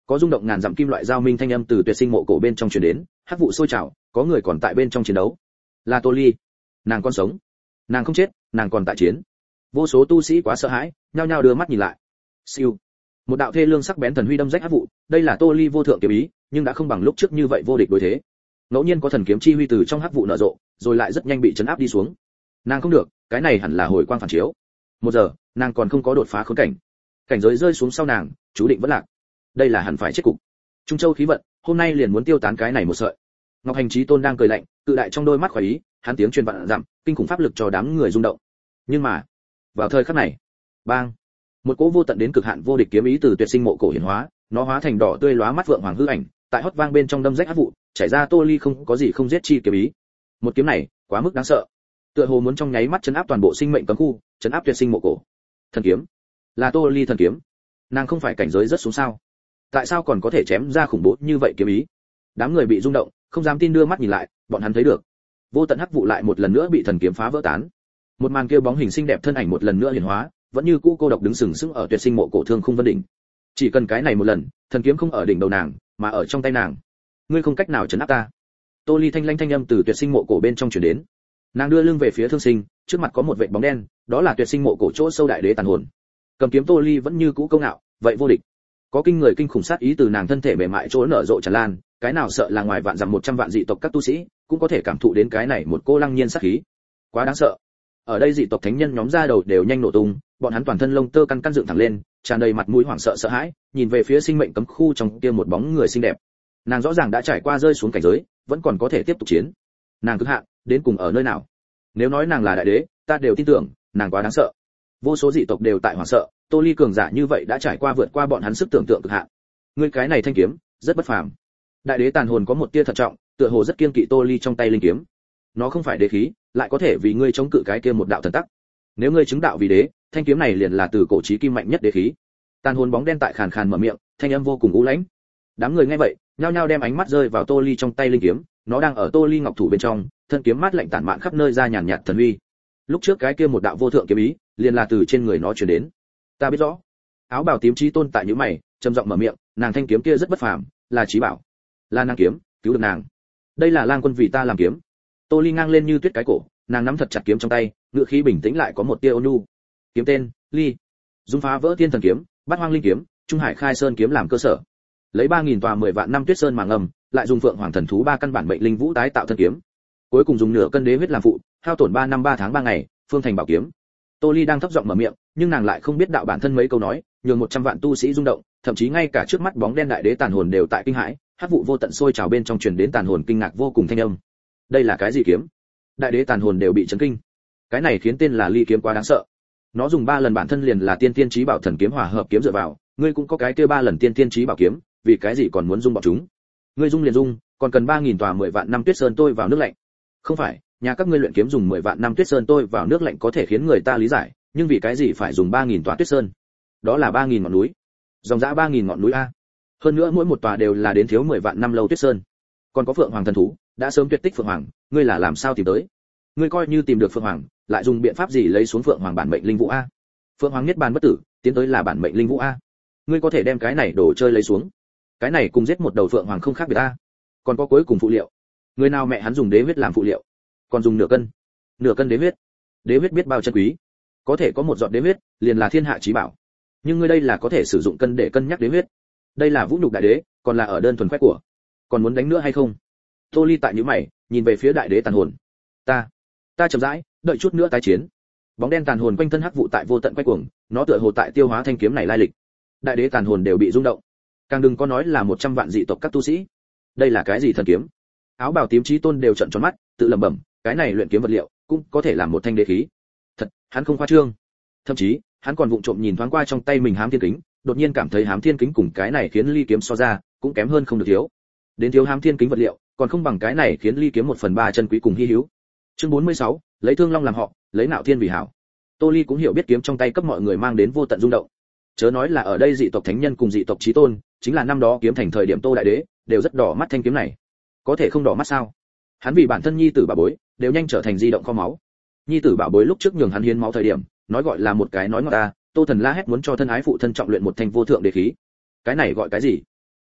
S1: Có rung động ngàn dặm kim loại giao minh thanh âm từ tuyệt sinh mộ cổ bên trong truyền đến, hắc vụ sôi trào, có người còn tại bên trong chiến đấu. Là Tô Ly, nàng còn sống, nàng không chết, nàng còn tại chiến. Vô số tu sĩ quá sợ hãi, nhao nhao đưa mắt nhìn lại. Siêu, một đạo thê lương sắc bén thần huy đâm rách hắc vụ, đây là Tô Ly vô thượng kiếm ý, nhưng đã không bằng lúc trước như vậy vô địch đối thế. Ngẫu nhiên có thần kiếm chi huy từ trong hắc vụ nở rộ, rồi lại rất nhanh bị chấn áp đi xuống. Nàng không được, cái này hẳn là hồi quang phản chiếu. Một giờ, nàng còn không có đột phá khốn cảnh. Cảnh giới rơi xuống sau nàng, chú định vẫn lạc. Đây là hẳn phải chết cục. Trung Châu khí vận, hôm nay liền muốn tiêu tán cái này một sợi. Ngọc Hành Chí Tôn đang cười lạnh, cự đại trong đôi mắt khoái ý, hắn tiếng truyền vạn dặm, kinh khủng pháp lực cho đám người rung động. Nhưng mà, vào thời khắc này, bang, một cỗ vô tận đến cực hạn vô địch kiếm ý từ tuyệt sinh mộ cổ hiển hóa, nó hóa thành đỏ tươi lóa mắt vượng hoàng hư ảnh, tại hót vang bên trong đâm rách hắc vụ, chảy ra Tô Ly không có gì không giết chi kiếm ý. Một kiếm này, quá mức đáng sợ. Tựa hồ muốn trong nháy mắt chấn áp toàn bộ sinh mệnh cấm khu, chấn áp tuyệt sinh mộ cổ. Thần kiếm, là Tô Ly thần kiếm. Nàng không phải cảnh giới rất xuống sao? Tại sao còn có thể chém ra khủng bố như vậy kiếm ý? Đám người bị rung động, không dám tin đưa mắt nhìn lại, bọn hắn thấy được, vô tận hắc vụ lại một lần nữa bị thần kiếm phá vỡ tán. Một màn kia bóng hình xinh đẹp thân ảnh một lần nữa hiển hóa, vẫn như cũ cô độc đứng sừng sững ở tuyệt sinh mộ cổ thương khung vân đỉnh. Chỉ cần cái này một lần, thần kiếm không ở đỉnh đầu nàng, mà ở trong tay nàng. Ngươi không cách nào trấn áp ta. Tô Ly thanh lanh thanh âm từ tuyệt sinh mộ cổ bên trong truyền đến. Nàng đưa lưng về phía Thương Sinh, trước mặt có một vệt bóng đen, đó là tuyệt sinh mộ cổ chỗ sâu đại đế tàn hồn. Cầm kiếm Tô Ly vẫn như cũ công ngạo, vậy vô địch. Có kinh người kinh khủng sát ý từ nàng thân thể mềm mại chỗ nở rộ tràn lan, cái nào sợ là ngoài vạn dặm 100 vạn dị tộc các tu sĩ, cũng có thể cảm thụ đến cái này một cô lăng nhiên sát khí. Quá đáng sợ. Ở đây dị tộc thánh nhân nhóm ra đầu đều nhanh nổ tung, bọn hắn toàn thân lông tơ căn căn dựng thẳng lên, tràn đầy mặt mũi hoảng sợ sợ hãi, nhìn về phía sinh mệnh cấm khu trong kia một bóng người xinh đẹp. Nàng rõ ràng đã trải qua rơi xuống cảnh giới, vẫn còn có thể tiếp tục chiến. Nàng cực hạn, đến cùng ở nơi nào? Nếu nói nàng là đại đế, ta đều tin tưởng, nàng quá đáng sợ. Vô số dị tộc đều tại hoảng sợ, Tô Ly cường giả như vậy đã trải qua vượt qua bọn hắn sức tưởng tượng cực hạn. Ngươi cái này thanh kiếm, rất bất phàm. Đại đế tàn hồn có một tia thận trọng, tựa hồ rất kiên kỵ Tô Ly trong tay linh kiếm. Nó không phải đế khí, lại có thể vì ngươi chống cự cái kia một đạo thần tắc. Nếu ngươi chứng đạo vì đế, thanh kiếm này liền là từ cổ chí kim mạnh nhất đế khí. Tàn hồn bóng đen tại khàn khàn mở miệng, thanh âm vô cùng u lãnh. Đám người nghe vậy, nhao nhao đem ánh mắt rơi vào Tô Ly trong tay linh kiếm, nó đang ở Tô Ly ngọc thủ bên trong, thân kiếm mát lạnh tản mạn khắp nơi ra nhàn nhạt thần uy. Lúc trước cái kia một đạo vô thượng kiếm ý, liền là từ trên người nó truyền đến. Ta biết rõ. Áo bào tím Chí Tôn tại nhíu mày, trầm giọng mở miệng, nàng thanh kiếm kia rất bất phàm, là chí bảo, là nàng kiếm, cứu được nàng. Đây là Lang Quân vì ta làm kiếm. Tô Ly ngang lên như tuyết cái cổ, nàng nắm thật chặt kiếm trong tay, ngựa khí bình tĩnh lại có một tia ôn nhu. Kiếm tên, Ly. Dung phá vỡ thiên thần kiếm, bát hoang linh kiếm, trung hải khai sơn kiếm làm cơ sở. Lấy 3000 tòa 10 vạn năm tuyết sơn mà ngầm, lại dùng phượng hoàng thần thú 3 căn bản mệnh linh vũ tái tạo thân kiếm. Cuối cùng dùng nửa cân đế huyết làm phụ, hao tổn 3 năm 3 tháng 3 ngày, phương thành bảo kiếm. Tô Ly đang thấp giọng mở miệng, nhưng nàng lại không biết đạo bản thân mấy câu nói, nhường 100 vạn tu sĩ rung động, thậm chí ngay cả trước mắt bóng đen đại đế tàn hồn đều tại kinh hãi, hắc vụ vô tận sôi trào bên trong truyền đến tàn hồn kinh ngạc vô cùng thanh âm. Đây là cái gì kiếm? Đại đế tàn hồn đều bị chấn kinh. Cái này khiến tên là Ly kiếm quá đáng sợ. Nó dùng 3 lần bản thân liền là tiên tiên chí bảo thần kiếm hòa hợp kiếm dựa vào, ngươi cũng có cái kia 3 lần tiên tiên chí bảo kiếm, vì cái gì còn muốn dung bọn chúng? Ngươi dung liền dung, còn cần 3000 tòa 10 vạn năm tuyết sơn tôi vào nước lạnh. Không phải, nhà các ngươi luyện kiếm dùng 10 vạn năm tuyết sơn tôi vào nước lạnh có thể khiến người ta lý giải, nhưng vì cái gì phải dùng 3000 tòa tuyết sơn? Đó là 3000 ngọn núi. Dòng dã 3000 ngọn núi a. Hơn nữa mỗi một tòa đều là đến thiếu 10 vạn năm lâu tuyết sơn. Còn có Phượng Hoàng thần thú, đã sớm tuyệt tích Phượng Hoàng, ngươi là làm sao tìm tới? Ngươi coi như tìm được Phượng Hoàng, lại dùng biện pháp gì lấy xuống Phượng Hoàng bản mệnh linh vũ a? Phượng Hoàng niết bàn bất tử, tiến tới là bản mệnh linh vũ a. Ngươi có thể đem cái này đồ chơi lấy xuống? Cái này cùng giết một đầu Phượng Hoàng không khác biệt a. Còn có cuối cùng phụ liệu. Người nào mẹ hắn dùng đế huyết làm phụ liệu, còn dùng nửa cân đế huyết. Đế huyết biết bao chân quý, có thể có một giọt đế huyết, liền là thiên hạ chí bảo. Nhưng ngươi đây là có thể sử dụng cân để cân nhắc đế huyết. Đây là vũ nhục đại đế, còn là ở đơn thuần khoe của. Còn muốn đánh nữa hay không? Tô Ly tại nhíu mày, nhìn về phía đại đế tàn hồn. Ta chậm rãi, đợi chút nữa tái chiến. Bóng đen tàn hồn quanh thân hắc vụ tại vô tận quay cuồng, nó tựa hồ tại tiêu hóa thanh kiếm này lai lịch. Đại đế tàn hồn đều bị rung động. Càng đừng có nói là 100 vạn dị tộc các tu sĩ. Đây là cái gì thần kiếm? Áo bào tím Chí Tôn đều trợn tròn mắt, tự lẩm bẩm, cái này luyện kiếm vật liệu cũng có thể làm một thanh đế khí. Thật, hắn không khoa trương. Thậm chí, hắn còn vụng trộm nhìn thoáng qua trong tay mình Hám Thiên Kính, đột nhiên cảm thấy Hám Thiên Kính cùng cái này khiến Ly kiếm so ra, cũng kém hơn không được thiếu. Đến thiếu Hám Thiên Kính vật liệu, còn không bằng cái này khiến Ly kiếm 1/3 chân quý cùng hi hữu. Chương 46, lấy Thương Long làm họ, lấy Nạo Thiên vì hảo. Tô Ly cũng hiểu biết kiếm trong tay cấp mọi người mang đến vô tận rung động. Chớ nói là ở đây dị tộc thánh nhân cùng dị tộc chí tôn, chính là năm đó kiếm thành thời điểm Tô đại đế, đều rất đỏ mắt thanh kiếm này. Có thể không đỏ mắt sao? Hắn vì bản thân nhi tử bảo bối, đều nhanh trở thành di động kho máu. Nhi tử bảo bối lúc trước nhường hắn hiến máu thời điểm, nói gọi là một cái nói ngọt ta, Tô Thần La hét muốn cho thân ái phụ thân trọng luyện một thanh vô thượng đế khí. Cái này gọi cái gì?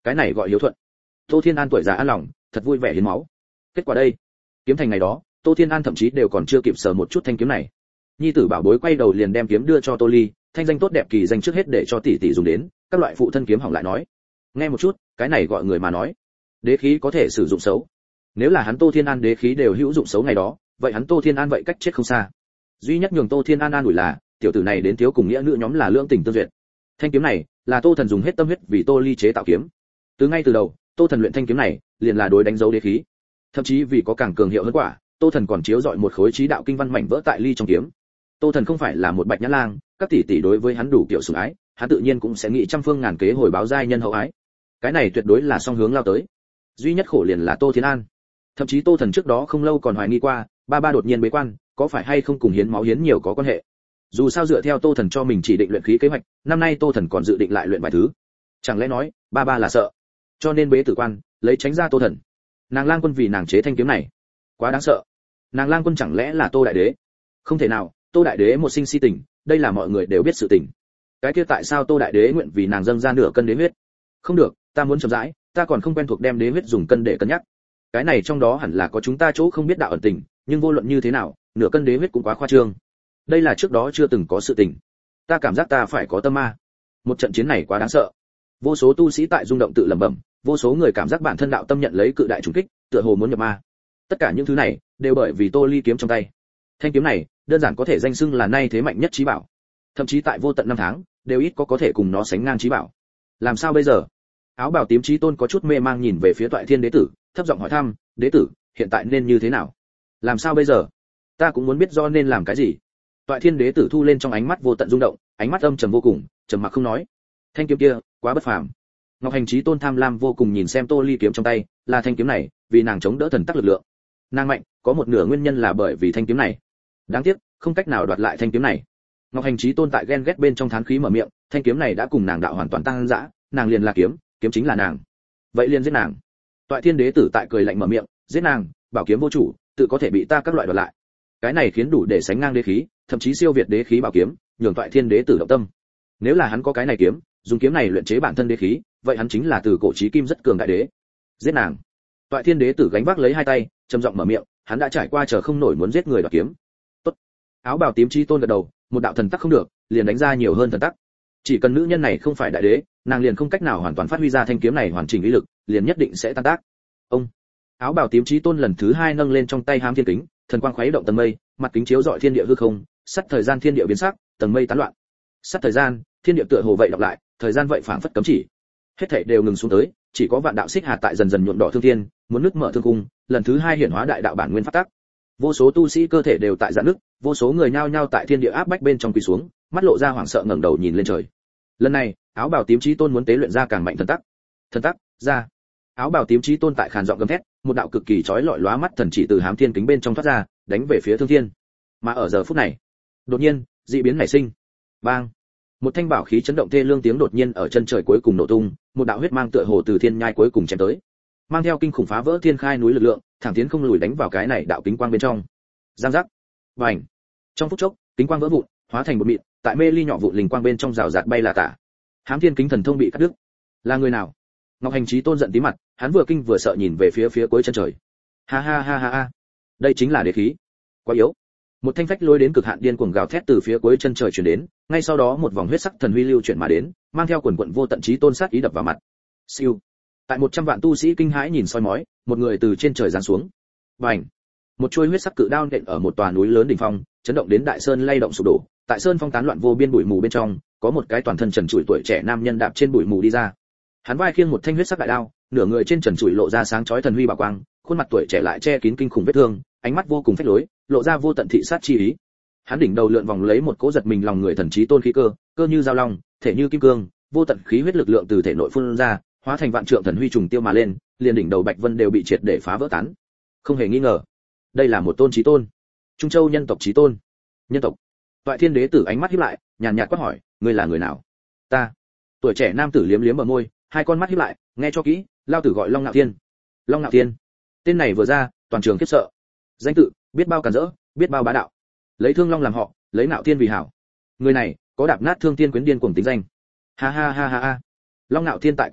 S1: cái này gọi hiếu thuận. Tô Thiên An tuổi già an lòng, thật vui vẻ hiến máu. Kết quả đây, kiếm thành ngày đó, Tô Thiên An thậm chí đều còn chưa kịp sờ một chút thanh kiếm này. Nhi tử bảo bối quay đầu liền đem kiếm đưa cho Tô Ly, thanh danh tốt đẹp kỳ danh trước hết để cho tỷ tỷ dùng đến, các loại phụ thân kiếm hỏng lại nói. Nghe một chút, cái này gọi người mà nói, đế khí có thể sử dụng xấu. Nếu là hắn Tô Thiên An đế khí đều hữu dụng xấu ngày đó, vậy hắn Tô Thiên An vậy cách chết không xa. Duy nhất nhường Tô Thiên An an ủi là, tiểu tử này đến thiếu cùng nghĩa nữ nhóm là lưỡng tình tương duyệt. Thanh kiếm này là Tô Thần dùng hết tâm huyết vì Tô Ly chế tạo kiếm. Từ ngay từ đầu, Tô Thần luyện thanh kiếm này liền là đối đánh dấu đế khí. Thậm chí vì có càng cường hiệu hơn quả, Tô Thần còn chiếu dọi một khối trí đạo kinh văn mảnh vỡ tại ly trong kiếm. Tô Thần không phải là một bạch nhã lang, các tỷ tỷ đối với hắn đủ kiểu sủng ái, hắn tự nhiên cũng sẽ nghĩ trăm phương ngàn kế hồi báo giai nhân hậu ái. Cái này tuyệt đối là song hướng lao tới. Duy nhất khổ liền là Tô Thiên An. Thậm chí Tô Thần trước đó không lâu còn hoài nghi qua, ba đột nhiên bế quan, có phải hay không cùng hiến máu hiến nhiều có quan hệ. Dù sao dựa theo Tô Thần cho mình chỉ định luyện khí kế hoạch, năm nay Tô Thần còn dự định lại luyện vài thứ. Chẳng lẽ nói, ba là sợ, cho nên bế tử quan, lấy tránh ra Tô Thần. Nàng Lang Quân vì nàng chế thanh kiếm này, quá đáng sợ. Nàng Lang Quân chẳng lẽ là Tô Đại Đế? Không thể nào, Tô Đại Đế một sinh si tình, đây là mọi người đều biết sự tình. Cái kia tại sao Tô Đại Đế nguyện vì nàng dâng ra nửa cân đế huyết? Không được, ta muốn chậm rãi, ta còn không quen thuộc đem đế huyết dùng cân để cân nhắc. Cái này trong đó hẳn là có chúng ta chỗ không biết đạo ẩn tình, nhưng vô luận như thế nào, nửa cân đế huyết cũng quá khoa trương. Đây là trước đó chưa từng có sự tình. Ta cảm giác ta phải có tâm ma. Một trận chiến này quá đáng sợ. Vô số tu sĩ tại rung động tự lẩm bẩm, vô số người cảm giác bản thân đạo tâm nhận lấy cự đại trùng kích, tựa hồ muốn nhập ma. Tất cả những thứ này đều bởi vì Tô Ly kiếm trong tay. Thanh kiếm này, đơn giản có thể danh xưng là nay thế mạnh nhất chí bảo. Thậm chí tại vô tận năm tháng, đều ít có thể cùng nó sánh ngang chí bảo. Làm sao bây giờ? Áo bào tím chí tôn có chút mê mang nhìn về phía Toại Thiên đế tử, thấp giọng hỏi thăm, "Đế tử, hiện tại nên như thế nào? Làm sao bây giờ? Ta cũng muốn biết do nên làm cái gì." Toại Thiên đế tử thu lên trong ánh mắt vô tận rung động, ánh mắt âm trầm vô cùng, trầm mặc không nói. Thanh kiếm kia, quá bất phàm. Ngọc Hành Chí tôn tham lam vô cùng nhìn xem Tô Ly kiếm trong tay, là thanh kiếm này, vì nàng chống đỡ thần tắc lực lượng. Nàng mạnh, có một nửa nguyên nhân là bởi vì thanh kiếm này. Đáng tiếc, không cách nào đoạt lại thanh kiếm này. Ngọc Hành Chí tôn tại ghen ghét bên trong thán khí mở miệng, thanh kiếm này đã cùng nàng đạo hoàn toàn tăng dã, nàng liền là kiếm, kiếm chính là nàng. Vậy liền giết nàng. Toại Thiên đế tử tại cười lạnh mở miệng, giết nàng, bảo kiếm vô chủ, tự có thể bị ta các loại đoạt lại. Cái này khiến đủ để sánh ngang đế khí, thậm chí siêu việt đế khí bảo kiếm, nhường Toại Thiên đế tử động tâm. Nếu là hắn có cái này kiếm, dùng kiếm này luyện chế bản thân đế khí, vậy hắn chính là từ cổ chí kim rất cường đại đế. Giết nàng. Toại Thiên đế tử gánh vác lấy hai tay, trầm giọng mở miệng, hắn đã trải qua chờ không nổi muốn giết người đoạt kiếm. Tốt. Áo bào tím chi tôn gật đầu, một đạo thần tắc không được, liền đánh ra nhiều hơn thần tắc. Chỉ cần nữ nhân này không phải đại đế, nàng liền không cách nào hoàn toàn phát huy ra thanh kiếm này hoàn chỉnh uy lực, liền nhất định sẽ tan tác. Ông. Áo bào tím chí tôn lần thứ hai nâng lên trong tay hám thiên kính, thần quang khuấy động tầng mây, mặt kính chiếu rọi thiên địa hư không, sắt thời gian thiên địa biến sắc, tầng mây tán loạn. Sắt thời gian, thiên địa tựa hồ vậy đọc lại, thời gian vậy phảng phất cấm chỉ. Hết thảy đều ngừng xuống tới, chỉ có vạn đạo xích hà tại dần dần nhuộm đỏ thương thiên, muốn nứt mở thương cung, lần thứ hai hiển hóa đại đạo bản nguyên pháp tắc. Vô số tu sĩ cơ thể đều tại giãn nứt, vô số người nhao nhao tại thiên địa áp bách bên trong quỳ xuống, mắt lộ ra hoảng sợ ngẩng đầu nhìn lên trời. Lần này, áo bào tím chí tôn muốn tế luyện ra càng mạnh thần tắc. Thần tắc, ra. Áo bào tím chí tôn tại khàn giọng gầm thét, một đạo cực kỳ chói lọi lóa mắt thần chỉ từ hám thiên kính bên trong thoát ra, đánh về phía thương thiên. Mà ở giờ phút này, đột nhiên, dị biến nảy sinh. Bang! Một thanh bảo khí chấn động thê lương tiếng đột nhiên ở chân trời cuối cùng nổ tung, một đạo huyết mang tựa hồ từ thiên nhai cuối cùng chém tới, mang theo kinh khủng phá vỡ thiên khai núi lực lượng, thẳng tiến không lùi đánh vào cái này đạo kính quang bên trong. Giang giác! Bành! Trong phút chốc, kính quang vỡ vụn, hóa thành một mịn, tại mê ly nhỏ vụn linh quang bên trong rào rạt bay là tả. Hám thiên kính thần thông bị cắt đứt. Là người nào? Ngọc Hành Chí tôn giận tí mặt, hắn vừa kinh vừa sợ nhìn về phía cuối chân trời. Ha ha ha ha ha! Đây chính là đế khí. Quá yếu. Một thanh phách lôi đến cực hạn điên cuồng gào thét từ phía cuối chân trời truyền đến, ngay sau đó một vòng huyết sắc thần huy lưu chuyển mà đến, mang theo quần quần vô tận chí tôn sát ý đập vào mặt. Siêu. Tại 100 vạn tu sĩ kinh hãi nhìn soi mói, một người từ trên trời giáng xuống. Bành. Một chuôi huyết sắc cự đao nện ở một tòa núi lớn đỉnh phong, chấn động đến đại sơn lay động sụp đổ. Tại sơn phong tán loạn vô biên bụi mù bên trong, có một cái toàn thân trần trụi tuổi trẻ nam nhân đạp trên bụi mù đi ra. Hắn vai khiêng một thanh huyết sắc đại đao, nửa người trên trần trụi lộ ra sáng chói thần huy bảo quang, khuôn mặt tuổi trẻ lại che kín kinh khủng vết thương, ánh mắt vô cùng phách lối, lộ ra vô tận thị sát chi ý. Hắn đỉnh đầu lượn vòng lấy một cỗ giật mình lòng người thần trí tôn khí cơ, cơ như dao long, thể như kim cương, vô tận khí huyết lực lượng từ thể nội phun ra, hóa thành vạn trượng thần huy trùng tiêu mà lên, liền đỉnh đầu bạch vân đều bị triệt để phá vỡ tán. Không hề nghi ngờ, đây là một tôn chí tôn, Trung Châu nhân tộc chí tôn. Nhân tộc. Toại Thiên đế tử ánh mắt híp lại, nhàn nhạt quát hỏi, ngươi là người nào? Ta. Tuổi trẻ nam tử liếm liếm bờ môi, hai con mắt híp lại, nghe cho kỹ, lao tử gọi Long Nạo Thiên. Long Nạo Thiên. Tên này vừa ra, toàn trường khiếp sợ. Danh tự, biết bao càn rỡ, biết bao bá đạo. Lấy Thương Long làm họ, lấy Nạo Thiên vì hảo. Người này, có đạp nát Thương Thiên quyến điên cuồng tính danh. Ha ha ha ha ha. Long Nạo Thiên tại cùng thiếu,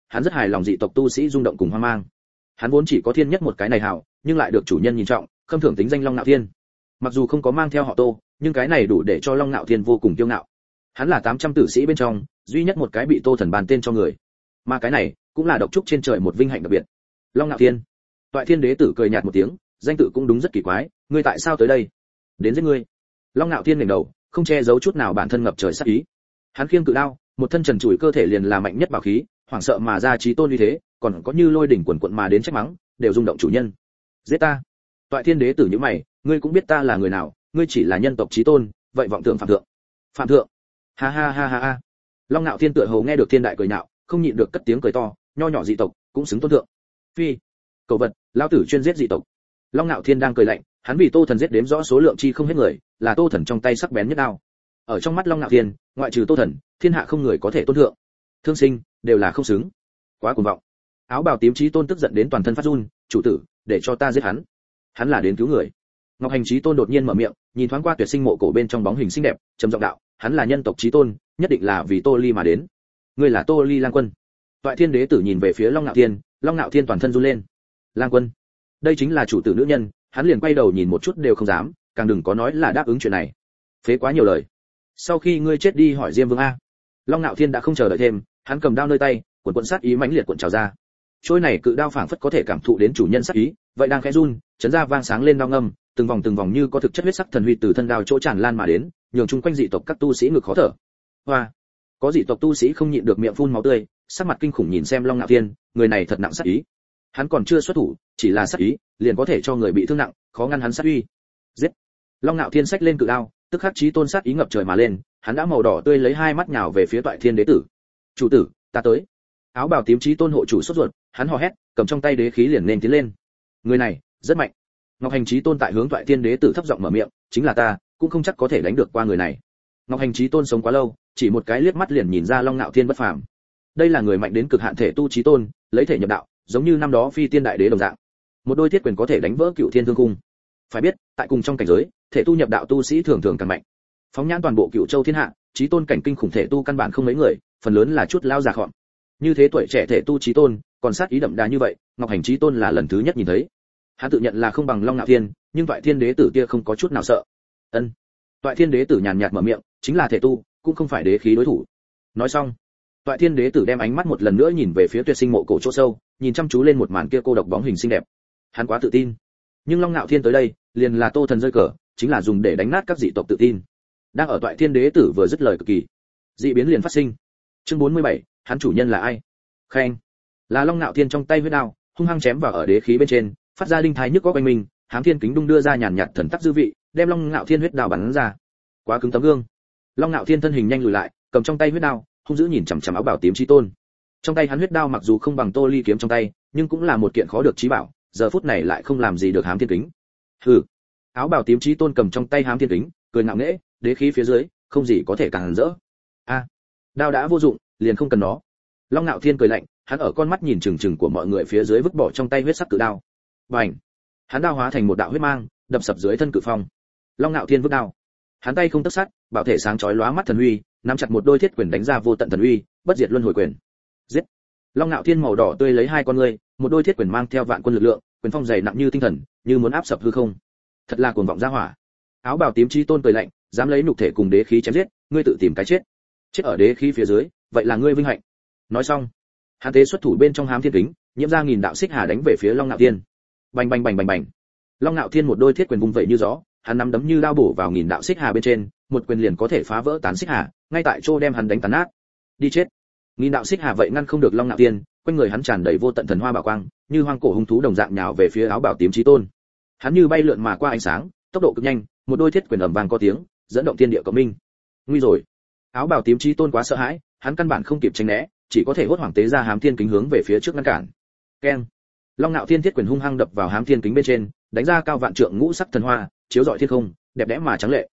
S1: hắn rất hài lòng dị tộc tu sĩ rung động cùng hoang mang. Hắn vốn chỉ có thiên nhất một cái này hảo, nhưng lại được chủ nhân nhìn trọng, khâm thưởng tính danh Long Nạo Thiên. Mặc dù không có mang theo họ Tô, nhưng cái này đủ để cho Long Nạo Thiên vô cùng kiêu ngạo. Hắn là 800 tử sĩ bên trong, duy nhất một cái bị Tô Thần bàn tên cho người. Mà cái này, cũng là độc trúc trên trời một vinh hạnh đặc biệt. Long Nạo Thiên. Toại Thiên Đế tử cười nhạt một tiếng, danh tự cũng đúng rất kỳ quái, ngươi tại sao tới đây? Đến giết ngươi. Long Nạo Thiên ngẩng đầu, không che giấu chút nào bản thân ngập trời sát ý. Hắn khiêng cự đao, một thân trần trụi cơ thể liền là mạnh nhất bảo khí, hoảng sợ mà ra chí tôn uy thế, còn có như lôi đỉnh quần quần mà đến trách mắng, đều rung động chủ nhân. Giết ta. Toại Thiên Đế tử nhíu mày, ngươi cũng biết ta là người nào, ngươi chỉ là nhân tộc chí tôn, vậy vọng tưởng phạm thượng. Phạm thượng. Ha ha ha ha ha. Long Nạo Thiên tựa hồ nghe được thiên đại cười nhạo, không nhịn được cất tiếng cười to, nho nhỏ dị tộc, cũng xứng tôn thượng. Phi. Cầu vật, lão tử chuyên giết dị tộc. Long Nạo Thiên đang cười lạnh, hắn vì Tô Thần giết đếm rõ số lượng chi không hết người, là Tô Thần trong tay sắc bén nhất đao. Ở trong mắt Long Nạo Thiên, ngoại trừ Tô Thần, thiên hạ không người có thể tôn thượng. Thương sinh, đều là không xứng. Quá cuồng vọng. Áo bào tím chí tôn tức giận đến toàn thân phát run, chủ tử, để cho ta giết hắn. Hắn là đến cứu người. Ngọc Hành chí tôn đột nhiên mở miệng, nhìn thoáng qua tuyệt sinh mộ cổ bên trong bóng hình xinh đẹp, trầm giọng đạo, hắn là nhân tộc chí tôn, nhất định là vì Tô Ly mà đến. Ngươi là Tô Ly Lang Quân. Toại Thiên Đế tử nhìn về phía Long Nạo Thiên, Long Nạo Thiên toàn thân run lên. Lang Quân, đây chính là chủ tử nữ nhân, hắn liền quay đầu nhìn một chút đều không dám, càng đừng có nói là đáp ứng chuyện này. Phế quá nhiều lời. Sau khi ngươi chết đi hỏi Diêm Vương a. Long Nạo Thiên đã không chờ đợi thêm, hắn cầm đao nơi tay, cuộn sát ý mãnh liệt cuộn trào ra. Trôi này cự đao phảng phất có thể cảm thụ đến chủ nhân sát ý, vậy đang khẽ run, chấn ra vang sáng lên đao ngâm, từng vòng như có thực chất huyết sắc thần huy từ thân đao chỗ tràn lan mà đến, nhường chung quanh dị tộc các tu sĩ ngực khó thở. Hoa, có dị tộc tu sĩ không nhịn được miệng phun máu tươi, sắc mặt kinh khủng nhìn xem Long Nạo Thiên, người này thật nặng sát ý. Hắn còn chưa xuất thủ, chỉ là sát ý, liền có thể cho người bị thương nặng, khó ngăn hắn sát uy. Giết! Long Nạo Thiên xách lên cự đao, tức khắc chí tôn sát ý ngập trời mà lên, hắn đã màu đỏ tươi lấy hai mắt nhào về phía Toại Thiên Đế tử. "Chủ tử, ta tới." Áo bào tím chí tôn hộ chủ sốt ruột, hắn hò hét, cầm trong tay đế khí liền nên tiến lên. Người này, rất mạnh. Ngọc Hành chí tôn tại hướng Toại Thiên Đế tử thấp giọng mở miệng, "Chính là ta, cũng không chắc có thể đánh được qua người này." Ngọc Hành chí tôn sống quá lâu, chỉ một cái liếc mắt liền nhìn ra Long Nạo Thiên bất phàm. Đây là người mạnh đến cực hạn thể tu chí tôn, lấy thể nhập đạo, giống như năm đó Phi Tiên Đại Đế đồng dạng. Một đôi thiết quyền có thể đánh vỡ Cựu Thiên Thương Cung. Phải biết, tại cùng trong cảnh giới, thể tu nhập đạo tu sĩ thường thường càng mạnh. Phóng nhãn toàn bộ Cựu Châu thiên hạ, chí tôn cảnh kinh khủng thể tu căn bản không mấy người, phần lớn là chút lao già khọm. Như thế tuổi trẻ thể tu chí tôn, còn sát ý đậm đà như vậy, Ngọc Hành chí tôn là lần thứ nhất nhìn thấy. Hắn tự nhận là không bằng Long Nạo Thiên, nhưng Toại Thiên Đế tử kia không có chút nào sợ. Ân. Toại Thiên Đế tử nhàn nhạt mở miệng, chính là thể tu, cũng không phải đế khí đối thủ. Nói xong, Toại Thiên Đế tử đem ánh mắt một lần nữa nhìn về phía tuyệt sinh mộ cổ chỗ sâu, nhìn chăm chú lên một màn kia cô độc bóng hình xinh đẹp. Hắn quá tự tin. Nhưng Long Nạo Thiên tới đây, liền là Tô Thần rơi cờ, chính là dùng để đánh nát các dị tộc tự tin. Đang ở Toại Thiên Đế tử vừa dứt lời cực kỳ, dị biến liền phát sinh. Chương 47, hắn chủ nhân là ai? Khen. Là Long Nạo Thiên trong tay huyết đao, hung hăng chém vào ở đế khí bên trên, phát ra đinh thái nhức óc quanh mình, Hám Thiên Kính đung đưa ra nhàn nhạt thần tắc dư vị, đem Long Nạo Thiên huyết đao bắn ra. Quá cứng tấm gương. Long Nạo Thiên thân hình nhanh lùi lại, cầm trong tay huyết đao, hung dữ nhìn chằm chằm áo bào tím chí tôn. Trong tay hắn huyết đao mặc dù không bằng Tô Ly kiếm trong tay, nhưng cũng là một kiện khó được chí bảo, giờ phút này lại không làm gì được Hám Thiên Kính. Hừ. Áo bào tím chí tôn cầm trong tay Hám Thiên Kính, cười ngạo nghễ, đế khí phía dưới, không gì có thể càng rỡ. A, đao đã vô dụng, liền không cần nó. Long Nạo Thiên cười lạnh, hắn ở con mắt nhìn chừng chừng của mọi người phía dưới vứt bỏ trong tay huyết sắc cự đao. Bành! Hắn đao hóa thành một đạo huyết mang, đập sập dưới thân cự phong. Long Nạo Thiên vứt đao. Hắn tay không tấc sắt, bảo thể sáng chói lóa mắt thần uy, nắm chặt một đôi thiết quyền đánh ra vô tận thần uy, bất diệt luân hồi quyền. Giết! Long Nạo Thiên màu đỏ tươi lấy hai con ngươi, một đôi thiết quyền mang theo vạn quân lực lượng, quyền phong dày nặng như tinh thần, như muốn áp sập hư không. Thật là cuồng vọng ra hỏa. Áo bào tím chí tôn cười lạnh, dám lấy nhục thể cùng đế khí chém giết, ngươi tự tìm cái chết. Chết ở đế khí phía dưới, vậy là ngươi vinh hạnh. Nói xong, hắn tế xuất thủ bên trong Hám Thiên Kính, nhiễm ra nghìn đạo xích hà đánh về phía Long Nạo Thiên. Bành bành bành bành bành. Long Nạo Thiên một đôi thiết quyền vung vậy như gió, hắn nắm đấm như đao bổ vào nghìn đạo xích hà bên trên, một quyền liền có thể phá vỡ tán xích hà, ngay tại chỗ đem hắn đánh tàn nát. Đi chết. Nghìn đạo xích hà vậy ngăn không được Long Nạo Thiên, quanh người hắn tràn đầy vô tận thần hoa bảo quang, như hoang cổ hung thú đồng dạng nhào về phía áo bào tím chí tôn. Hắn như bay lượn mà qua ánh sáng, tốc độ cực nhanh, một đôi thiết quyền ầm vang có tiếng, dẫn động thiên địa cộng minh. Nguy rồi. Áo bào tím chí tôn quá sợ hãi, hắn căn bản không kịp tránh né, chỉ có thể hốt hoảng tế ra Hám Thiên Kính hướng về phía trước ngăn cản. Keng. Long Nạo Thiên thiết quyền hung hăng đập vào Hám Thiên Kính bên trên, đánh ra cao vạn trượng ngũ sắc thần hoa, chiếu rọi thiên không, đẹp đẽ mà trắng lệ.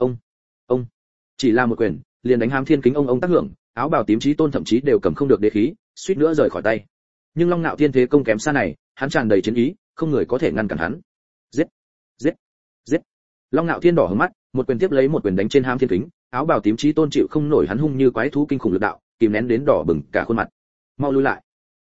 S1: Ông. Chỉ là một quyền, liền đánh Hám Thiên Kính ông tác hưởng, áo bào tím chí tôn thậm chí đều cầm không được đế khí, suýt nữa rời khỏi tay. Nhưng Long Nạo Thiên thế công kém xa này, hắn tràn đầy chiến ý, không người có thể ngăn cản hắn. Giết, giết, giết. Long Nạo Thiên đỏ hừng mắt, một quyền tiếp lấy một quyền đánh trên Hám Thiên Kính, áo bào tím chí tôn chịu không nổi hắn hung như quái thú kinh khủng lực đạo, kìm nén đến đỏ bừng cả khuôn mặt. Mau lui lại.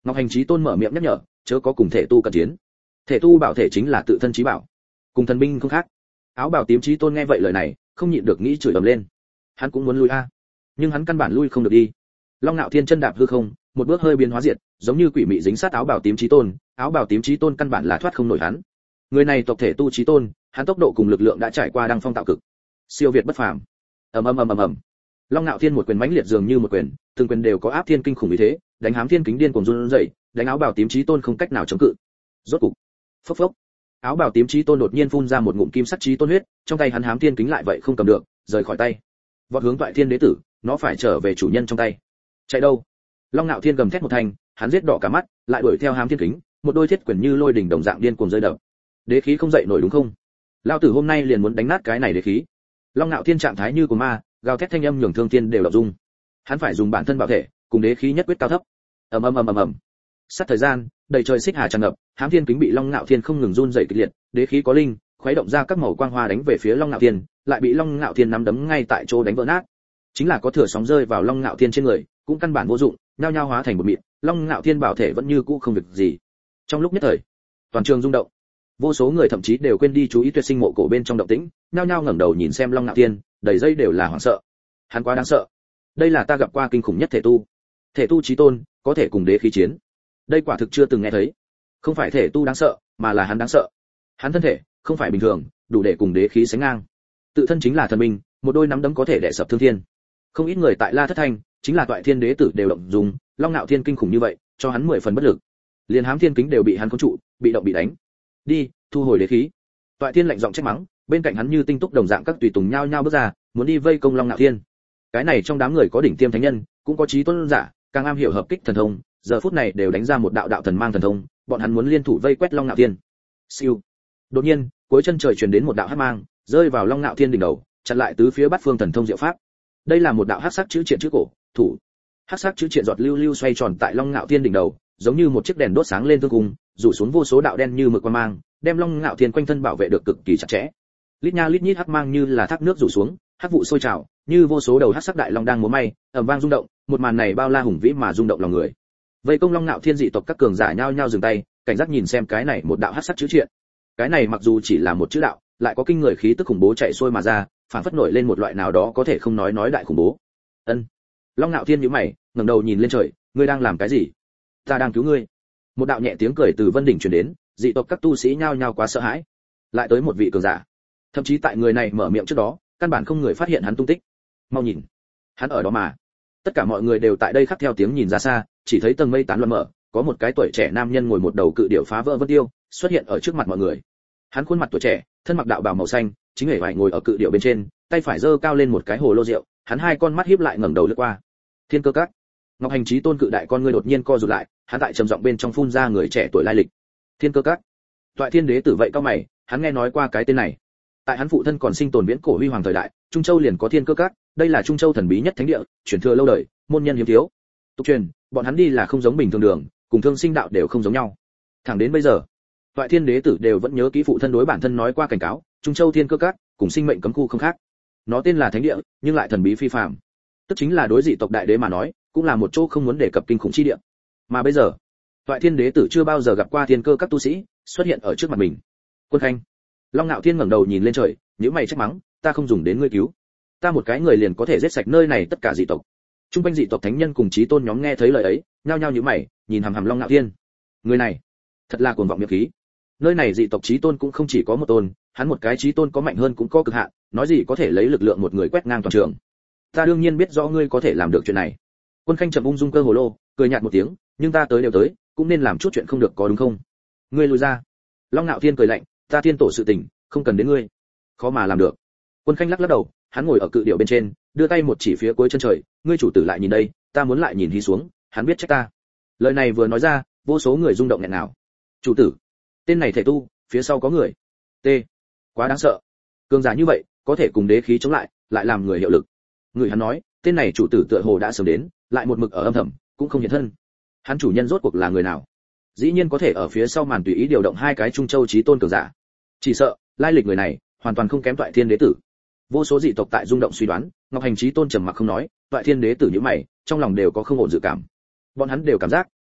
S1: Ngọc Hành Chí Tôn mở miệng nhắc nhở, chớ có cùng thể tu cận chiến. Thể tu bảo thể chính là tự thân chí bảo, cùng thần binh không khác. Áo bào tím Chí Tôn nghe vậy lời này, không nhịn được nghĩ chửi ầm lên. Hắn cũng muốn lui a, nhưng hắn căn bản lui không được đi. Long Nạo Thiên chân đạp hư không, một bước hơi biến hóa diệt, giống như quỷ mị dính sát áo bào tím Chí Tôn, áo bào tím Chí Tôn căn bản là thoát không nổi hắn. Người này tộc thể tu Chí Tôn, hắn tốc độ cùng lực lượng đã trải qua đăng phong tạo cực, siêu việt bất phàm. Ầm ầm ầm ầm ầm. Long Nạo Thiên một quyền mãnh liệt dường như một quyền, từng quyền đều có áp thiên kinh khủng như thế, đánh Hám Thiên kính điên cuồng run rẩy, đánh áo bào tím Chí Tôn không cách nào chống cự. Rốt cục, phốc phốc. Áo bào tím Chí Tôn đột nhiên phun ra một ngụm kim sắc chí tôn huyết, trong tay hắn Hám Thiên kính lại vậy không cầm được, rời khỏi tay. Vọt hướng Toại Thiên Đế tử, nó phải trở về chủ nhân trong tay. Chạy đâu? Long Nạo Thiên gầm thét một thanh, hắn giết đỏ cả mắt, lại đuổi theo Hám Thiên kính, một đôi thiết quyền như lôi đỉnh đồng dạng điên cuồng rơi đập. Đế khí không dậy nổi đúng không? Lão tử hôm nay liền muốn đánh nát cái này đế khí. Long Nạo Thiên trạng thái như của ma, gào thét thanh âm nhường Thương Thiên đều động dung. Hắn phải dùng bản thân bảo thể, cùng đế khí nhất quyết cao thấp. Ầm ầm ầm ầm ầm. Sát thời gian, đầy trời xích hà tràn ngập, Hám Thiên kính bị Long Nạo Thiên không ngừng run rẩy kịch liệt, đế khí có linh, khuấy động ra các màu quang hoa đánh về phía Long Nạo Thiên, lại bị Long Nạo Thiên nắm đấm ngay tại chỗ đánh vỡ nát. Chính là có thừa sóng rơi vào Long Nạo Thiên trên người, cũng căn bản vô dụng, nhao nhao hóa thành một mịn, Long Nạo Thiên bảo thể vẫn như cũ không việc gì. Trong lúc nhất thời, toàn trường rung động. Vô số người thậm chí đều quên đi chú ý Tuyệt Sinh mộ cổ bên trong động tĩnh, nhao nhao ngẩng đầu nhìn xem Long Nạo Thiên, đầy dây đều là hoảng sợ. Hắn quá đáng sợ. Đây là ta gặp qua kinh khủng nhất thể tu. Thể tu chí tôn, có thể cùng đế khí chiến. Đây quả thực chưa từng nghe thấy. Không phải thể tu đáng sợ, mà là hắn đáng sợ. Hắn thân thể không phải bình thường, đủ để cùng đế khí sánh ngang. Tự thân chính là thần minh, một đôi nắm đấm có thể đè sập thương thiên. Không ít người tại La Thất Thanh, chính là Toại Thiên Đế tử đều động dung, Long Nạo Thiên kinh khủng như vậy, cho hắn 10 phần bất lực. Liên Hám Thiên kính đều bị hắn khống trụ, bị động bị đánh. Đi, thu hồi đế khí. Toại Thiên lạnh giọng trách mắng, bên cạnh hắn như tinh túc đồng dạng các tùy tùng nhao nhao bước ra, muốn đi vây công Long Nạo Thiên. Cái này trong đám người có đỉnh tiêm thánh nhân, cũng có chí tôn giả, càng am hiểu hợp kích thần thông, giờ phút này đều đánh ra một đạo đạo thần mang thần thông, bọn hắn muốn liên thủ vây quét Long Nạo Thiên. Siêu. Đột nhiên, cuối chân trời truyền đến một đạo hắc mang, rơi vào Long Nạo Thiên đỉnh đầu, chặn lại tứ phía bát phương thần thông diệu pháp. Đây là một đạo hắc sắc chữ triện chữ cổ, thủ. Hắc sắc chữ triện giọt lưu lưu xoay tròn tại Long Nạo Thiên đỉnh đầu, giống như một chiếc đèn đốt sáng lên thương cung, rủ xuống vô số đạo đen như mực quang mang, đem Long Nạo Thiên quanh thân bảo vệ được cực kỳ chặt chẽ. Lít nha lít nhít hắc mang như là thác nước rủ xuống, hắc vụ sôi trào, như vô số đầu hắc sắc đại long đang múa may, ầm vang rung động, một màn này bao la hùng vĩ mà rung động lòng người. Vây công Long Nạo Thiên dị tộc các cường giả nhao nhao dừng tay, cảnh giác nhìn xem cái này một đạo hắc sắc chữ triện. Cái này mặc dù chỉ là một chữ đạo, lại có kinh người khí tức khủng bố chạy xuôi mà ra, phản phất nổi lên một loại nào đó có thể không nói đại khủng bố. Ân. Long Nạo Thiên nhíu mày, ngẩng đầu nhìn lên trời, ngươi đang làm cái gì? Ta đang cứu ngươi. Một đạo nhẹ tiếng cười từ vân đỉnh truyền đến, dị tộc các tu sĩ nhao nhao quá sợ hãi. Lại tới một vị cường giả. Thậm chí tại người này mở miệng trước đó, căn bản không người phát hiện hắn tung tích. Mau nhìn, hắn ở đó mà. Tất cả mọi người đều tại đây khắc theo tiếng nhìn ra xa, chỉ thấy tầng mây tán loạn mở, có một cái tuổi trẻ nam nhân ngồi một đầu cự điểu phá vỡ vân tiêu, xuất hiện ở trước mặt mọi người. Hắn khuôn mặt tuổi trẻ, thân mặc đạo bào màu xanh, chính hề vải ngồi ở cự điểu bên trên, tay phải giơ cao lên một cái hồ lô rượu, hắn hai con mắt híp lại ngẩng đầu lướt qua. Thiên Cơ Các. Ngọc Hành Chí Tôn cự đại con ngươi đột nhiên co rụt lại, hắn tại trầm giọng bên trong phun ra người trẻ tuổi lai lịch. Thiên Cơ Các. Toại Thiên Đế tử vậy cao mày, hắn nghe nói qua cái tên này. Tại hắn phụ thân còn sinh tồn viễn cổ huy hoàng thời đại, Trung Châu liền có Thiên Cơ Các, đây là Trung Châu thần bí nhất thánh địa, truyền thừa lâu đời, môn nhân hiếm thiếu. Tục truyền, bọn hắn đi là không giống bình thường đường, cùng thương sinh đạo đều không giống nhau. Thẳng đến bây giờ, Toại Thiên Đế tử đều vẫn nhớ kỹ phụ thân đối bản thân nói qua cảnh cáo, Trung Châu Thiên Cơ Các, cùng sinh mệnh cấm khu không khác. Nó tên là thánh địa, nhưng lại thần bí phi phàm. Tức chính là đối dị tộc đại đế mà nói, cũng là một chỗ không muốn đề cập kinh khủng chi địa. Mà bây giờ, Toại Thiên Đế tử chưa bao giờ gặp qua Thiên Cơ Các tu sĩ, xuất hiện ở trước mặt mình. Quân Khanh. Long Nạo Thiên ngẩng đầu nhìn lên trời, nhíu mày trách mắng, ta không dùng đến ngươi cứu, ta một cái người liền có thể giết sạch nơi này tất cả dị tộc. Trung quanh dị tộc thánh nhân cùng chí tôn nhóm nghe thấy lời ấy, nhao nhao nhíu mày, nhìn hằm hằm Long Nạo Thiên. Người này, thật là cuồng vọng miệng khí. Nơi này dị tộc chí tôn cũng không chỉ có một tôn, hắn một cái chí tôn có mạnh hơn cũng có cực hạn, nói gì có thể lấy lực lượng một người quét ngang toàn trường. Ta đương nhiên biết rõ ngươi có thể làm được chuyện này. Quân Khanh chậm ung dung cơ hồ lô, cười nhạt một tiếng, nhưng ta tới đều tới, cũng nên làm chút chuyện không được có đúng không? Ngươi lùi ra. Long Nạo Thiên cười lạnh, ta thiên tổ sự tình, không cần đến ngươi. Khó mà làm được. Quân Khanh lắc lắc đầu, hắn ngồi ở cự điểu bên trên, đưa tay một chỉ phía cuối chân trời, ngươi chủ tử lại nhìn đây, ta muốn lại nhìn hí xuống, hắn biết trách ta. Lời này vừa nói ra, vô số người rung động nghẹn nào. Chủ tử, tên này thể tu, phía sau có người. T, quá đáng sợ. Cường giả như vậy, có thể cùng đế khí chống lại, lại làm người hiệu lực. Người hắn nói, tên này chủ tử tựa hồ đã sớm đến, lại một mực ở âm thầm, cũng không hiện thân. Hắn chủ nhân rốt cuộc là người nào? Dĩ nhiên có thể ở phía sau màn tùy ý điều động hai cái trung châu chí tôn cường giả. Chỉ sợ, lai lịch người này, hoàn toàn không kém Toại Thiên Đế tử. Vô số dị tộc tại rung động suy đoán, Ngọc Hành Chí Tôn trầm mặc không nói, Toại Thiên Đế tử nhíu mày, trong lòng đều có không ổn dự cảm. Bọn hắn đều cảm giác,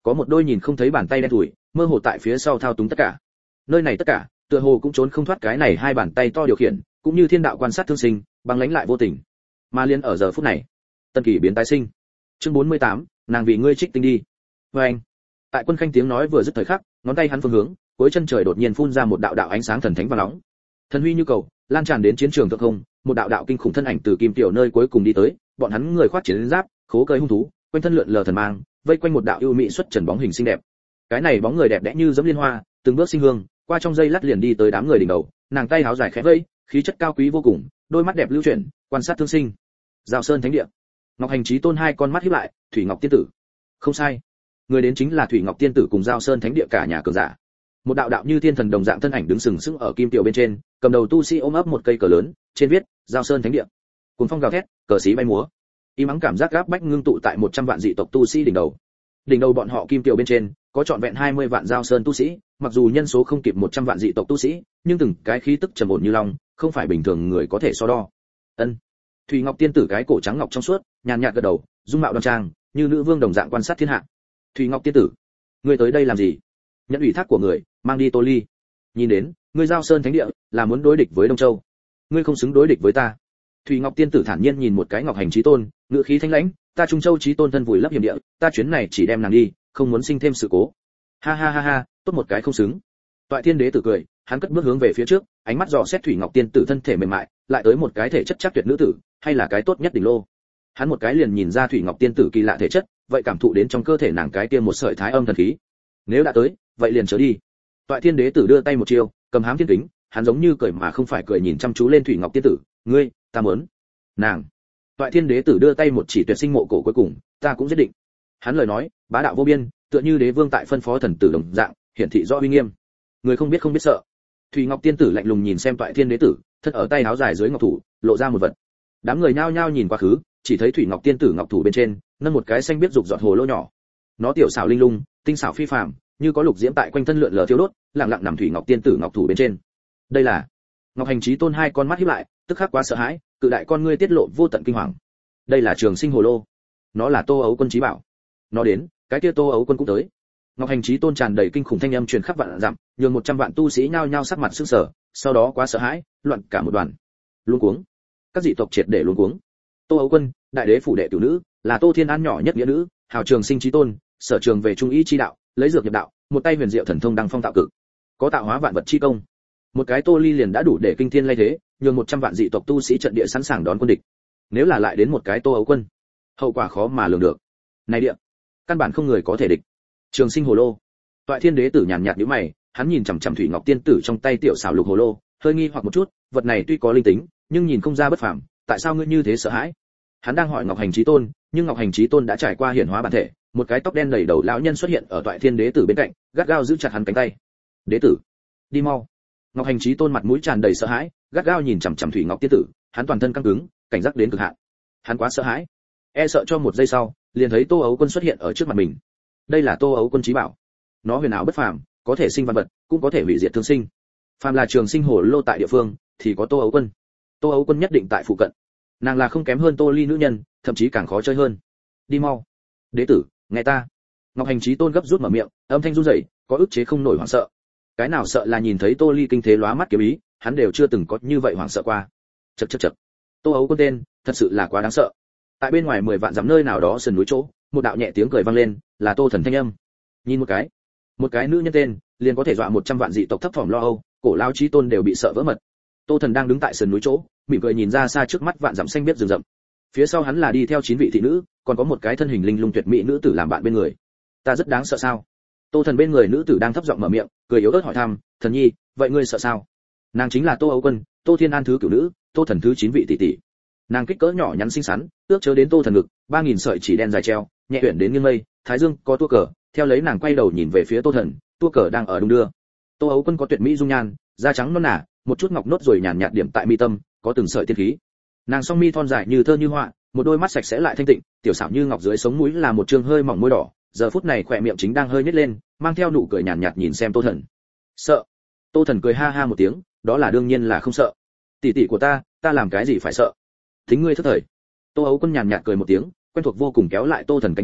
S1: có một đôi nhìn không thấy bàn tay đen thủi mơ hồ tại phía sau thao túng tất cả. Nơi này tất cả tựa hồ cũng trốn không thoát cái này hai bàn tay to điều khiển, cũng như thiên đạo quan sát thương sinh, băng lãnh lại vô tình. Mà liên ở giờ phút này, tân kỷ biến tái sinh. Chương 48, nàng vì ngươi trích tinh đi. Và anh, tại Quân Khanh tiếng nói vừa dứt thời khắc, ngón tay hắn phương hướng, cuối chân trời đột nhiên phun ra một đạo đạo ánh sáng thần thánh và nóng. Thần huy như cầu, lan tràn đến chiến trường thượng không, một đạo đạo kinh khủng thân ảnh từ kim tiểu nơi cuối cùng đi tới, bọn hắn người khoác chiến giáp, khố cơi hung thú, quanh thân lượn lờ thần mang, vây quanh một đạo ưu mỹ xuất trần bóng hình xinh đẹp. Cái này bóng người đẹp đẽ như dẫm liên hoa, từng bước sinh hương, qua trong giây lát liền đi tới đám người đỉnh đầu, nàng tay háo dài khẽ vây, khí chất cao quý vô cùng, đôi mắt đẹp lưu chuyển, quan sát thương sinh. Giao Sơn Thánh Địa. Ngọc Hành Chí Tôn hai con mắt híp lại, Thủy Ngọc Tiên tử. Không sai, người đến chính là Thủy Ngọc Tiên tử cùng Giao Sơn Thánh Địa cả nhà cường giả. Một đạo đạo như thiên thần đồng dạng thân ảnh đứng sừng sững ở kim tiểu bên trên, cầm đầu tu sĩ ôm ấp một cây cờ lớn, trên viết Giao Sơn Thánh Địa. Cuồng phong gào thét, cờ xí bay múa. Im ắng cảm giác gáp bách ngưng tụ tại 100 vạn dị tộc tu sĩ đỉnh đầu. Đỉnh đầu bọn họ kim tiểu bên trên, có trọn vẹn 20 vạn Giao Sơn tu sĩ, mặc dù nhân số không kịp 100 vạn dị tộc tu sĩ, nhưng từng cái khí tức trầm ổn như long, không phải bình thường người có thể so đo. Ân. Thủy Ngọc Tiên tử cái cổ trắng ngọc trong suốt, nhàn nhạt gật đầu, dung mạo đoan trang, như nữ vương đồng dạng quan sát thiên hạ. Thủy Ngọc Tiên tử, ngươi tới đây làm gì? Nhận ủy thác của người, mang đi Tô Ly. Nhìn đến, ngươi Giao Sơn Thánh Địa là muốn đối địch với Đông Châu. Ngươi không xứng đối địch với ta. Thủy Ngọc Tiên tử thản nhiên nhìn một cái Ngọc Hành Chí Tôn, ngữ khí thanh lãnh, ta Trung Châu Chí Tôn thân vùi lấp hiểm địa, ta chuyến này chỉ đem nàng đi, không muốn sinh thêm sự cố. Ha ha ha ha, tốt một cái không xứng. Toại Thiên Đế tử cười, hắn cất bước hướng về phía trước, ánh mắt dò xét Thủy Ngọc Tiên tử thân thể mềm mại, lại tới một cái thể chất chắc tuyệt nữ tử, hay là cái tốt nhất đỉnh lô. Hắn một cái liền nhìn ra Thủy Ngọc Tiên tử kỳ lạ thể chất, vậy cảm thụ đến trong cơ thể nàng cái kia một sợi thái âm thần khí. Nếu đã tới, vậy liền trở đi. Toại Thiên Đế tử đưa tay một chiêu, cầm hám thiên kính, hắn giống như cười mà không phải cười nhìn chăm chú lên Thủy Ngọc Tiên tử, ngươi, ta muốn. Nàng. Toại Thiên Đế tử đưa tay một chỉ tuyệt sinh mộ cổ cuối cùng, ta cũng quyết định. Hắn lời nói, bá đạo vô biên, tựa như đế vương tại phân phó thần tử đồng dạng, hiển thị rõ uy nghiêm. Người không biết không biết sợ. Thủy Ngọc Tiên tử lạnh lùng nhìn xem Toại Thiên Đế tử, thân ở tay áo dài dưới ngọc thủ, lộ ra một vật. Đám người nhao nhao nhìn qua khứ, chỉ thấy Thủy Ngọc Tiên tử ngọc thủ bên trên, nâng một cái xanh biết dục giọt hồ lô nhỏ. Nó tiểu xảo linh lung, tinh xảo phi phàm, như có lục diễm tại quanh thân lượn lờ thiêu đốt, lặng lặng nằm Thủy Ngọc Tiên tử ngọc thủ bên trên. Đây là Ngọc Hành Chí Tôn hai con mắt híp lại, tức khắc quá sợ hãi, cự đại con ngươi tiết lộ vô tận kinh hoàng. Đây là Trường Sinh hồ lô, nó là Tô Ấu Quân chí bảo. Nó đến, cái kia Tô Ấu Quân cũng tới. Ngọc Hành Chí Tôn tràn đầy kinh khủng thanh âm truyền khắp vạn dặm, nhường 100 vạn tu sĩ nhao nhao sắc mặt sững sờ, sau đó quá sợ hãi, loạn cả một đoàn. Luống cuống. Các dị tộc triệt để luống cuống. Tô Ấu Quân, đại đế phủ đệ tiểu nữ, là Tô Thiên An nhỏ nhất nghĩa nữ, hào Trường Sinh Chí Tôn, sở trường về trung ý chi đạo, lấy dược nhập đạo, một tay huyền diệu thần thông đăng phong tạo cực, có tạo hóa vạn vật chi công. Một cái Tô Ly liền đã đủ để kinh thiên lay thế, nhường 100 vạn dị tộc tu sĩ trận địa sẵn sàng đón quân địch. Nếu là lại đến một cái Tô Ấu Quân, hậu quả khó mà lường được. Này địa, căn bản không người có thể địch. Trường Sinh hồ lô. Toại Thiên Đế tử nhàn nhạt nhíu mày, hắn nhìn chằm chằm Thủy Ngọc Tiên tử trong tay tiểu xảo lục hồ lô, hơi nghi hoặc một chút, vật này tuy có linh tính, nhưng nhìn không ra bất phàm, tại sao ngươi như thế sợ hãi? Hắn đang hỏi Ngọc Hành Chí Tôn, nhưng Ngọc Hành Chí Tôn đã trải qua hiển hóa bản thể, một cái tóc đen đầy đầu lão nhân xuất hiện ở Toại Thiên Đế tử bên cạnh, gắt gao giữ chặt hắn cánh tay. "Đế tử, đi mau." Ngọc Hành Chí Tôn mặt mũi tràn đầy sợ hãi, gắt gao nhìn chằm chằm Thủy Ngọc Tiên tử, hắn toàn thân căng cứng, cảnh giác đến cực hạn. Hắn quá sợ hãi, e sợ cho một giây sau, liền thấy Tô Ấu Quân xuất hiện ở trước mặt mình. Đây là Tô Ấu Quân chí bảo. Nó huyền ảo bất phàm, có thể sinh văn vật, cũng có thể hủy diệt thương sinh. Phàm là Trường Sinh hồ lô tại địa phương, thì có Tô Ấu Quân. Tô Ấu Quân nhất định tại phụ cận. Nàng là không kém hơn Tô Ly nữ nhân, thậm chí càng khó chơi hơn. Đi mau. Đế tử, nghe ta. Ngọc Hành Chí Tôn gấp rút mở miệng, âm thanh run rẩy, có ức chế không nổi hoảng sợ. Cái nào sợ là nhìn thấy Tô Ly kinh thế lóa mắt kiếm ý, hắn đều chưa từng có như vậy hoảng sợ qua. Chậc chậc chậc. Tô Ấu Quân tên, thật sự là quá đáng sợ. Tại bên ngoài 10 vạn dặm nơi nào đó sườn núi chỗ, một đạo nhẹ tiếng cười vang lên, là Tô Thần thanh âm. Nhìn một cái nữ nhân tên, liền có thể dọa 100 vạn dị tộc thấp thỏm lo âu, cổ lao chí tôn đều bị sợ vỡ mật. Tô Thần đang đứng tại sườn núi chỗ, mỉm cười nhìn ra xa trước mắt vạn dặm xanh biết rừng rậm. Phía sau hắn là đi theo 9 vị thị nữ, còn có một cái thân hình linh lung tuyệt mỹ nữ tử làm bạn bên người. Ta rất đáng sợ sao? Tô Thần bên người nữ tử đang thấp giọng mở miệng, cười yếu ớt hỏi thăm, "Thần nhi, vậy ngươi sợ sao?" Nàng chính là Tô Ấu Quân, Tô Thiên An thứ cửu nữ, Tô Thần thứ 9 vị tỷ tỷ. Nàng kích cỡ nhỏ nhắn xinh xắn, ước chớ đến Tô Thần ngực, 3000 sợi chỉ đen dài treo, nhẹ uyển đến nghiêng mây, thái dương có tua cờ, theo lấy nàng quay đầu nhìn về phía Tô Thần, tua cờ đang ở đung đưa. Tô Ấu Quân có tuyệt mỹ dung nhan, da trắng non nả, một chút ngọc nốt rồi nhàn nhạt điểm tại mi tâm, có từng sợi tiên khí. Nàng song mi thon dài như thơ như họa, một đôi mắt sạch sẽ lại thanh tịnh, tiểu xảo như ngọc dưới sống mũi là một trương hơi mỏng môi đỏ, giờ phút này khỏe miệng chính đang hơi nhếch lên, mang theo nụ cười nhàn nhạt nhìn xem Tô Thần. Sợ? Tô Thần cười ha ha một tiếng, đó là đương nhiên là không sợ. Tỷ tỷ của ta làm cái gì phải sợ? Thính ngươi thất thời. Tô Ấu Quân nhàn nhạt cười một tiếng, quen thuộc vô cùng kéo lại Tô Thần cánh tay,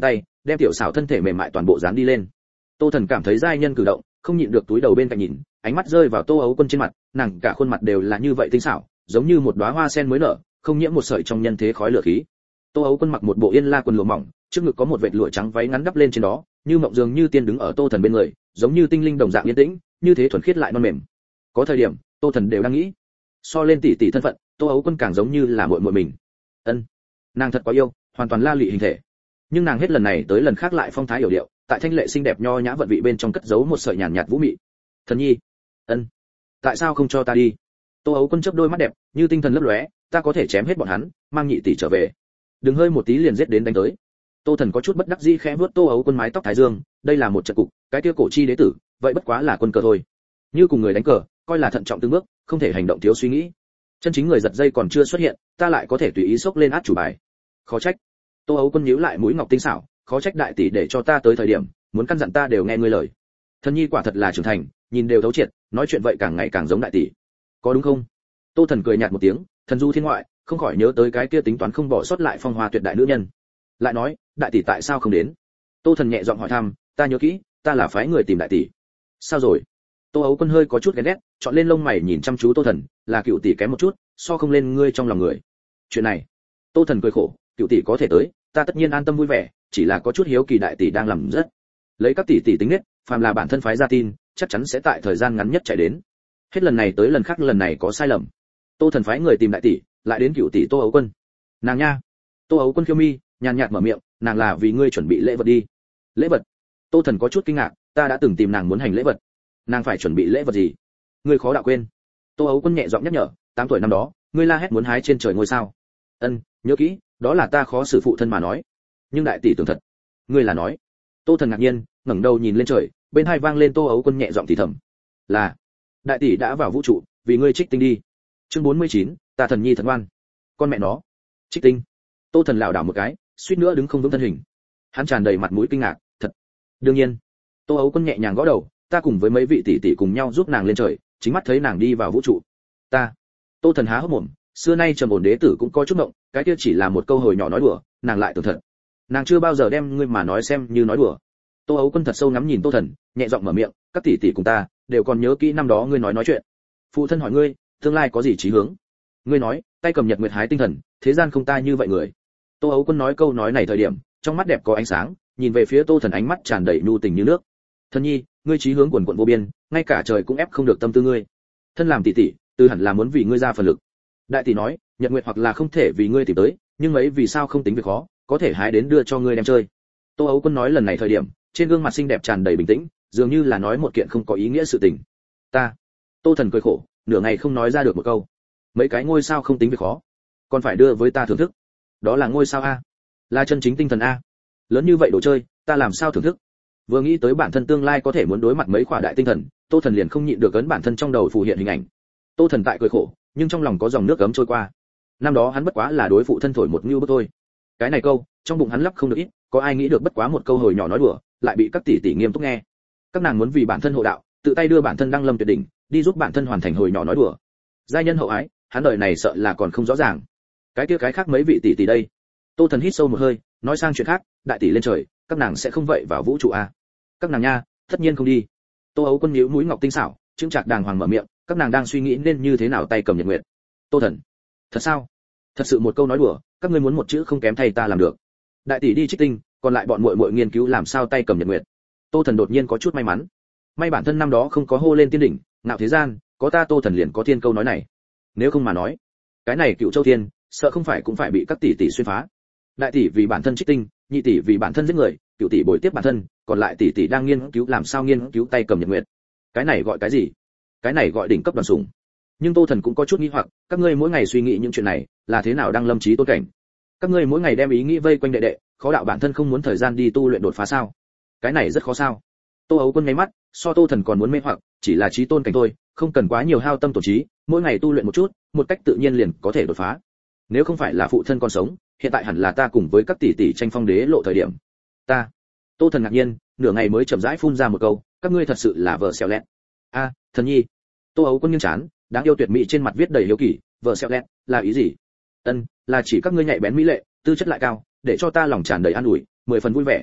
S1: đem tiểu xảo thân thể mềm mại toàn bộ dán đi lên. Tô Thần cảm thấy giai nhân cử động, không nhịn được túi đầu bên cạnh nhìn, ánh mắt rơi vào Tô Ấu Quân trên mặt, nàng cả khuôn mặt đều là như vậy tinh xảo, giống như một đóa hoa sen mới nở, không nhiễm một sợi trong nhân thế khói lửa khí. Tô Ấu Quân mặc một bộ yên la quần lụa mỏng, trước ngực có một vệt lụa trắng váy ngắn đắp lên trên đó, như mộng dường như tiên đứng ở Tô Thần bên người, giống như tinh linh đồng dạng yên tĩnh, như thế thuần khiết lại non mềm. Có thời điểm, Tô Thần đều đang nghĩ, so lên tỷ tỷ thân phận, Tô Ấu Quân càng giống như là muội muội mình. Ân, nàng thật quá yêu, hoàn toàn la lị hình thể. Nhưng nàng hết lần này tới lần khác lại phong thái hiểu điệu, tại thanh lệ xinh đẹp nho nhã vận vị bên trong cất giấu một sợi nhàn nhạt vũ mị. Thần nhi, ân, tại sao không cho ta đi? Tô Ấu Quân chớp đôi mắt đẹp, như tinh thần lấp lóe, ta có thể chém hết bọn hắn, mang nhị tỷ trở về. Đừng hơi một tí liền giết đến đánh tới. Tô Thần có chút bất đắc dĩ khẽ vuốt Tô Ấu Quân mái tóc thái dương, đây là một trận cục, cái kia cổ chi đế tử, vậy bất quá là quân cờ thôi. Như cùng người đánh cờ, coi là thận trọng từng bước, không thể hành động thiếu suy nghĩ. Chân chính người giật dây còn chưa xuất hiện, ta lại có thể tùy ý xốc lên át chủ bài. Khó trách. Tô Ấu Quân nhíu lại mũi ngọc tinh xảo, khó trách đại tỷ để cho ta tới thời điểm, muốn căn dặn ta đều nghe ngươi lời. Thần nhi quả thật là trưởng thành, nhìn đều thấu triệt, nói chuyện vậy càng ngày càng giống đại tỷ. Có đúng không? Tô Thần cười nhạt một tiếng, thần du thiên ngoại, không khỏi nhớ tới cái kia tính toán không bỏ sót lại phong hoa tuyệt đại nữ nhân. Lại nói, đại tỷ tại sao không đến? Tô Thần nhẹ giọng hỏi thăm, ta nhớ kỹ, ta là phái người tìm đại tỷ. Sao rồi? Tô Ấu Quân hơi có chút ghen ghét, chọn lên lông mày nhìn chăm chú Tô Thần, là cựu tỷ kém một chút, so không lên ngươi trong lòng người. Chuyện này, Tô Thần cười khổ, cựu tỷ có thể tới, ta tất nhiên an tâm vui vẻ, chỉ là có chút hiếu kỳ đại tỷ đang làm rất. Lấy các tỷ tỷ tính nết, phàm là bản thân phái ra tin, chắc chắn sẽ tại thời gian ngắn nhất chạy đến. Hết lần này tới lần khác lần này có sai lầm. Tô Thần phái người tìm đại tỷ, lại đến cựu tỷ Tô Ấu Quân. Nàng nha. Tô Ấu Quân khiêu mi, nhàn nhạt mở miệng, nàng là vì ngươi chuẩn bị lễ vật đi. Lễ vật? Tô Thần có chút kinh ngạc, ta đã từng tìm nàng muốn hành lễ vật. Nàng phải chuẩn bị lễ vật gì? Ngươi khó đạo quên. Tô Ấu Quân nhẹ giọng nhắc nhở, 8 tuổi năm đó, ngươi la hét muốn hái trên trời ngôi sao. Ân, nhớ kỹ, đó là ta khó xử phụ thân mà nói. Nhưng đại tỷ tưởng thật. Ngươi là nói. Tô Thần ngạc nhiên, ngẩng đầu nhìn lên trời, bên hai vang lên Tô Ấu Quân nhẹ giọng thì thầm. Là, đại tỷ đã vào vũ trụ, vì ngươi trích tinh đi. Chương 49, ta thần nhi thần ngoan. Con mẹ nó. Trích tinh. Tô Thần lảo đảo một cái, suýt nữa đứng không vững thân hình. Hắn tràn đầy mặt mũi kinh ngạc, thật. Đương nhiên. Tô Ấu Quân nhẹ nhàng gõ đầu, ta cùng với mấy vị tỷ tỷ cùng nhau giúp nàng lên trời, chính mắt thấy nàng đi vào vũ trụ. Ta. Tô Thần há hốc mồm, xưa nay trầm ổn đế tử cũng có chút ngộng, cái kia chỉ là một câu hồi nhỏ nói đùa, nàng lại tưởng thật. Nàng chưa bao giờ đem ngươi mà nói xem như nói đùa. Tô Ấu Quân thật sâu ngắm nhìn Tô Thần, nhẹ giọng mở miệng, các tỷ tỷ cùng ta đều còn nhớ kỹ năm đó ngươi nói chuyện. Phụ thân hỏi ngươi, tương lai có gì chí hướng? Ngươi nói, tay cầm nhật nguyệt hái tinh thần, thế gian không ta như vậy người. Tô Ấu Quân nói câu nói này thời điểm, trong mắt đẹp có ánh sáng, nhìn về phía Tô Thần ánh mắt tràn đầy nhu tình như nước. Thần nhi, ngươi chí hướng quần quần vô biên, ngay cả trời cũng ép không được tâm tư ngươi. Thân làm tỷ tỷ, tư hẳn là muốn vì ngươi ra phần lực. Đại tỷ nói, nhật nguyệt hoặc là không thể vì ngươi tìm tới, nhưng ấy vì sao không tính việc khó, có thể hái đến đưa cho ngươi đem chơi. Tô Ấu Quân nói lần này thời điểm, trên gương mặt xinh đẹp tràn đầy bình tĩnh, dường như là nói một kiện không có ý nghĩa sự tình. Ta. Tô Thần cười khổ, nửa ngày không nói ra được một câu. Mấy cái ngôi sao không tính việc khó, còn phải đưa với ta thưởng thức. Đó là ngôi sao a, là chân chính tinh thần a. Lớn như vậy đồ chơi, ta làm sao thưởng thức? Vừa nghĩ tới bản thân tương lai có thể muốn đối mặt mấy khỏa đại tinh thần, Tô Thần liền không nhịn được ấn bản thân trong đầu phù hiện hình ảnh. Tô Thần tại cười khổ, nhưng trong lòng có dòng nước ấm trôi qua. Năm đó hắn bất quá là đối phụ thân thổi một nhu bức thôi. Cái này câu, trong bụng hắn lắp không được ít, có ai nghĩ được bất quá một câu hồi nhỏ nói đùa, lại bị các tỷ tỷ nghiêm túc nghe. Các nàng muốn vì bản thân hộ đạo, tự tay đưa bản thân đăng lâm tuyệt đỉnh, đi giúp bản thân hoàn thành hồi nhỏ nói đùa. Giai nhân hậu ái, hắn đời này sợ là còn không rõ ràng. Cái kia cái khác mấy vị tỷ tỷ đây. Tô Thần hít sâu một hơi, nói sang chuyện khác, đại tỷ lên trời, các nàng sẽ không vậy vào vũ trụ à? Các nàng nha, tất nhiên không đi. Tô Ấu Quân nhíu mũi ngọc tinh xảo, chững chạc đàng hoàng mở miệng, các nàng đang suy nghĩ nên như thế nào tay cầm nhật nguyệt. Tô Thần, thật sao? Thật sự một câu nói đùa, các ngươi muốn một chữ không kém thay ta làm được. Đại tỷ đi trích tinh, còn lại bọn muội muội nghiên cứu làm sao tay cầm nhật nguyệt. Tô Thần đột nhiên có chút may mắn. May bản thân năm đó không có hô lên tiên đỉnh, ngạo thế gian, có ta Tô Thần liền có thiên câu nói này. Nếu không mà nói, cái này Cựu Châu Thiên, sợ không phải cũng phải bị các tỷ tỷ xuyên phá. Đại tỷ vì bản thân trích tinh, nhị tỷ vì bản thân giết người, cựu tỷ bồi tiếp bản thân, còn lại tỷ tỷ đang nghiên cứu làm sao nghiên cứu tay cầm nhật nguyệt. Cái này gọi cái gì? Cái này gọi đỉnh cấp đoàn sủng. Nhưng Tô Thần cũng có chút nghi hoặc, các ngươi mỗi ngày suy nghĩ những chuyện này, là thế nào đang lâm trí tôn cảnh? Các ngươi mỗi ngày đem ý nghĩ vây quanh đệ đệ, khó đạo bản thân không muốn thời gian đi tu luyện đột phá sao? Cái này rất khó sao? Tô Ấu Quân nháy mắt, so Tô Thần còn muốn mê hoặc, chỉ là trí tôn cảnh thôi, không cần quá nhiều hao tâm tổn trí, mỗi ngày tu luyện một chút, một cách tự nhiên liền có thể đột phá. Nếu không phải là phụ thân còn sống, hiện tại hẳn là ta cùng với các tỷ tỷ tranh phong đế lộ thời điểm. Ta. Tô Thần ngạc nhiên, nửa ngày mới chậm rãi phun ra một câu, các ngươi thật sự là vợ xẻo lẹt. A, Thần nhi. Tô Ấu Quân nghiêng chán, đáng yêu tuyệt mỹ trên mặt viết đầy hiếu kỳ, vợ xẻo lẹt là ý gì? Ân, là chỉ các ngươi nhạy bén mỹ lệ, tư chất lại cao, để cho ta lòng tràn đầy an ủi, 10 phần vui vẻ.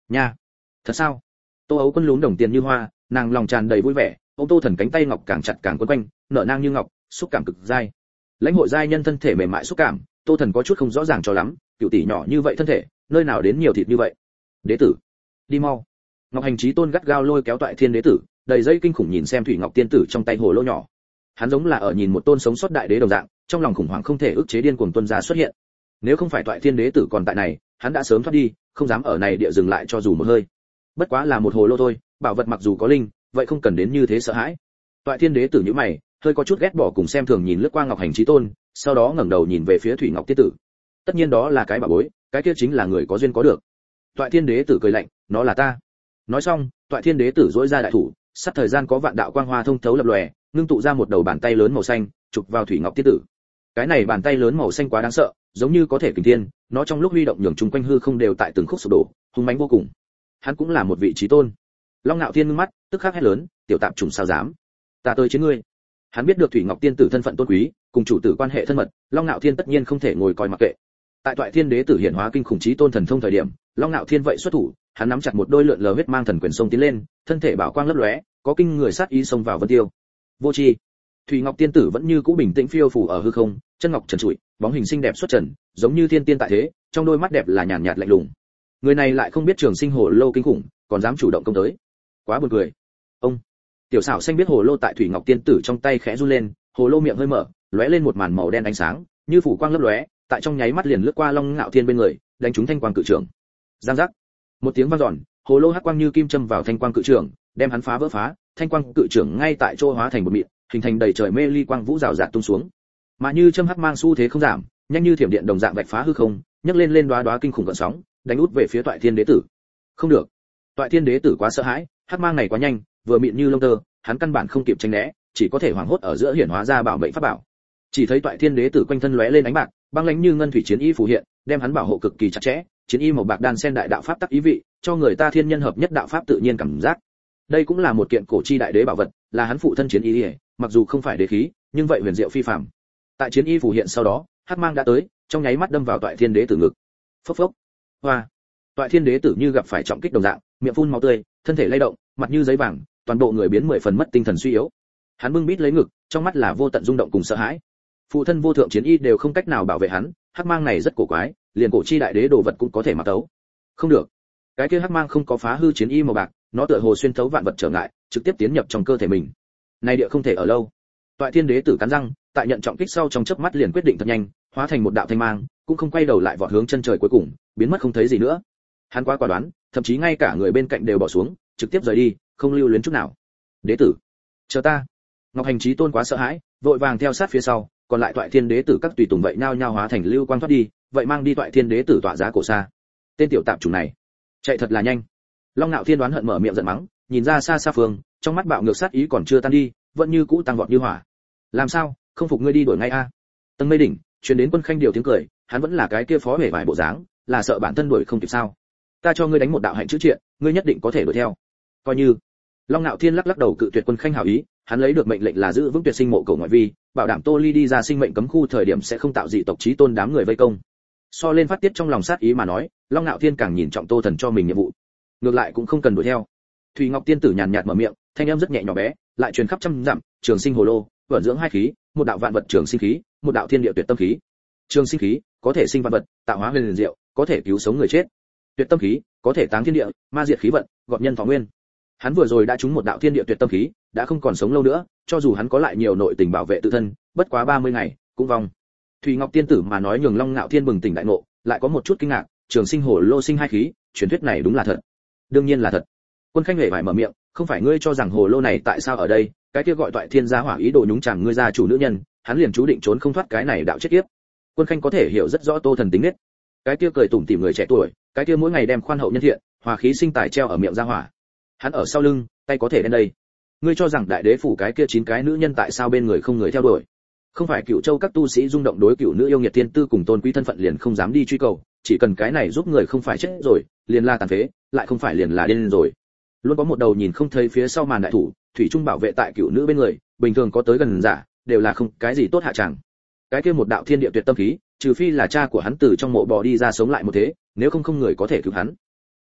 S1: Nha, thật sao? Tô Ấu Quân lúm đồng tiền như hoa, nàng lòng tràn đầy vui vẻ, ôm Tô Thần cánh tay ngọc càng chặt càng quấn quanh, nở nang như ngọc, xúc cảm cực dai. Lãnh hội giai nhân thân thể mềm mại xúc cảm, Tô Thần có chút không rõ ràng cho lắm, cựu tỷ nhỏ như vậy thân thể, nơi nào đến nhiều thịt như vậy? Đế tử, đi mau. Ngọc Hành Chí Tôn gắt gao lôi kéo Toại Thiên Đế tử, đầy dây kinh khủng nhìn xem Thủy Ngọc Tiên tử trong tay hồ lô nhỏ. Hắn giống là ở nhìn một tôn sống sót đại đế đồng dạng, trong lòng khủng hoảng không thể ức chế điên cuồng tuôn ra xuất hiện. Nếu không phải Toại Thiên Đế tử còn tại này, hắn đã sớm thoát đi, không dám ở này địa dừng lại cho dù một hơi. Bất quá là một hồ lô thôi, bảo vật mặc dù có linh, vậy không cần đến như thế sợ hãi. Toại Thiên Đế tử nhíu mày, hơi có chút ghét bỏ cùng xem thường nhìn lướt qua Ngọc Hành Chí Tôn, sau đó ngẩng đầu nhìn về phía Thủy Ngọc Tiên tử. Tất nhiên đó là cái bảo bối, cái kia chính là người có duyên có được. Toại Thiên Đế tử cười lạnh, nó là ta. Nói xong, Toại Thiên Đế tử duỗi ra đại thủ, sát thời gian có vạn đạo quang hoa thông thấu lập lòe, ngưng tụ ra một đầu bàn tay lớn màu xanh, chụp vào Thủy Ngọc Tiên tử. Cái này bàn tay lớn màu xanh quá đáng sợ, giống như có thể kình thiên, nó trong lúc huy động nhường chung quanh hư không đều tại từng khúc sụp đổ, hung mãnh vô cùng. Hắn cũng là một vị chí tôn. Long Nạo Thiên ngưng mắt, tức khắc hét lớn, tiểu tạp trùng sao dám? Ta tới chiến ngươi. Hắn biết được Thủy Ngọc Tiên tử thân phận tôn quý, cùng chủ tử quan hệ thân mật, Long Nạo Thiên tất nhiên không thể ngồi coi mặc kệ. Tại Toại Thiên Đế tử hiển hóa kinh khủng chí tôn thần thông thời điểm, Long Nạo Thiên vậy xuất thủ, hắn nắm chặt một đôi lượn lờ huyết mang thần quyền sông tiến lên, thân thể bảo quang lấp lóe, có kinh người sát ý xông vào vân tiêu. Vô tri. Thủy Ngọc Tiên tử vẫn như cũ bình tĩnh phiêu phù ở hư không, chân ngọc trần trụi, bóng hình xinh đẹp xuất trần, giống như thiên tiên tại thế, trong đôi mắt đẹp là nhàn nhạt lạnh lùng. Người này lại không biết trường sinh hồ lô kinh khủng, còn dám chủ động công tới. Quá buồn cười. Ông. Tiểu xảo xanh biết hồ lô tại Thủy Ngọc Tiên tử trong tay khẽ run lên, hồ lô miệng hơi mở, lóe lên một màn màu đen ánh sáng, như phủ quang lấp lóe, tại trong nháy mắt liền lướt qua Long Nạo Thiên bên người, đánh trúng thanh quang cự trưởng. Giang giác. Một tiếng vang dọn, hồ lô hắc quang như kim châm vào thanh quang cự trưởng, đem hắn phá vỡ phá, thanh quang cự trưởng ngay tại chỗ hóa thành một mịn, hình thành đầy trời mê ly quang vũ rào rạt tung xuống. Mà như châm hắc mang xu thế không giảm, nhanh như thiểm điện đồng dạng vạch phá hư không, nhấc lên đóa đóa kinh khủng gợn sóng, đánh út về phía Toại Thiên Đế tử. Không được. Toại Thiên Đế tử quá sợ hãi, hắc mang này quá nhanh, vừa mịn như lông tơ, hắn căn bản không kịp tránh né, chỉ có thể hoảng hốt ở giữa hiển hóa ra bảo mệnh pháp bảo. Chỉ thấy Toại Thiên Đế tử quanh thân lóe lên ánh bạc, băng lãnh như ngân thủy chiến y phù hiện, đem hắn bảo hộ cực kỳ chặt chẽ, chiến y màu bạc đan xen đại đạo pháp tắc ý vị, cho người ta thiên nhân hợp nhất đạo pháp tự nhiên cảm giác. Đây cũng là một kiện cổ chi đại đế bảo vật, là hắn phụ thân chiến y, mặc dù không phải đế khí, nhưng vậy huyền diệu phi phàm. Tại chiến y phù hiện sau đó, hắc mang đã tới, trong nháy mắt đâm vào Toại Thiên Đế tử ngực. Phốc phốc. Hoa. Toại Thiên Đế tử như gặp phải trọng kích đồng dạng, miệng phun máu tươi, thân thể lay động, mặt như giấy vàng, toàn bộ người biến 10 phần mất tinh thần suy yếu. Hắn bưng bít lấy ngực, trong mắt là vô tận rung động cùng sợ hãi. Phụ thân vô thượng chiến y đều không cách nào bảo vệ hắn, hắc mang này rất cổ quái, liền cổ chi đại đế đồ vật cũng có thể mặc tấu. Không được. Cái kia hắc mang không có phá hư chiến y màu bạc, nó tựa hồ xuyên thấu vạn vật trở ngại, trực tiếp tiến nhập trong cơ thể mình. Này địa không thể ở lâu. Toại Thiên Đế tử cắn răng, tại nhận trọng kích sau trong chớp mắt liền quyết định thật nhanh, hóa thành một đạo thanh mang, cũng không quay đầu lại vọt hướng chân trời cuối cùng, biến mất không thấy gì nữa. Hắn quá quả đoán, thậm chí ngay cả người bên cạnh đều bỏ xuống, trực tiếp rời đi, không lưu luyến chút nào. Đế tử, chờ ta. Ngọc Hành Chí Tôn quá sợ hãi, vội vàng theo sát phía sau, còn lại Toại Thiên Đế tử các tùy tùng vậy nhao nhao hóa thành lưu quang thoát đi, vậy mang đi Toại Thiên Đế tử tọa giá cổ xa. Tên tiểu tạp chủng này, chạy thật là nhanh. Long Nạo Thiên đoán hận mở miệng giận mắng, nhìn ra xa xa phương, trong mắt bạo ngược sát ý còn chưa tan đi, vẫn như cũ tăng vọt như hỏa. Làm sao, không phục ngươi đi đuổi ngay a? Tầng mây đỉnh, truyền đến Quân Khanh điều tiếng cười, hắn vẫn là cái kia phó hề vải bộ dáng, là sợ bản thân đuổi không kịp sao? Ta cho ngươi đánh một đạo hạnh chữ triện, ngươi nhất định có thể đuổi theo. Coi như. Long Nạo Thiên lắc lắc đầu cự tuyệt Quân Khanh hảo ý, hắn lấy được mệnh lệnh là giữ vững tuyệt sinh mộ cổ ngoại vi, bảo đảm Tô Ly đi ra sinh mệnh cấm khu thời điểm sẽ không tạo dị tộc chí tôn đám người vây công. So lên phát tiết trong lòng sát ý mà nói, Long Nạo Thiên càng nhìn trọng Tô Thần cho mình nhiệm vụ. Ngược lại cũng không cần đuổi theo. Thủy Ngọc Tiên tử nhàn nhạt mở miệng, thanh âm rất nhẹ nhỏ bé, lại truyền khắp trăm dặm, trường sinh hồ lô, vận dưỡng hai khí, một đạo vạn vật trường sinh khí, một đạo thiên địa tuyệt tâm khí. Trường sinh khí có thể sinh vạn vật, tạo hóa huyền diệu, có thể cứu sống người chết. Tuyệt tâm khí có thể táng thiên địa, ma diệt khí vận, gọt nhân thọ nguyên. Hắn vừa rồi đã trúng một đạo thiên địa tuyệt tâm khí, đã không còn sống lâu nữa, cho dù hắn có lại nhiều nội tình bảo vệ tự thân, bất quá 30 ngày cũng vong. Thủy Ngọc Tiên tử mà nói nhường Long Nạo Thiên bừng tỉnh đại ngộ, lại có một chút kinh ngạc, trường sinh hồ lô sinh hai khí, truyền thuyết này đúng là thật. Đương nhiên là thật. Quân Khanh hề phải mở miệng, không phải ngươi cho rằng hồ lô này tại sao ở đây, cái kia gọi Toại Thiên gia hỏa ý đồ nhúng chàm ngươi gia chủ nữ nhân, hắn liền chú định trốn không thoát cái này đạo chết kiếp. Quân Khanh có thể hiểu rất rõ Tô Thần tính nết. Cái kia cười tủm tỉm người trẻ tuổi, cái kia mỗi ngày đem khoan hậu nhân thiện, hòa khí sinh tài treo ở miệng gia hỏa. Hắn ở sau lưng, tay có thể đến đây. Ngươi cho rằng đại đế phủ cái kia 9 cái nữ nhân tại sao bên người không người theo đuổi? Không phải Cửu Châu các tu sĩ rung động đối cửu nữ yêu nghiệt tiên tư cùng tôn quý thân phận liền không dám đi truy cầu, chỉ cần cái này giúp người không phải chết rồi, liền là tàn phế, lại không phải liền là điên rồi. Luôn có một đầu nhìn không thấy phía sau màn đại thủ, thủy trung bảo vệ tại cửu nữ bên người, bình thường có tới gần giả, đều là không cái gì tốt hạ chẳng. Cái kia một đạo thiên địa tuyệt tâm khí, trừ phi là cha của hắn từ trong mộ bò đi ra sống lại một thế, nếu không không người có thể cứu hắn.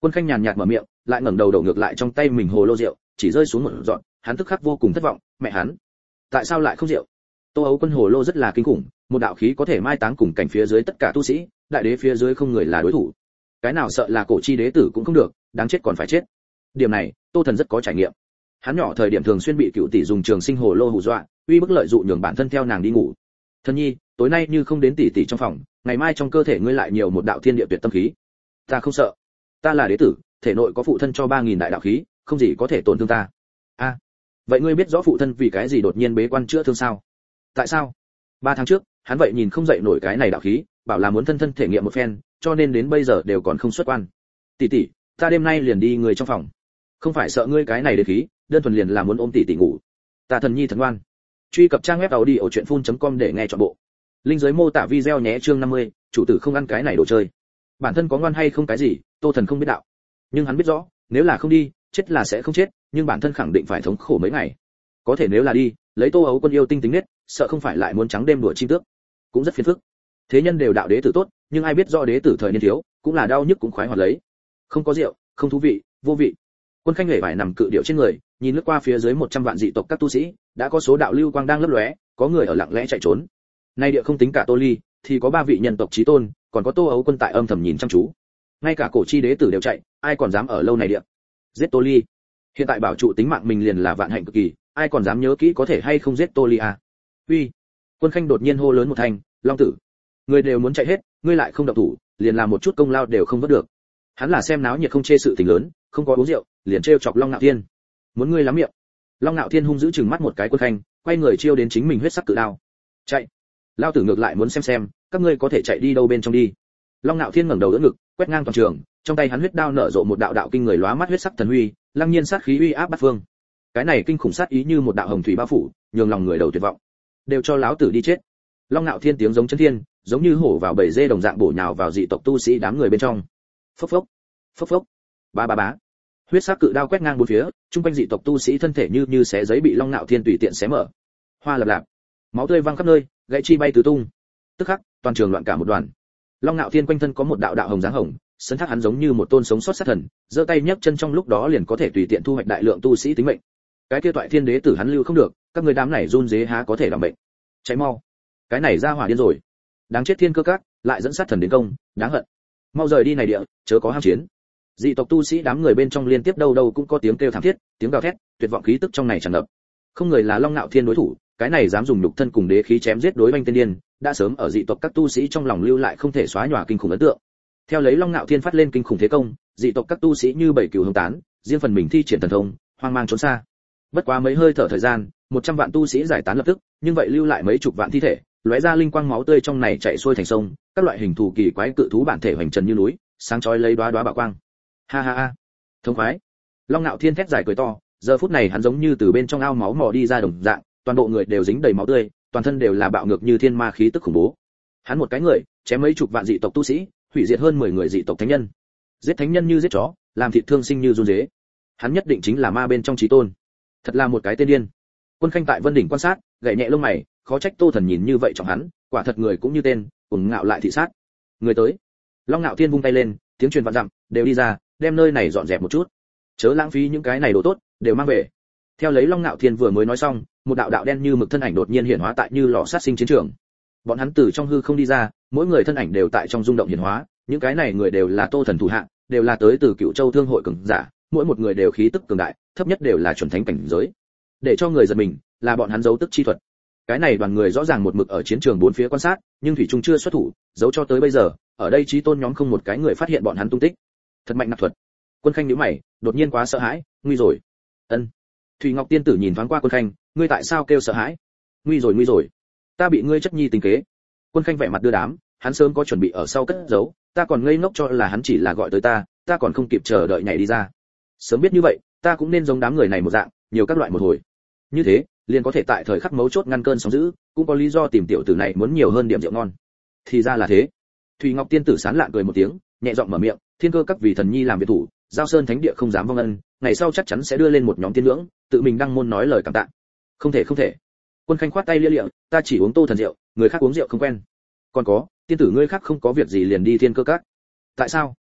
S1: Quân Khanh nhàn nhạt mở miệng, lại ngẩng đầu đổ ngược lại trong tay mình hồ lô rượu, chỉ rơi xuống một giọt, hắn tức khắc vô cùng thất vọng, mẹ hắn, tại sao lại không rượu? Tô Ấu Quân hồ lô rất là kinh khủng, một đạo khí có thể mai táng cùng cảnh phía dưới tất cả tu sĩ, đại đế phía dưới không người là đối thủ. Cái nào sợ là cổ chi đế tử cũng không được, đáng chết còn phải chết. Điểm này, Tô Thần rất có trải nghiệm. Hắn nhỏ thời điểm thường xuyên bị cựu tỷ dùng trường sinh hồ lô hù dọa, uy bức lợi dụ nhường bản thân theo nàng đi ngủ. Thần nhi, tối nay như không đến tỷ tỷ trong phòng, ngày mai trong cơ thể ngươi lại nhiều một đạo thiên địa tuyệt tâm khí. Ta không sợ, ta là đế tử, thể nội có phụ thân cho 3000 đại đạo khí, không gì có thể tổn thương ta. A, vậy ngươi biết rõ phụ thân vì cái gì đột nhiên bế quan chữa thương sao? Tại sao? 3 tháng trước, hắn vậy nhìn không dậy nổi cái này đạo khí, bảo là muốn thân thân thể nghiệm một phen, cho nên đến bây giờ đều còn không xuất quan. Tỷ tỷ, ta đêm nay liền đi người trong phòng. Không phải sợ ngươi cái này đế khí, đơn thuần liền là muốn ôm tỷ tỷ ngủ. Ta thần nhi thần ngoan. Truy cập trang web audiochuyenphun.com để nghe trọn bộ. Linh dưới mô tả video nhé. Chương 50, chủ tử không ăn cái này đồ chơi. Bản thân có ngoan hay không cái gì, Tô Thần không biết đạo. Nhưng hắn biết rõ, nếu là không đi, chết là sẽ không chết, nhưng bản thân khẳng định phải thống khổ mấy ngày. Có thể nếu là đi, lấy Tô Ấu Quân yêu tinh tính nết, sợ không phải lại muốn trắng đêm đùa chim tước, cũng rất phiền phức. Thế nhân đều đạo đế tử tốt, nhưng ai biết rõ đế tử thời niên thiếu, cũng là đau nhức cũng khoái hoạt lấy. Không có rượu, không thú vị, vô vị. Quân Khanh hề phải nằm cự điệu trên người, nhìn lướt qua phía dưới 100 vạn dị tộc các tu sĩ, đã có số đạo lưu quang đang lấp lóe, có người ở lặng lẽ chạy trốn. Nay địa không tính cả Tô Ly, thì có 3 vị nhân tộc chí tôn, còn có Tô Ấu Quân tại âm thầm nhìn chăm chú. Ngay cả cổ chi đế tử đều chạy, ai còn dám ở lâu này địa? Giết Tô Ly. Hiện tại bảo trụ tính mạng mình liền là vạn hạnh cực kỳ, ai còn dám nhớ kỹ có thể hay không giết Tô Ly à? Uy. Quân Khanh đột nhiên hô lớn một thanh, Long tử. Người đều muốn chạy hết, ngươi lại không động thủ, liền làm một chút công lao đều không vớt được. Hắn là xem náo nhiệt không chê sự tình lớn, không có uống rượu, liền trêu chọc Long Nạo Thiên. Muốn ngươi lắm miệng. Long Nạo Thiên hung dữ chừng mắt một cái Quân Khanh, quay người chiêu đến chính mình huyết sắc cự đao. Chạy. Lao tử ngược lại muốn xem các ngươi có thể chạy đi đâu bên trong đi. Long Nạo Thiên ngẩng đầu đỡ ngực, quét ngang toàn trường, trong tay hắn huyết đao nở rộ một đạo đạo kinh người lóa mắt huyết sắc thần huy, lăng nhiên sát khí uy áp bát phương. Cái này kinh khủng sát ý như một đạo hồng thủy bao phủ, nhường lòng người đầu tuyệt vọng. Đều cho lão tử đi chết. Long Nạo Thiên tiếng giống chấn thiên, giống như hổ vào bầy dê đồng dạng bổ nhào vào dị tộc tu sĩ đám người bên trong. Phốc phốc, phốc phốc, ba ba bá. Huyết sắc cự đao quét ngang bốn phía, trung quanh dị tộc tu sĩ thân thể như xé giấy bị Long Nạo Thiên tùy tiện xé mở. Hoa lập lạp, máu tươi văng khắp nơi, gãy chi bay tứ tung. Tức khắc, toàn trường loạn cả một đoàn. Long Nạo Thiên quanh thân có một đạo đạo hồng dáng hồng, sấn thác hắn giống như một tôn sống sót sát thần, giơ tay nhấc chân trong lúc đó liền có thể tùy tiện thu hoạch đại lượng tu sĩ tính mệnh. Cái kia toại thiên đế tử hắn lưu không được, các người đám này run rế há có thể đảm mệnh. Cháy mau. Cái này ra hỏa điên rồi. Đáng chết thiên cơ các, lại dẫn sát thần đến công, đáng hận. Mau rời đi này địa, chớ có ham chiến. Dị tộc tu sĩ đám người bên trong liên tiếp đâu đâu cũng có tiếng kêu thảm thiết, tiếng gào thét, tuyệt vọng khí tức trong này tràn ngập. Không người là Long Nạo Thiên đối thủ, cái này dám dùng nhục thân cùng đế khí chém giết đối banh tên điên, đã sớm ở dị tộc các tu sĩ trong lòng lưu lại không thể xóa nhòa kinh khủng ấn tượng. Theo lấy Long Nạo Thiên phát lên kinh khủng thế công, dị tộc các tu sĩ như bảy cừu hồng tán, riêng phần mình thi triển thần thông, hoang mang trốn xa. Bất quá mấy hơi thở thời gian, 100 vạn tu sĩ giải tán lập tức, nhưng vậy lưu lại mấy chục vạn thi thể, lóe ra linh quang máu tươi trong này chảy xuôi thành sông, các loại hình thù kỳ quái cự thú bản thể hoành trần như núi, sáng chói lấy đóa đóa bảo quang. Ha ha ha, thông khoái. Long Nạo Thiên thét dài cười to, giờ phút này hắn giống như từ bên trong ao máu mò đi ra đồng dạng, toàn bộ người đều dính đầy máu tươi, toàn thân đều là bạo ngược như thiên ma khí tức khủng bố. Hắn một cái người, chém mấy chục vạn dị tộc tu sĩ, hủy diệt hơn 10 người dị tộc thánh nhân. Giết thánh nhân như giết chó, làm thịt thương sinh như run rế. Hắn nhất định chính là ma bên trong chí tôn. Thật là một cái tên điên. Quân Khanh tại Vân đỉnh quan sát, gảy nhẹ lông mày, khó trách Tô Thần nhìn như vậy trọng hắn, quả thật người cũng như tên, cùng ngạo lại thị sát. Người tới. Long Nạo Thiên vung tay lên, tiếng truyền vạn dặm, đều đi ra, đem nơi này dọn dẹp một chút. Chớ lãng phí những cái này đồ tốt, đều mang về. Theo lấy Long Nạo Thiên vừa mới nói xong, một đạo đạo đen như mực thân ảnh đột nhiên hiện hóa tại như lò sát sinh chiến trường. Bọn hắn từ trong hư không đi ra, mỗi người thân ảnh đều tại trong rung động hiện hóa, những cái này người đều là Tô Thần thủ hạ, đều là tới từ Cựu Châu Thương hội cường giả, mỗi một người đều khí tức cường đại, thấp nhất đều là chuẩn thánh cảnh giới. Để cho người giật mình, là bọn hắn giấu tức chi thuật. Cái này đoàn người rõ ràng một mực ở chiến trường bốn phía quan sát, nhưng thủy trung chưa xuất thủ, giấu cho tới bây giờ, ở đây chí tôn nhóm không một cái người phát hiện bọn hắn tung tích. Thật mạnh nạp thuật. Quân Khanh nhíu mày, đột nhiên quá sợ hãi, nguy rồi. Ân. Thủy Ngọc tiên tử nhìn thoáng qua Quân Khanh, ngươi tại sao kêu sợ hãi? Nguy rồi. Ta bị ngươi chất nhi tính kế. Quân Khanh vẻ mặt đưa đám, hắn sớm có chuẩn bị ở sau cất giấu, ta còn ngây ngốc cho là hắn chỉ là gọi tới ta còn không kịp chờ đợi nhảy đi ra. Sớm biết như vậy, ta cũng nên giống đám người này một dạng, nhiều các loại một hồi. Như thế, liền có thể tại thời khắc mấu chốt ngăn cơn sóng dữ, cũng có lý do tìm tiểu tử này muốn nhiều hơn điểm rượu ngon. Thì ra là thế. Thủy Ngọc tiên tử sán lạn cười một tiếng, nhẹ giọng mở miệng, thiên cơ các vì thần nhi làm việc thủ, giao sơn thánh địa không dám vong ân, ngày sau chắc chắn sẽ đưa lên một nhóm tiên ngưỡng, tự mình đăng môn nói lời cảm tạ. Không thể. Quân Khanh khoát tay lia lịa, ta chỉ uống Tô Thần rượu, người khác uống rượu không quen. Còn có, tiên tử ngươi khác không có việc gì liền đi thiên cơ các. Tại sao?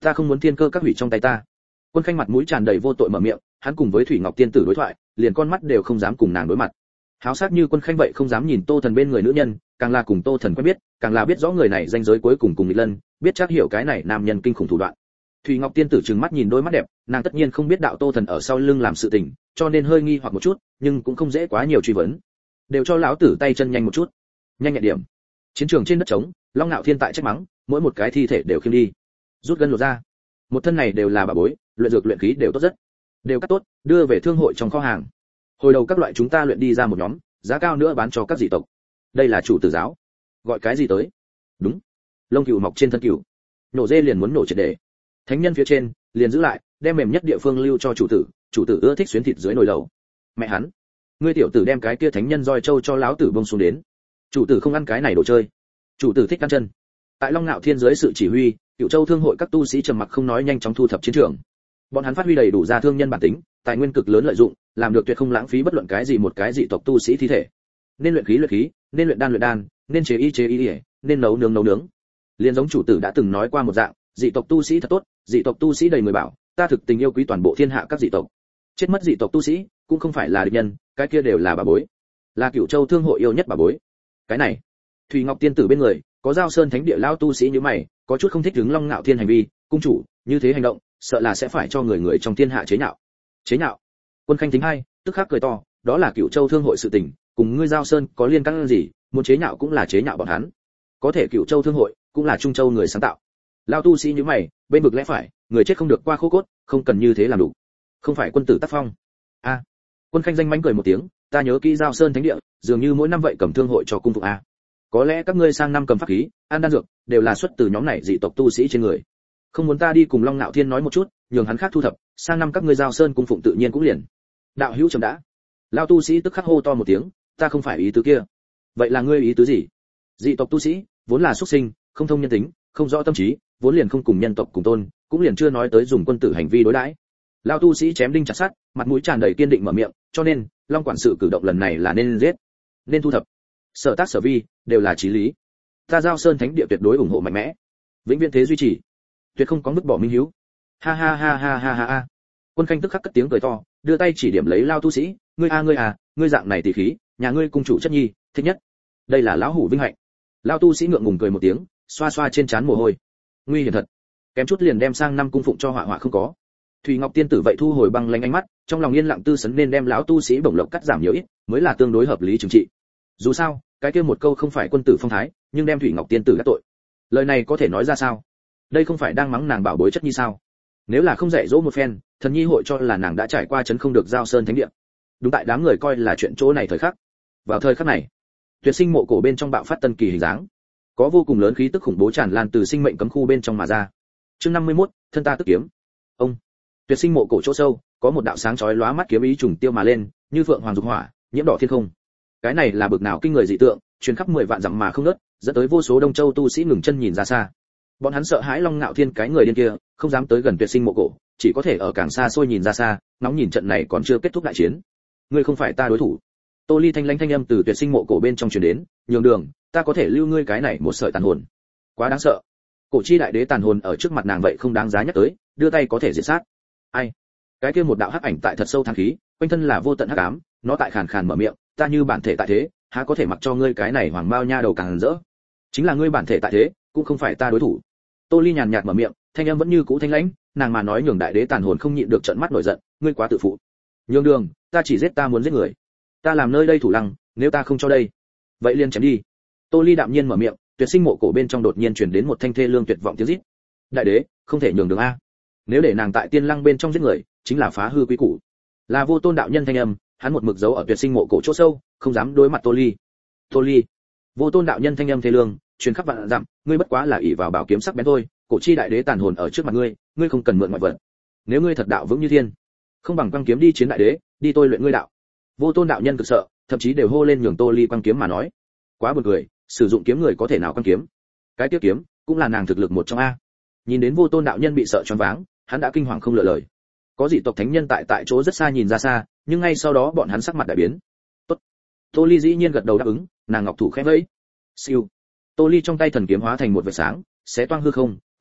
S1: ta không muốn thiên cơ các hủy trong tay ta. Quân Khanh mặt mũi tràn đầy vô tội mở miệng, hắn cùng với Thủy Ngọc tiên tử đối thoại, liền con mắt đều không dám cùng nàng đối mặt. Háo sắc như Quân Khanh vậy không dám nhìn Tô Thần bên người nữ nhân, càng là cùng Tô Thần quen biết, càng là biết rõ người này danh giới cuối cùng nghịch lân, biết chắc hiểu cái này nam nhân kinh khủng thủ đoạn. Thủy Ngọc tiên tử trừng mắt nhìn đôi mắt đẹp, nàng tất nhiên không biết đạo Tô Thần ở sau lưng làm sự tình, cho nên hơi nghi hoặc một chút, nhưng cũng không dễ quá nhiều truy vấn. Đều cho lão tử tay chân nhanh một chút. Nhanh nhẹn điểm. Chiến trường trên đất trống, Long Nạo Thiên tại trách mắng, mỗi một cái thi thể đều khiêng đi. Rút gân lột ra. Một thân này đều là bà bối, luyện dược luyện khí đều tốt rất. Đều cắt tốt, đưa về thương hội trong kho hàng. Hồi đầu các loại chúng ta luyện đi ra một nhóm, giá cao nữa bán cho các dị tộc. Đây là chủ tử giáo. Gọi cái gì tới? Đúng. Lông cừu mọc trên thân cừu. Nổ dê liền muốn nổ triệt để. Thánh nhân phía trên, liền giữ lại, đem mềm nhất địa phương lưu cho chủ tử ưa thích xuyến thịt dưới nồi lẩu. Mẹ hắn, ngươi tiểu tử đem cái kia thánh nhân roi châu cho lão tử bông xuống đến. Chủ tử không ăn cái này đồ chơi. Chủ tử thích ăn chân. Tại Long Nạo Thiên dưới sự chỉ huy, Cửu Châu thương hội các tu sĩ trầm mặc không nói nhanh chóng thu thập chiến trường. Bọn hắn phát huy đầy đủ ra thương nhân bản tính, tài nguyên cực lớn lợi dụng, làm được tuyệt không lãng phí bất luận cái gì một cái dị tộc tu sĩ thi thể. Nên luyện khí, nên luyện đan, nên chế y, nên nấu nướng. Liên giống chủ tử đã từng nói qua một dạng, dị tộc tu sĩ thật tốt, dị tộc tu sĩ đầy người bảo, ta thực tình yêu quý toàn bộ thiên hạ các dị tộc. Chết mất dị tộc tu sĩ, cũng không phải là địch nhân, cái kia đều là bà bối. Là Cửu Châu thương hội yêu nhất bà bối. Cái này, Thủy Ngọc tiên tử bên người, có Giao Sơn Thánh địa lao tu sĩ như mày, có chút không thích hứng Long Nạo Thiên hành vi, cung chủ, như thế hành động, sợ là sẽ phải cho người trong thiên hạ chế nhạo. Chế nhạo? Quân Khanh thính hai, tức khắc cười to, đó là Cửu Châu thương hội sự tình, cùng ngươi Giao Sơn có liên can gì, muốn chế nhạo cũng là chế nhạo bọn hắn. Có thể Cửu Châu thương hội, cũng là Trung Châu người sáng tạo. Lao tu sĩ như mày, bên vực lẽ phải, người chết không được qua khô cốt, không cần như thế làm đủ. Không phải quân tử tác phong. A. Quân Khanh danh mánh cười một tiếng, ta nhớ kỹ Giao Sơn Thánh địa, dường như mỗi năm vậy cầm thương hội cho cung phục a. Có lẽ các ngươi sang năm cầm pháp khí, an đan dược, đều là xuất từ nhóm này dị tộc tu sĩ trên người. Không muốn ta đi cùng Long Nạo Thiên nói một chút, nhường hắn khác thu thập, sang năm các ngươi Giao Sơn cung phụng tự nhiên cũng liền. Đạo hữu chậm đã. Lão tu sĩ tức khắc hô to một tiếng, ta không phải ý tứ kia. Vậy là ngươi ý tứ gì? Dị tộc tu sĩ, vốn là xuất sinh, không thông nhân tính, không rõ tâm trí, vốn liền không cùng nhân tộc cùng tôn, cũng liền chưa nói tới dùng quân tử hành vi đối đãi. Lão tu sĩ chém đinh chặt sắt, mặt mũi tràn đầy kiên định mở miệng, cho nên, Long quản sự cử động lần này là nên giết, nên thu thập. Sở tác sở vi đều là chí lý. Ta Giao Sơn Thánh địa tuyệt đối ủng hộ mạnh mẽ, vĩnh viễn thế duy trì, tuyệt không có mức bỏ minh hiếu. Ha ha ha ha ha ha ha. Quân Khanh tức khắc cất tiếng cười to, đưa tay chỉ điểm lấy lao tu sĩ, ngươi dạng này tỷ khí, nhà ngươi cung chủ chất nhi, thích nhất. Đây là lão hủ vinh hạnh. Lao tu sĩ ngượng ngùng cười một tiếng, xoa xoa trên trán mồ hôi. Nguy hiểm thật, kém chút liền đem sang năm cung phụng cho họa không có. Thủy Ngọc tiên tử vậy thu hồi băng lãnh ánh mắt, trong lòng yên lặng tư sấn nên đem lão tu sĩ bổng lộc cắt giảm nhiều ít, mới là tương đối hợp lý trừng trị. Dù sao, cái kia một câu không phải quân tử phong thái, nhưng đem Thủy Ngọc tiên tử gác tội. Lời này có thể nói ra sao? Đây không phải đang mắng nàng bảo bối chất nhi sao? Nếu là không dạy dỗ một phen, thần nhi hội cho là nàng đã trải qua chấn không được Giao Sơn Thánh địa. Đúng tại đám người coi là chuyện chỗ này thời khắc. Vào thời khắc này, Tuyệt Sinh mộ cổ bên trong bạo phát tân kỳ hình dáng, có vô cùng lớn khí tức khủng bố tràn lan từ sinh mệnh cấm khu bên trong mà ra. Chương 51, thân ta tức kiếm. Ông. Tuyệt Sinh mộ cổ chỗ sâu, có một đạo sáng chói lóa mắt kiếm ý trùng tiêu mà lên, như phượng hoàng dục hỏa, nhiễm đỏ thiên không. Cái này là bực nào kinh người dị tượng, truyền khắp 10 vạn dặm mà không ngớt, dẫn tới vô số Đông Châu tu sĩ ngừng chân nhìn ra xa. Bọn hắn sợ hãi Long Nạo Thiên cái người điên kia, không dám tới gần Tuyệt Sinh mộ cổ, chỉ có thể ở càng xa xôi nhìn ra xa, ngóng nhìn trận này còn chưa kết thúc đại chiến. Ngươi không phải ta đối thủ. Tô Ly thanh lãnh thanh âm từ Tuyệt Sinh mộ cổ bên trong truyền đến, nhường đường, ta có thể lưu ngươi cái này một sợi tàn hồn. Quá đáng sợ. Cổ chi đại đế tàn hồn ở trước mặt nàng vậy không đáng giá nhắc tới, đưa tay có thể diệt sát. Ai? Cái kia một đạo hắc ảnh tại thật sâu thang khí, quanh thân là vô tận hắc ám, nó tại khàn khàn mở miệng, ta như bản thể tại thế, há có thể mặc cho ngươi cái này hoàng bao nha đầu càng rỡ. Chính là ngươi bản thể tại thế, cũng không phải ta đối thủ. Tô Ly nhàn nhạt mở miệng, thanh âm vẫn như cũ thanh lãnh, nàng mà nói nhường đại đế tàn hồn không nhịn được trợn mắt nổi giận, ngươi quá tự phụ. Nhường đường, ta chỉ giết ta muốn giết người. Ta làm nơi đây thủ lăng, nếu ta không cho đây, vậy liền chém đi. Tô Ly đạm nhiên mở miệng, Tuyệt Sinh mộ cổ bên trong đột nhiên truyền đến một thanh thê lương tuyệt vọng tiếng rít. Đại đế, không thể nhường đường a. Nếu để nàng tại tiên lăng bên trong giết người, chính là phá hư quý củ. Là Vô Tôn đạo nhân thanh âm, hắn một mực giấu ở Tuyệt Sinh mộ cổ chỗ sâu, không dám đối mặt Tô Ly. Tô Ly. Vô Tôn đạo nhân thanh âm thê lương, truyền khắp vạn dặm, ngươi bất quá là ỷ vào bảo kiếm sắc bén thôi, cổ chi đại đế tàn hồn ở trước mặt ngươi, ngươi không cần mượn ngoại vật. Nếu ngươi thật đạo vững như thiên, không bằng quăng kiếm đi chiến đại đế, đi tôi luyện ngươi đạo. Vô Tôn đạo nhân cực sợ, thậm chí đều hô lên nhường Tô Ly quăng kiếm mà nói. Quá buồn cười, sử dụng kiếm người có thể nào quăng kiếm? Cái tiếp kiếm cũng là nàng thực lực một trong a. Nhìn đến Vô Tôn đạo nhân bị sợ choáng váng, hắn đã kinh hoàng không lựa lời. Có dị tộc thánh nhân tại chỗ rất xa nhìn ra xa, nhưng ngay sau đó bọn hắn sắc mặt đại biến. Tốt. Tô Ly dĩ nhiên gật đầu đáp ứng, nàng ngọc thủ khẽ vẫy. Siêu. Tô Ly trong tay thần kiếm hóa thành một vệt sáng, xé toang hư không,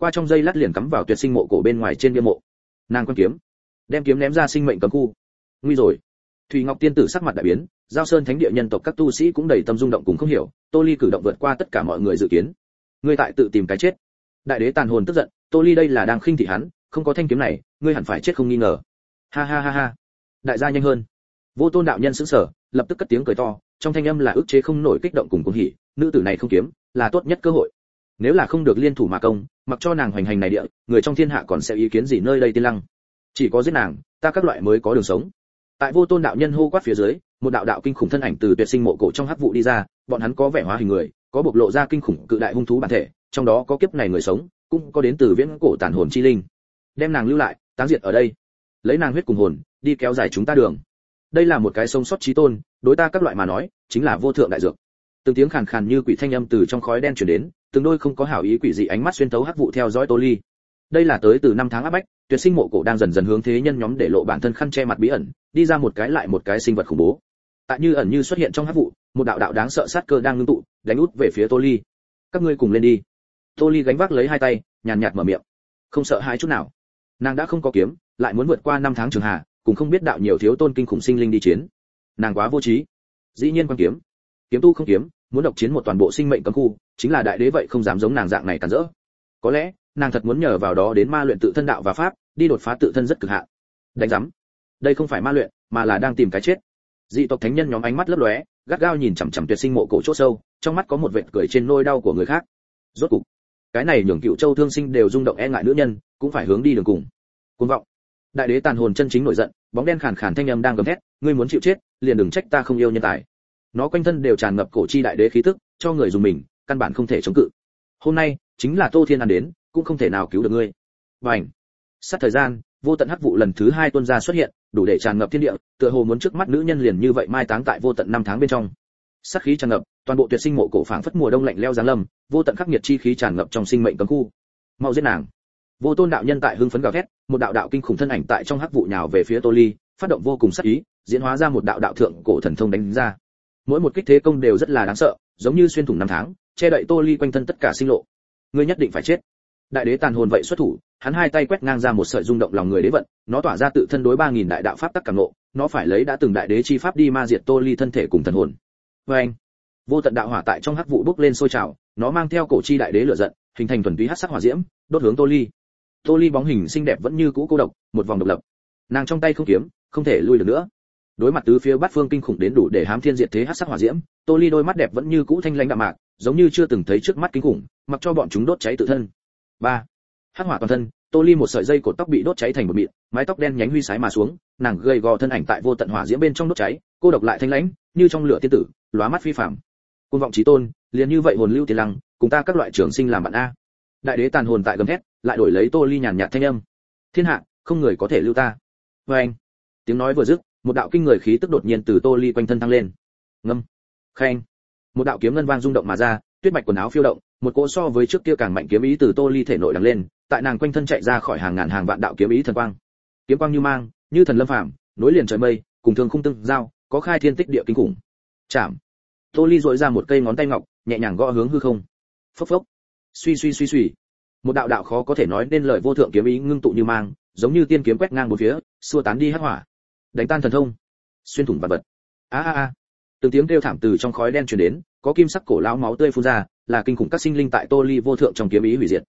S1: qua trong dây lát liền cắm vào tuyệt sinh mộ cổ bên ngoài trên bia mộ. Nàng quăng kiếm, đem kiếm ném ra sinh mệnh cấm khu. Nguy rồi. Thủy Ngọc tiên tử sắc mặt đại biến, Giao Sơn thánh địa nhân tộc các tu sĩ cũng đầy tâm rung động cùng không hiểu, Tô Ly cử động vượt qua tất cả mọi người dự kiến. Ngươi tại tự tìm cái chết. Đại đế tàn hồn tức giận, Tô Ly đây là đang khinh thị hắn, không có thanh kiếm này, ngươi hẳn phải chết không nghi ngờ. Ha ha ha ha. Đại gia nhanh hơn. Vô Tôn đạo nhân sững sờ, lập tức cất tiếng cười to, trong thanh âm là ức chế không nổi kích động cùng cuồng hỉ, nữ tử này không kiếm, là tốt nhất cơ hội. Nếu là không được liên thủ mà công, mặc cho nàng hoành hành này địa, người trong thiên hạ còn sẽ ý kiến gì nơi đây tiên lăng. Chỉ có giết nàng, ta các loại mới có đường sống. Tại Vô Tôn đạo nhân hô quát phía dưới, một đạo đạo kinh khủng thân ảnh từ tuyệt sinh mộ cổ trong hắc vụ đi ra, bọn hắn có vẻ hóa hình người, có bộc lộ ra kinh khủng cự đại hung thú bản thể, trong đó có kiếp này người sống, cũng có đến từ viễn cổ tàn hồn chi linh. Đem nàng lưu lại, táng diệt ở đây. Lấy nàng huyết cùng hồn, đi kéo dài chúng ta đường. Đây là một cái sống sót chí tôn, đối ta các loại mà nói, chính là vô thượng đại dược. Từng tiếng khàn khàn như quỷ thanh âm từ trong khói đen truyền đến, từng đôi không có hảo ý quỷ dị ánh mắt xuyên thấu hắc vụ theo dõi Tô Ly. Đây là tới từ năm tháng áp bách, tuyệt sinh mộ cổ đang dần dần hướng thế nhân nhóm để lộ bản thân khăn che mặt bí ẩn, đi ra một cái lại một cái sinh vật khủng bố. Tại như ẩn như xuất hiện trong hắc vụ, một đạo đạo đáng sợ sát cơ đang ngưng tụ, đánh út về phía Tô Ly. Các ngươi cùng lên đi. Tô Ly gánh vác lấy hai tay, nhàn nhạt mở miệng, không sợ hãi chút nào. Nàng đã không có kiếm, lại muốn vượt qua năm tháng trường hà, cũng không biết đạo nhiều thiếu tôn kinh khủng sinh linh đi chiến. Nàng quá vô trí. Dĩ nhiên quan kiếm, kiếm tu không kiếm, muốn độc chiến một toàn bộ sinh mệnh cấm khu, chính là đại đế vậy không dám giống nàng dạng này cản rỡ. Có lẽ, nàng thật muốn nhờ vào đó đến ma luyện tự thân đạo và pháp, đi đột phá tự thân rất cực hạn. Đánh rắm. Đây không phải ma luyện, mà là đang tìm cái chết. Dị tộc thánh nhân nhóm ánh mắt lấp lóe, gắt gao nhìn chằm chằm tuyệt sinh mộ cổ chỗ sâu, trong mắt có một vệt cười trên nỗi đau của người khác. Rốt cục, cái này nhường Cựu Châu thương sinh đều rung động e ngại nữ nhân, cũng phải hướng đi đường cùng. Cuồng vọng. Đại đế tàn hồn chân chính nổi giận, bóng đen khàn khàn thanh âm đang gầm thét, ngươi muốn chịu chết, liền đừng trách ta không yêu nhân tài. Nó quanh thân đều tràn ngập cổ chi đại đế khí tức, cho người dùng mình, căn bản không thể chống cự. Hôm nay, chính là Tô Thiên An đến, cũng không thể nào cứu được ngươi. Bành. Sát thời gian, vô tận hắc vụ lần thứ hai tuôn ra xuất hiện, đủ để tràn ngập thiên địa, tựa hồ muốn trước mắt nữ nhân liền như vậy mai táng tại vô tận năm tháng bên trong. Sát khí tràn ngập, toàn bộ tuyệt sinh mộ cổ phảng phất mùa đông lạnh lẽo giáng lâm, vô tận khắc nghiệt chi khí tràn ngập trong sinh mệnh cấm khu. Mau giết nàng. Vô Tôn đạo nhân tại hưng phấn gào thét, một đạo đạo kinh khủng thân ảnh tại trong hắc vụ nhào về phía Tô Ly, phát động vô cùng sát ý, diễn hóa ra một đạo đạo thượng cổ thần thông đánh ra. Mỗi một kích thế công đều rất là đáng sợ, giống như xuyên thủng năm tháng, che đậy Tô Ly quanh thân tất cả sinh lộ. Ngươi nhất định phải chết. Đại đế tàn hồn vậy xuất thủ, hắn hai tay quét ngang ra một sợi rung động lòng người đế vận, nó tỏa ra tự thân đối 3000 đại đạo pháp tắc cảm ngộ, nó phải lấy đã từng đại đế chi pháp đi ma diệt Tô Ly thân thể cùng thần hồn. Oeng! Vô tận đạo hỏa tại trong hắc vụ bốc lên sôi trào, nó mang theo cổ chi đại đế lửa giận, hình thành thuần túy hắc sắc hỏa diễm, đốt hướng Tô Ly. Tô Ly bóng hình xinh đẹp vẫn như cũ cô độc, một vòng độc lập. Nàng trong tay không kiếm, không thể lui được nữa. Đối mặt tứ phía bát phương kinh khủng đến đủ để hám thiên diệt thế hắc sắc hỏa diễm, Tô Ly đôi mắt đẹp vẫn như cũ thanh lãnh đạm mạc, giống như chưa từng thấy trước mắt kinh khủng, mặc cho bọn chúng đốt cháy tự thân. 3. Hắc hỏa toàn thân, Tô Ly một sợi dây cột tóc bị đốt cháy thành một mịn, mái tóc đen nhánh huy sái mà xuống, nàng gầy gò thân ảnh tại vô tận hỏa diễm bên trong đốt cháy, cô độc lại thanh lãnh, như trong lửa tiên tử, lóa mắt phi phàm. Cuồng vọng chí tôn, liền như vậy hồn lưu tiền lăng, cùng ta các loại trưởng sinh làm bạn a. Đại đế tàn hồn tại gầm thét, lại đổi lấy Tô Ly nhàn nhạt thanh âm. Thiên hạ, không người có thể lưu ta. Oeng. Tiếng nói vừa dứt, một đạo kinh người khí tức đột nhiên từ Tô Ly quanh thân tăng lên. Ngâm. Khen. Một đạo kiếm ngân vang rung động mà ra, tuyết bạch quần áo phiêu động, một cỗ so với trước kia càng mạnh kiếm ý từ Tô Ly thể nội đằng lên, tại nàng quanh thân chạy ra khỏi hàng ngàn hàng vạn đạo kiếm ý thần quang. Kiếm quang như mang, như thần lâm phàm, nối liền trời mây, cùng thương khung tương giao, có khai thiên tích địa kinh khủng. Chạm. Tô Ly duỗi ra một cây ngón tay ngọc, nhẹ nhàng gõ hướng hư không. Phốc phốc. Suy suy suy suy. Một đạo đạo khó có thể nói nên lời vô thượng kiếm ý ngưng tụ như mang, giống như tiên kiếm quét ngang bốn phía, xua tán đi hắc hỏa, đánh tan thần thông, xuyên thủng vạn vật. A a a. Từng tiếng kêu thảm từ trong khói đen truyền đến, có kim sắc cổ lão máu tươi phun ra, là kinh khủng các sinh linh tại Tô Ly vô thượng trong kiếm ý hủy diệt.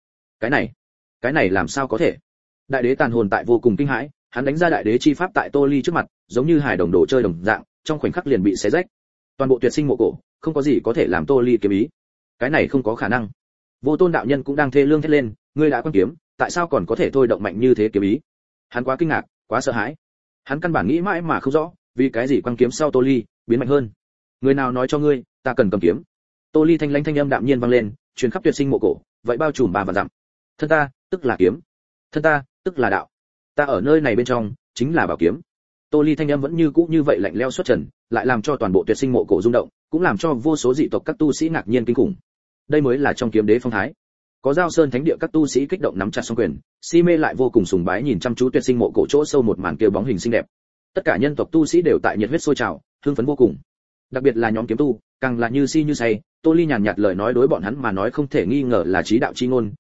S1: Cái này làm sao có thể? Đại đế tàn hồn tại vô cùng kinh hãi, hắn đánh ra đại đế chi pháp tại Tô Ly trước mặt, giống như hài đồng đồ chơi đồng dạng, trong khoảnh khắc liền bị xé rách. Toàn bộ tuyệt sinh mộ cổ, không có gì có thể làm Tô Ly kiếm ý. Cái này không có khả năng. Vô Tôn đạo nhân cũng đang thê lương thét lên, ngươi đã quan kiếm, tại sao còn có thể thôi động mạnh như thế kiếm ý? Hắn quá kinh ngạc, quá sợ hãi. Hắn căn bản nghĩ mãi mà không rõ, vì cái gì quang kiếm sau Tô Ly biến mạnh hơn. Người nào nói cho ngươi, ta cần cầm kiếm? Tô Ly thanh lãnh thanh âm đạm nhiên vang lên, truyền khắp tuyệt sinh mộ cổ, vậy bao trùm 3 vạn dặm. Thân ta, tức là kiếm. Thân ta, tức là đạo. Ta ở nơi này bên trong, chính là bảo kiếm. Tô Ly thanh âm vẫn như cũ như vậy lạnh lẽo xuất trần, lại làm cho toàn bộ tuyệt sinh mộ cổ rung động, cũng làm cho vô số dị tộc các tu sĩ ngạc nhiên kinh khủng. Đây mới là trong kiếm đế phong thái. Có Giao Sơn thánh địa các tu sĩ kích động nắm chặt song quyền, si mê lại vô cùng sùng bái nhìn chăm chú tuyệt sinh mộ cổ chỗ sâu một màn kia bóng hình xinh đẹp. Tất cả nhân tộc tu sĩ đều tại nhiệt huyết sôi trào, hưng phấn vô cùng. Đặc biệt là nhóm kiếm tu, càng là như si như say. Tô Ly nhàn nhạt lời nói đối bọn hắn mà nói không thể nghi ngờ là chí đạo chi ngôn,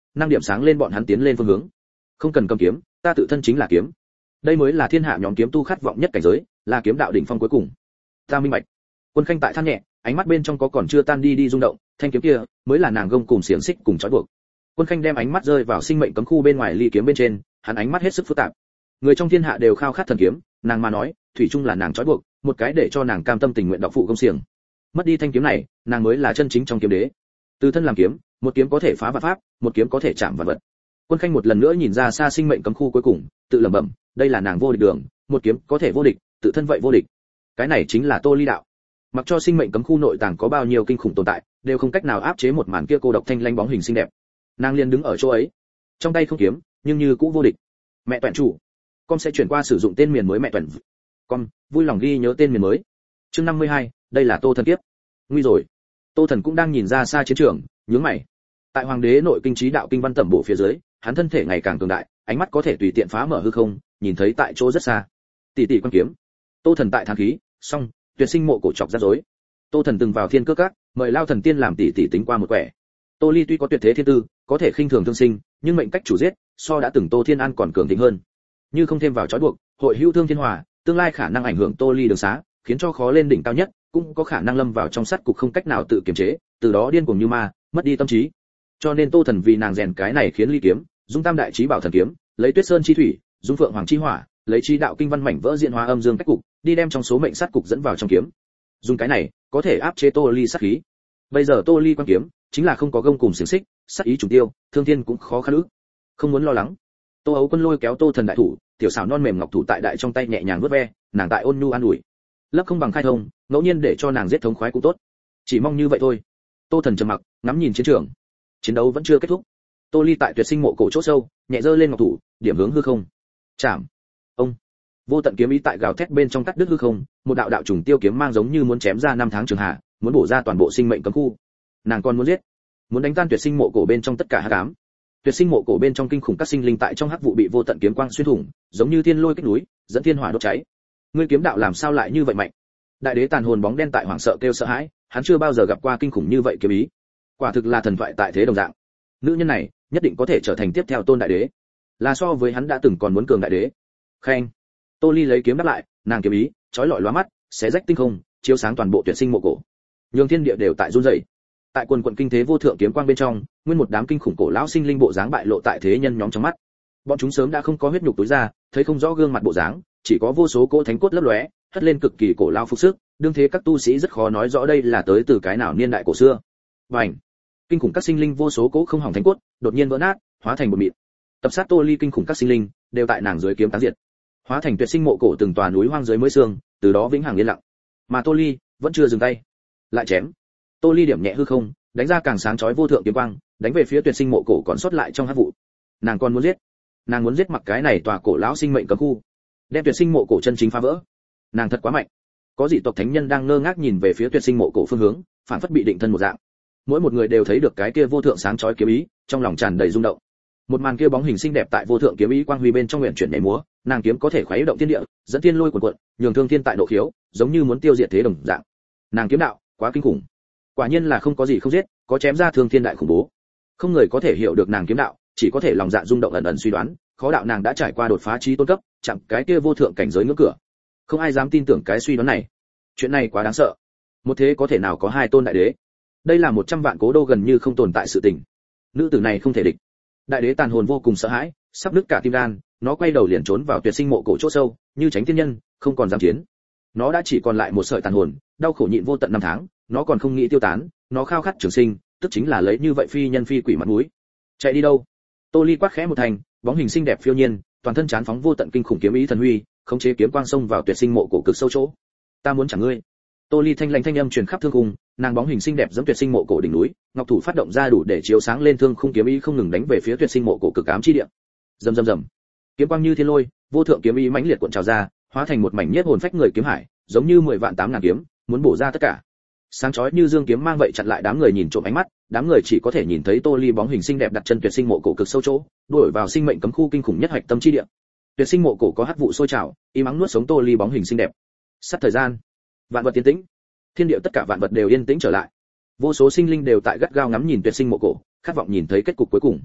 S1: năng điểm sáng lên bọn hắn tiến lên phương hướng. Không cần cầm kiếm, ta tự thân chính là kiếm. Đây mới là thiên hạ nhóm kiếm tu khát vọng nhất cảnh giới, là kiếm đạo đỉnh phong cuối cùng. Ta minh bạch. Quân Khanh tại than nhẹ, ánh mắt bên trong có còn chưa tan đi rung động, thanh kiếm kia mới là nàng gông cùng xiềng xích cùng trói buộc. Quân Khanh đem ánh mắt rơi vào sinh mệnh cấm khu bên ngoài ly kiếm bên trên, hắn ánh mắt hết sức phức tạp. Người trong thiên hạ đều khao khát thần kiếm, nàng mà nói, thủy chung là nàng trói buộc, một cái để cho nàng cam tâm tình nguyện đọc phụ công xiềng. Mất đi thanh kiếm này, nàng mới là chân chính trong kiếm đế. Từ thân làm kiếm, một kiếm có thể phá vạn pháp, một kiếm có thể chạm vạn vật. Quân Khanh một lần nữa nhìn ra xa sinh mệnh cấm khu cuối cùng, tự lẩm bẩm, đây là nàng vô địch đường, một kiếm có thể vô địch, tự thân vậy vô địch. Cái này chính là Tô Ly đạo. Mặc cho sinh mệnh cấm khu nội tàng có bao nhiêu kinh khủng tồn tại, đều không cách nào áp chế một màn kia cô độc thanh lanh bóng hình xinh đẹp. Nàng liền đứng ở chỗ ấy, trong tay không kiếm, nhưng như cũ vô địch. Mẹ Toản chủ, con sẽ chuyển qua sử dụng tên miền mới mẹ Toản. Con vui lòng ghi nhớ tên miền mới. Chương 52, đây là Tô Thần kiếp. Nguy rồi. Tô Thần cũng đang nhìn ra xa chiến trường, nhướng mày. Tại hoàng đế nội kinh trí đạo kinh văn tẩm bổ phía dưới, hắn thân thể ngày càng cường đại, ánh mắt có thể tùy tiện phá mở hư không, nhìn thấy tại chỗ rất xa. Tỷ tỷ quan kiếm. Tô Thần tại thang khí, xong, tuyệt sinh mộ cổ chọc rắc rối. Tô Thần từng vào thiên cước các, mời lao thần tiên làm tỷ tỷ tính qua một quẻ. Tô Ly tuy có tuyệt thế thiên tư, có thể khinh thường thương sinh, nhưng mệnh cách chủ giết, so đã từng Tô Thiên An còn cường thịnh hơn. Như không thêm vào trói buộc, hội hữu thương thiên hòa, tương lai khả năng ảnh hưởng Tô Ly đường xá, khiến cho khó lên đỉnh cao nhất, cũng có khả năng lâm vào trong sát cục không cách nào tự kiềm chế, từ đó điên cuồng như ma, mất đi tâm trí. Cho nên Tô Thần vì nàng rèn cái này khiến ly kiếm, dung tam đại chí bảo thần kiếm, lấy tuyết sơn chi thủy, dung phượng hoàng chi hỏa, lấy chi đạo kinh văn mảnh vỡ diễn hóa âm dương cách cục, đi đem trong số mệnh sát cục dẫn vào trong kiếm. Dùng cái này, có thể áp chế Tô Ly sát khí. Bây giờ Tô Ly quan kiếm, chính là không có gông cùng xiềng xích, sát ý trùng tiêu, thương thiên cũng khó khăn ức. Không muốn lo lắng. Tô Ấu Quân lôi kéo Tô Thần đại thủ, tiểu xảo non mềm ngọc thủ tại đại trong tay nhẹ nhàng vuốt ve, nàng tại ôn nhu an ủi. Lấp không bằng khai thông, ngẫu nhiên để cho nàng giết thống khoái cũng tốt. Chỉ mong như vậy thôi. Tô Thần trầm mặc, ngắm nhìn chiến trường. Chiến đấu vẫn chưa kết thúc. Tô Ly tại tuyệt sinh mộ cổ chỗ sâu, nhẹ giơ lên ngọc thủ, điểm hướng hư không. Chạm. Ông. Vô tận kiếm ý tại gào thét bên trong cắt đứt hư không, một đạo đạo trùng tiêu kiếm mang giống như muốn chém ra năm tháng trường hạ, muốn bổ ra toàn bộ sinh mệnh cấm khu. Nàng còn muốn giết, muốn đánh tan tuyệt sinh mộ cổ bên trong tất cả hắc ám. Tuyệt sinh mộ cổ bên trong kinh khủng các sinh linh tại trong hắc vụ bị vô tận kiếm quang xuyên thủng, giống như thiên lôi kích núi, dẫn thiên hỏa đốt cháy. Ngươi kiếm đạo làm sao lại như vậy mạnh? Đại đế tàn hồn bóng đen tại hoảng sợ kêu sợ hãi, hắn chưa bao giờ gặp qua kinh khủng như vậy kiếm ý. Quả thực là thần thoại tại thế đồng dạng. Nữ nhân này nhất định có thể trở thành tiếp theo tôn đại đế, là so với hắn đã từng còn muốn cường đại đế. Khen. Tô Ly lấy kiếm đáp lại, nàng kiếm ý chói lọi lóa mắt, xé rách tinh không, chiếu sáng toàn bộ tuyệt sinh mộ cổ. Nhường thiên địa đều tại run rẩy. Tại quần quần kinh thế vô thượng kiếm quang bên trong, nguyên một đám kinh khủng cổ lão sinh linh bộ dáng bại lộ tại thế nhân nhóm trong mắt. Bọn chúng sớm đã không có huyết nhục tối ra, thấy không rõ gương mặt bộ dáng, chỉ có vô số cỗ thánh cốt lấp lóe, hất lên cực kỳ cổ lão phục sức, đương thế các tu sĩ rất khó nói rõ đây là tới từ cái nào niên đại cổ xưa. Bành! Kinh khủng các sinh linh vô số cỗ không hỏng thánh cốt, đột nhiên vỡ nát, hóa thành một mịn. Tập sát Tô Ly kinh khủng các sinh linh, đều tại nàng dưới kiếm tán diệt. Hóa thành tuyệt sinh mộ cổ từng tòa núi hoang dưới mới xương, từ đó vĩnh hằng yên lặng. Mà Tô Ly vẫn chưa dừng tay, lại chém. Tô Ly điểm nhẹ hư không, đánh ra càng sáng chói vô thượng kiếm quang, đánh về phía tuyệt sinh mộ cổ còn sót lại trong hắc vụ. Nàng còn muốn giết, nàng muốn giết mặc cái này tòa cổ lão sinh mệnh cấm khu, đem tuyệt sinh mộ cổ chân chính phá vỡ. Nàng thật quá mạnh. Có dị tộc thánh nhân đang ngơ ngác nhìn về phía tuyệt sinh mộ cổ phương hướng, phản phất bị định thân một dạng. Mỗi một người đều thấy được cái kia vô thượng sáng chói kiếm ý, trong lòng tràn đầy rung động. Một màn kia bóng hình xinh đẹp tại vô thượng kiếm ý quang huy bên trong nguyện chuyển nhảy múa, nàng kiếm có thể khuấy động thiên địa, dẫn thiên lôi cuồn cuộn, nhường thương thiên tại độ khiếu, giống như muốn tiêu diệt thế đồng dạng. Nàng kiếm đạo quá kinh khủng. Quả nhiên là không có gì không giết, có chém ra thương thiên đại khủng bố. Không người có thể hiểu được nàng kiếm đạo, chỉ có thể lòng dạ rung động ẩn ẩn suy đoán, khó đạo nàng đã trải qua đột phá chí tôn cấp, chạm cái kia vô thượng cảnh giới ngưỡng cửa. Không ai dám tin tưởng cái suy đoán này. Chuyện này quá đáng sợ. Một thế có thể nào có hai tôn đại đế? Đây là 100 vạn cố đô gần như không tồn tại sự tình. Nữ tử này không thể địch. Đại đế tàn hồn vô cùng sợ hãi, sắp đứt cả tim gan, nó quay đầu liền trốn vào tuyệt sinh mộ cổ chỗ sâu, như tránh thiên nhân, không còn dám chiến. Nó đã chỉ còn lại một sợi tàn hồn, đau khổ nhịn vô tận năm tháng, nó còn không nghĩ tiêu tán, nó khao khát trường sinh, tức chính là lấy như vậy phi nhân phi quỷ mặt mũi. Chạy đi đâu? Tô Ly quát khẽ một thành, bóng hình xinh đẹp phiêu nhiên, toàn thân chán phóng vô tận kinh khủng kiếm ý thần huy, khống chế kiếm quang xông vào tuyệt sinh mộ cổ cực sâu chỗ. Ta muốn chẳng ngươi. Tô Ly thanh lãnh thanh âm truyền khắp thương khung, nàng bóng hình xinh đẹp giống tuyệt sinh mộ cổ đỉnh núi, ngọc thủ phát động ra đủ để chiếu sáng lên thương khung kiếm ý không ngừng đánh về phía tuyệt sinh mộ cổ cực ám chi địa. Rầm rầm rầm. Kiếm quang như thiên lôi, vô thượng kiếm ý mãnh liệt cuộn trào ra, hóa thành một mảnh nhiếp hồn phách người kiếm hải, giống như 10 vạn 8 ngàn kiếm, muốn bổ ra tất cả. Sáng chói như dương kiếm mang vậy chặn lại đám người nhìn trộm ánh mắt, đám người chỉ có thể nhìn thấy Tô Ly bóng hình xinh đẹp đặt chân tuyệt sinh mộ cổ cực sâu chỗ, đuổi vào sinh mệnh cấm khu kinh khủng nhất hạch tâm chi địa. Tuyệt sinh mộ cổ có hắc vụ sôi trào, im ắng nuốt sống Tô Ly bóng hình xinh đẹp. Sát thời gian, vạn vật tiến tĩnh, thiên địa tất cả vạn vật đều yên tĩnh trở lại. Vô số sinh linh đều tại gắt gao ngắm nhìn tuyệt sinh mộ cổ, khát vọng nhìn thấy kết cục cuối cùng.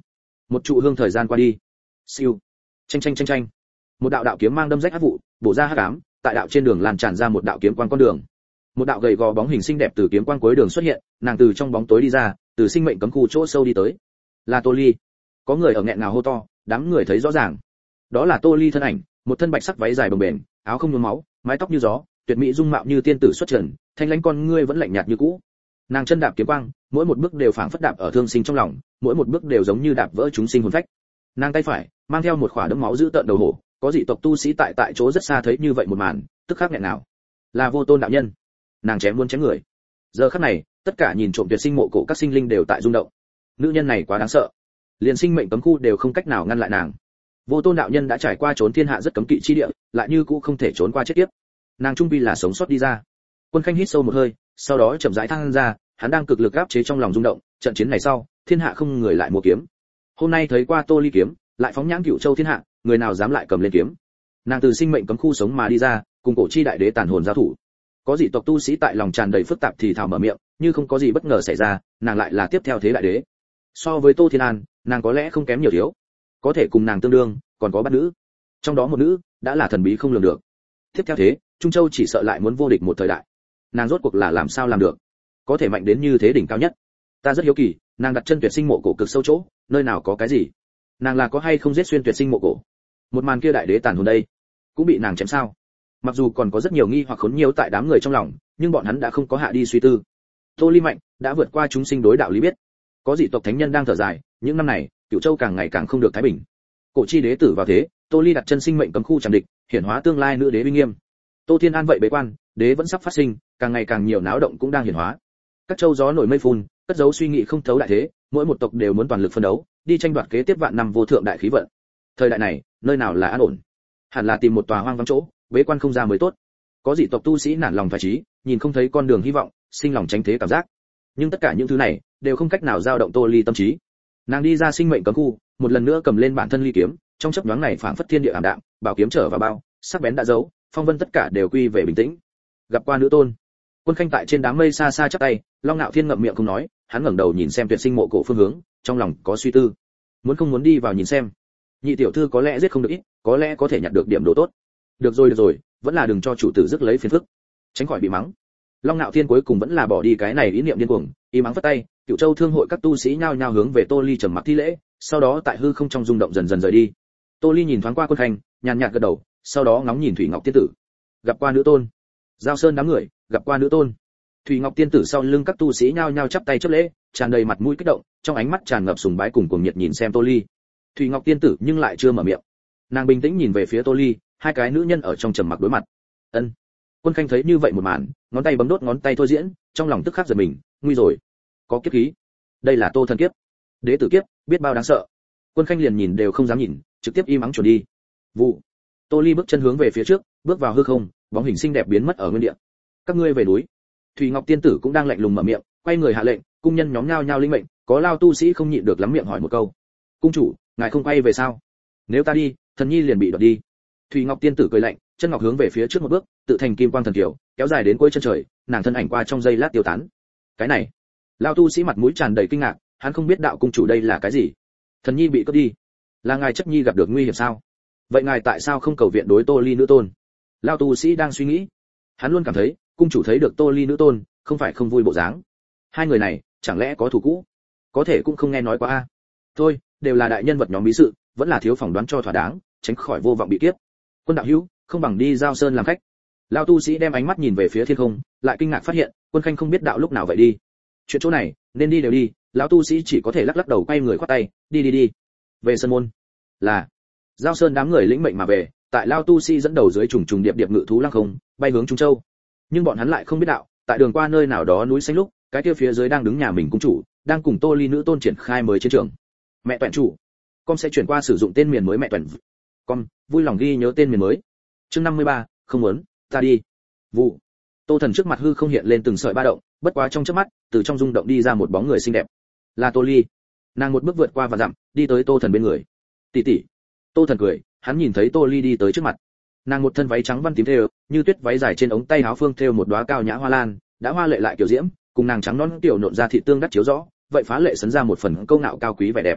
S1: Một trụ hương thời gian qua đi. Siêu. Chanh chanh chanh chanh. Một đạo đạo kiếm mang đâm rách hắc vụ, bổ ra hắc ám, tại đạo trên đường lan tràn ra một đạo kiếm quang con đường. Một đạo gầy gò bóng hình xinh đẹp từ kiếm quang cuối đường xuất hiện, nàng từ trong bóng tối đi ra, từ sinh mệnh cấm khu chỗ sâu đi tới. Là Tô Ly. Có người ở nghẹn ngào hô to, đám người thấy rõ ràng. Đó là Tô Ly thân ảnh, một thân bạch sắc váy dài bồng bềnh, áo không nhuốm máu, mái tóc như gió, tuyệt mỹ dung mạo như tiên tử xuất trần, thanh lãnh con ngươi vẫn lạnh nhạt như cũ. Nàng chân đạp kiếm quang, mỗi một bước đều phảng phất đạp ở thương sinh trong lòng, mỗi một bước đều giống như đạp vỡ chúng sinh hồn phách. Nàng tay phải mang theo một khỏa đấm máu giữ tợn đầu hổ, có dị tộc tu sĩ tại chỗ rất xa thấy như vậy một màn, tức khắc nghẹn nào. Là Vô Tôn đạo nhân. Nàng chém muốn chém người. Giờ khắc này, tất cả nhìn trộm tuyệt sinh mộ cổ các sinh linh đều tại rung động. Nữ nhân này quá đáng sợ, liền sinh mệnh cấm khu đều không cách nào ngăn lại nàng. Vô Tôn đạo nhân đã trải qua trốn thiên hạ rất cấm kỵ chi địa, lại như cũ không thể trốn qua chết kiếp. Nàng trung quy là sống sót đi ra. Quân Khanh hít sâu một hơi, sau đó chậm rãi thăng ra, hắn đang cực lực áp chế trong lòng rung động, trận chiến này sau, thiên hạ không người lại mua kiếm. Hôm nay thấy qua Tô Ly kiếm, lại phóng nhãn Cửu Châu thiên hạ, người nào dám lại cầm lên kiếm. Nàng từ sinh mệnh cấm khu sống mà đi ra, cùng cổ chi đại đế tàn hồn giao thủ. Có dị tộc tu sĩ tại lòng tràn đầy phức tạp thì thào mở miệng, như không có gì bất ngờ xảy ra, nàng lại là tiếp theo thế đại đế. So với Tô Thiên An, nàng có lẽ không kém nhiều thiếu. Có thể cùng nàng tương đương, còn có bát nữ. Trong đó một nữ đã là thần bí không lường được. Tiếp theo thế, Trung Châu chỉ sợ lại muốn vô địch một thời đại. Nàng rốt cuộc là làm sao làm được? Có thể mạnh đến như thế đỉnh cao nhất. Ta rất hiếu kỳ, nàng đặt chân tuyệt sinh mộ cổ cực sâu chỗ, nơi nào có cái gì? Nàng là có hay không giết xuyên tuyệt sinh mộ cổ? Một màn kia đại đế tàn hồn đây, cũng bị nàng chém sao? Mặc dù còn có rất nhiều nghi hoặc khốn nhiều tại đám người trong lòng, nhưng bọn hắn đã không có hạ đi suy tư. Tô Ly mạnh, đã vượt qua chúng sinh đối đạo lý biết. Có dị tộc thánh nhân đang thở dài, những năm này, Cửu Châu càng ngày càng không được thái bình. Cổ chi đế tử vào thế, Tô Ly đặt chân sinh mệnh cấm khu chẳng địch, hiển hóa tương lai nữ đế uy nghiêm. Tô Thiên An vậy bế quan, đế vẫn sắp phát sinh, càng ngày càng nhiều náo động cũng đang hiển hóa. Các châu gió nổi mây phun, cất giấu suy nghĩ không thấu đại thế, mỗi một tộc đều muốn toàn lực phân đấu, đi tranh đoạt kế tiếp vạn năm vô thượng đại khí vận. Thời đại này, nơi nào là an ổn? Hẳn là tìm một tòa hoang vắng chỗ, bế quan không ra mới tốt. Có dị tộc tu sĩ nản lòng phải trí, nhìn không thấy con đường hy vọng, sinh lòng tránh thế cảm giác. Nhưng tất cả những thứ này đều không cách nào dao động Tô Ly tâm trí. Nàng đi ra sinh mệnh cấm khu, một lần nữa cầm lên bản thân ly kiếm, trong chớp nhoáng này phảng phất thiên địa ảm đạm, bảo kiếm trở vào bao, sắc bén đã giấu, phong vân tất cả đều quy về bình tĩnh. Gặp qua nữ tôn. Quân Khanh tại trên đám mây xa xa chắp tay, Long Nạo Thiên ngậm miệng không nói, hắn ngẩng đầu nhìn xem tuyệt sinh mộ cổ phương hướng, trong lòng có suy tư. Muốn không muốn đi vào nhìn xem. Nhị tiểu thư có lẽ giết không được ít, có lẽ có thể nhặt được điểm đồ tốt. Được rồi, vẫn là đừng cho chủ tử rước lấy phiền phức, tránh khỏi bị mắng. Long Nạo Thiên cuối cùng vẫn là bỏ đi cái này ý niệm điên cuồng, y mắng vất tay, Cửu Châu thương hội các tu sĩ nhao nhao hướng về Tô Ly trầm mặc thi lễ, sau đó tại hư không trong rung động dần dần rời đi. Tô Ly nhìn thoáng qua Quân Khanh, nhàn nhạt gật đầu, sau đó ngóng nhìn Thủy Ngọc tiên tử. Gặp qua nữ tôn. Giao Sơn đám người, gặp qua nữ tôn. Thủy Ngọc tiên tử sau lưng các tu sĩ nhao nhao chắp tay chắp lễ, tràn đầy mặt mũi kích động, trong ánh mắt tràn ngập sùng bái cùng cuồng nhiệt nhìn xem Tô Ly. Thủy Ngọc tiên tử nhưng lại chưa mở miệng. Nàng bình tĩnh nhìn về phía Tô Ly, hai cái nữ nhân ở trong trầm mặc đối mặt. Ân. Quân Khanh thấy như vậy một màn, ngón tay bấm đốt ngón tay thôi diễn, trong lòng tức khắc giật mình, nguy rồi, có kiếp khí. Đây là Tô thần kiếp, đế tử kiếp, biết bao đáng sợ. Quân Khanh liền nhìn đều không dám nhìn, trực tiếp im ắng chuẩn đi. Vụ. Tô Ly bước chân hướng về phía trước, bước vào hư không, bóng hình xinh đẹp biến mất ở nguyên địa. Các ngươi về núi. Thủy Ngọc tiên tử cũng đang lạnh lùng mở miệng, quay người hạ lệnh, cung nhân nhóm nhao nhao linh mệnh, có lao tu sĩ không nhịn được lắm miệng hỏi một câu. Cung chủ, ngài không quay về sao? Nếu ta đi, thần nhi liền bị đoạt đi. Thủy Ngọc tiên tử cười lạnh, chân ngọc hướng về phía trước một bước, tự thành kim quang thần kiều, kéo dài đến cuối chân trời, nàng thân ảnh qua trong giây lát tiêu tán. Cái này, lao tu sĩ mặt mũi tràn đầy kinh ngạc, hắn không biết đạo cung chủ đây là cái gì. Thần nhi bị cướp đi, là ngài chất nhi gặp được nguy hiểm sao? Vậy ngài tại sao không cầu viện đối Tô Ly nữ tôn? Lao tu sĩ đang suy nghĩ, hắn luôn cảm thấy cung chủ thấy được Tô Ly nữ tôn, không phải không vui bộ dáng. Hai người này, chẳng lẽ có thù cũ? Có thể cũng không nghe nói qua a. Thôi, đều là đại nhân vật nhóm bí sự, vẫn là thiếu phỏng đoán cho thỏa đáng, tránh khỏi vô vọng bị kiếp. Quân đạo hữu, không bằng đi Giao Sơn làm khách. Lao tu sĩ đem ánh mắt nhìn về phía thiên không, lại kinh ngạc phát hiện, Quân Khanh không biết đạo lúc nào vậy đi. Chuyện chỗ này, nên đi đều đi, lão tu sĩ chỉ có thể lắc lắc đầu quay người khoát tay, đi. Về sân môn. Là. Giao Sơn đám người lĩnh mệnh mà về, tại Lao tu sĩ dẫn đầu dưới trùng trùng điệp điệp ngự thú lăng không, bay hướng Trung Châu. Nhưng bọn hắn lại không biết đạo, tại đường qua nơi nào đó núi xanh lúc, cái kia phía dưới đang đứng nhà mình cung chủ, đang cùng Tô Ly nữ tôn triển khai mới chiến trường. Mẹ Toẹn chủ, con sẽ chuyển qua sử dụng tên miền mới Mẹ Toẹn. Con vui lòng ghi nhớ tên miền mới. Chương 53, không muốn, ta đi. Vụ. Tô Thần trước mặt hư không hiện lên từng sợi ba động, bất quá trong chớp mắt, từ trong rung động đi ra một bóng người xinh đẹp. Là Tô Ly. Nàng một bước vượt qua và dặm, đi tới Tô Thần bên người. Tỷ tỷ. Tô Thần cười, hắn nhìn thấy Tô Ly đi tới trước mặt. Nàng một thân váy trắng văn tím thêu, như tuyết váy dài trên ống tay áo phương thêu một đóa cao nhã hoa lan, đã hoa lệ lại kiểu diễm, cùng nàng trắng nõn tiểu nộn ra thị tương đắc chiếu rõ, vậy phá lệ sấn ra một phần câu ngạo cao quý vẻ đẹp.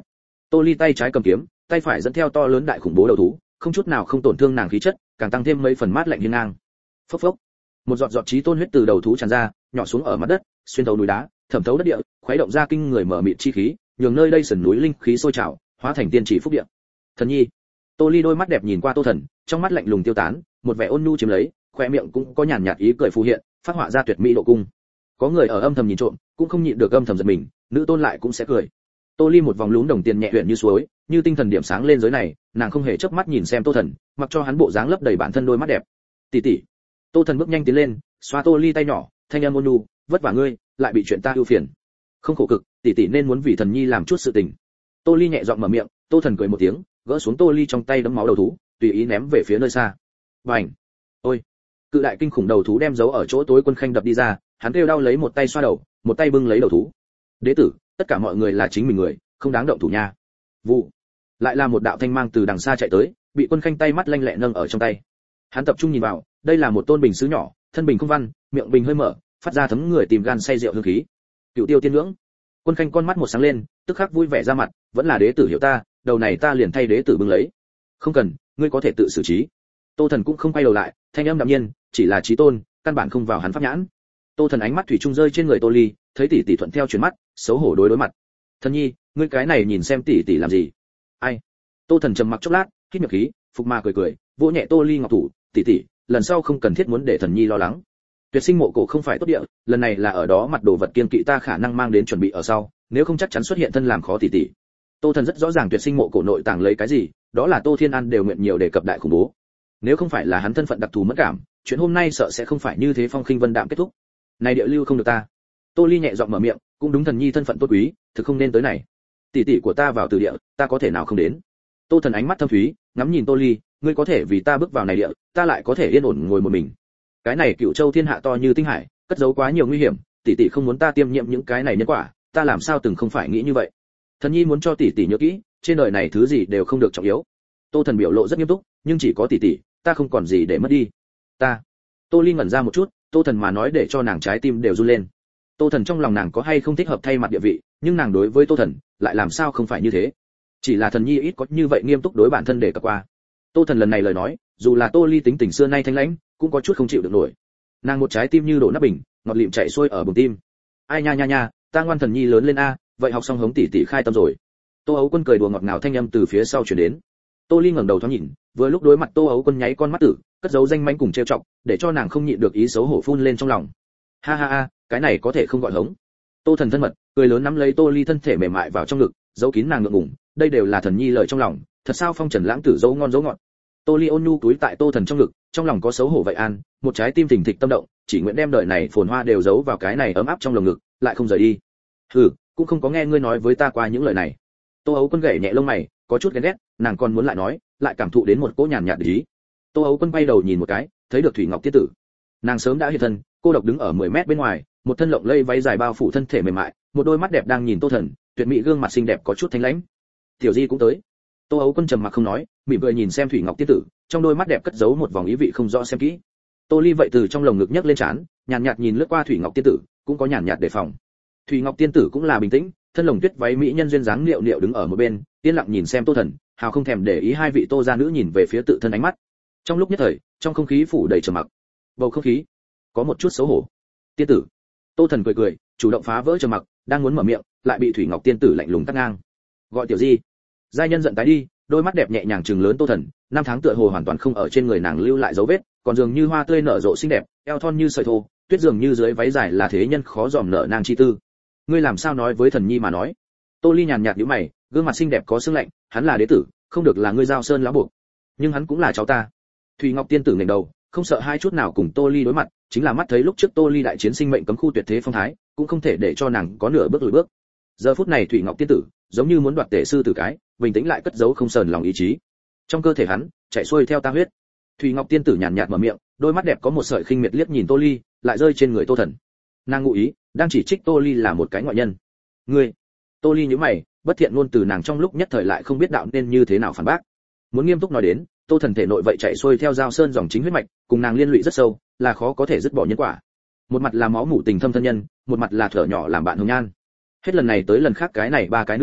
S1: Tô Ly tay trái cầm kiếm, tay phải dẫn theo to lớn đại khủng bố đầu thú, không chút nào không tổn thương nàng khí chất, càng tăng thêm mấy phần mát lạnh hiên ngang. Phốc phốc, một giọt giọt chí tôn huyết từ đầu thú tràn ra, nhỏ xuống ở mặt đất, xuyên thấu núi đá, thẩm thấu đất địa, khuấy động ra kinh người mở mịt chi khí, nhường nơi đây sườn núi linh khí sôi trào, hóa thành tiên chỉ phúc địa. Thần nhi. Tô Ly đôi mắt đẹp nhìn qua Tô Thần, trong mắt lạnh lùng tiêu tán, một vẻ ôn nhu chiếm lấy, khóe miệng cũng có nhàn nhạt ý cười phù hiện, phát họa ra tuyệt mỹ độ cung. Có người ở âm thầm nhìn trộm, cũng không nhịn được âm thầm giật mình, nữ tôn lại cũng sẽ cười. Tô Ly một vòng lún đồng tiền nhẹ huyền như suối, như tinh thần điểm sáng lên giới này, nàng không hề chớp mắt nhìn xem Tô Thần, mặc cho hắn bộ dáng lấp đầy bản thân đôi mắt đẹp. Tỷ tỷ. Tô Thần bước nhanh tiến lên, xoa Tô Ly tay nhỏ, thanh âm ôn nhu, vất vả ngươi, lại bị chuyện ta ưu phiền. Không khổ cực, tỷ tỷ nên muốn vì thần nhi làm chút sự tình. Tô Ly nhẹ giọng mở miệng, Tô Thần cười một tiếng, gỡ xuống Tô Ly trong tay đấm máu đầu thú, tùy ý ném về phía nơi xa. Bành! Ôi! Cự đại kinh khủng đầu thú đem giấu ở chỗ tối Quân Khanh đập đi ra, hắn kêu đau lấy một tay xoa đầu, một tay bưng lấy đầu thú. Đế tử, tất cả mọi người là chính mình người, không đáng động thủ nha. Vụ! Lại là một đạo thanh mang từ đằng xa chạy tới, bị Quân Khanh tay mắt lanh lẹ nâng ở trong tay. Hắn tập trung nhìn vào, đây là một tôn bình sứ nhỏ, thân bình không văn, miệng bình hơi mở, phát ra thấm người tìm gan say rượu hương khí. Cựu Tiêu tiên ngưỡng. Quân Khanh con mắt một sáng lên, tức khắc vui vẻ ra mặt, vẫn là đế tử hiểu ta, đầu này ta liền thay đế tử bưng lấy. Không cần, ngươi có thể tự xử trí. Tô Thần cũng không quay đầu lại, thanh âm đạm nhiên, chỉ là chí tôn, căn bản không vào hắn pháp nhãn. Tô Thần ánh mắt thủy chung rơi trên người Tô Ly, thấy tỷ tỷ thuận theo chuyển mắt, xấu hổ đối mặt. Thần nhi, ngươi cái này nhìn xem tỷ tỷ làm gì? Ai? Tô Thần trầm mặc chốc lát, hít miệng khí, phục ma cười, vỗ nhẹ Tô Ly ngọc thủ, tỷ tỷ, lần sau không cần thiết muốn để thần nhi lo lắng. Tuyệt sinh mộ cổ không phải tốt địa, lần này là ở đó mặt đồ vật kiên kỵ ta khả năng mang đến chuẩn bị ở sau, nếu không chắc chắn xuất hiện thân làm khó tỷ tỷ. Tô Thần rất rõ ràng tuyệt sinh mộ cổ nội tàng lấy cái gì, đó là Tô Thiên An đều nguyện nhiều đề cập đại khủng bố. Nếu không phải là hắn thân phận đặc thù mất cảm, chuyện hôm nay sợ sẽ không phải như thế phong khinh vân đạm kết thúc. Này địa lưu không được ta. Tô Ly nhẹ giọng mở miệng, cũng đúng thần nhi thân phận tốt quý, thực không nên tới này. Tỷ tỷ của ta vào từ địa, ta có thể nào không đến. Tô Thần ánh mắt thâm thúy, ngắm nhìn Tô Ly, ngươi có thể vì ta bước vào này địa, ta lại có thể yên ổn ngồi một mình. Cái này Cửu Châu thiên hạ to như tinh hải, cất giấu quá nhiều nguy hiểm, tỷ tỷ không muốn ta tiêm nhiễm những cái này nhân quả, ta làm sao từng không phải nghĩ như vậy. Thần nhi muốn cho tỷ tỷ nhớ kỹ, trên đời này thứ gì đều không được trọng yếu. Tô Thần biểu lộ rất nghiêm túc, nhưng chỉ có tỷ tỷ, ta không còn gì để mất đi. Ta. Tô Ly ngẩn ra một chút, Tô Thần mà nói để cho nàng trái tim đều run lên. Tô Thần trong lòng nàng có hay không thích hợp thay mặt địa vị, nhưng nàng đối với Tô Thần lại làm sao không phải như thế. Chỉ là thần nhi ít có như vậy nghiêm túc đối bản thân để cập qua. Tô Thần lần này lời nói, dù là Tô Ly tính tình xưa nay thanh lãnh, cũng có chút không chịu được nổi. Nàng một trái tim như đổ nắp bình, ngọt lịm chạy xuôi ở bụng tim. Ai nha nha nha, ta ngoan thần nhi lớn lên a, vậy học xong hống tỷ tỷ khai tâm rồi. Tô Ấu Quân cười đùa ngọt ngào thanh âm từ phía sau truyền đến. Tô Ly ngẩng đầu thoáng nhìn, vừa lúc đối mặt Tô Ấu Quân nháy con mắt tử, cất giấu danh mánh cùng trêu chọc, để cho nàng không nhịn được ý xấu hổ phun lên trong lòng. Ha ha ha, cái này có thể không gọi hống. Tô Thần thân mật, cười lớn nắm lấy Tô Ly thân thể mềm mại vào trong ngực, giấu kín nàng ngượng ngùng, đây đều là thần nhi lời trong lòng, thật sao phong trần lãng tử dấu ngon dấu ngọt. Tô Ly ôn nhu túi tại Tô Thần trong ngực, trong lòng có xấu hổ vậy an, một trái tim thình thịch tâm động, chỉ nguyện đem đời này phồn hoa đều giấu vào cái này ấm áp trong lồng ngực, lại không rời đi. Hừ, cũng không có nghe ngươi nói với ta qua những lời này. Tô Ấu Quân gảy nhẹ lông mày, có chút ghen ghét, nàng còn muốn lại nói, lại cảm thụ đến một cỗ nhàn nhạt ý. Tô Ấu Quân quay đầu nhìn một cái, thấy được Thủy Ngọc tiên tử. Nàng sớm đã hiện thân, cô độc đứng ở 10 mét bên ngoài, một thân lộng lây váy dài bao phủ thân thể mềm mại, một đôi mắt đẹp đang nhìn Tô Thần, tuyệt mỹ gương mặt xinh đẹp có chút thanh lãnh. Tiểu Di cũng tới. Tô Ấu Quân trầm mặc không nói, mỉm cười nhìn xem Thủy Ngọc tiên tử, trong đôi mắt đẹp cất giấu một vòng ý vị không rõ xem kỹ. Tô Ly vậy từ trong lồng ngực nhấc lên trán, nhàn nhạt nhìn lướt qua Thủy Ngọc tiên tử, cũng có nhàn nhạt đề phòng. Thủy Ngọc tiên tử cũng là bình tĩnh, thân lồng tuyết váy mỹ nhân duyên dáng liệu liệu đứng ở một bên, yên lặng nhìn xem Tô Thần, hào không thèm để ý hai vị Tô gia nữ nhìn về phía tự thân ánh mắt. Trong lúc nhất thời, trong không khí phủ đầy trầm mặc. Bầu không khí có một chút xấu hổ. Tiên tử. Tô Thần cười, chủ động phá vỡ trầm mặc, đang muốn mở miệng, lại bị Thủy Ngọc tiên tử lạnh lùng cắt ngang. Gọi Tiểu Di. Giai nhân giận tái đi, đôi mắt đẹp nhẹ nhàng trừng lớn Tô Thần, năm tháng tựa hồ hoàn toàn không ở trên người nàng lưu lại dấu vết, còn dường như hoa tươi nở rộ xinh đẹp, eo thon như sợi thô, tuyết dường như dưới váy dài là thế nhân khó dòm nợ nàng chi tư. Ngươi làm sao nói với thần nhi mà nói? Tô Ly nhàn nhạt nhíu mày, gương mặt xinh đẹp có sương lạnh, hắn là đế tử, không được là ngươi giao sơn lão buộc, nhưng hắn cũng là cháu ta. Thủy Ngọc tiên tử ngẩng đầu, không sợ hai chút nào cùng Tô Ly đối mặt, chính là mắt thấy lúc trước Tô Ly đại chiến sinh mệnh cấm khu tuyệt thế phong thái, cũng không thể để cho nàng có nửa bước lùi bước. Giờ phút này Thủy Ngọc tiên tử, giống như muốn đoạt tể sư tử cái, bình tĩnh lại cất giấu không sờn lòng ý chí. Trong cơ thể hắn, chạy xuôi theo ta huyết. Thủy Ngọc tiên tử nhàn nhạt mở miệng, đôi mắt đẹp có một sợi khinh miệt liếc nhìn Tô Ly, lại rơi trên người Tô Thần. Nàng ngụ ý, đang chỉ trích Tô Ly là một cái ngoại nhân. Ngươi. Tô Ly nhíu mày, bất thiện ngôn từ nàng trong lúc nhất thời lại không biết đạo nên như thế nào phản bác. Muốn nghiêm túc nói đến, Tô Thần thể nội vậy chạy xuôi theo giao sơn dòng chính huyết mạch, cùng nàng liên lụy rất sâu, là khó có thể dứt bỏ nhân quả. Một mặt là máu mủ tình thâm thân nhân, một mặt là thở nhỏ làm bạn hồng nhan. Hết lần này tới lần khác cái này ba cái nữ nhân,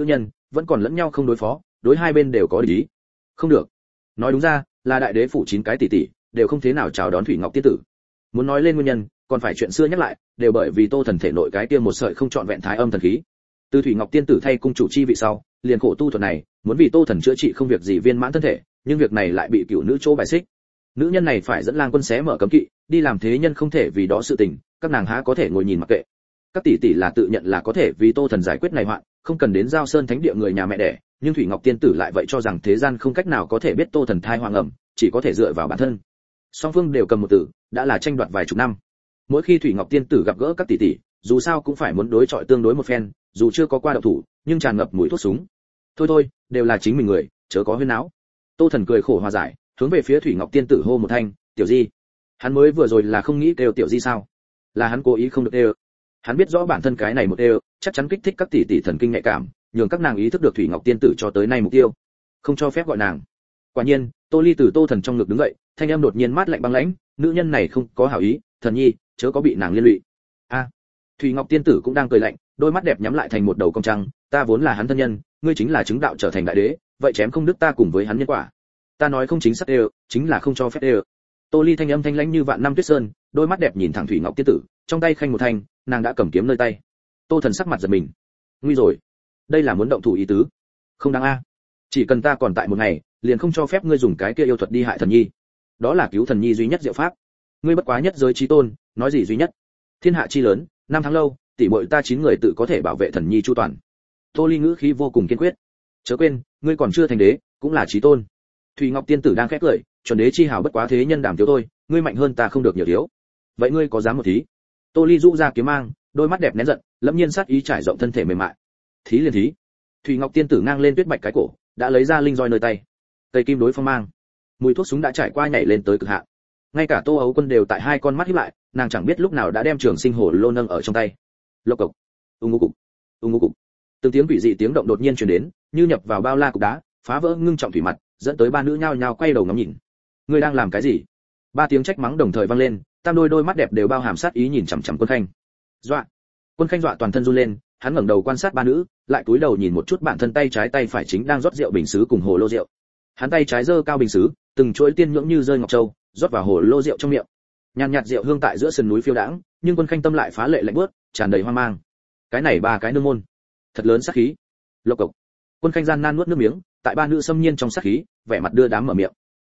S1: vẫn còn lẫn nhau không đối phó, đối hai bên đều có địch ý. Không được. Nói đúng ra, là đại đế phủ 9 cái tỷ tỷ, đều không thế nào chào đón Thủy Ngọc tiên tử. Muốn nói lên nguyên nhân, còn phải chuyện xưa nhắc lại, đều bởi vì Tô Thần thể nội cái kia một sợi không trọn vẹn thái âm thần khí. Từ Thủy Ngọc tiên tử thay cung chủ chi vị sau, liền khổ tu thuật này, muốn vì Tô Thần chữa trị không việc gì viên mãn thân thể, nhưng việc này lại bị cửu nữ chỗ bài xích. Nữ nhân này phải dẫn lang quân xé mở cấm kỵ, đi làm thế nhân không thể vì đó sự tình, các nàng há có thể ngồi nhìn mặc kệ. Các tỷ tỷ là tự nhận là có thể vì Tô Thần giải quyết này hoạn, không cần đến giao sơn thánh địa người nhà mẹ đẻ, nhưng Thủy Ngọc tiên tử lại vậy cho rằng thế gian không cách nào có thể biết Tô Thần thai hoàng ẩm, chỉ có thể dựa vào bản thân. Song phương đều cầm một tử, đã là tranh đoạt vài chục năm. Mỗi khi Thủy Ngọc tiên tử gặp gỡ các tỷ tỷ, dù sao cũng phải muốn đối chọi tương đối một phen, dù chưa có qua động thủ, nhưng tràn ngập mùi thuốc súng. Thôi thôi, đều là chính mình người, chớ có huyên náo. Tô Thần cười khổ hòa giải, hướng về phía Thủy Ngọc tiên tử hô một thanh, "Tiểu Di." Hắn mới vừa rồi là không nghĩ kêu Tiểu Di sao? Là hắn cố ý không được kêu. Hắn biết rõ bản thân cái này một kêu, chắc chắn kích thích các tỷ tỷ thần kinh nhạy cảm, nhường các nàng ý thức được Thủy Ngọc tiên tử cho tới nay mục tiêu, không cho phép gọi nàng. Quả nhiên, Tô Ly từ Tô Thần trong ngực đứng dậy, thanh âm đột nhiên mát lạnh băng lãnh, "Nữ nhân này không có hảo ý, Thần nhi, chớ có bị nàng liên lụy." A. Thủy Ngọc tiên tử cũng đang cười lạnh, đôi mắt đẹp nhắm lại thành một đầu cong trăng, "Ta vốn là hắn thân nhân, ngươi chính là chứng đạo trở thành đại đế, vậy chém không đứt ta cùng với hắn nhân quả. Ta nói không chính xác đều, chính là không cho phép đều." Tô Ly thanh âm thanh lãnh như vạn năm tuyết sơn, đôi mắt đẹp nhìn thẳng Thủy Ngọc tiên tử, trong tay khanh một thanh, nàng đã cầm kiếm nơi tay. Tô Thần sắc mặt giật mình. Nguy rồi, đây là muốn động thủ ý tứ. Không đáng a. Chỉ cần ta còn tại một ngày, liền không cho phép ngươi dùng cái kia yêu thuật đi hại thần nhi. Đó là cứu thần nhi duy nhất diệu pháp. Ngươi bất quá nhất giới chí tôn, nói gì duy nhất? Thiên hạ chi lớn, năm tháng lâu, tỷ muội ta 9 người tự có thể bảo vệ thần nhi chu toàn. Tô Ly ngữ khí vô cùng kiên quyết. Chớ quên, ngươi còn chưa thành đế, cũng là chí tôn. Thủy Ngọc tiên tử đang khẽ cười, chuẩn đế chi hào bất quá thế nhân đảm thiếu thôi, ngươi mạnh hơn ta không được nhiều thiếu. Vậy ngươi có dám một thí? Tô Ly rũ ra kiếm mang, đôi mắt đẹp nén giận, lẫm nhiên sát ý trải rộng thân thể mềm mại. Thí liền thí. Thủy Ngọc tiên tử ngang lên tuyết bạch cái cổ, đã lấy ra linh roi nơi tay. Cây kim đối phong mang. Mùi thuốc súng đã trải qua nhảy lên tới cực hạn. Ngay cả Tô Ấu Quân đều tại hai con mắt híp lại, nàng chẳng biết lúc nào đã đem trường sinh hổ lô nâng ở trong tay. Lộc cộc, ngô cục, ngô cục. Từng tiếng quỷ dị tiếng động đột nhiên truyền đến, như nhập vào bao la cục đá, phá vỡ ngưng trọng thủy mặt, dẫn tới ba nữ nhao nhao quay đầu ngắm nhìn. Ngươi đang làm cái gì? Ba tiếng trách mắng đồng thời vang lên, tam đôi mắt đẹp đều bao hàm sát ý nhìn chằm chằm Quân Khanh. Dọa. Quân Khanh dọa toàn thân run lên, hắn ngẩng đầu quan sát ba nữ, lại cúi đầu nhìn một chút bản thân tay trái tay phải chính đang rót rượu bình sứ cùng hồ lô rượu. Hắn tay trái giơ cao bình sứ, từng chuỗi tiên nhưỡng như rơi ngọc châu, rót vào hồ lô rượu trong miệng. Nhàn nhạt rượu hương tại giữa sườn núi phiêu đãng, nhưng Quân Khanh tâm lại phá lệ lạnh buốt, tràn đầy hoang mang. Cái này ba cái nương môn, thật lớn sát khí. Lộc cộc. Quân Khanh gian nan nuốt nước miếng, tại ba nữ xâm nhiên trong sát khí, vẻ mặt đưa đám mở miệng.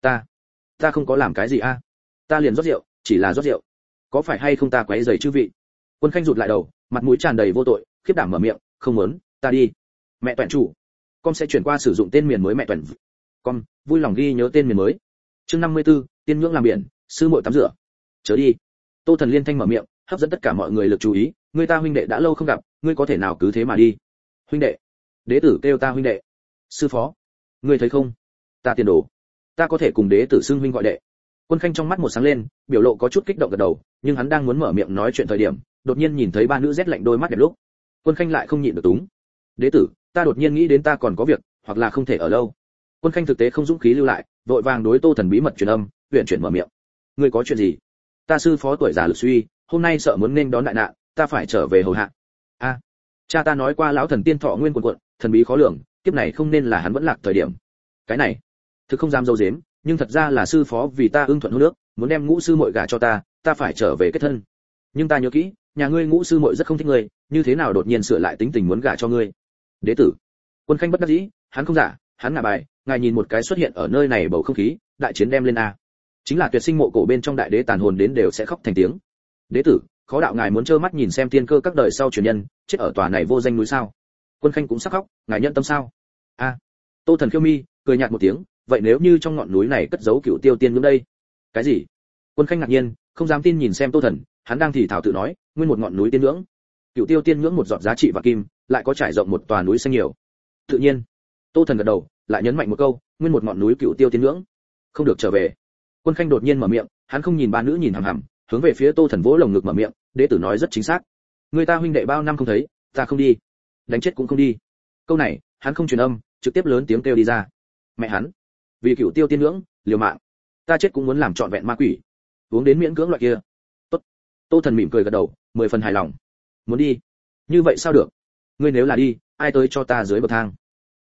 S1: Ta không có làm cái gì a? Ta liền rót rượu, chỉ là rót rượu. Có phải hay không ta quấy rầy chư vị? Quân Khanh rụt lại đầu, mặt mũi tràn đầy vô tội, khiếp đảm mở miệng, không muốn, ta đi. Mẹ Toản chủ, con sẽ chuyển qua sử dụng tên miền mới mẹ Toản. Con vui lòng ghi nhớ tên miền mới. Chương 54, tiên nhưỡng làm biển, sư muội tắm rửa. Chớ đi. Tô Thần liên thanh mở miệng, hấp dẫn tất cả mọi người lực chú ý, người ta huynh đệ đã lâu không gặp, ngươi có thể nào cứ thế mà đi? Huynh đệ? Đế tử kêu ta huynh đệ. Sư phó, ngươi thấy không? Ta tiền đồ, ta có thể cùng đế tử xưng huynh gọi đệ. Quân Khanh trong mắt một sáng lên, biểu lộ có chút kích động gật đầu, nhưng hắn đang muốn mở miệng nói chuyện thời điểm, đột nhiên nhìn thấy ba nữ rét lạnh đôi mắt đẹp lúc. Quân Khanh lại không nhịn được túng. Đế tử, ta đột nhiên nghĩ đến ta còn có việc, hoặc là không thể ở lâu. Quân Khanh thực tế không dũng khí lưu lại, vội vàng đối Tô Thần bí mật truyền âm, huyền chuyển mở miệng. Ngươi có chuyện gì? Ta sư phó tuổi già lực suy, hôm nay sợ muốn nên đón đại nạn, ta phải trở về hầu hạ. A, cha ta nói qua lão thần tiên thọ nguyên cuồn, thần bí khó lường, kiếp này không nên là hắn vẫn lạc thời điểm. Cái này, thực không dám dâu dếm, nhưng thật ra là sư phó vì ta ưng thuận hôn nước, muốn đem ngũ sư muội gả cho ta phải trở về kết thân. Nhưng ta nhớ kỹ, nhà ngươi ngũ sư muội rất không thích ngươi, như thế nào đột nhiên sửa lại tính tình muốn gả cho ngươi? Đế tử. Quân Khanh bất đắc dĩ, hắn không giả, hắn ngả bài, ngài nhìn một cái xuất hiện ở nơi này bầu không khí, đại chiến đem lên a. Chính là tuyệt sinh mộ cổ bên trong đại đế tàn hồn đến đều sẽ khóc thành tiếng. Đế tử, khó đạo ngài muốn trơ mắt nhìn xem tiên cơ các đời sau truyền nhân chết ở tòa này vô danh núi sao? Quân Khanh cũng sắc khóc, ngài nhận tâm sao? A. Tô Thần khiêu mi, cười nhạt một tiếng, vậy nếu như trong ngọn núi này cất giấu cựu tiêu tiên nhưỡng đây? Cái gì? Quân Khanh ngạc nhiên, không dám tin nhìn xem Tô Thần, hắn đang thì thảo tự nói, nguyên một ngọn núi tiên nhưỡng, cựu tiêu tiên nhưỡng một giọt giá trị và kim, lại có trải rộng một tòa núi xanh nhiều. Tự nhiên. Tô Thần gật đầu, lại nhấn mạnh một câu, nguyên một ngọn núi cựu tiêu tiên nhưỡng, không được trở về. Quân Khanh đột nhiên mở miệng, hắn không nhìn ba nữ nhìn hằm hằm, hướng về phía Tô Thần vỗ lồng ngực mở miệng, đế tử nói rất chính xác. Người ta huynh đệ bao năm không thấy, ta không đi, đánh chết cũng không đi. Câu này, hắn không truyền âm, trực tiếp lớn tiếng kêu đi ra. Mẹ hắn, vì cựu tiêu tiên nhưỡng, liều mạng, ta chết cũng muốn làm trọn vẹn ma quỷ, uống đến miễn cưỡng loại kia. Tốt. Tô Thần mỉm cười gật đầu, 10 phần hài lòng. Muốn đi? Như vậy sao được? Ngươi nếu là đi, ai tới cho ta dưới bậc thang?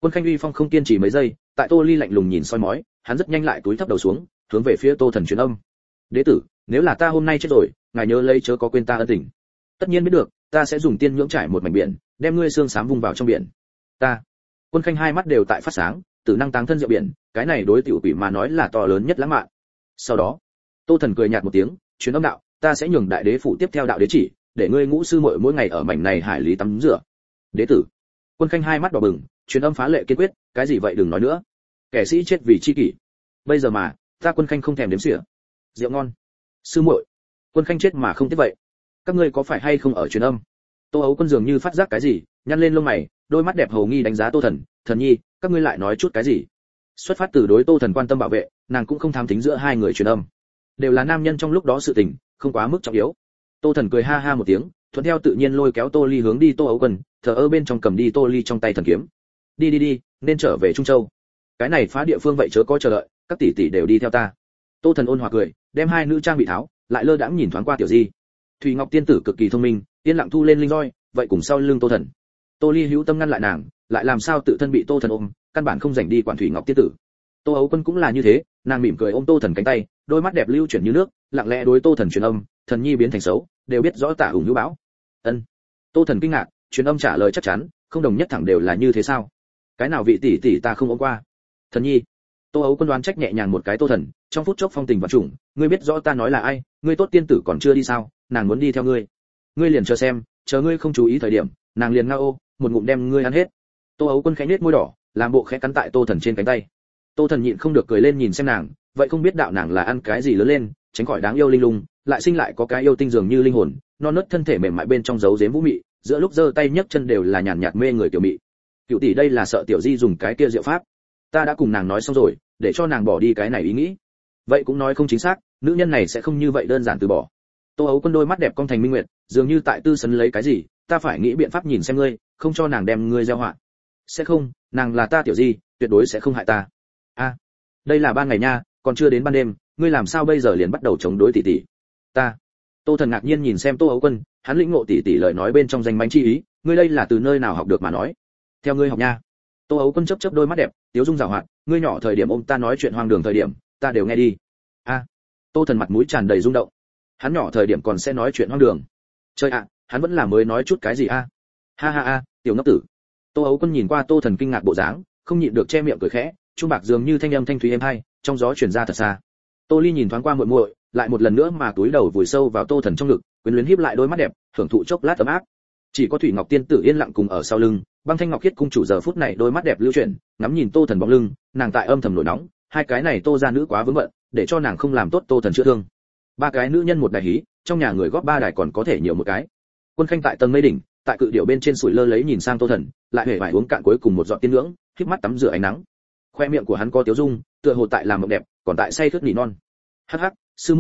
S1: Quân Khanh uy phong không kiên trì mấy giây, tại Tô Ly lạnh lùng nhìn soi mói, hắn rất nhanh lại túi thấp đầu xuống, hướng về phía Tô Thần truyền âm. Đế tử, nếu là ta hôm nay chết rồi, ngài nhớ lấy chớ có quên ta ân tình. Tất nhiên biết được, ta sẽ dùng tiên nhưỡng trải một mảnh biển, đem ngươi xương xám vung vào trong biển. Ta. Quân Khanh hai mắt đều tại phát sáng, tử năng táng thân rượu biển, cái này đối tiểu quỷ mà nói là to lớn nhất lãng mạn. Sau đó, Tô Thần cười nhạt một tiếng, truyền âm đạo, ta sẽ nhường đại đế phủ tiếp theo đạo đế chỉ, để ngươi ngũ sư muội mỗi ngày ở mảnh này hải lý tắm rửa. Đế tử. Quân Khanh hai mắt đỏ bừng, truyền âm phá lệ kiên quyết, cái gì vậy đừng nói nữa. Kẻ sĩ chết vì chi kỷ. Bây giờ mà, ta Quân Khanh không thèm đếm xỉa. Rượu ngon. Sư muội. Quân Khanh chết mà không tiếc vậy. Các ngươi có phải hay không ở truyền âm? Tô Ấu Quân dường như phát giác cái gì, nhăn lên lông mày, đôi mắt đẹp hầu nghi đánh giá Tô Thần, "Thần nhi, các ngươi lại nói chút cái gì?" Xuất phát từ đối Tô Thần quan tâm bảo vệ, nàng cũng không tham thính giữa hai người truyền âm. Đều là nam nhân trong lúc đó sự tình, không quá mức trọng yếu. Tô Thần cười ha ha một tiếng, thuận theo tự nhiên lôi kéo Tô Ly hướng đi Tô Ấu Quân, thờ ơ bên trong cầm đi Tô Ly trong tay thần kiếm. "Đi đi đi, nên trở về Trung Châu. Cái này phá địa phương vậy chớ có chờ đợi, các tỷ tỷ đều đi theo ta." Tô Thần ôn hòa cười, đem hai nữ trang bị tháo, lại lơ đãng nhìn thoáng qua Tiểu Di. Thủy Ngọc tiên tử cực kỳ thông minh, yên lặng thu lên linh roi, vậy cùng sau lưng Tô Thần. Tô Ly hữu tâm ngăn lại nàng, lại làm sao tự thân bị Tô Thần ôm, căn bản không rảnh đi quản Thủy Ngọc tiên tử. Tô Ấu Quân cũng là như thế, nàng mỉm cười ôm Tô Thần cánh tay, đôi mắt đẹp lưu chuyển như nước, lặng lẽ đối Tô Thần truyền âm, "Thần nhi biến thành xấu, đều biết rõ tả hùng hữu bão." Ân. Tô Thần kinh ngạc, truyền âm trả lời chắc chắn, "Không đồng nhất thẳng đều là như thế sao? Cái nào vị tỷ tỷ ta không ôm qua?" "Thần nhi." Tô Ấu Quân đoán trách nhẹ nhàng một cái Tô Thần, trong phút chốc phong tình và trùng, "Ngươi biết rõ ta nói là ai, ngươi tốt tiên tử còn chưa đi sao, nàng muốn đi theo ngươi. Ngươi liền chờ xem, chờ ngươi không chú ý thời điểm, nàng liền ngao, một ngụm đem ngươi ăn hết." Tô Ấu Quân khẽ nhếch môi đỏ, làm bộ khẽ cắn tại Tô Thần trên cánh tay. Tô Thần nhịn không được cười lên nhìn xem nàng, vậy không biết đạo nàng là ăn cái gì lớn lên, tránh khỏi đáng yêu linh lung, lại sinh lại có cái yêu tinh dường như linh hồn, non nớt thân thể mềm mại bên trong giấu giếm vũ mị, giữa lúc giơ tay nhấc chân đều là nhàn nhạt mê người tiểu mị. Cựu tỷ đây là sợ Tiểu Di dùng cái kia diệu pháp. Ta đã cùng nàng nói xong rồi, để cho nàng bỏ đi cái này ý nghĩ. Vậy cũng nói không chính xác, nữ nhân này sẽ không như vậy đơn giản từ bỏ. Tô Ấu Quân đôi mắt đẹp cong thành minh nguyệt, dường như tại tư sấn lấy cái gì, ta phải nghĩ biện pháp nhìn xem ngươi, không cho nàng đem ngươi gieo họa. Sẽ không, nàng là ta Tiểu Di, tuyệt đối sẽ không hại ta. A, đây là ban ngày nha, còn chưa đến ban đêm, ngươi làm sao bây giờ liền bắt đầu chống đối tỷ tỷ? Ta. Tô Thần ngạc nhiên nhìn xem Tô Ấu Quân, hắn lĩnh ngộ tỷ tỷ lời nói bên trong danh mánh chi ý, ngươi đây là từ nơi nào học được mà nói? Theo ngươi học nha. Tô Ấu Quân chớp chớp đôi mắt đẹp, tiếu dung giảo hoạt, ngươi nhỏ thời điểm ôm ta nói chuyện hoang đường thời điểm, ta đều nghe đi. A. Tô Thần mặt mũi tràn đầy rung động. Hắn nhỏ thời điểm còn sẽ nói chuyện hoang đường. Chơi ạ, hắn vẫn là mới nói chút cái gì a? Ha ha ha, tiểu ngốc tử. Tô Ấu Quân nhìn qua Tô Thần kinh ngạc bộ dáng, không nhịn được che miệng cười khẽ, trung bạc dường như thanh âm thanh thúy êm hay, trong gió truyền ra thật xa. Tô Ly nhìn thoáng qua muội muội, lại một lần nữa mà túi đầu vùi sâu vào Tô Thần trong ngực, quyến luyến híp lại đôi mắt đẹp, hưởng thụ chốc lát ấm áp. Chỉ có Thủy Ngọc tiên tử yên lặng cùng ở sau lưng, Băng Thanh Ngọc Khiết cung chủ giờ phút này đôi mắt đẹp lưu chuyển, ngắm nhìn Tô Thần bóng lưng, nàng tại âm thầm nổi nóng, hai cái này Tô gia nữ quá vướng bận, để cho nàng không làm tốt Tô Thần chữa thương. Ba cái nữ nhân một đài hí, trong nhà người góp ba đài còn có thể nhiều một cái. Quân Khanh tại tầng mây đỉnh, tại cự điểu bên trên sủi lơ lấy nhìn sang Tô Thần, lại hề vải uống cạn cuối cùng một giọt tiên nhưỡng, khép mắt tắm rửa ánh nắng. Khoe miệng của hắn có tiếu dung, tựa hồ tại làm mộng đẹp, còn tại say khướt nỉ non. Hắc hắc, sư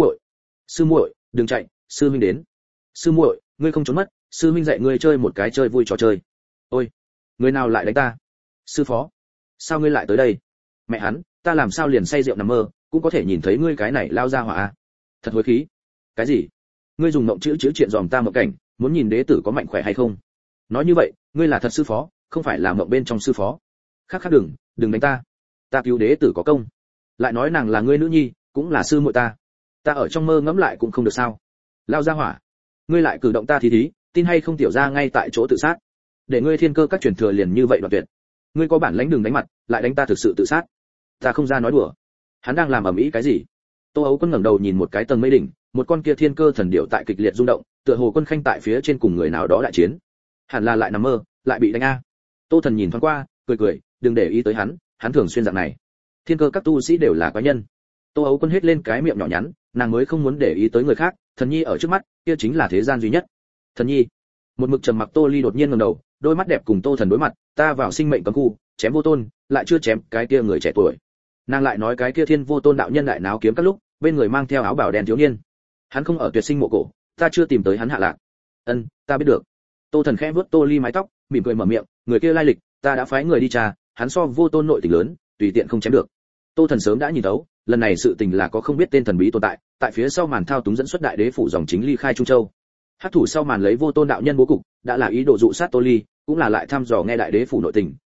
S1: muội, đừng chạy, sư huynh đến. Sư muội, ngươi không trốn mất, sư huynh dạy ngươi chơi một cái chơi vui trò chơi. Ôi, người nào lại đánh ta? Sư phó, sao ngươi lại tới đây? Mẹ hắn, ta làm sao liền say rượu nằm mơ, cũng có thể nhìn thấy ngươi cái này lao ra hỏa a. Thật hối khí. Cái gì? Ngươi dùng mộng chữ chuyện dòm ta mộng cảnh, muốn nhìn đế tử có mạnh khỏe hay không? Nói như vậy, ngươi là thật sư phó, không phải là mộng bên trong sư phó. Khác đừng đánh ta. Ta cứu đế tử có công. Lại nói nàng là ngươi nữ nhi, cũng là sư muội ta. Ta ở trong mơ ngẫm lại cũng không được sao? Lao ra hỏa, ngươi lại cử động ta thí, tin hay không tiểu ra ngay tại chỗ tự sát. Để ngươi thiên cơ các truyền thừa liền như vậy đoạn tuyệt. Ngươi có bản lãnh đừng đánh mặt, lại đánh ta thực sự tự sát. Ta không ra nói đùa. Hắn đang làm ầm ĩ cái gì? Tô Ấu Quân ngẩng đầu nhìn một cái tầng mây đỉnh, một con kia thiên cơ thần điểu tại kịch liệt rung động, tựa hồ Quân Khanh tại phía trên cùng người nào đó đại chiến. Hẳn là lại nằm mơ, lại bị đánh a. Tô Thần nhìn thoáng qua, cười, đừng để ý tới hắn thường xuyên dạng này. Thiên cơ các tu sĩ đều là quái nhân. Tô Ấu Quân hết lên cái miệng nhỏ nhắn, nàng mới không muốn để ý tới người khác, Thần nhi ở trước mắt, kia chính là thế gian duy nhất. Thần nhi. Một mực trầm mặc Tô Ly đột nhiên ngẩng đầu, đôi mắt đẹp cùng Tô Thần đối mặt, ta vào sinh mệnh cấm khu, chém vô tôn, lại chưa chém cái kia người trẻ tuổi. Nàng lại nói cái kia thiên vô tôn đạo nhân đại náo kiếm các lúc, bên người mang theo áo bào đen thiếu niên. Hắn không ở tuyệt sinh mộ cổ, ta chưa tìm tới hắn hạ lạc. Ân, ta biết được. Tô Thần khẽ vuốt Tô Ly mái tóc, mỉm cười mở miệng, người kia lai lịch, ta đã phái người đi tra, hắn so vô tôn nội tình lớn, tùy tiện không chém được. Tô Thần sớm đã nhìn thấu, lần này sự tình là có không biết tên thần bí tồn tại, tại phía sau màn thao túng dẫn xuất đại đế phủ dòng chính ly khai Trung Châu. Hắc thủ sau màn lấy vô tôn đạo nhân bố cục, đã là ý đồ dụ sát Tô Ly, cũng là lại thăm dò nghe đại đế phủ nội tình,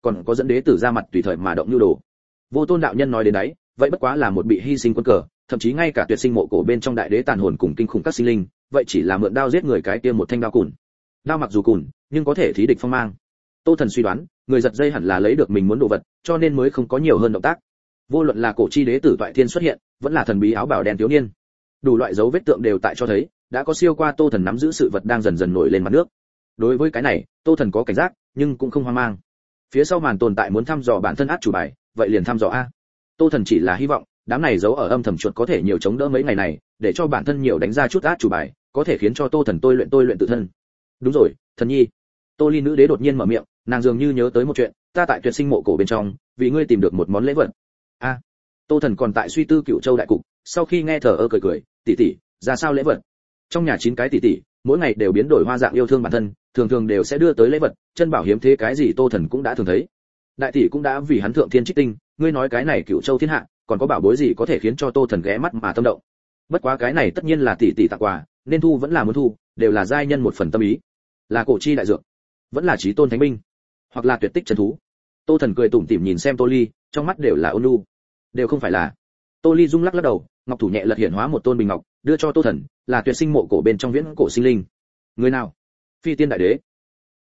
S1: còn có dẫn đế tử ra mặt tùy thời mà động nhu đồ. Vô Tôn đạo nhân nói đến đấy, vậy bất quá là một bị hy sinh quân cờ, thậm chí ngay cả tuyệt sinh mộ cổ bên trong đại đế tàn hồn cùng kinh khủng các sinh linh, vậy chỉ là mượn đao giết người cái kia một thanh đao cùn. Đao mặc dù cùn, nhưng có thể thí địch phong mang. Tô Thần suy đoán, người giật dây hẳn là lấy được mình muốn đồ vật, cho nên mới không có nhiều hơn động tác. Vô luận là cổ chi đế tử Toại Thiên xuất hiện, vẫn là thần bí áo bào đen thiếu niên, đủ loại dấu vết tượng đều tại cho thấy, đã có siêu qua Tô Thần nắm giữ sự vật đang dần dần nổi lên mặt nước. Đối với cái này, Tô Thần có cảnh giác, nhưng cũng không hoang mang. Phía sau màn tồn tại muốn thăm dò bản thân át chủ bài, vậy liền thăm dò a. Tô Thần chỉ là hy vọng, đám này giấu ở âm thầm chuột có thể nhiều chống đỡ mấy ngày này, để cho bản thân nhiều đánh ra chút át chủ bài, có thể khiến cho Tô Thần tôi luyện tự thân. Đúng rồi, Thần Nhi. Tô Ly nữ đế đột nhiên mở miệng, nàng dường như nhớ tới một chuyện, ta tại tuyệt sinh mộ cổ bên trong, vì ngươi tìm được một món lễ vật. A. Tô Thần còn tại suy tư Cựu Châu đại cục, sau khi nghe thở ơ cười, tỷ tỷ, ra sao lễ vật? Trong nhà 9 cái tỷ tỷ, mỗi ngày đều biến đổi hoa dạng yêu thương bản thân, thường thường đều sẽ đưa tới lễ vật, chân bảo hiếm thế cái gì Tô Thần cũng đã thường thấy. Đại tỷ cũng đã vì hắn thượng thiên trích tinh, ngươi nói cái này Cựu Châu thiên hạ, còn có bảo bối gì có thể khiến cho Tô Thần ghé mắt mà tâm động. Bất quá cái này tất nhiên là tỷ tỷ tặng quà, nên thu vẫn là muốn thu, đều là giai nhân một phần tâm ý. Là cổ chi đại dược, vẫn là chí tôn thánh binh, hoặc là tuyệt tích chân thú. Tô Thần cười tủm tỉm nhìn xem Tô Ly, trong mắt đều là ôn nhu. Đều không phải là. Tô Ly rung lắc lắc đầu, ngọc thủ nhẹ lật hiển hóa một tôn bình ngọc, đưa cho Tô Thần, là tuyệt sinh mộ cổ bên trong viễn cổ sinh linh. Người nào? Phi tiên đại đế.